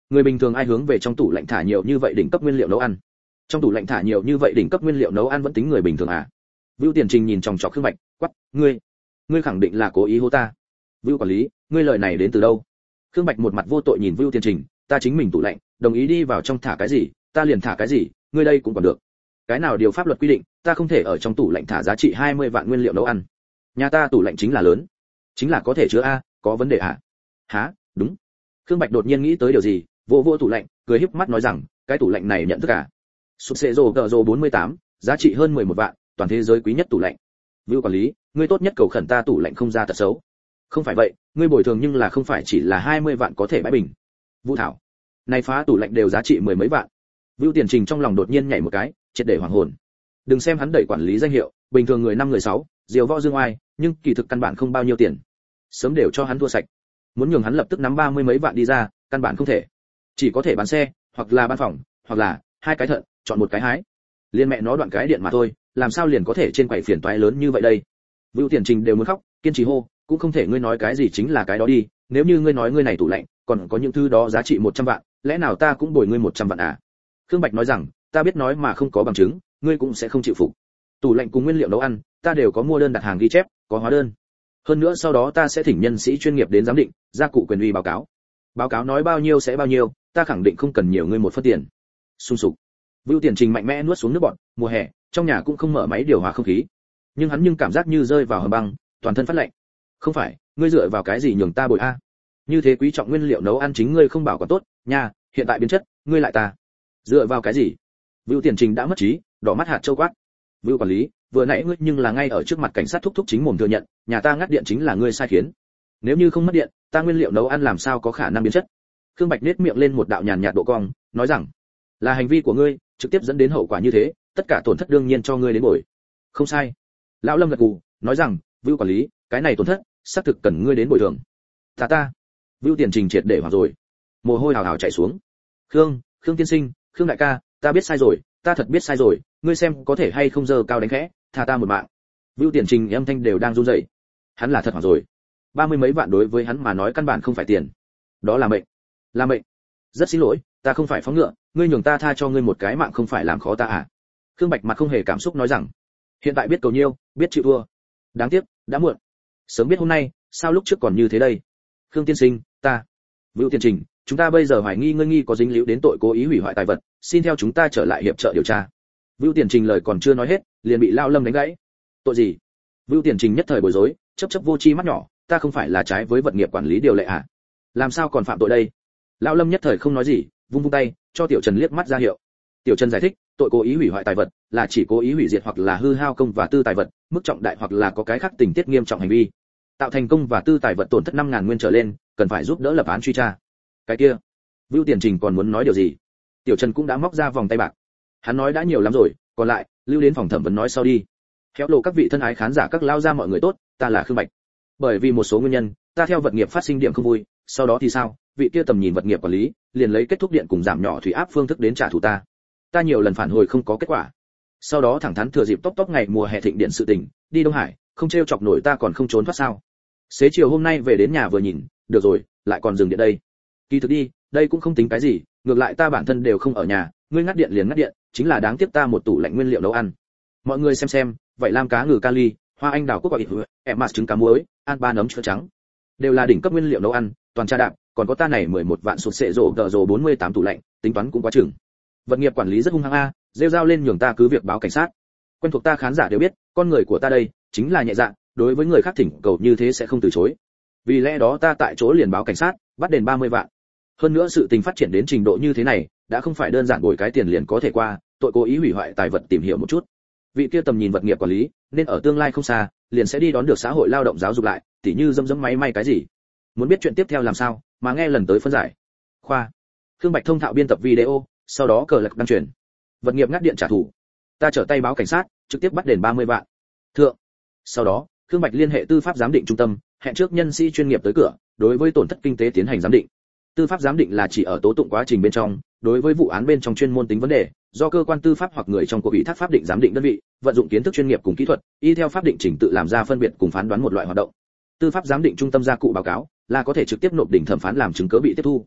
Người bình thường ai hướng về trong tủ lạnh thả nhiều như vậy đỉnh cấp nguyên liệu nấu ăn? Trong tủ lạnh thả nhiều như vậy đỉnh cấp nguyên liệu nấu ăn vẫn tính người bình thường à? Vưu Tiền Trình nhìn chòng chọc Khương Bạch, quắc, ngươi, ngươi khẳng định là cố ý hô ta. Vưu quản lý, ngươi lời này đến từ đâu? Khương Bạch một mặt vô tội nhìn Vưu Tiền Trình, ta chính mình tủ lạnh, đồng ý đi vào trong thả cái gì, ta liền thả cái gì, ngươi đây cũng còn được. Cái nào điều pháp luật quy định, ta không thể ở trong tủ lạnh thả giá trị hai mươi vạn nguyên liệu nấu ăn. Nhà ta tủ lạnh chính là lớn, chính là có thể chứa a, có vấn đề à? Hả? Đúng. Khương Bạch đột nhiên nghĩ tới điều gì, vô vô tủ lạnh, cười híp mắt nói rằng, cái tủ lạnh này nhận thức à? Sụp xệ rồ gờ rồ bốn mươi tám, giá trị hơn mười một vạn, toàn thế giới quý nhất tủ lạnh. Vưu quản lý, ngươi tốt nhất cầu khẩn ta tủ lạnh không ra tật xấu. Không phải vậy, ngươi bồi thường nhưng là không phải chỉ là hai mươi vạn có thể bãi bình. Vũ Thảo, này phá tủ lạnh đều giá trị mười mấy vạn. Vưu Tiền Trình trong lòng đột nhiên nhảy một cái, triệt để hoàng hồn. Đừng xem hắn đẩy quản lý danh hiệu, bình thường người năm người sáu, diều võ dương oai, nhưng kỳ thực căn bản không bao nhiêu tiền. Sớm đều cho hắn thua sạch. Muốn nhường hắn lập tức nắm ba mươi mấy vạn đi ra, căn bản không thể. Chỉ có thể bán xe, hoặc là bán phòng, hoặc là hai cái thận, chọn một cái hái. Liên mẹ nó đoạn cái điện mà thôi, làm sao liền có thể trên quầy phiền toái lớn như vậy đây? Vưu Tiền Trình đều muốn khóc, kiên trì hô, cũng không thể ngươi nói cái gì chính là cái đó đi, nếu như ngươi nói ngươi này tủ lạnh, còn có những thứ đó giá trị một trăm vạn, lẽ nào ta cũng bồi ngươi một trăm vạn à? Khương Bạch nói rằng, ta biết nói mà không có bằng chứng, ngươi cũng sẽ không chịu phục. Tủ lạnh cùng nguyên liệu nấu ăn, ta đều có mua đơn đặt hàng ghi chép, có hóa đơn. Hơn nữa sau đó ta sẽ thỉnh nhân sĩ chuyên nghiệp đến giám định, gia cụ quyền uy báo cáo. Báo cáo nói bao nhiêu sẽ bao nhiêu, ta khẳng định không cần nhiều ngươi một phân tiền. Xung sục. Vưu Tiền Trình mạnh mẽ nuốt xuống nước bọt, mùa hè, trong nhà cũng không mở máy điều hòa không khí. Nhưng hắn nhưng cảm giác như rơi vào hầm băng, toàn thân phát lạnh. Không phải, ngươi dựa vào cái gì nhường ta bồi a? Như thế quý trọng nguyên liệu nấu ăn chính ngươi không bảo quản tốt, nha, hiện tại biến chất, ngươi lại ta. Dựa vào cái gì? Vưu Tiền Trình đã mất trí, đỏ mắt hạt châu quát. Vưu quản lý, vừa nãy ngươi nhưng là ngay ở trước mặt cảnh sát thúc thúc chính mồm thừa nhận, nhà ta ngắt điện chính là ngươi sai khiến. Nếu như không mất điện, ta nguyên liệu nấu ăn làm sao có khả năng biến chất? Khương Bạch nhếch miệng lên một đạo nhàn nhạt độ cong, nói rằng, là hành vi của ngươi, trực tiếp dẫn đến hậu quả như thế, tất cả tổn thất đương nhiên cho ngươi đến bồi. Không sai. Lão Lâm gật gù, nói rằng, Vưu quản lý, cái này tổn thất, xác thực cần ngươi đến bồi thường. Ta ta. Vưu Tiền Trình triệt để hoảng rồi, mồ hôi hào hào chảy xuống. Khương, Khương tiên sinh, Khương đại ca, ta biết sai rồi, ta thật biết sai rồi, ngươi xem có thể hay không giơ cao đánh khẽ, tha ta một mạng. Vưu Tiền Trình âm thanh đều đang run rẩy. Hắn là thật hoảng rồi. Ba mươi mấy vạn đối với hắn mà nói căn bản không phải tiền, đó là mệnh. Là mệnh. Rất xin lỗi, ta không phải phóng ngựa, ngươi nhường ta tha cho ngươi một cái mạng không phải làm khó ta à? Khương Bạch mặt không hề cảm xúc nói rằng, hiện tại biết cầu nhiêu, biết chịu thua. Đáng tiếc, đã muộn. Sớm biết hôm nay, sao lúc trước còn như thế đây? Khương tiên sinh, ta. Vưu Tiền Trình, chúng ta bây giờ hoài nghi ngươi nghi có dính líu đến tội cố ý hủy hoại tài vật, xin theo chúng ta trở lại hiệp trợ điều tra. Vưu Tiền Trình lời còn chưa nói hết, liền bị Lão Lâm đánh gãy. Tội gì? Vưu Tiền Trình nhất thời bối rối, chớp chớp vô tri mắt nhỏ, ta không phải là trái với vật nghiệp quản lý điều lệ à? Làm sao còn phạm tội đây? Lão Lâm nhất thời không nói gì, vung vung tay, cho Tiểu Trần liếc mắt ra hiệu. Tiểu Trần giải thích, tội cố ý hủy hoại tài vật là chỉ cố ý hủy diệt hoặc là hư hao công và tư tài vật, mức trọng đại hoặc là có cái khác tình tiết nghiêm trọng hành vi, tạo thành công và tư tài vật tổn thất năm ngàn nguyên trở lên, cần phải giúp đỡ lập án truy tra. Cái kia, Vưu Tiền Trình còn muốn nói điều gì? Tiểu Trần cũng đã móc ra vòng tay bạc. Hắn nói đã nhiều lắm rồi, còn lại, lưu đến phòng thẩm vấn nói sau đi. Khéo lộ các vị thân ái khán giả các lao ra mọi người tốt, ta là Khương Bạch. Bởi vì một số nguyên nhân, ta theo vật nghiệp phát sinh điểm không vui, sau đó thì sao? Vị kia tầm nhìn vật nghiệp quản lý, liền lấy kết thúc điện cùng giảm nhỏ thủy áp phương thức đến trả thù ta. Ta nhiều lần phản hồi không có kết quả. Sau đó thẳng thắn thừa dịp tốc tốc ngày mùa hè thịnh điện sự tình, đi Đông Hải, không trêu chọc nổi ta còn không trốn thoát sao? Xế chiều hôm nay về đến nhà vừa nhìn, được rồi, lại còn dừng điện đây. Kỳ thực đi, đây cũng không tính cái gì, ngược lại ta bản thân đều không ở nhà, ngươi ngắt điện liền ngắt điện, chính là đáng tiếc ta một tủ lạnh nguyên liệu nấu ăn. Mọi người xem xem, vậy lam cá ngừ kali, hoa anh đào quốc quả ít, em mạt trứng cá muối, an ba nấm chua trắng, đều là đỉnh cấp nguyên liệu nấu ăn, toàn tra đạm, còn có ta này mười một vạn sụt sệ rổ tờ rổ bốn mươi tám tủ lạnh, tính toán cũng quá chừng. Vật nghiệp quản lý rất hung hăng a, rêu rao lên nhường ta cứ việc báo cảnh sát. Quen thuộc ta khán giả đều biết, con người của ta đây chính là nhẹ dạ, đối với người khác thỉnh cầu như thế sẽ không từ chối. Vì lẽ đó ta tại chỗ liền báo cảnh sát, bắt đền ba mươi vạn. Hơn nữa sự tình phát triển đến trình độ như thế này, đã không phải đơn giản bồi cái tiền liền có thể qua, tội cố ý hủy hoại tài vật tìm hiểu một chút. Vị kia tầm nhìn vật nghiệp quản lý, nên ở tương lai không xa, liền sẽ đi đón được xã hội lao động giáo dục lại, tỉ như dâm dẫm máy may cái gì. Muốn biết chuyện tiếp theo làm sao, mà nghe lần tới phân giải. Khoa. Khương Bạch thông thạo biên tập video, sau đó cờ lạc đăng truyền. Vật nghiệp ngắt điện trả thù. Ta trở tay báo cảnh sát, trực tiếp bắt đền ba mươi vạn. Thượng. Sau đó, Khương Bạch liên hệ tư pháp giám định trung tâm, hẹn trước nhân sĩ chuyên nghiệp tới cửa, đối với tổn thất kinh tế tiến hành giám định. Tư pháp giám định là chỉ ở tố tụng quá trình bên trong, đối với vụ án bên trong chuyên môn tính vấn đề, do cơ quan tư pháp hoặc người trong cuộc ủy thác pháp định giám định đơn vị, vận dụng kiến thức chuyên nghiệp cùng kỹ thuật, y theo pháp định trình tự làm ra phân biệt cùng phán đoán một loại hoạt động. Tư pháp giám định trung tâm gia cụ báo cáo, là có thể trực tiếp nộp đỉnh thẩm phán làm chứng cứ bị tiếp thu.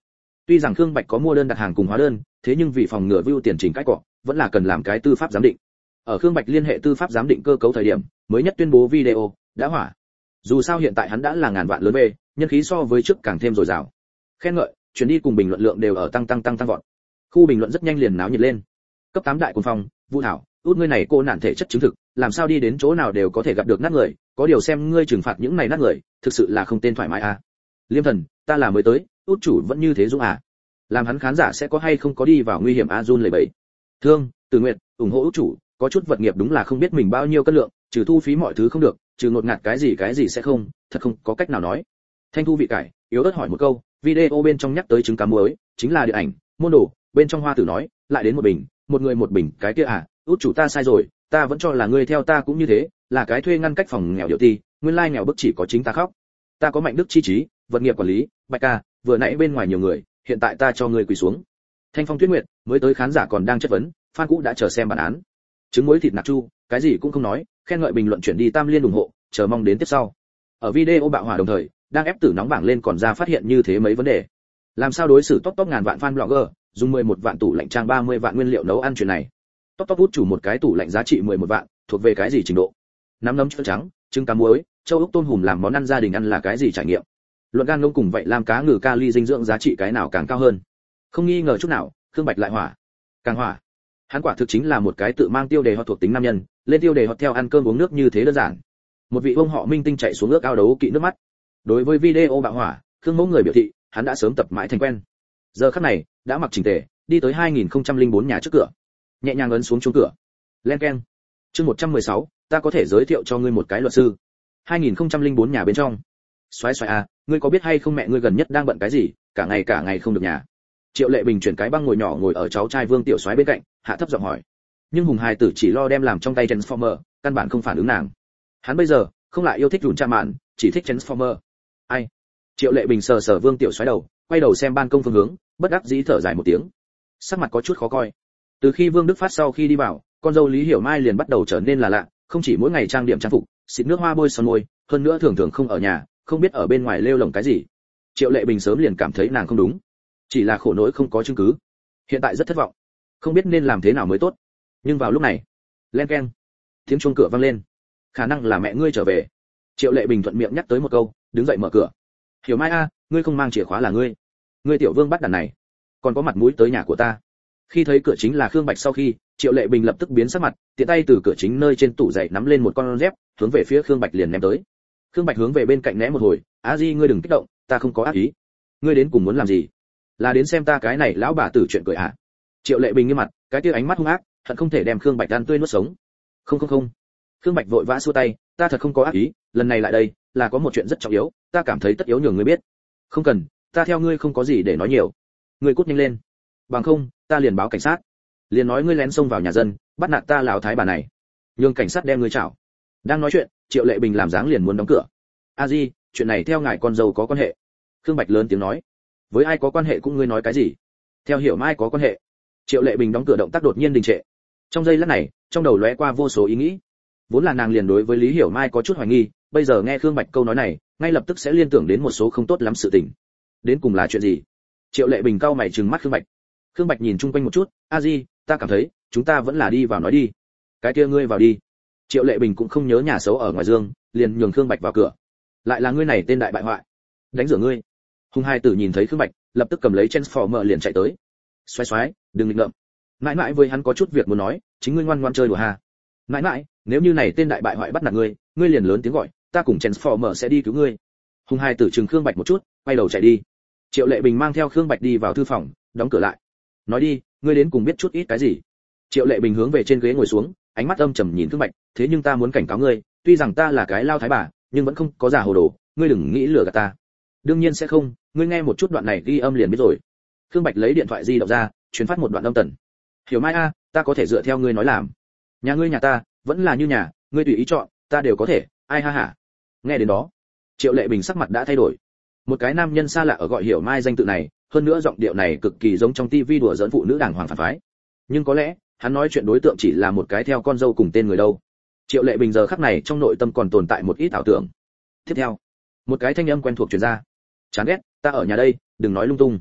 Tuy rằng Khương Bạch có mua đơn đặt hàng cùng hóa đơn, thế nhưng vì phòng ngừa view tiền chỉnh cách cọ, vẫn là cần làm cái tư pháp giám định. Ở Khương Bạch liên hệ tư pháp giám định cơ cấu thời điểm, mới nhất tuyên bố video đã hỏa. Dù sao hiện tại hắn đã là ngàn vạn lớn về, nhân khí so với trước càng thêm dồi dào. Khen ngợi, chuyển đi cùng bình luận lượng đều ở tăng tăng tăng tăng vọt. Khu bình luận rất nhanh liền náo nhiệt lên. Cấp tám đại quân phòng, Vũ Thảo, út ngươi này cô nạn thể chất chứng thực, làm sao đi đến chỗ nào đều có thể gặp được nát người, có điều xem ngươi trừng phạt những này nát người, thực sự là không tên thoải mái à. Liêm Thần, ta là mới tới, út chủ vẫn như thế dũng à. Làm hắn khán giả sẽ có hay không có đi vào nguy hiểm a run lẩy bẩy. Thương, Từ Nguyệt, ủng hộ út chủ, có chút vật nghiệp đúng là không biết mình bao nhiêu cân lượng, trừ thu phí mọi thứ không được, trừ ngột ngạt cái gì cái gì sẽ không, thật không có cách nào nói. Thanh Thu vị cải, yếu ớt hỏi một câu, video bên trong nhắc tới trứng cá muối, chính là điện ảnh, môn đồ, bên trong Hoa Tử nói, lại đến một bình, một người một bình, cái kia à, út chủ ta sai rồi, ta vẫn cho là ngươi theo ta cũng như thế, là cái thuê ngăn cách phòng nghèo điệu ti, nguyên lai nghèo bức chỉ có chính ta khóc. Ta có mạnh đức chi trí, vật nghiệp quản lý, Bạch ca, vừa nãy bên ngoài nhiều người, hiện tại ta cho ngươi quỳ xuống. Thanh Phong Tuyết Nguyệt, mới tới khán giả còn đang chất vấn, fan cũ đã chờ xem bản án. Trứng muối thịt nạc chu, cái gì cũng không nói, khen ngợi bình luận chuyển đi Tam Liên ủng hộ, chờ mong đến tiếp sau. Ở video bạo hỏa đồng thời, đang ép tử nóng bảng lên còn ra phát hiện như thế mấy vấn đề. Làm sao đối xử top top ngàn vạn fan blogger, dùng mười một vạn tủ lạnh trang ba mươi vạn nguyên liệu nấu ăn chuyện này. Top top hút chủ một cái tủ lạnh giá trị mười một vạn, thuộc về cái gì trình độ? Nắm nấm trứng trắng, trứng cá muối, châu ốc tôm hùm làm món ăn gia đình ăn là cái gì trải nghiệm? Luận gan ngông cùng vậy làm cá ngừ kali dinh dưỡng giá trị cái nào càng cao hơn? Không nghi ngờ chút nào, Khương Bạch lại hỏa. Càng hỏa. Hắn quả thực chính là một cái tự mang tiêu đề hoặc thuộc tính nam nhân, lên tiêu đề hoặc theo ăn cơm uống nước như thế đơn giản. Một vị ông họ minh tinh chạy xuống nước ao đấu kỵ nước mắt. Đối với video bạo hỏa, Khương Mẫu người biểu thị, hắn đã sớm tập mãi thành quen. Giờ khắc này, đã mặc chỉnh tề, đi tới hai nghìn không trăm lẻ bốn nhà trước cửa. Nhẹ nhàng ấn xuống chuông cửa. Len keng. Chương một trăm mười sáu, ta có thể giới thiệu cho ngươi một cái luật sư. hai nghìn không trăm lẻ bốn nhà bên trong. Xoái xoái à, ngươi có biết hay không mẹ ngươi gần nhất đang bận cái gì, cả ngày cả ngày không được nhà. Triệu Lệ Bình chuyển cái băng ngồi nhỏ ngồi ở cháu trai Vương Tiểu Soái bên cạnh, hạ thấp giọng hỏi. Nhưng Hùng Hải Tử chỉ lo đem làm trong tay Transformer, căn bản không phản ứng nàng. Hắn bây giờ không lại yêu thích rủn cha mạn, chỉ thích Transformer. Ai? Triệu Lệ Bình sờ sờ Vương Tiểu Soái đầu, quay đầu xem ban công phương hướng, bất đắc dĩ thở dài một tiếng. Sắc mặt có chút khó coi. Từ khi Vương Đức Phát sau khi đi vào, con dâu Lý Hiểu Mai liền bắt đầu trở nên là lạ, không chỉ mỗi ngày trang điểm trang phục, xịt nước hoa bôi son môi, hơn nữa thường thường không ở nhà, không biết ở bên ngoài lêu lồng cái gì. Triệu Lệ Bình sớm liền cảm thấy nàng không đúng, chỉ là khổ nỗi không có chứng cứ. Hiện tại rất thất vọng, không biết nên làm thế nào mới tốt. Nhưng vào lúc này, len keng, tiếng chuông cửa vang lên. Khả năng là mẹ ngươi trở về. Triệu Lệ Bình thuận miệng nhắc tới một câu, đứng dậy mở cửa. Hiểu Mai a, ngươi không mang chìa khóa là ngươi. Ngươi tiểu Vương bắt đàn này, còn có mặt mũi tới nhà của ta. Khi thấy cửa chính là Khương Bạch sau khi, Triệu Lệ Bình lập tức biến sắc mặt, tiện tay từ cửa chính nơi trên tủ giày nắm lên một con dép, hướng về phía Khương Bạch liền ném tới. Khương Bạch hướng về bên cạnh né một hồi, "A Di ngươi đừng kích động, ta không có ác ý. Ngươi đến cùng muốn làm gì? Là đến xem ta cái này lão bà tử chuyện cười à?" Triệu Lệ Bình nghiêm mặt, cái kia ánh mắt hung ác, hận không thể đem Khương Bạch ăn tươi nuốt sống. "Không không không." Khương Bạch vội vã xua tay, "Ta thật không có ác ý, lần này lại đây, là có một chuyện rất trọng yếu, ta cảm thấy tất yếu nhường ngươi biết." "Không cần, ta theo ngươi không có gì để nói nhiều. Ngươi cút nhanh lên. Bằng không, ta liền báo cảnh sát. Liền nói ngươi lén xông vào nhà dân, bắt nạt ta lão thái bà này. Nhường cảnh sát đem ngươi chảo." Đang nói chuyện, Triệu Lệ Bình làm dáng liền muốn đóng cửa. "A Di, chuyện này theo ngài con dâu có quan hệ." Khương Bạch lớn tiếng nói. "Với ai có quan hệ cũng ngươi nói cái gì? Theo Hiểu Mai có quan hệ." Triệu Lệ Bình đóng cửa động tác đột nhiên đình trệ. Trong giây lát này, trong đầu lóe qua vô số ý nghĩ. Vốn là nàng liền đối với Lý Hiểu Mai có chút hoài nghi, bây giờ nghe Khương Bạch câu nói này, ngay lập tức sẽ liên tưởng đến một số không tốt lắm sự tình. Đến cùng là chuyện gì? Triệu Lệ Bình cau mày trừng mắt Khương Bạch. Khương Bạch nhìn chung quanh một chút, "A Di, ta cảm thấy, chúng ta vẫn là đi vào nói đi." "Cái kia ngươi vào đi." Triệu Lệ Bình cũng không nhớ nhà xấu ở ngoài Dương, liền nhường Khương Bạch vào cửa. "Lại là ngươi này tên đại bại hoại, đánh rửa ngươi." Hùng Hai Tử nhìn thấy Khương Bạch, lập tức cầm lấy Transformer liền chạy tới. "Xoái xoái, đừng nghịch ngợm." Mãi mãi với hắn có chút việc muốn nói, "Chính ngươi ngoan ngoan chơi đùa ha." "Mãi mãi, nếu như này tên đại bại hoại bắt nạt ngươi, ngươi liền lớn tiếng gọi, ta cùng Transformer sẽ đi cứu ngươi." Hùng Hai Tử trừng Khương Bạch một chút, quay đầu chạy đi. Triệu Lệ Bình mang theo Khương Bạch đi vào thư phòng, đóng cửa lại. "Nói đi, ngươi đến cùng biết chút ít cái gì?" Triệu Lệ Bình hướng về trên ghế ngồi xuống, ánh mắt âm trầm nhìn Khương Bạch, "Thế nhưng ta muốn cảnh cáo ngươi, tuy rằng ta là cái lao thái bà, nhưng vẫn không có giả hồ đồ, ngươi đừng nghĩ lừa gạt ta." "Đương nhiên sẽ không, ngươi nghe một chút đoạn này ghi âm liền biết rồi." Khương Bạch lấy điện thoại di động ra, truyền phát một đoạn âm tần. "Hiểu Mai a, ta có thể dựa theo ngươi nói làm. Nhà ngươi nhà ta, vẫn là như nhà, ngươi tùy ý chọn, ta đều có thể, ai ha hả." Nghe đến đó, Triệu Lệ Bình sắc mặt đã thay đổi. Một cái nam nhân xa lạ ở gọi Hiểu Mai danh tự này, hơn nữa giọng điệu này cực kỳ giống trong tivi đùa giỡn phụ nữ đàng hoàng phản phái. Nhưng có lẽ, hắn nói chuyện đối tượng chỉ là một cái theo con dâu cùng tên người đâu. Triệu Lệ Bình giờ khắc này trong nội tâm còn tồn tại một ít ảo tưởng. Tiếp theo, một cái thanh âm quen thuộc truyền ra. "Chán ghét, ta ở nhà đây, đừng nói lung tung."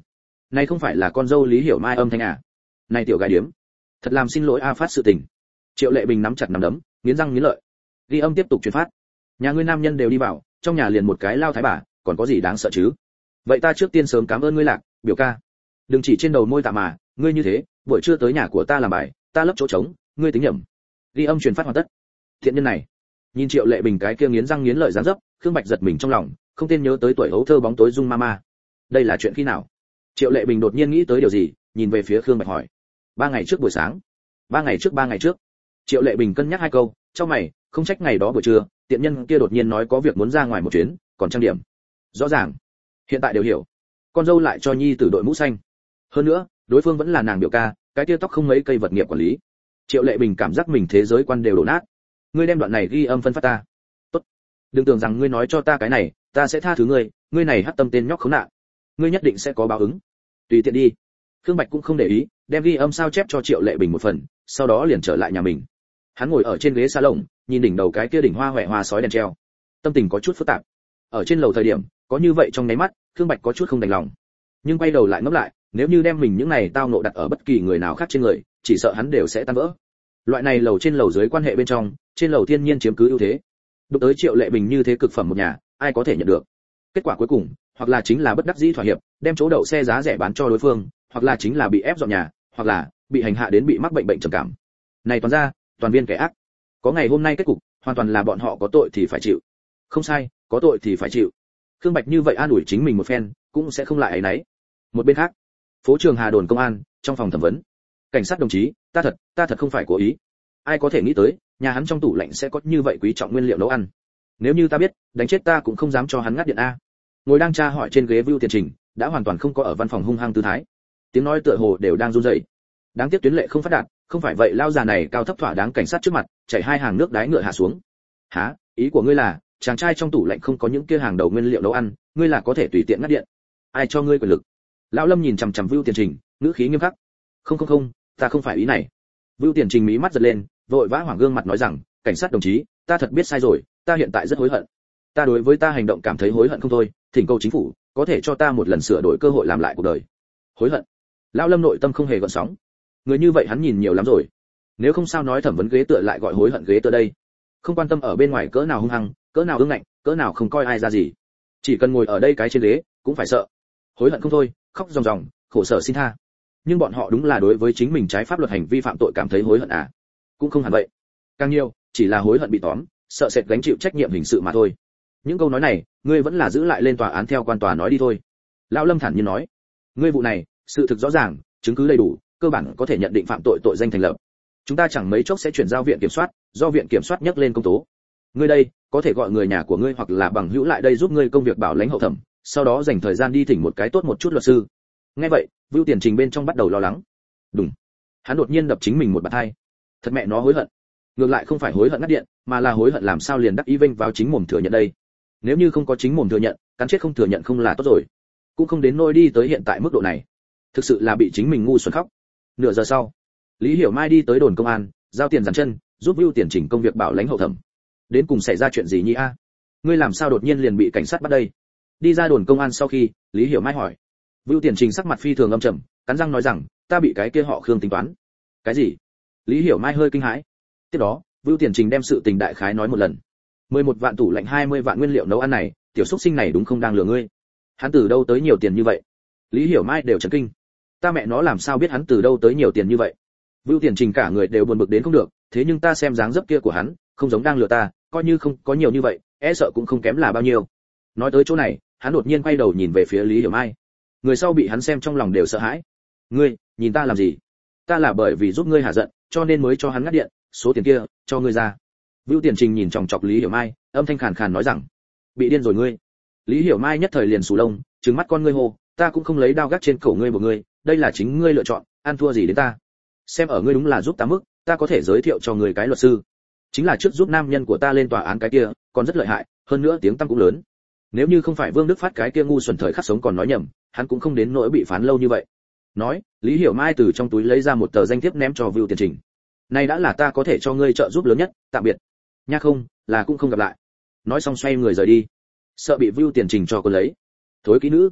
Này không phải là con dâu Lý Hiểu Mai âm thanh à? Này tiểu gái điếm, thật làm xin lỗi a phát sự tình. Triệu Lệ Bình nắm chặt nắm đấm, nghiến răng nghiến lợi. Ghi âm tiếp tục truyền phát. Nhà ngươi nam nhân đều đi vào, trong nhà liền một cái lao thái bà, còn có gì đáng sợ chứ? Vậy ta trước tiên sớm cảm ơn ngươi Lạc, biểu ca. Đừng chỉ trên đầu môi tạ mà, ngươi như thế, buổi trưa tới nhà của ta làm bài, ta lấp chỗ trống, ngươi tính nhầm. Ghi âm truyền phát hoàn tất. Thiện nhân này, nhìn Triệu Lệ Bình cái kia nghiến răng nghiến lợi dáng dấp, Khương Bạch giật mình trong lòng, không tên nhớ tới tuổi hấu thơ bóng tối Dung Mama. Đây là chuyện khi nào? Triệu Lệ Bình đột nhiên nghĩ tới điều gì, nhìn về phía Khương Bạch hỏi. Ba ngày trước buổi sáng. Ba ngày trước ba ngày trước. Triệu Lệ Bình cân nhắc hai câu, trong mày, không trách ngày đó buổi trưa, tiện nhân kia đột nhiên nói có việc muốn ra ngoài một chuyến, còn trang điểm. Rõ ràng, hiện tại đều hiểu. Con dâu lại cho nhi tử đội mũ xanh. Hơn nữa, đối phương vẫn là nàng biểu ca, cái kia tóc không mấy cây vật nghiệp quản lý. Triệu Lệ Bình cảm giác mình thế giới quan đều đổ nát. Ngươi đem đoạn này ghi âm phân phát ta. Tốt. Đừng tưởng rằng ngươi nói cho ta cái này, ta sẽ tha thứ ngươi, ngươi này hắc tâm tên nhóc khốn nạn. Ngươi nhất định sẽ có báo ứng. Tùy tiện đi. Khương Bạch cũng không để ý, đem ghi âm sao chép cho Triệu Lệ Bình một phần, sau đó liền trở lại nhà mình. Hắn ngồi ở trên ghế salon, nhìn đỉnh đầu cái kia đỉnh hoa hoè hoa sói đèn treo. Tâm tình có chút phức tạp. Ở trên lầu thời điểm, có như vậy trong nháy mắt, Khương Bạch có chút không đành lòng. Nhưng quay đầu lại ngẫm lại, nếu như đem mình những này tao nộ đặt ở bất kỳ người nào khác trên người, chỉ sợ hắn đều sẽ tan vỡ. Loại này lầu trên lầu dưới quan hệ bên trong, trên lầu thiên nhiên chiếm cứ ưu thế. Đụng tới Triệu Lệ Bình như thế cực phẩm một nhà, ai có thể nhận được? Kết quả cuối cùng, hoặc là chính là bất đắc dĩ thỏa hiệp, đem chỗ đậu xe giá rẻ bán cho đối phương, hoặc là chính là bị ép dọn nhà, hoặc là bị hành hạ đến bị mắc bệnh bệnh trầm cảm. Này toàn ra, toàn viên kẻ ác. Có ngày hôm nay kết cục, hoàn toàn là bọn họ có tội thì phải chịu. Không sai, có tội thì phải chịu. Khương Bạch như vậy an ủi chính mình một phen, cũng sẽ không lại ấy nấy. Một bên khác, phố Trường Hà đồn công an, trong phòng thẩm vấn. Cảnh sát đồng chí, ta thật, ta thật không phải cố ý. Ai có thể nghĩ tới, nhà hắn trong tủ lạnh sẽ có như vậy quý trọng nguyên liệu nấu ăn. Nếu như ta biết, đánh chết ta cũng không dám cho hắn ngắt điện a. Ngồi đang tra hỏi trên ghế Vưu Tiền Trình, đã hoàn toàn không có ở văn phòng hung hăng tư thái. Tiếng nói tựa hồ đều đang run rẩy. Đáng tiếc tuyến lệ không phát đạt, không phải vậy lao già này cao thấp thỏa đáng cảnh sát trước mặt, chảy hai hàng nước đái ngựa hạ xuống. Hả? Ý của ngươi là, chàng trai trong tủ lạnh không có những kia hàng đầu nguyên liệu nấu ăn, ngươi là có thể tùy tiện ngắt điện? Ai cho ngươi quyền lực? Lão Lâm nhìn chằm chằm Vưu Tiền Trình, ngữ khí nghiêm khắc. Không không không, ta không phải ý này. Vưu Tiền Trình mí mắt giật lên, vội vã hoảng gương mặt nói rằng, cảnh sát đồng chí, ta thật biết sai rồi, ta hiện tại rất hối hận. Ta đối với ta hành động cảm thấy hối hận không thôi, thỉnh cầu chính phủ có thể cho ta một lần sửa đổi cơ hội làm lại cuộc đời. Hối hận? Lão Lâm nội tâm không hề gợn sóng. Người như vậy hắn nhìn nhiều lắm rồi. Nếu không sao nói thẩm vấn ghế tựa lại gọi hối hận ghế tựa đây. Không quan tâm ở bên ngoài cỡ nào hung hăng, cỡ nào ương ngạnh, cỡ nào không coi ai ra gì. Chỉ cần ngồi ở đây cái trên ghế, cũng phải sợ. Hối hận không thôi, khóc ròng ròng, khổ sở xin tha. Nhưng bọn họ đúng là đối với chính mình trái pháp luật hành vi phạm tội cảm thấy hối hận à? Cũng không hẳn vậy. Càng nhiều, chỉ là hối hận bị tóm, sợ sệt gánh chịu trách nhiệm hình sự mà thôi. Những câu nói này, ngươi vẫn là giữ lại lên tòa án theo quan tòa nói đi thôi. Lão Lâm thản nhiên nói. Ngươi vụ này, sự thực rõ ràng, chứng cứ đầy đủ, cơ bản có thể nhận định phạm tội tội danh thành lập. Chúng ta chẳng mấy chốc sẽ chuyển giao viện kiểm soát, do viện kiểm soát nhắc lên công tố. Ngươi đây, có thể gọi người nhà của ngươi hoặc là bằng hữu lại đây giúp ngươi công việc bảo lãnh hậu thẩm, sau đó dành thời gian đi thỉnh một cái tốt một chút luật sư. Nghe vậy, Vưu Tiền Trình bên trong bắt đầu lo lắng. Đúng. Hắn đột nhiên đập chính mình một bạt hai. Thật mẹ nó hối hận. Ngược lại không phải hối hận ngắt điện, mà là hối hận làm sao liền đắc ý vênh vào chính mồm thừa nhận đây. Nếu như không có chính mồm thừa nhận, cắn chết không thừa nhận không là tốt rồi. Cũng không đến nỗi đi tới hiện tại mức độ này. Thực sự là bị chính mình ngu xuẩn khóc. Nửa giờ sau, Lý Hiểu Mai đi tới đồn công an, giao tiền dàn chân, giúp Vưu Tiền Trình công việc bảo lãnh hậu thẩm. Đến cùng xảy ra chuyện gì nhỉ a? Ngươi làm sao đột nhiên liền bị cảnh sát bắt đây? Đi ra đồn công an sau khi, Lý Hiểu Mai hỏi. Vưu Tiền Trình sắc mặt phi thường âm trầm, cắn răng nói rằng, ta bị cái kia họ Khương tính toán. Cái gì? Lý Hiểu Mai hơi kinh hãi. Tiếp đó, Vưu Tiền Trình đem sự tình đại khái nói một lần. mười một vạn tủ lạnh hai mươi vạn nguyên liệu nấu ăn này, tiểu xúc sinh này đúng không đang lừa ngươi? Hắn từ đâu tới nhiều tiền như vậy? Lý Hiểu Mai đều chấn kinh. Ta mẹ nó làm sao biết hắn từ đâu tới nhiều tiền như vậy? Vưu Tiền Trình cả người đều buồn bực đến không được, thế nhưng ta xem dáng dấp kia của hắn, không giống đang lừa ta, coi như không có nhiều như vậy, e sợ cũng không kém là bao nhiêu. Nói tới chỗ này, hắn đột nhiên quay đầu nhìn về phía Lý Hiểu Mai. Người sau bị hắn xem trong lòng đều sợ hãi. Ngươi, nhìn ta làm gì? Ta là bởi vì giúp ngươi hả giận, cho nên mới cho hắn ngắt điện, số tiền kia, cho ngươi ra. Vưu Tiền Trình nhìn chòng chọc Lý Hiểu Mai, âm thanh khàn khàn nói rằng, bị điên rồi ngươi. Lý Hiểu Mai nhất thời liền sù lông, trừng mắt con ngươi hô, ta cũng không lấy đao gác trên cổ ngươi một ngươi, đây là chính ngươi lựa chọn, ăn thua gì đến ta? Xem ở ngươi đúng là giúp ta mức, ta có thể giới thiệu cho ngươi cái luật sư. Chính là trước giúp nam nhân của ta lên tòa án cái kia, còn rất lợi hại, hơn nữa tiếng tăm cũng lớn. Nếu như không phải Vương Đức Phát cái kia ngu xuẩn thời khắc sống còn nói nhầm, hắn cũng không đến nỗi bị phán lâu như vậy. Nói, Lý Hiểu Mai từ trong túi lấy ra một tờ danh thiếp ném cho Vưu Tiền Trình. Này đã là ta có thể cho ngươi trợ giúp lớn nhất, tạm biệt. Nha không, là cũng không gặp lại. Nói xong xoay người rời đi. Sợ bị Vưu Tiền Trình cho cô lấy. Thối kỹ nữ.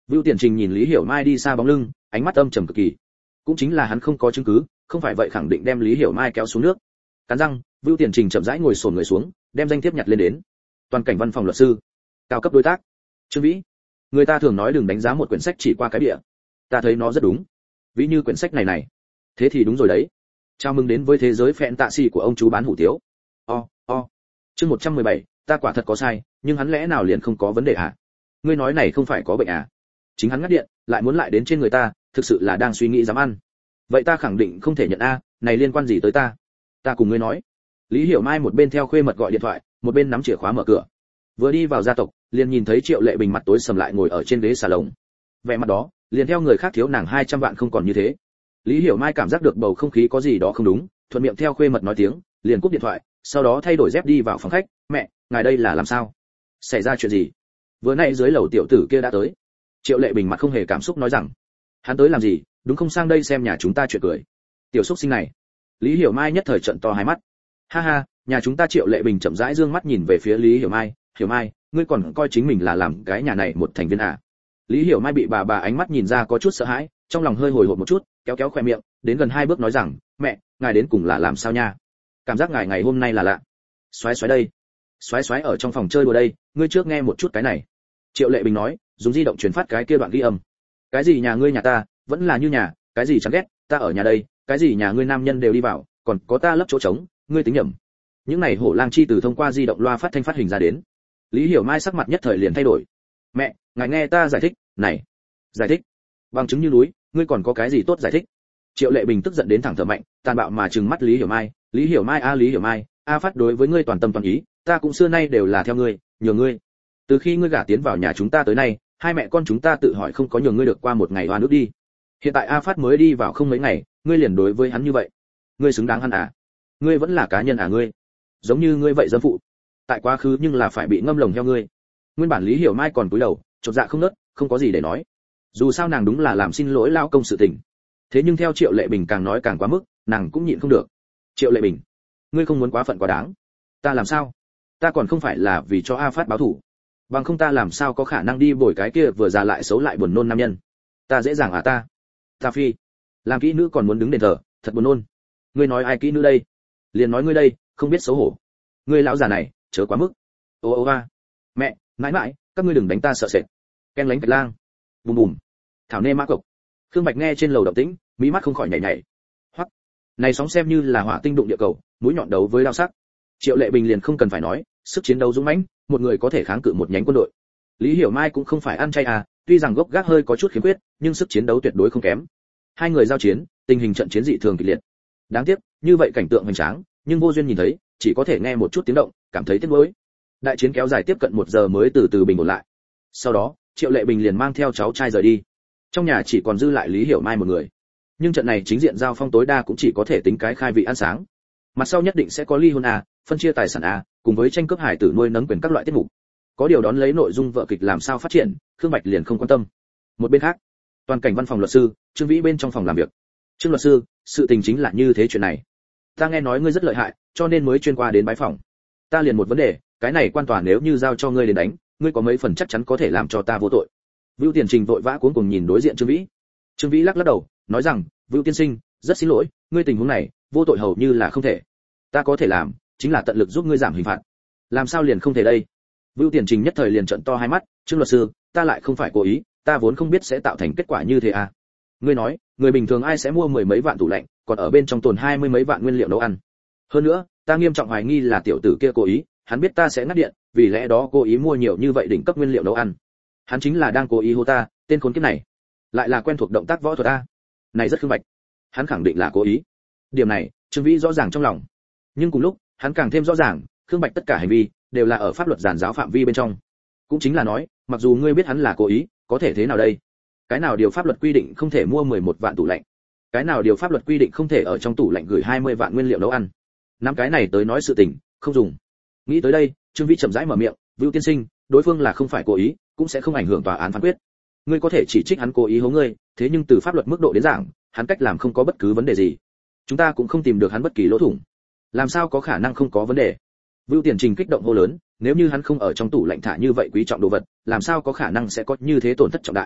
Vưu Tiền Trình nhìn Lý Hiểu Mai đi xa bóng lưng, ánh mắt âm trầm cực kỳ. Cũng chính là hắn không có chứng cứ, không phải vậy khẳng định đem Lý Hiểu Mai kéo xuống nước. Cắn răng, Vưu Tiền Trình chậm rãi ngồi xổm người xuống, đem danh thiếp nhặt lên đến. Toàn cảnh văn phòng luật sư, cao cấp đối tác. Trương Vĩ. Người ta thường nói đừng đánh giá một quyển sách chỉ qua cái bìa. Ta thấy nó rất đúng. Ví như quyển sách này này. Thế thì đúng rồi đấy. Chào mừng đến với thế giới phẹn tạ xì của ông chú bán hủ tiếu. O, o. Chương một trăm mười bảy, ta quả thật có sai, nhưng hắn lẽ nào liền không có vấn đề hả? Ngươi nói này không phải có bệnh à? Chính hắn ngắt điện, lại muốn lại đến trên người ta, thực sự là đang suy nghĩ dám ăn. Vậy ta khẳng định không thể nhận a, này liên quan gì tới ta? Ta cùng ngươi nói. Lý Hiểu Mai một bên theo khuê mật gọi điện thoại, một bên nắm chìa khóa mở cửa. Vừa đi vào gia tộc, liền nhìn thấy Triệu Lệ Bình mặt tối sầm lại ngồi ở trên ghế salon. Vẻ mặt đó, liền theo người khác thiếu nàng hai trăm vạn không còn như thế. Lý Hiểu Mai cảm giác được bầu không khí có gì đó không đúng, thuận miệng theo khuê mật nói tiếng, liền cúp điện thoại, sau đó thay đổi dép đi vào phòng khách. Mẹ, ngài đây là làm sao? Xảy ra chuyện gì? Vừa nãy dưới lầu tiểu tử kia đã tới. Triệu Lệ Bình mặt không hề cảm xúc nói rằng, hắn tới làm gì, đúng không sang đây xem nhà chúng ta chuyện cười. Tiểu xúc sinh này. Lý Hiểu Mai nhất thời trợn to hai mắt. Ha ha, nhà chúng ta Triệu Lệ Bình chậm rãi dương mắt nhìn về phía Lý Hiểu Mai, Hiểu Mai, ngươi còn coi chính mình là làm cái nhà này một thành viên à? Lý Hiểu Mai bị bà bà ánh mắt nhìn ra có chút sợ hãi, trong lòng hơi hồi hộp một chút, kéo kéo khoe miệng, đến gần hai bước nói rằng, mẹ, ngài đến cùng là làm sao nha? Cảm giác ngài ngày hôm nay là lạ. Xoái xoái đây, xoái xoái ở trong phòng chơi đùa đây, ngươi trước nghe một chút cái này. Triệu Lệ Bình nói, dùng di động truyền phát cái kia đoạn ghi âm. Cái gì nhà ngươi nhà ta, vẫn là như nhà, cái gì chẳng ghét, ta ở nhà đây, cái gì nhà ngươi nam nhân đều đi vào, còn có ta lấp chỗ trống, ngươi tính nhầm. Những này hổ lang chi từ thông qua di động loa phát thanh phát hình ra đến. Lý Hiểu Mai sắc mặt nhất thời liền thay đổi. Mẹ, ngài nghe ta giải thích, này, giải thích, bằng chứng như núi, ngươi còn có cái gì tốt giải thích? Triệu Lệ Bình tức giận đến thẳng thở mạnh, tàn bạo mà trừng mắt Lý Hiểu Mai, Lý Hiểu Mai a Lý Hiểu Mai, a phát đối với ngươi toàn tâm toàn ý, ta cũng xưa nay đều là theo ngươi, nhường ngươi. Từ khi ngươi gả tiến vào nhà chúng ta tới nay, hai mẹ con chúng ta tự hỏi không có nhường ngươi được qua một ngày hoa nước đi. Hiện tại A Phát mới đi vào không mấy ngày, ngươi liền đối với hắn như vậy, ngươi xứng đáng hắn à? Ngươi vẫn là cá nhân à ngươi? Giống như ngươi vậy dâm phụ. Tại quá khứ nhưng là phải bị ngâm lồng theo ngươi. Nguyên bản Lý Hiểu Mai còn cúi đầu, chột dạ không nớt, không có gì để nói. Dù sao nàng đúng là làm xin lỗi lao công sự tình. Thế nhưng theo Triệu Lệ Bình càng nói càng quá mức, nàng cũng nhịn không được. Triệu Lệ Bình, ngươi không muốn quá phận quá đáng. Ta làm sao? Ta còn không phải là vì cho A Phát báo thù. Bằng không ta làm sao có khả năng đi bồi cái kia vừa già lại xấu lại buồn nôn nam nhân. Ta dễ dàng à ta? Ta phi, làm kỹ nữ còn muốn đứng đền thờ, thật buồn nôn. Ngươi nói ai kỹ nữ đây? Liền nói ngươi đây, không biết xấu hổ. Ngươi lão già này, chớ quá mức. Ô ô a. Mẹ, mãi mãi, các ngươi đừng đánh ta sợ sệt. Ken lánh Bạch Lang. Bùm bùm. Thảo nê mã cộc. Khương Bạch nghe trên lầu động tĩnh, mí mắt không khỏi nhảy nhảy. Hoắc. Này sóng xem như là hỏa tinh đụng địa cầu, mũi nhọn đấu với đao sắc. Triệu Lệ Bình liền không cần phải nói, sức chiến đấu dũng mãnh, một người có thể kháng cự một nhánh quân đội. Lý Hiểu Mai cũng không phải ăn chay à, tuy rằng gốc gác hơi có chút khiếm khuyết, nhưng sức chiến đấu tuyệt đối không kém. Hai người giao chiến, tình hình trận chiến dị thường kịch liệt. Đáng tiếc, như vậy cảnh tượng hoành tráng, nhưng vô duyên nhìn thấy, chỉ có thể nghe một chút tiếng động, cảm thấy tiếc nuối. Đại chiến kéo dài tiếp cận một giờ mới từ từ bình ổn lại. Sau đó, Triệu Lệ Bình liền mang theo cháu trai rời đi. Trong nhà chỉ còn dư lại Lý Hiểu Mai một người. Nhưng trận này chính diện giao phong tối đa cũng chỉ có thể tính cái khai vị ăn sáng. Mặt sau nhất định sẽ có ly hôn à, phân chia tài sản à, cùng với tranh cướp hải tử nuôi nấng quyền các loại tiết mục. Có điều đón lấy nội dung vở kịch làm sao phát triển, Khương Bạch liền không quan tâm. Một bên khác, toàn cảnh văn phòng luật sư, Trương Vĩ bên trong phòng làm việc. Trương luật sư, sự tình chính là như thế chuyện này. Ta nghe nói ngươi rất lợi hại, cho nên mới chuyên qua đến bái phòng. Ta liền một vấn đề, cái này quan tòa nếu như giao cho ngươi đến đánh, ngươi có mấy phần chắc chắn có thể làm cho ta vô tội? Vưu Tiền Trình vội vã cuống cuồng nhìn đối diện Trương Vĩ. Trương Vĩ lắc lắc đầu, nói rằng, Vưu tiên sinh, rất xin lỗi, ngươi tình huống này, vô tội hầu như là không thể. Ta có thể làm, chính là tận lực giúp ngươi giảm hình phạt. Làm sao liền không thể đây? Vưu Tiền Trình nhất thời liền trợn to hai mắt, Trương luật sư, ta lại không phải cố ý, ta vốn không biết sẽ tạo thành kết quả như thế à? Ngươi nói, người bình thường ai sẽ mua mười mấy vạn tủ lạnh, còn ở bên trong tồn hai mươi mấy vạn nguyên liệu nấu ăn. Hơn nữa, ta nghiêm trọng hoài nghi là tiểu tử kia cố ý, hắn biết ta sẽ ngắt điện, vì lẽ đó cố ý mua nhiều như vậy đỉnh cấp nguyên liệu nấu ăn. Hắn chính là đang cố ý hô ta, tên khốn kiếp này, lại là quen thuộc động tác võ thuật a. Này rất Khương Bạch, hắn khẳng định là cố ý. Điểm này, Trương Vĩ rõ ràng trong lòng. Nhưng cùng lúc, hắn càng thêm rõ ràng, Khương Bạch tất cả hành vi đều là ở pháp luật giản giáo phạm vi bên trong. Cũng chính là nói, mặc dù ngươi biết hắn là cố ý, có thể thế nào đây? Cái nào điều pháp luật quy định không thể mua mười một vạn tủ lạnh? Cái nào điều pháp luật quy định không thể ở trong tủ lạnh gửi hai mươi vạn nguyên liệu nấu ăn? Năm cái này tới nói sự tình, không dùng. Nghĩ tới đây, Trương Vĩ chậm rãi mở miệng, Vưu tiên sinh, đối phương là không phải cố ý, cũng sẽ không ảnh hưởng tòa án phán quyết. Ngươi có thể chỉ trích hắn cố ý hố ngươi, thế nhưng từ pháp luật mức độ đến giảng, hắn cách làm không có bất cứ vấn đề gì. Chúng ta cũng không tìm được hắn bất kỳ lỗ thủng. Làm sao có khả năng không có vấn đề? Vưu Tiền Trình kích động hô lớn, nếu như hắn không ở trong tủ lạnh thả như vậy quý trọng đồ vật, làm sao có khả năng sẽ có như thế tổn thất trọng đại?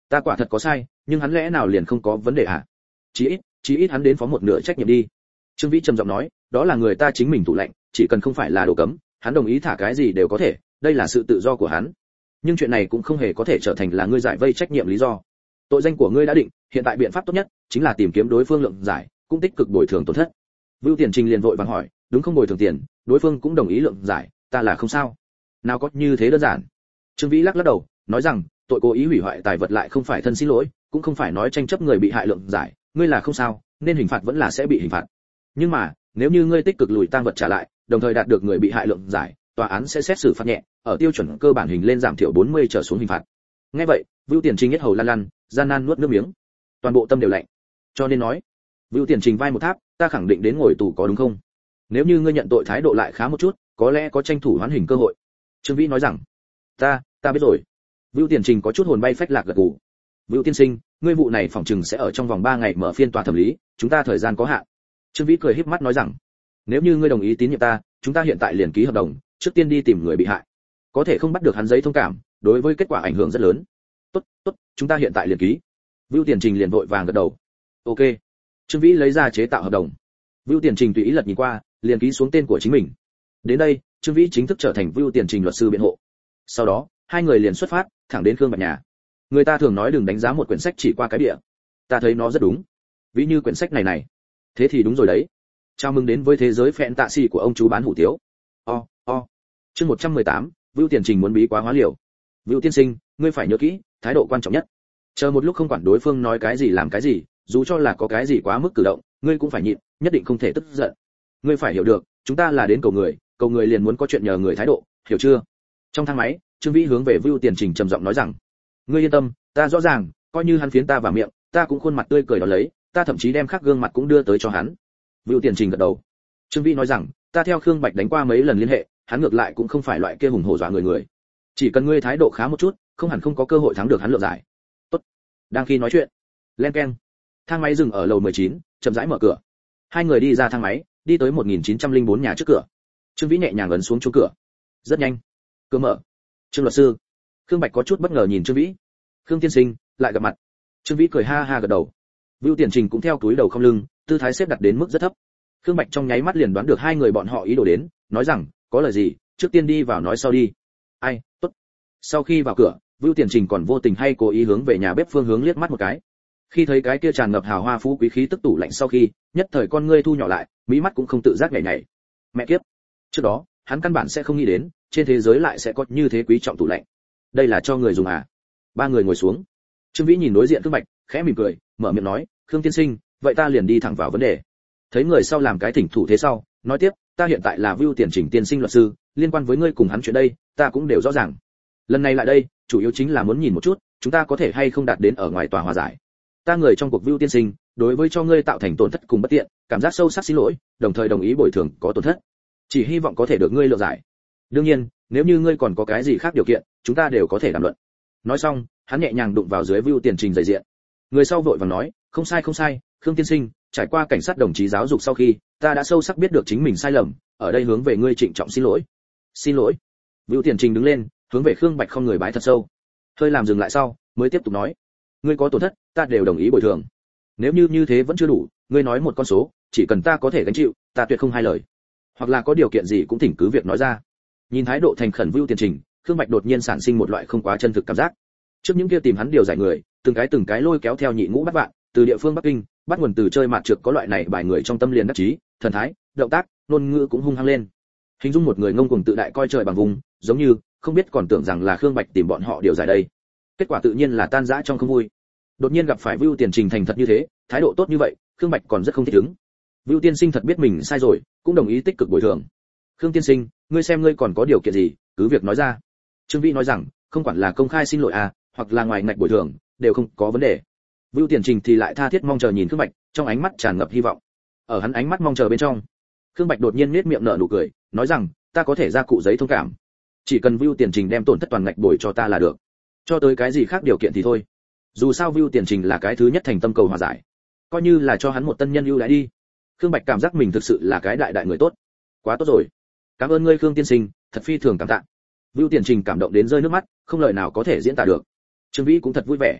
Ta quả thật có sai, nhưng hắn lẽ nào liền không có vấn đề à? Chí ít, chí ít hắn đến phó một nửa trách nhiệm đi. Trương Vĩ trầm giọng nói, đó là người ta chính mình thủ lệnh, chỉ cần không phải là đồ cấm, hắn đồng ý thả cái gì đều có thể, đây là sự tự do của hắn. Nhưng chuyện này cũng không hề có thể trở thành là ngươi giải vây trách nhiệm lý do. Tội danh của ngươi đã định, hiện tại biện pháp tốt nhất chính là tìm kiếm đối phương lượng giải, cũng tích cực bồi thường tổn thất. Vưu Tiền Trình liền vội vàng hỏi, đúng không bồi thường tiền, đối phương cũng đồng ý lượng giải, ta là không sao. Nào có như thế đơn giản. Trương Vĩ lắc lắc đầu, nói rằng, tội cố ý hủy hoại tài vật lại không phải thân xin lỗi, cũng không phải nói tranh chấp người bị hại lượng giải, ngươi là không sao, nên hình phạt vẫn là sẽ bị hình phạt. Nhưng mà, nếu như ngươi tích cực lùi tang vật trả lại, đồng thời đạt được người bị hại lượng giải, tòa án sẽ xét xử phạt nhẹ, ở tiêu chuẩn cơ bản hình lên giảm thiểu bốn mươi trở xuống hình phạt. Nghe vậy, Vưu Tiền Trình nhất hầu lăn lăn, gian nan nuốt nước miếng. Toàn bộ tâm đều lạnh. Cho nên nói, Vưu Tiền Trình vai một tháp, ta khẳng định đến ngồi tù có đúng không? Nếu như ngươi nhận tội thái độ lại khá một chút, có lẽ có tranh thủ hoán hình cơ hội. Trương Vĩ nói rằng, ta, ta biết rồi. Vưu Tiền Trình có chút hồn bay phách lạc gật gù. Vưu tiên sinh, ngươi vụ này phỏng chừng sẽ ở trong vòng ba ngày mở phiên tòa thẩm lý, chúng ta thời gian có hạn. Trương Vĩ cười híp mắt nói rằng, nếu như ngươi đồng ý tín nhiệm ta, chúng ta hiện tại liền ký hợp đồng, trước tiên đi tìm người bị hại. Có thể không bắt được hắn giấy thông cảm, đối với kết quả ảnh hưởng rất lớn. Tốt, tốt, chúng ta hiện tại liền ký. Vưu Tiền Trình liền vội vàng gật đầu. Ok. Trương Vĩ lấy ra chế tạo hợp đồng. Vưu Tiền Trình tùy ý lật nhìn qua, liền ký xuống tên của chính mình. Đến đây, Trương Vĩ chính thức trở thành Vưu Tiền Trình luật sư biện hộ. Sau đó, hai người liền xuất phát, thẳng đến Khương Bạch nhà. Người ta thường nói đừng đánh giá một quyển sách chỉ qua cái bìa. Ta thấy nó rất đúng. Ví như quyển sách này này. Thế thì đúng rồi đấy. Chào mừng đến với thế giới phẹn tạ xì của ông chú bán hủ tiếu. O, o. Chương một trăm mười tám, Vưu Tiền Trình muốn bí quá hóa liều. Vưu tiên sinh, ngươi phải nhớ kỹ, thái độ quan trọng nhất. Chờ một lúc không quản đối phương nói cái gì làm cái gì, dù cho là có cái gì quá mức cử động, ngươi cũng phải nhịn, nhất định không thể tức giận. Ngươi phải hiểu được, chúng ta là đến cầu người, cầu người liền muốn có chuyện nhờ người thái độ, hiểu chưa? Trong thang máy, Trương Vĩ hướng về Vưu Tiền Trình trầm giọng nói rằng, ngươi yên tâm, ta rõ ràng, coi như hắn phiến ta vào miệng, ta cũng khuôn mặt tươi cười đó lấy, ta thậm chí đem khắc gương mặt cũng đưa tới cho hắn. Vưu Tiền Trình gật đầu. Trương Vĩ nói rằng, ta theo Khương Bạch đánh qua mấy lần liên hệ, hắn ngược lại cũng không phải loại kia hùng hổ dọa người người. Chỉ cần ngươi thái độ khá một chút, không hẳn không có cơ hội thắng được hắn lượng giải. Tốt. Đang khi nói chuyện, len keng, thang máy dừng ở lầu mười chín, chậm rãi mở cửa. Hai người đi ra thang máy, đi tới một nghìn chín trăm lẻ bốn nhà trước cửa. Trương Vĩ nhẹ nhàng ấn xuống chuông cửa. Rất nhanh, cửa mở. Trương luật sư. Khương Bạch có chút bất ngờ nhìn Trương Vĩ. Khương tiên sinh, lại gặp mặt. Trương Vĩ cười ha ha gật đầu. Vưu Tiền Trình cũng theo túi đầu không lưng, tư thái xếp đặt đến mức rất thấp. Khương Bạch trong nháy mắt liền đoán được hai người bọn họ ý đồ đến, nói rằng, có lời gì, trước tiên đi vào nói sau đi. Ai, tốt. Sau khi vào cửa, Vưu Tiền Trình còn vô tình hay cố ý hướng về nhà bếp phương hướng liếc mắt một cái. Khi thấy cái kia tràn ngập hào hoa phú quý khí tức tủ lạnh sau khi, nhất thời con ngươi thu nhỏ lại, mí mắt cũng không tự giác nhảy nhảy. Mẹ kiếp. Trước đó, hắn căn bản sẽ không nghĩ đến, trên thế giới lại sẽ có như thế quý trọng tủ lạnh. Đây là cho người dùng à? Ba người ngồi xuống. Trương Vĩ nhìn đối diện Khương Bạch, khẽ mỉm cười, mở miệng nói, Khương tiên sinh, vậy ta liền đi thẳng vào vấn đề. Thấy người sau làm cái thỉnh thủ thế sau, nói tiếp, ta hiện tại là Vưu Tiền Trình tiên sinh luật sư, liên quan với ngươi cùng hắn chuyện đây, ta cũng đều rõ ràng. Lần này lại đây, chủ yếu chính là muốn nhìn một chút, chúng ta có thể hay không đạt đến ở ngoài tòa hòa giải. Ta người trong cuộc Vưu tiên sinh, đối với cho ngươi tạo thành tổn thất cùng bất tiện, cảm giác sâu sắc xin lỗi, đồng thời đồng ý bồi thường có tổn thất. Chỉ hy vọng có thể được ngươi lựa giải. Đương nhiên, nếu như ngươi còn có cái gì khác điều kiện, chúng ta đều có thể đàm luận. Nói xong, hắn nhẹ nhàng đụng vào dưới Vưu Tiền Trình dày diện. Người sau vội vàng nói, không sai không sai, Khương tiên sinh, trải qua cảnh sát đồng chí giáo dục sau khi, ta đã sâu sắc biết được chính mình sai lầm, ở đây hướng về ngươi trịnh trọng xin lỗi. Xin lỗi. Vưu Tiền Trình đứng lên, hướng về Khương Bạch không người bái thật sâu. Hơi làm dừng lại sau, mới tiếp tục nói, ngươi có tổn thất, ta đều đồng ý bồi thường. Nếu như như thế vẫn chưa đủ, ngươi nói một con số, chỉ cần ta có thể gánh chịu, ta tuyệt không hai lời. Hoặc là có điều kiện gì cũng thỉnh cứ việc nói ra. Nhìn thái độ thành khẩn Vưu Tiền Trình, Khương Bạch đột nhiên sản sinh một loại không quá chân thực cảm giác. Trước những kia tìm hắn điều giải người, từng cái từng cái lôi kéo theo nhị ngũ bắt vạn, từ địa phương Bắc Kinh, bắt nguồn từ chơi mạt trược có loại này bài người trong tâm liền đắc chí, thần thái, động tác, ngôn ngữ cũng hung hăng lên. Hình dung một người ngông cuồng tự đại coi trời bằng vùng, giống như không biết còn tưởng rằng là Khương Bạch tìm bọn họ điều giải đây. Kết quả tự nhiên là tan rã trong không vui. Đột nhiên gặp phải Vưu Tiền Trình thành thật như thế, thái độ tốt như vậy, Khương Bạch còn rất không thích ứng. Vưu tiên sinh thật biết mình sai rồi, cũng đồng ý tích cực bồi thường. Khương tiên sinh, ngươi xem ngươi còn có điều kiện gì, cứ việc nói ra. Trương Vĩ nói rằng, không quản là công khai xin lỗi à, hoặc là ngoài ngạch bồi thường, đều không có vấn đề. Vưu Tiền Trình thì lại tha thiết mong chờ nhìn Khương Bạch, trong ánh mắt tràn ngập hy vọng. Ở hắn ánh mắt mong chờ bên trong, Khương Bạch đột nhiên nhếch miệng nở nụ cười, nói rằng, ta có thể ra cụ giấy thông cảm, chỉ cần Vưu Tiền Trình đem tổn thất toàn ngạch bồi cho ta là được. Cho tới cái gì khác điều kiện thì thôi. Dù sao Vưu Tiền Trình là cái thứ nhất thành tâm cầu hòa giải, coi như là cho hắn một tân nhân ưu đãi đi. Khương Bạch cảm giác mình thực sự là cái đại đại người tốt. Quá tốt rồi. Cảm ơn ngươi Khương tiên sinh, thật phi thường cảm tạ. Vưu Tiền Trình cảm động đến rơi nước mắt, không lời nào có thể diễn tả được. Trương Vĩ cũng thật vui vẻ.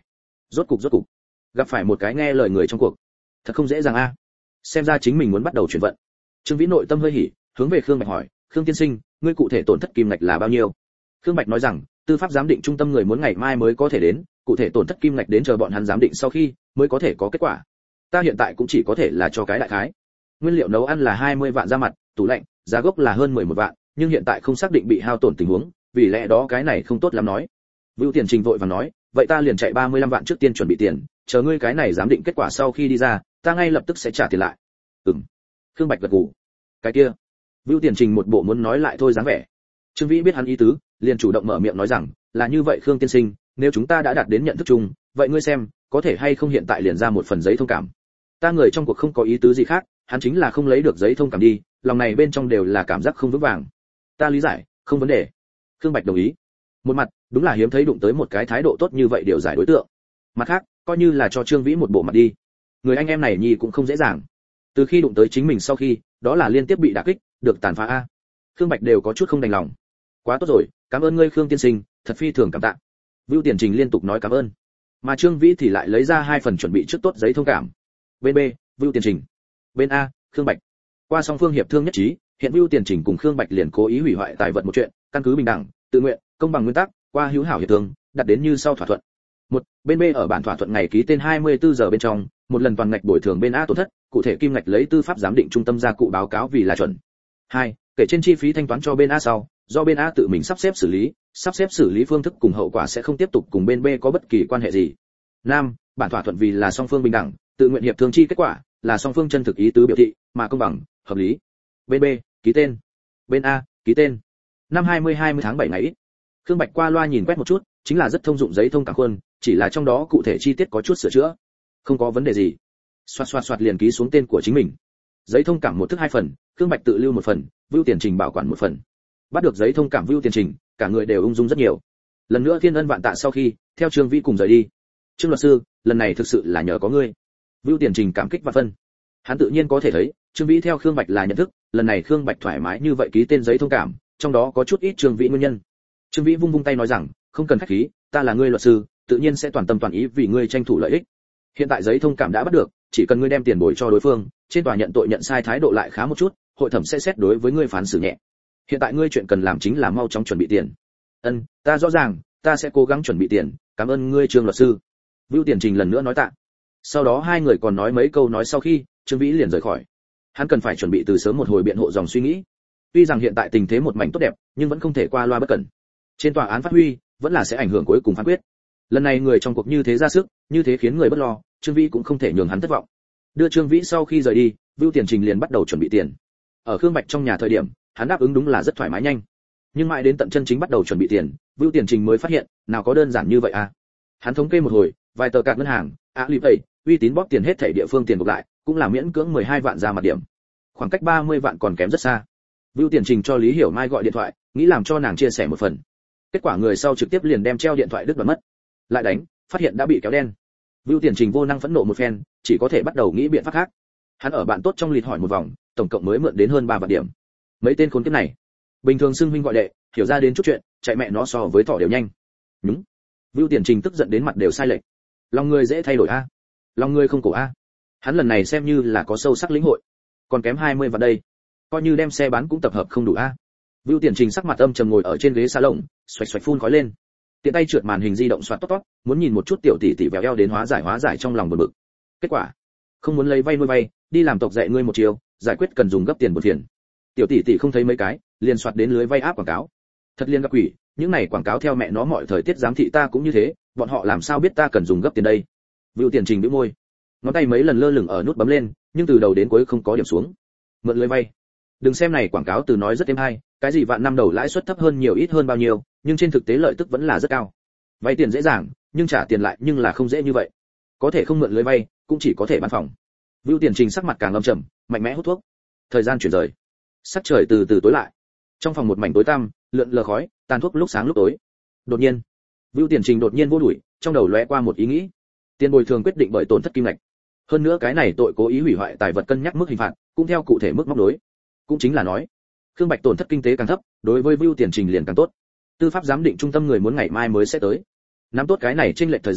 Rốt cục rốt cục, gặp phải một cái nghe lời người trong cuộc. Thật không dễ dàng a. Xem ra chính mình muốn bắt đầu chuyển vận. Trương Vĩ nội tâm hơi hỉ, hướng về Khương Bạch hỏi, "Khương tiên sinh, ngươi cụ thể tổn thất kim ngạch là bao nhiêu?" Khương Bạch nói rằng, tư pháp giám định trung tâm người muốn ngày mai mới có thể đến, cụ thể tổn thất kim ngạch đến chờ bọn hắn giám định sau khi mới có thể có kết quả. Ta hiện tại cũng chỉ có thể là cho cái đại khái. Nguyên liệu nấu ăn là hai mươi vạn ra mặt, tủ lạnh, giá gốc là hơn mười một vạn, nhưng hiện tại không xác định bị hao tổn tình huống, vì lẽ đó cái này không tốt lắm nói. Vưu Tiền Trình vội vàng nói, vậy ta liền chạy ba mươi lăm vạn trước tiên chuẩn bị tiền, chờ ngươi cái này giám định kết quả sau khi đi ra, ta ngay lập tức sẽ trả tiền lại. Ừm. Khương Bạch gật gù. Cái kia. Vưu Tiền Trình một bộ muốn nói lại thôi dáng vẻ. Trương Vĩ biết hắn ý tứ, liền chủ động mở miệng nói rằng, là như vậy Khương tiên sinh, nếu chúng ta đã đạt đến nhận thức chung, vậy ngươi xem, có thể hay không hiện tại liền ra một phần giấy thông cảm. Ta người trong cuộc không có ý tứ gì khác, hắn chính là không lấy được giấy thông cảm đi, lòng này bên trong đều là cảm giác không vững vàng. Ta lý giải, không vấn đề. Khương Bạch đồng ý. Một mặt, đúng là hiếm thấy đụng tới một cái thái độ tốt như vậy điều giải đối tượng. Mặt khác, coi như là cho Trương Vĩ một bộ mặt đi. Người anh em này nhi cũng không dễ dàng. Từ khi đụng tới chính mình sau khi, đó là liên tiếp bị đả kích, được tàn phá a. Khương Bạch đều có chút không đành lòng. Quá tốt rồi, cảm ơn ngươi Khương tiên sinh, thật phi thường cảm tạ. Vưu Tiền Trình liên tục nói cảm ơn. Mà Trương Vĩ thì lại lấy ra hai phần chuẩn bị trước tốt giấy thông cảm. Bên B, Vưu Tiền Trình. Bên A, Khương Bạch. Qua song phương hiệp thương nhất trí, hiện Vưu Tiền Trình cùng Khương Bạch liền cố ý hủy hoại tài vật một chuyện, căn cứ bình đẳng, tự nguyện, công bằng nguyên tắc, qua hữu hảo hiệp thương, đặt đến như sau thỏa thuận. Một, bên B ở bản thỏa thuận ngày ký tên hai mươi tư giờ bên trong, một lần toàn ngạch bồi thường bên A tổn thất, cụ thể kim ngạch lấy tư pháp giám định trung tâm gia cụ báo cáo vì là chuẩn. Hai, kể trên chi phí thanh toán cho bên A sau, do bên A tự mình sắp xếp xử lý, sắp xếp xử lý phương thức cùng hậu quả sẽ không tiếp tục cùng bên B có bất kỳ quan hệ gì. Năm, bản thỏa thuận vì là song phương bình đẳng, tự nguyện hiệp thương chi kết quả, là song phương chân thực ý tứ biểu thị, mà công bằng, hợp lý. Bên B, ký tên. Bên A, ký tên. Năm hai mươi hai mươi tháng bảy ngày. Khương Bạch qua loa nhìn quét một chút, chính là rất thông dụng giấy thông cảm khuôn, chỉ là trong đó cụ thể chi tiết có chút sửa chữa. Không có vấn đề gì. Xoạt xoạt xoạt liền ký xuống tên của chính mình. Giấy thông cảm một thức hai phần, Khương Bạch tự lưu một phần, Vưu Tiền Trình bảo quản một phần. Bắt được giấy thông cảm Vưu Tiền Trình, cả người đều ung dung rất nhiều. Lần nữa thiên ân vạn tạ sau khi, theo Trương Vĩ cùng rời đi. Trương luật sư, lần này thực sự là nhờ có ngươi. Vưu Tiền Trình cảm kích vạn phân. Hắn tự nhiên có thể thấy, Trương Vĩ theo Khương Bạch là nhận thức, lần này Khương Bạch thoải mái như vậy ký tên giấy thông cảm, trong đó có chút ít Trương Vĩ nguyên nhân. Trương Vĩ vung vung tay nói rằng, không cần khách khí, ta là ngươi luật sư, tự nhiên sẽ toàn tâm toàn ý vì ngươi tranh thủ lợi ích. Hiện tại giấy thông cảm đã bắt được, chỉ cần ngươi đem tiền bồi cho đối phương, trên tòa nhận tội nhận sai thái độ lại khá một chút, hội thẩm sẽ xét đối với ngươi phán xử nhẹ. Hiện tại ngươi chuyện cần làm chính là mau chóng chuẩn bị tiền. Ân, ta rõ ràng, ta sẽ cố gắng chuẩn bị tiền, cảm ơn ngươi Trương luật sư. Vưu Tiền Trình lần nữa nói tạ. Sau đó hai người còn nói mấy câu nói sau khi, Trương Vĩ liền rời khỏi. Hắn cần phải chuẩn bị từ sớm một hồi biện hộ dòng suy nghĩ. Tuy rằng hiện tại tình thế một mảnh tốt đẹp, nhưng vẫn không thể qua loa bất cẩn. Trên tòa án phát huy, vẫn là sẽ ảnh hưởng cuối cùng phán quyết. Lần này người trong cuộc như thế ra sức, như thế khiến người bất lo, Trương Vĩ cũng không thể nhường hắn thất vọng. Đưa Trương Vĩ sau khi rời đi, Vưu Tiền Trình liền bắt đầu chuẩn bị tiền. Ở Khương Bạch trong nhà thời điểm, hắn đáp ứng đúng là rất thoải mái nhanh. Nhưng mãi đến tận chân chính bắt đầu chuẩn bị tiền, Vưu Tiền Trình mới phát hiện, nào có đơn giản như vậy à. Hắn thống kê một hồi, vài tờ card ngân hàng, Alipay, uy tín bóp tiền hết thảy địa phương tiền gộp lại, cũng là miễn cưỡng mười hai vạn ra mặt điểm. Khoảng cách ba mươi vạn còn kém rất xa. Vưu Tiền Trình cho Lý Hiểu Mai gọi điện thoại, nghĩ làm cho nàng chia sẻ một phần. Kết quả người sau trực tiếp liền đem treo điện thoại đứt đoạn mất. Lại đánh, phát hiện đã bị kéo đen. Vưu Tiền Trình vô năng phẫn nộ một phen, chỉ có thể bắt đầu nghĩ biện pháp khác. Hắn ở bạn tốt trong lịt hỏi một vòng, tổng cộng mới mượn đến hơn ba vạn điểm. Mấy tên khốn kiếp này, bình thường xưng huynh gọi đệ, hiểu ra đến chút chuyện, chạy mẹ nó so với thỏ đều nhanh. Đúng. Vưu Tiền Trình tức giận đến mặt đều sai lệch. Lòng người dễ thay đổi a, lòng người không cổ a. Hắn lần này xem như là có sâu sắc lĩnh hội. Còn kém hai mươi vạn đây, coi như đem xe bán cũng tập hợp không đủ a. Vưu Tiền Trình sắc mặt âm trầm ngồi ở trên ghế salon, xoạch xoạch phun khói lên. Tiện tay trượt màn hình di động xoạt tót tót, muốn nhìn một chút tiểu tỷ tỷ vèo eo đến hóa giải hóa giải trong lòng buồn bực. Kết quả, không muốn lấy vay nuôi vay, đi làm tộc dạy ngươi một chiều, giải quyết cần dùng gấp tiền một phiền. Tiểu tỷ tỷ không thấy mấy cái, liền soạt đến lưới vay áp quảng cáo. Thật liên gặp quỷ, những này quảng cáo theo mẹ nó mọi thời tiết giám thị ta cũng như thế, bọn họ làm sao biết ta cần dùng gấp tiền đây? Vưu Tiền Trình bĩu môi, ngón tay mấy lần lơ lửng ở nút bấm lên, nhưng từ đầu đến cuối không có điểm xuống. Mượn lưới vay. Đừng xem này quảng cáo từ nói rất êm hay, cái gì vạn năm đầu lãi suất thấp hơn nhiều ít hơn bao nhiêu, nhưng trên thực tế lợi tức vẫn là rất cao. Vay tiền dễ dàng, nhưng trả tiền lại nhưng là không dễ như vậy. Có thể không mượn lưới vay, cũng chỉ có thể bán phòng. Vưu Tiền Trình sắc mặt càng âm trầm, mạnh mẽ hút thuốc. Thời gian chuyển rời, sắc trời từ từ tối lại. Trong phòng một mảnh tối tăm, lượn lờ khói, tàn thuốc lúc sáng lúc tối. Đột nhiên, Vưu Tiền Trình đột nhiên vô đuổi, trong đầu lóe qua một ý nghĩ. Tiền bồi thường quyết định bởi tổn thất kim ngạch. Hơn nữa cái này tội cố ý hủy hoại tài vật cân nhắc mức hình phạt, cũng theo cụ thể mức móc đối. Cũng chính là nói, Khương Bạch tổn thất kinh tế càng thấp, đối với Vưu Tiền Trình liền càng tốt. Tư pháp giám định trung tâm người muốn ngày mai mới sẽ tới. Nắm tốt cái này chênh lệch thời gian,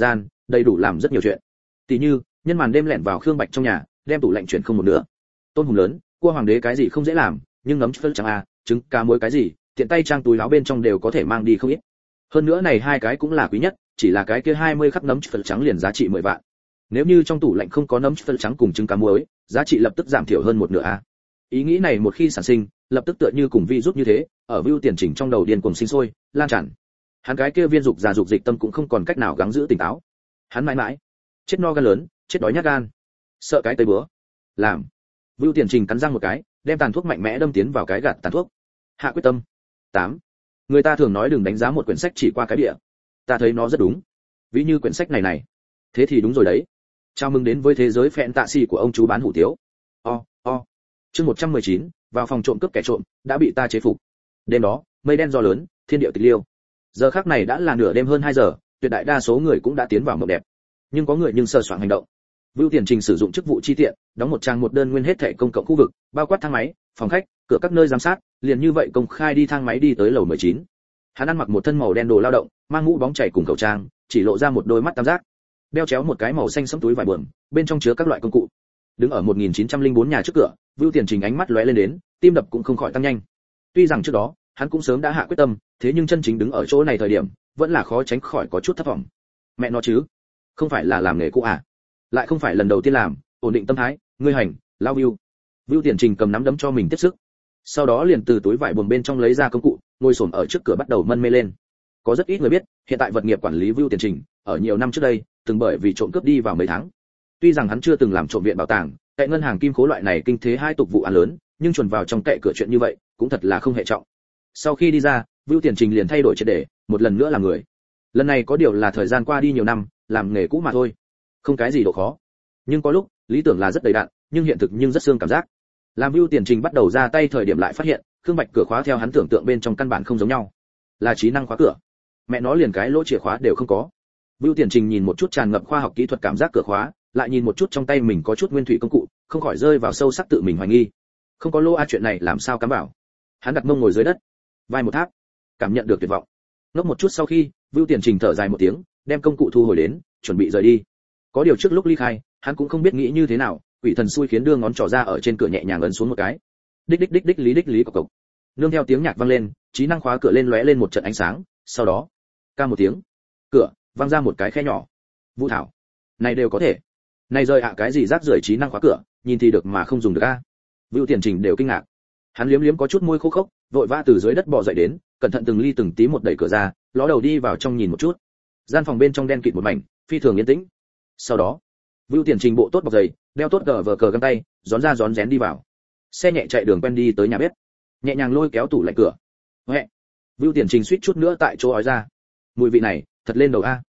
đầy đủ làm rất nhiều chuyện. Tỷ như, nhân màn đêm lẻn vào Khương Bạch trong nhà, đem tủ lạnh chuyển không một nửa. Tôm hùm lớn, cua hoàng đế cái gì không dễ làm, nhưng nấm phơi trắng à, trứng cá muối cái gì, tiện tay trang túi áo bên trong đều có thể mang đi không ít. Hơn nữa này hai cái cũng là quý nhất, chỉ là cái kia hai mươi khắc nấm phơi trắng liền giá trị mười vạn. Nếu như trong tủ lạnh không có nấm phơi trắng cùng trứng cá muối, giá trị lập tức giảm thiểu hơn một nửa a. Ý nghĩ này một khi sản sinh, lập tức tựa như cùng virus như thế, ở Vưu Tiền Trình trong đầu điên cuồng sinh sôi, lan tràn. Hắn cái kia viên dục già dục dịch tâm cũng không còn cách nào gắng giữ tỉnh táo. Hắn mãi mãi, chết no gan lớn, chết đói nhát gan. Sợ cái tây bữa. Làm. Vưu Tiền Trình cắn răng một cái, đem tàn thuốc mạnh mẽ đâm tiến vào cái gạt tàn thuốc. Hạ quyết tâm. tám. Người ta thường nói đừng đánh giá một quyển sách chỉ qua cái bìa. Ta thấy nó rất đúng. Ví như quyển sách này này. Thế thì đúng rồi đấy. Chào mừng đến với thế giới phẹn tạ xì của ông chú bán hủ tiếu. O, o. Chương một trăm mười chín, vào phòng trộm cướp kẻ trộm, đã bị ta chế phục. Đêm đó, mây đen gió lớn, thiên địa tịch liêu. Giờ khắc này đã là nửa đêm hơn hai giờ, tuyệt đại đa số người cũng đã tiến vào mộng đẹp. Nhưng có người nhưng sơ soạn hành động. Vưu Tiền Trình sử dụng chức vụ chi tiện, đóng một trang một đơn nguyên hết thảy công cộng khu vực, bao quát thang máy, phòng khách, cửa các nơi giám sát, liền như vậy công khai đi thang máy đi tới lầu mười chín. Hắn ăn mặc một thân màu đen đồ lao động, mang mũ bóng chảy cùng khẩu trang, chỉ lộ ra một đôi mắt tam giác. Đeo chéo một cái màu xanh sẫm túi vải bờm, bên trong chứa các loại công cụ. Đứng ở một nghìn chín trăm lẻ bốn nhà trước cửa, Vưu Tiền Trình ánh mắt lóe lên đến, tim đập cũng không khỏi tăng nhanh. Tuy rằng trước đó, hắn cũng sớm đã hạ quyết tâm, thế nhưng chân chính đứng ở chỗ này thời điểm, vẫn là khó tránh khỏi có chút thất vọng. Mẹ nó chứ, không phải là làm nghề cũ à? Lại không phải lần đầu tiên làm, ổn định tâm thái, ngươi hành, lao Vưu. Vưu Tiền Trình cầm nắm đấm cho mình tiếp sức. Sau đó liền từ túi vải buồm bên trong lấy ra công cụ, ngồi xổm ở trước cửa bắt đầu mân mê lên. Có rất ít người biết, hiện tại vật nghiệp quản lý Vưu Tiền Trình, ở nhiều năm trước đây, từng bởi vì trộm cướp đi vào mấy tháng. Tuy rằng hắn chưa từng làm trộm viện bảo tàng, tại ngân hàng kim khố loại này kinh thế hai tục vụ án lớn, nhưng chuẩn vào trong kệ cửa chuyện như vậy, cũng thật là không hệ trọng. Sau khi đi ra, Vưu Tiền Trình liền thay đổi triệt để, một lần nữa là người. Lần này có điều là thời gian qua đi nhiều năm, làm nghề cũ mà thôi, không cái gì độ khó. Nhưng có lúc, lý tưởng là rất đầy đặn, nhưng hiện thực nhưng rất xương cảm giác. Làm Vưu Tiền Trình bắt đầu ra tay thời điểm lại phát hiện, Khương Bạch cửa khóa theo hắn tưởng tượng bên trong căn bản không giống nhau, là trí năng khóa cửa. Mẹ nó liền cái lỗ chìa khóa đều không có. Vưu Tiền Trình nhìn một chút tràn ngập khoa học kỹ thuật cảm giác cửa khóa, lại nhìn một chút trong tay mình có chút nguyên thủy công cụ, không khỏi rơi vào sâu sắc tự mình hoài nghi. Không có lô a chuyện này làm sao cắm vào. Hắn đặt mông ngồi dưới đất, vai một tháp, cảm nhận được tuyệt vọng. Ngốc một chút sau khi, Vưu Tiền Trình thở dài một tiếng, đem công cụ thu hồi đến, chuẩn bị rời đi. Có điều trước lúc ly khai, hắn cũng không biết nghĩ như thế nào, quỷ thần xui khiến đưa ngón trỏ ra ở trên cửa nhẹ nhàng ấn xuống một cái. Đích đích đích đích lý đích lý cộc cộc. Nương theo tiếng nhạc vang lên, trí năng khóa cửa lên lóe lên một trận ánh sáng, sau đó, ca một tiếng, cửa vang ra một cái khe nhỏ. Vũ Thảo, này đều có thể. Này rơi ạ cái gì rác rưởi trí năng khóa cửa, nhìn thì được mà không dùng được a. Vưu Tiền Trình đều kinh ngạc. Hắn liếm liếm có chút môi khô khốc, vội vã từ dưới đất bò dậy đến, cẩn thận từng ly từng tí một đẩy cửa ra, ló đầu đi vào trong nhìn một chút. Gian phòng bên trong đen kịt một mảnh, phi thường yên tĩnh. Sau đó, Vưu Tiền Trình bộ tốt bọc giày, đeo tốt cờ vờ cờ găng tay, gión ra gión rén đi vào. Xe nhẹ chạy đường quen đi tới nhà bếp, nhẹ nhàng lôi kéo tủ lạnh cửa. Huệ. Vưu Tiền Trình suýt chút nữa tại chỗ ói ra. Mùi vị này, thật lên đầu a.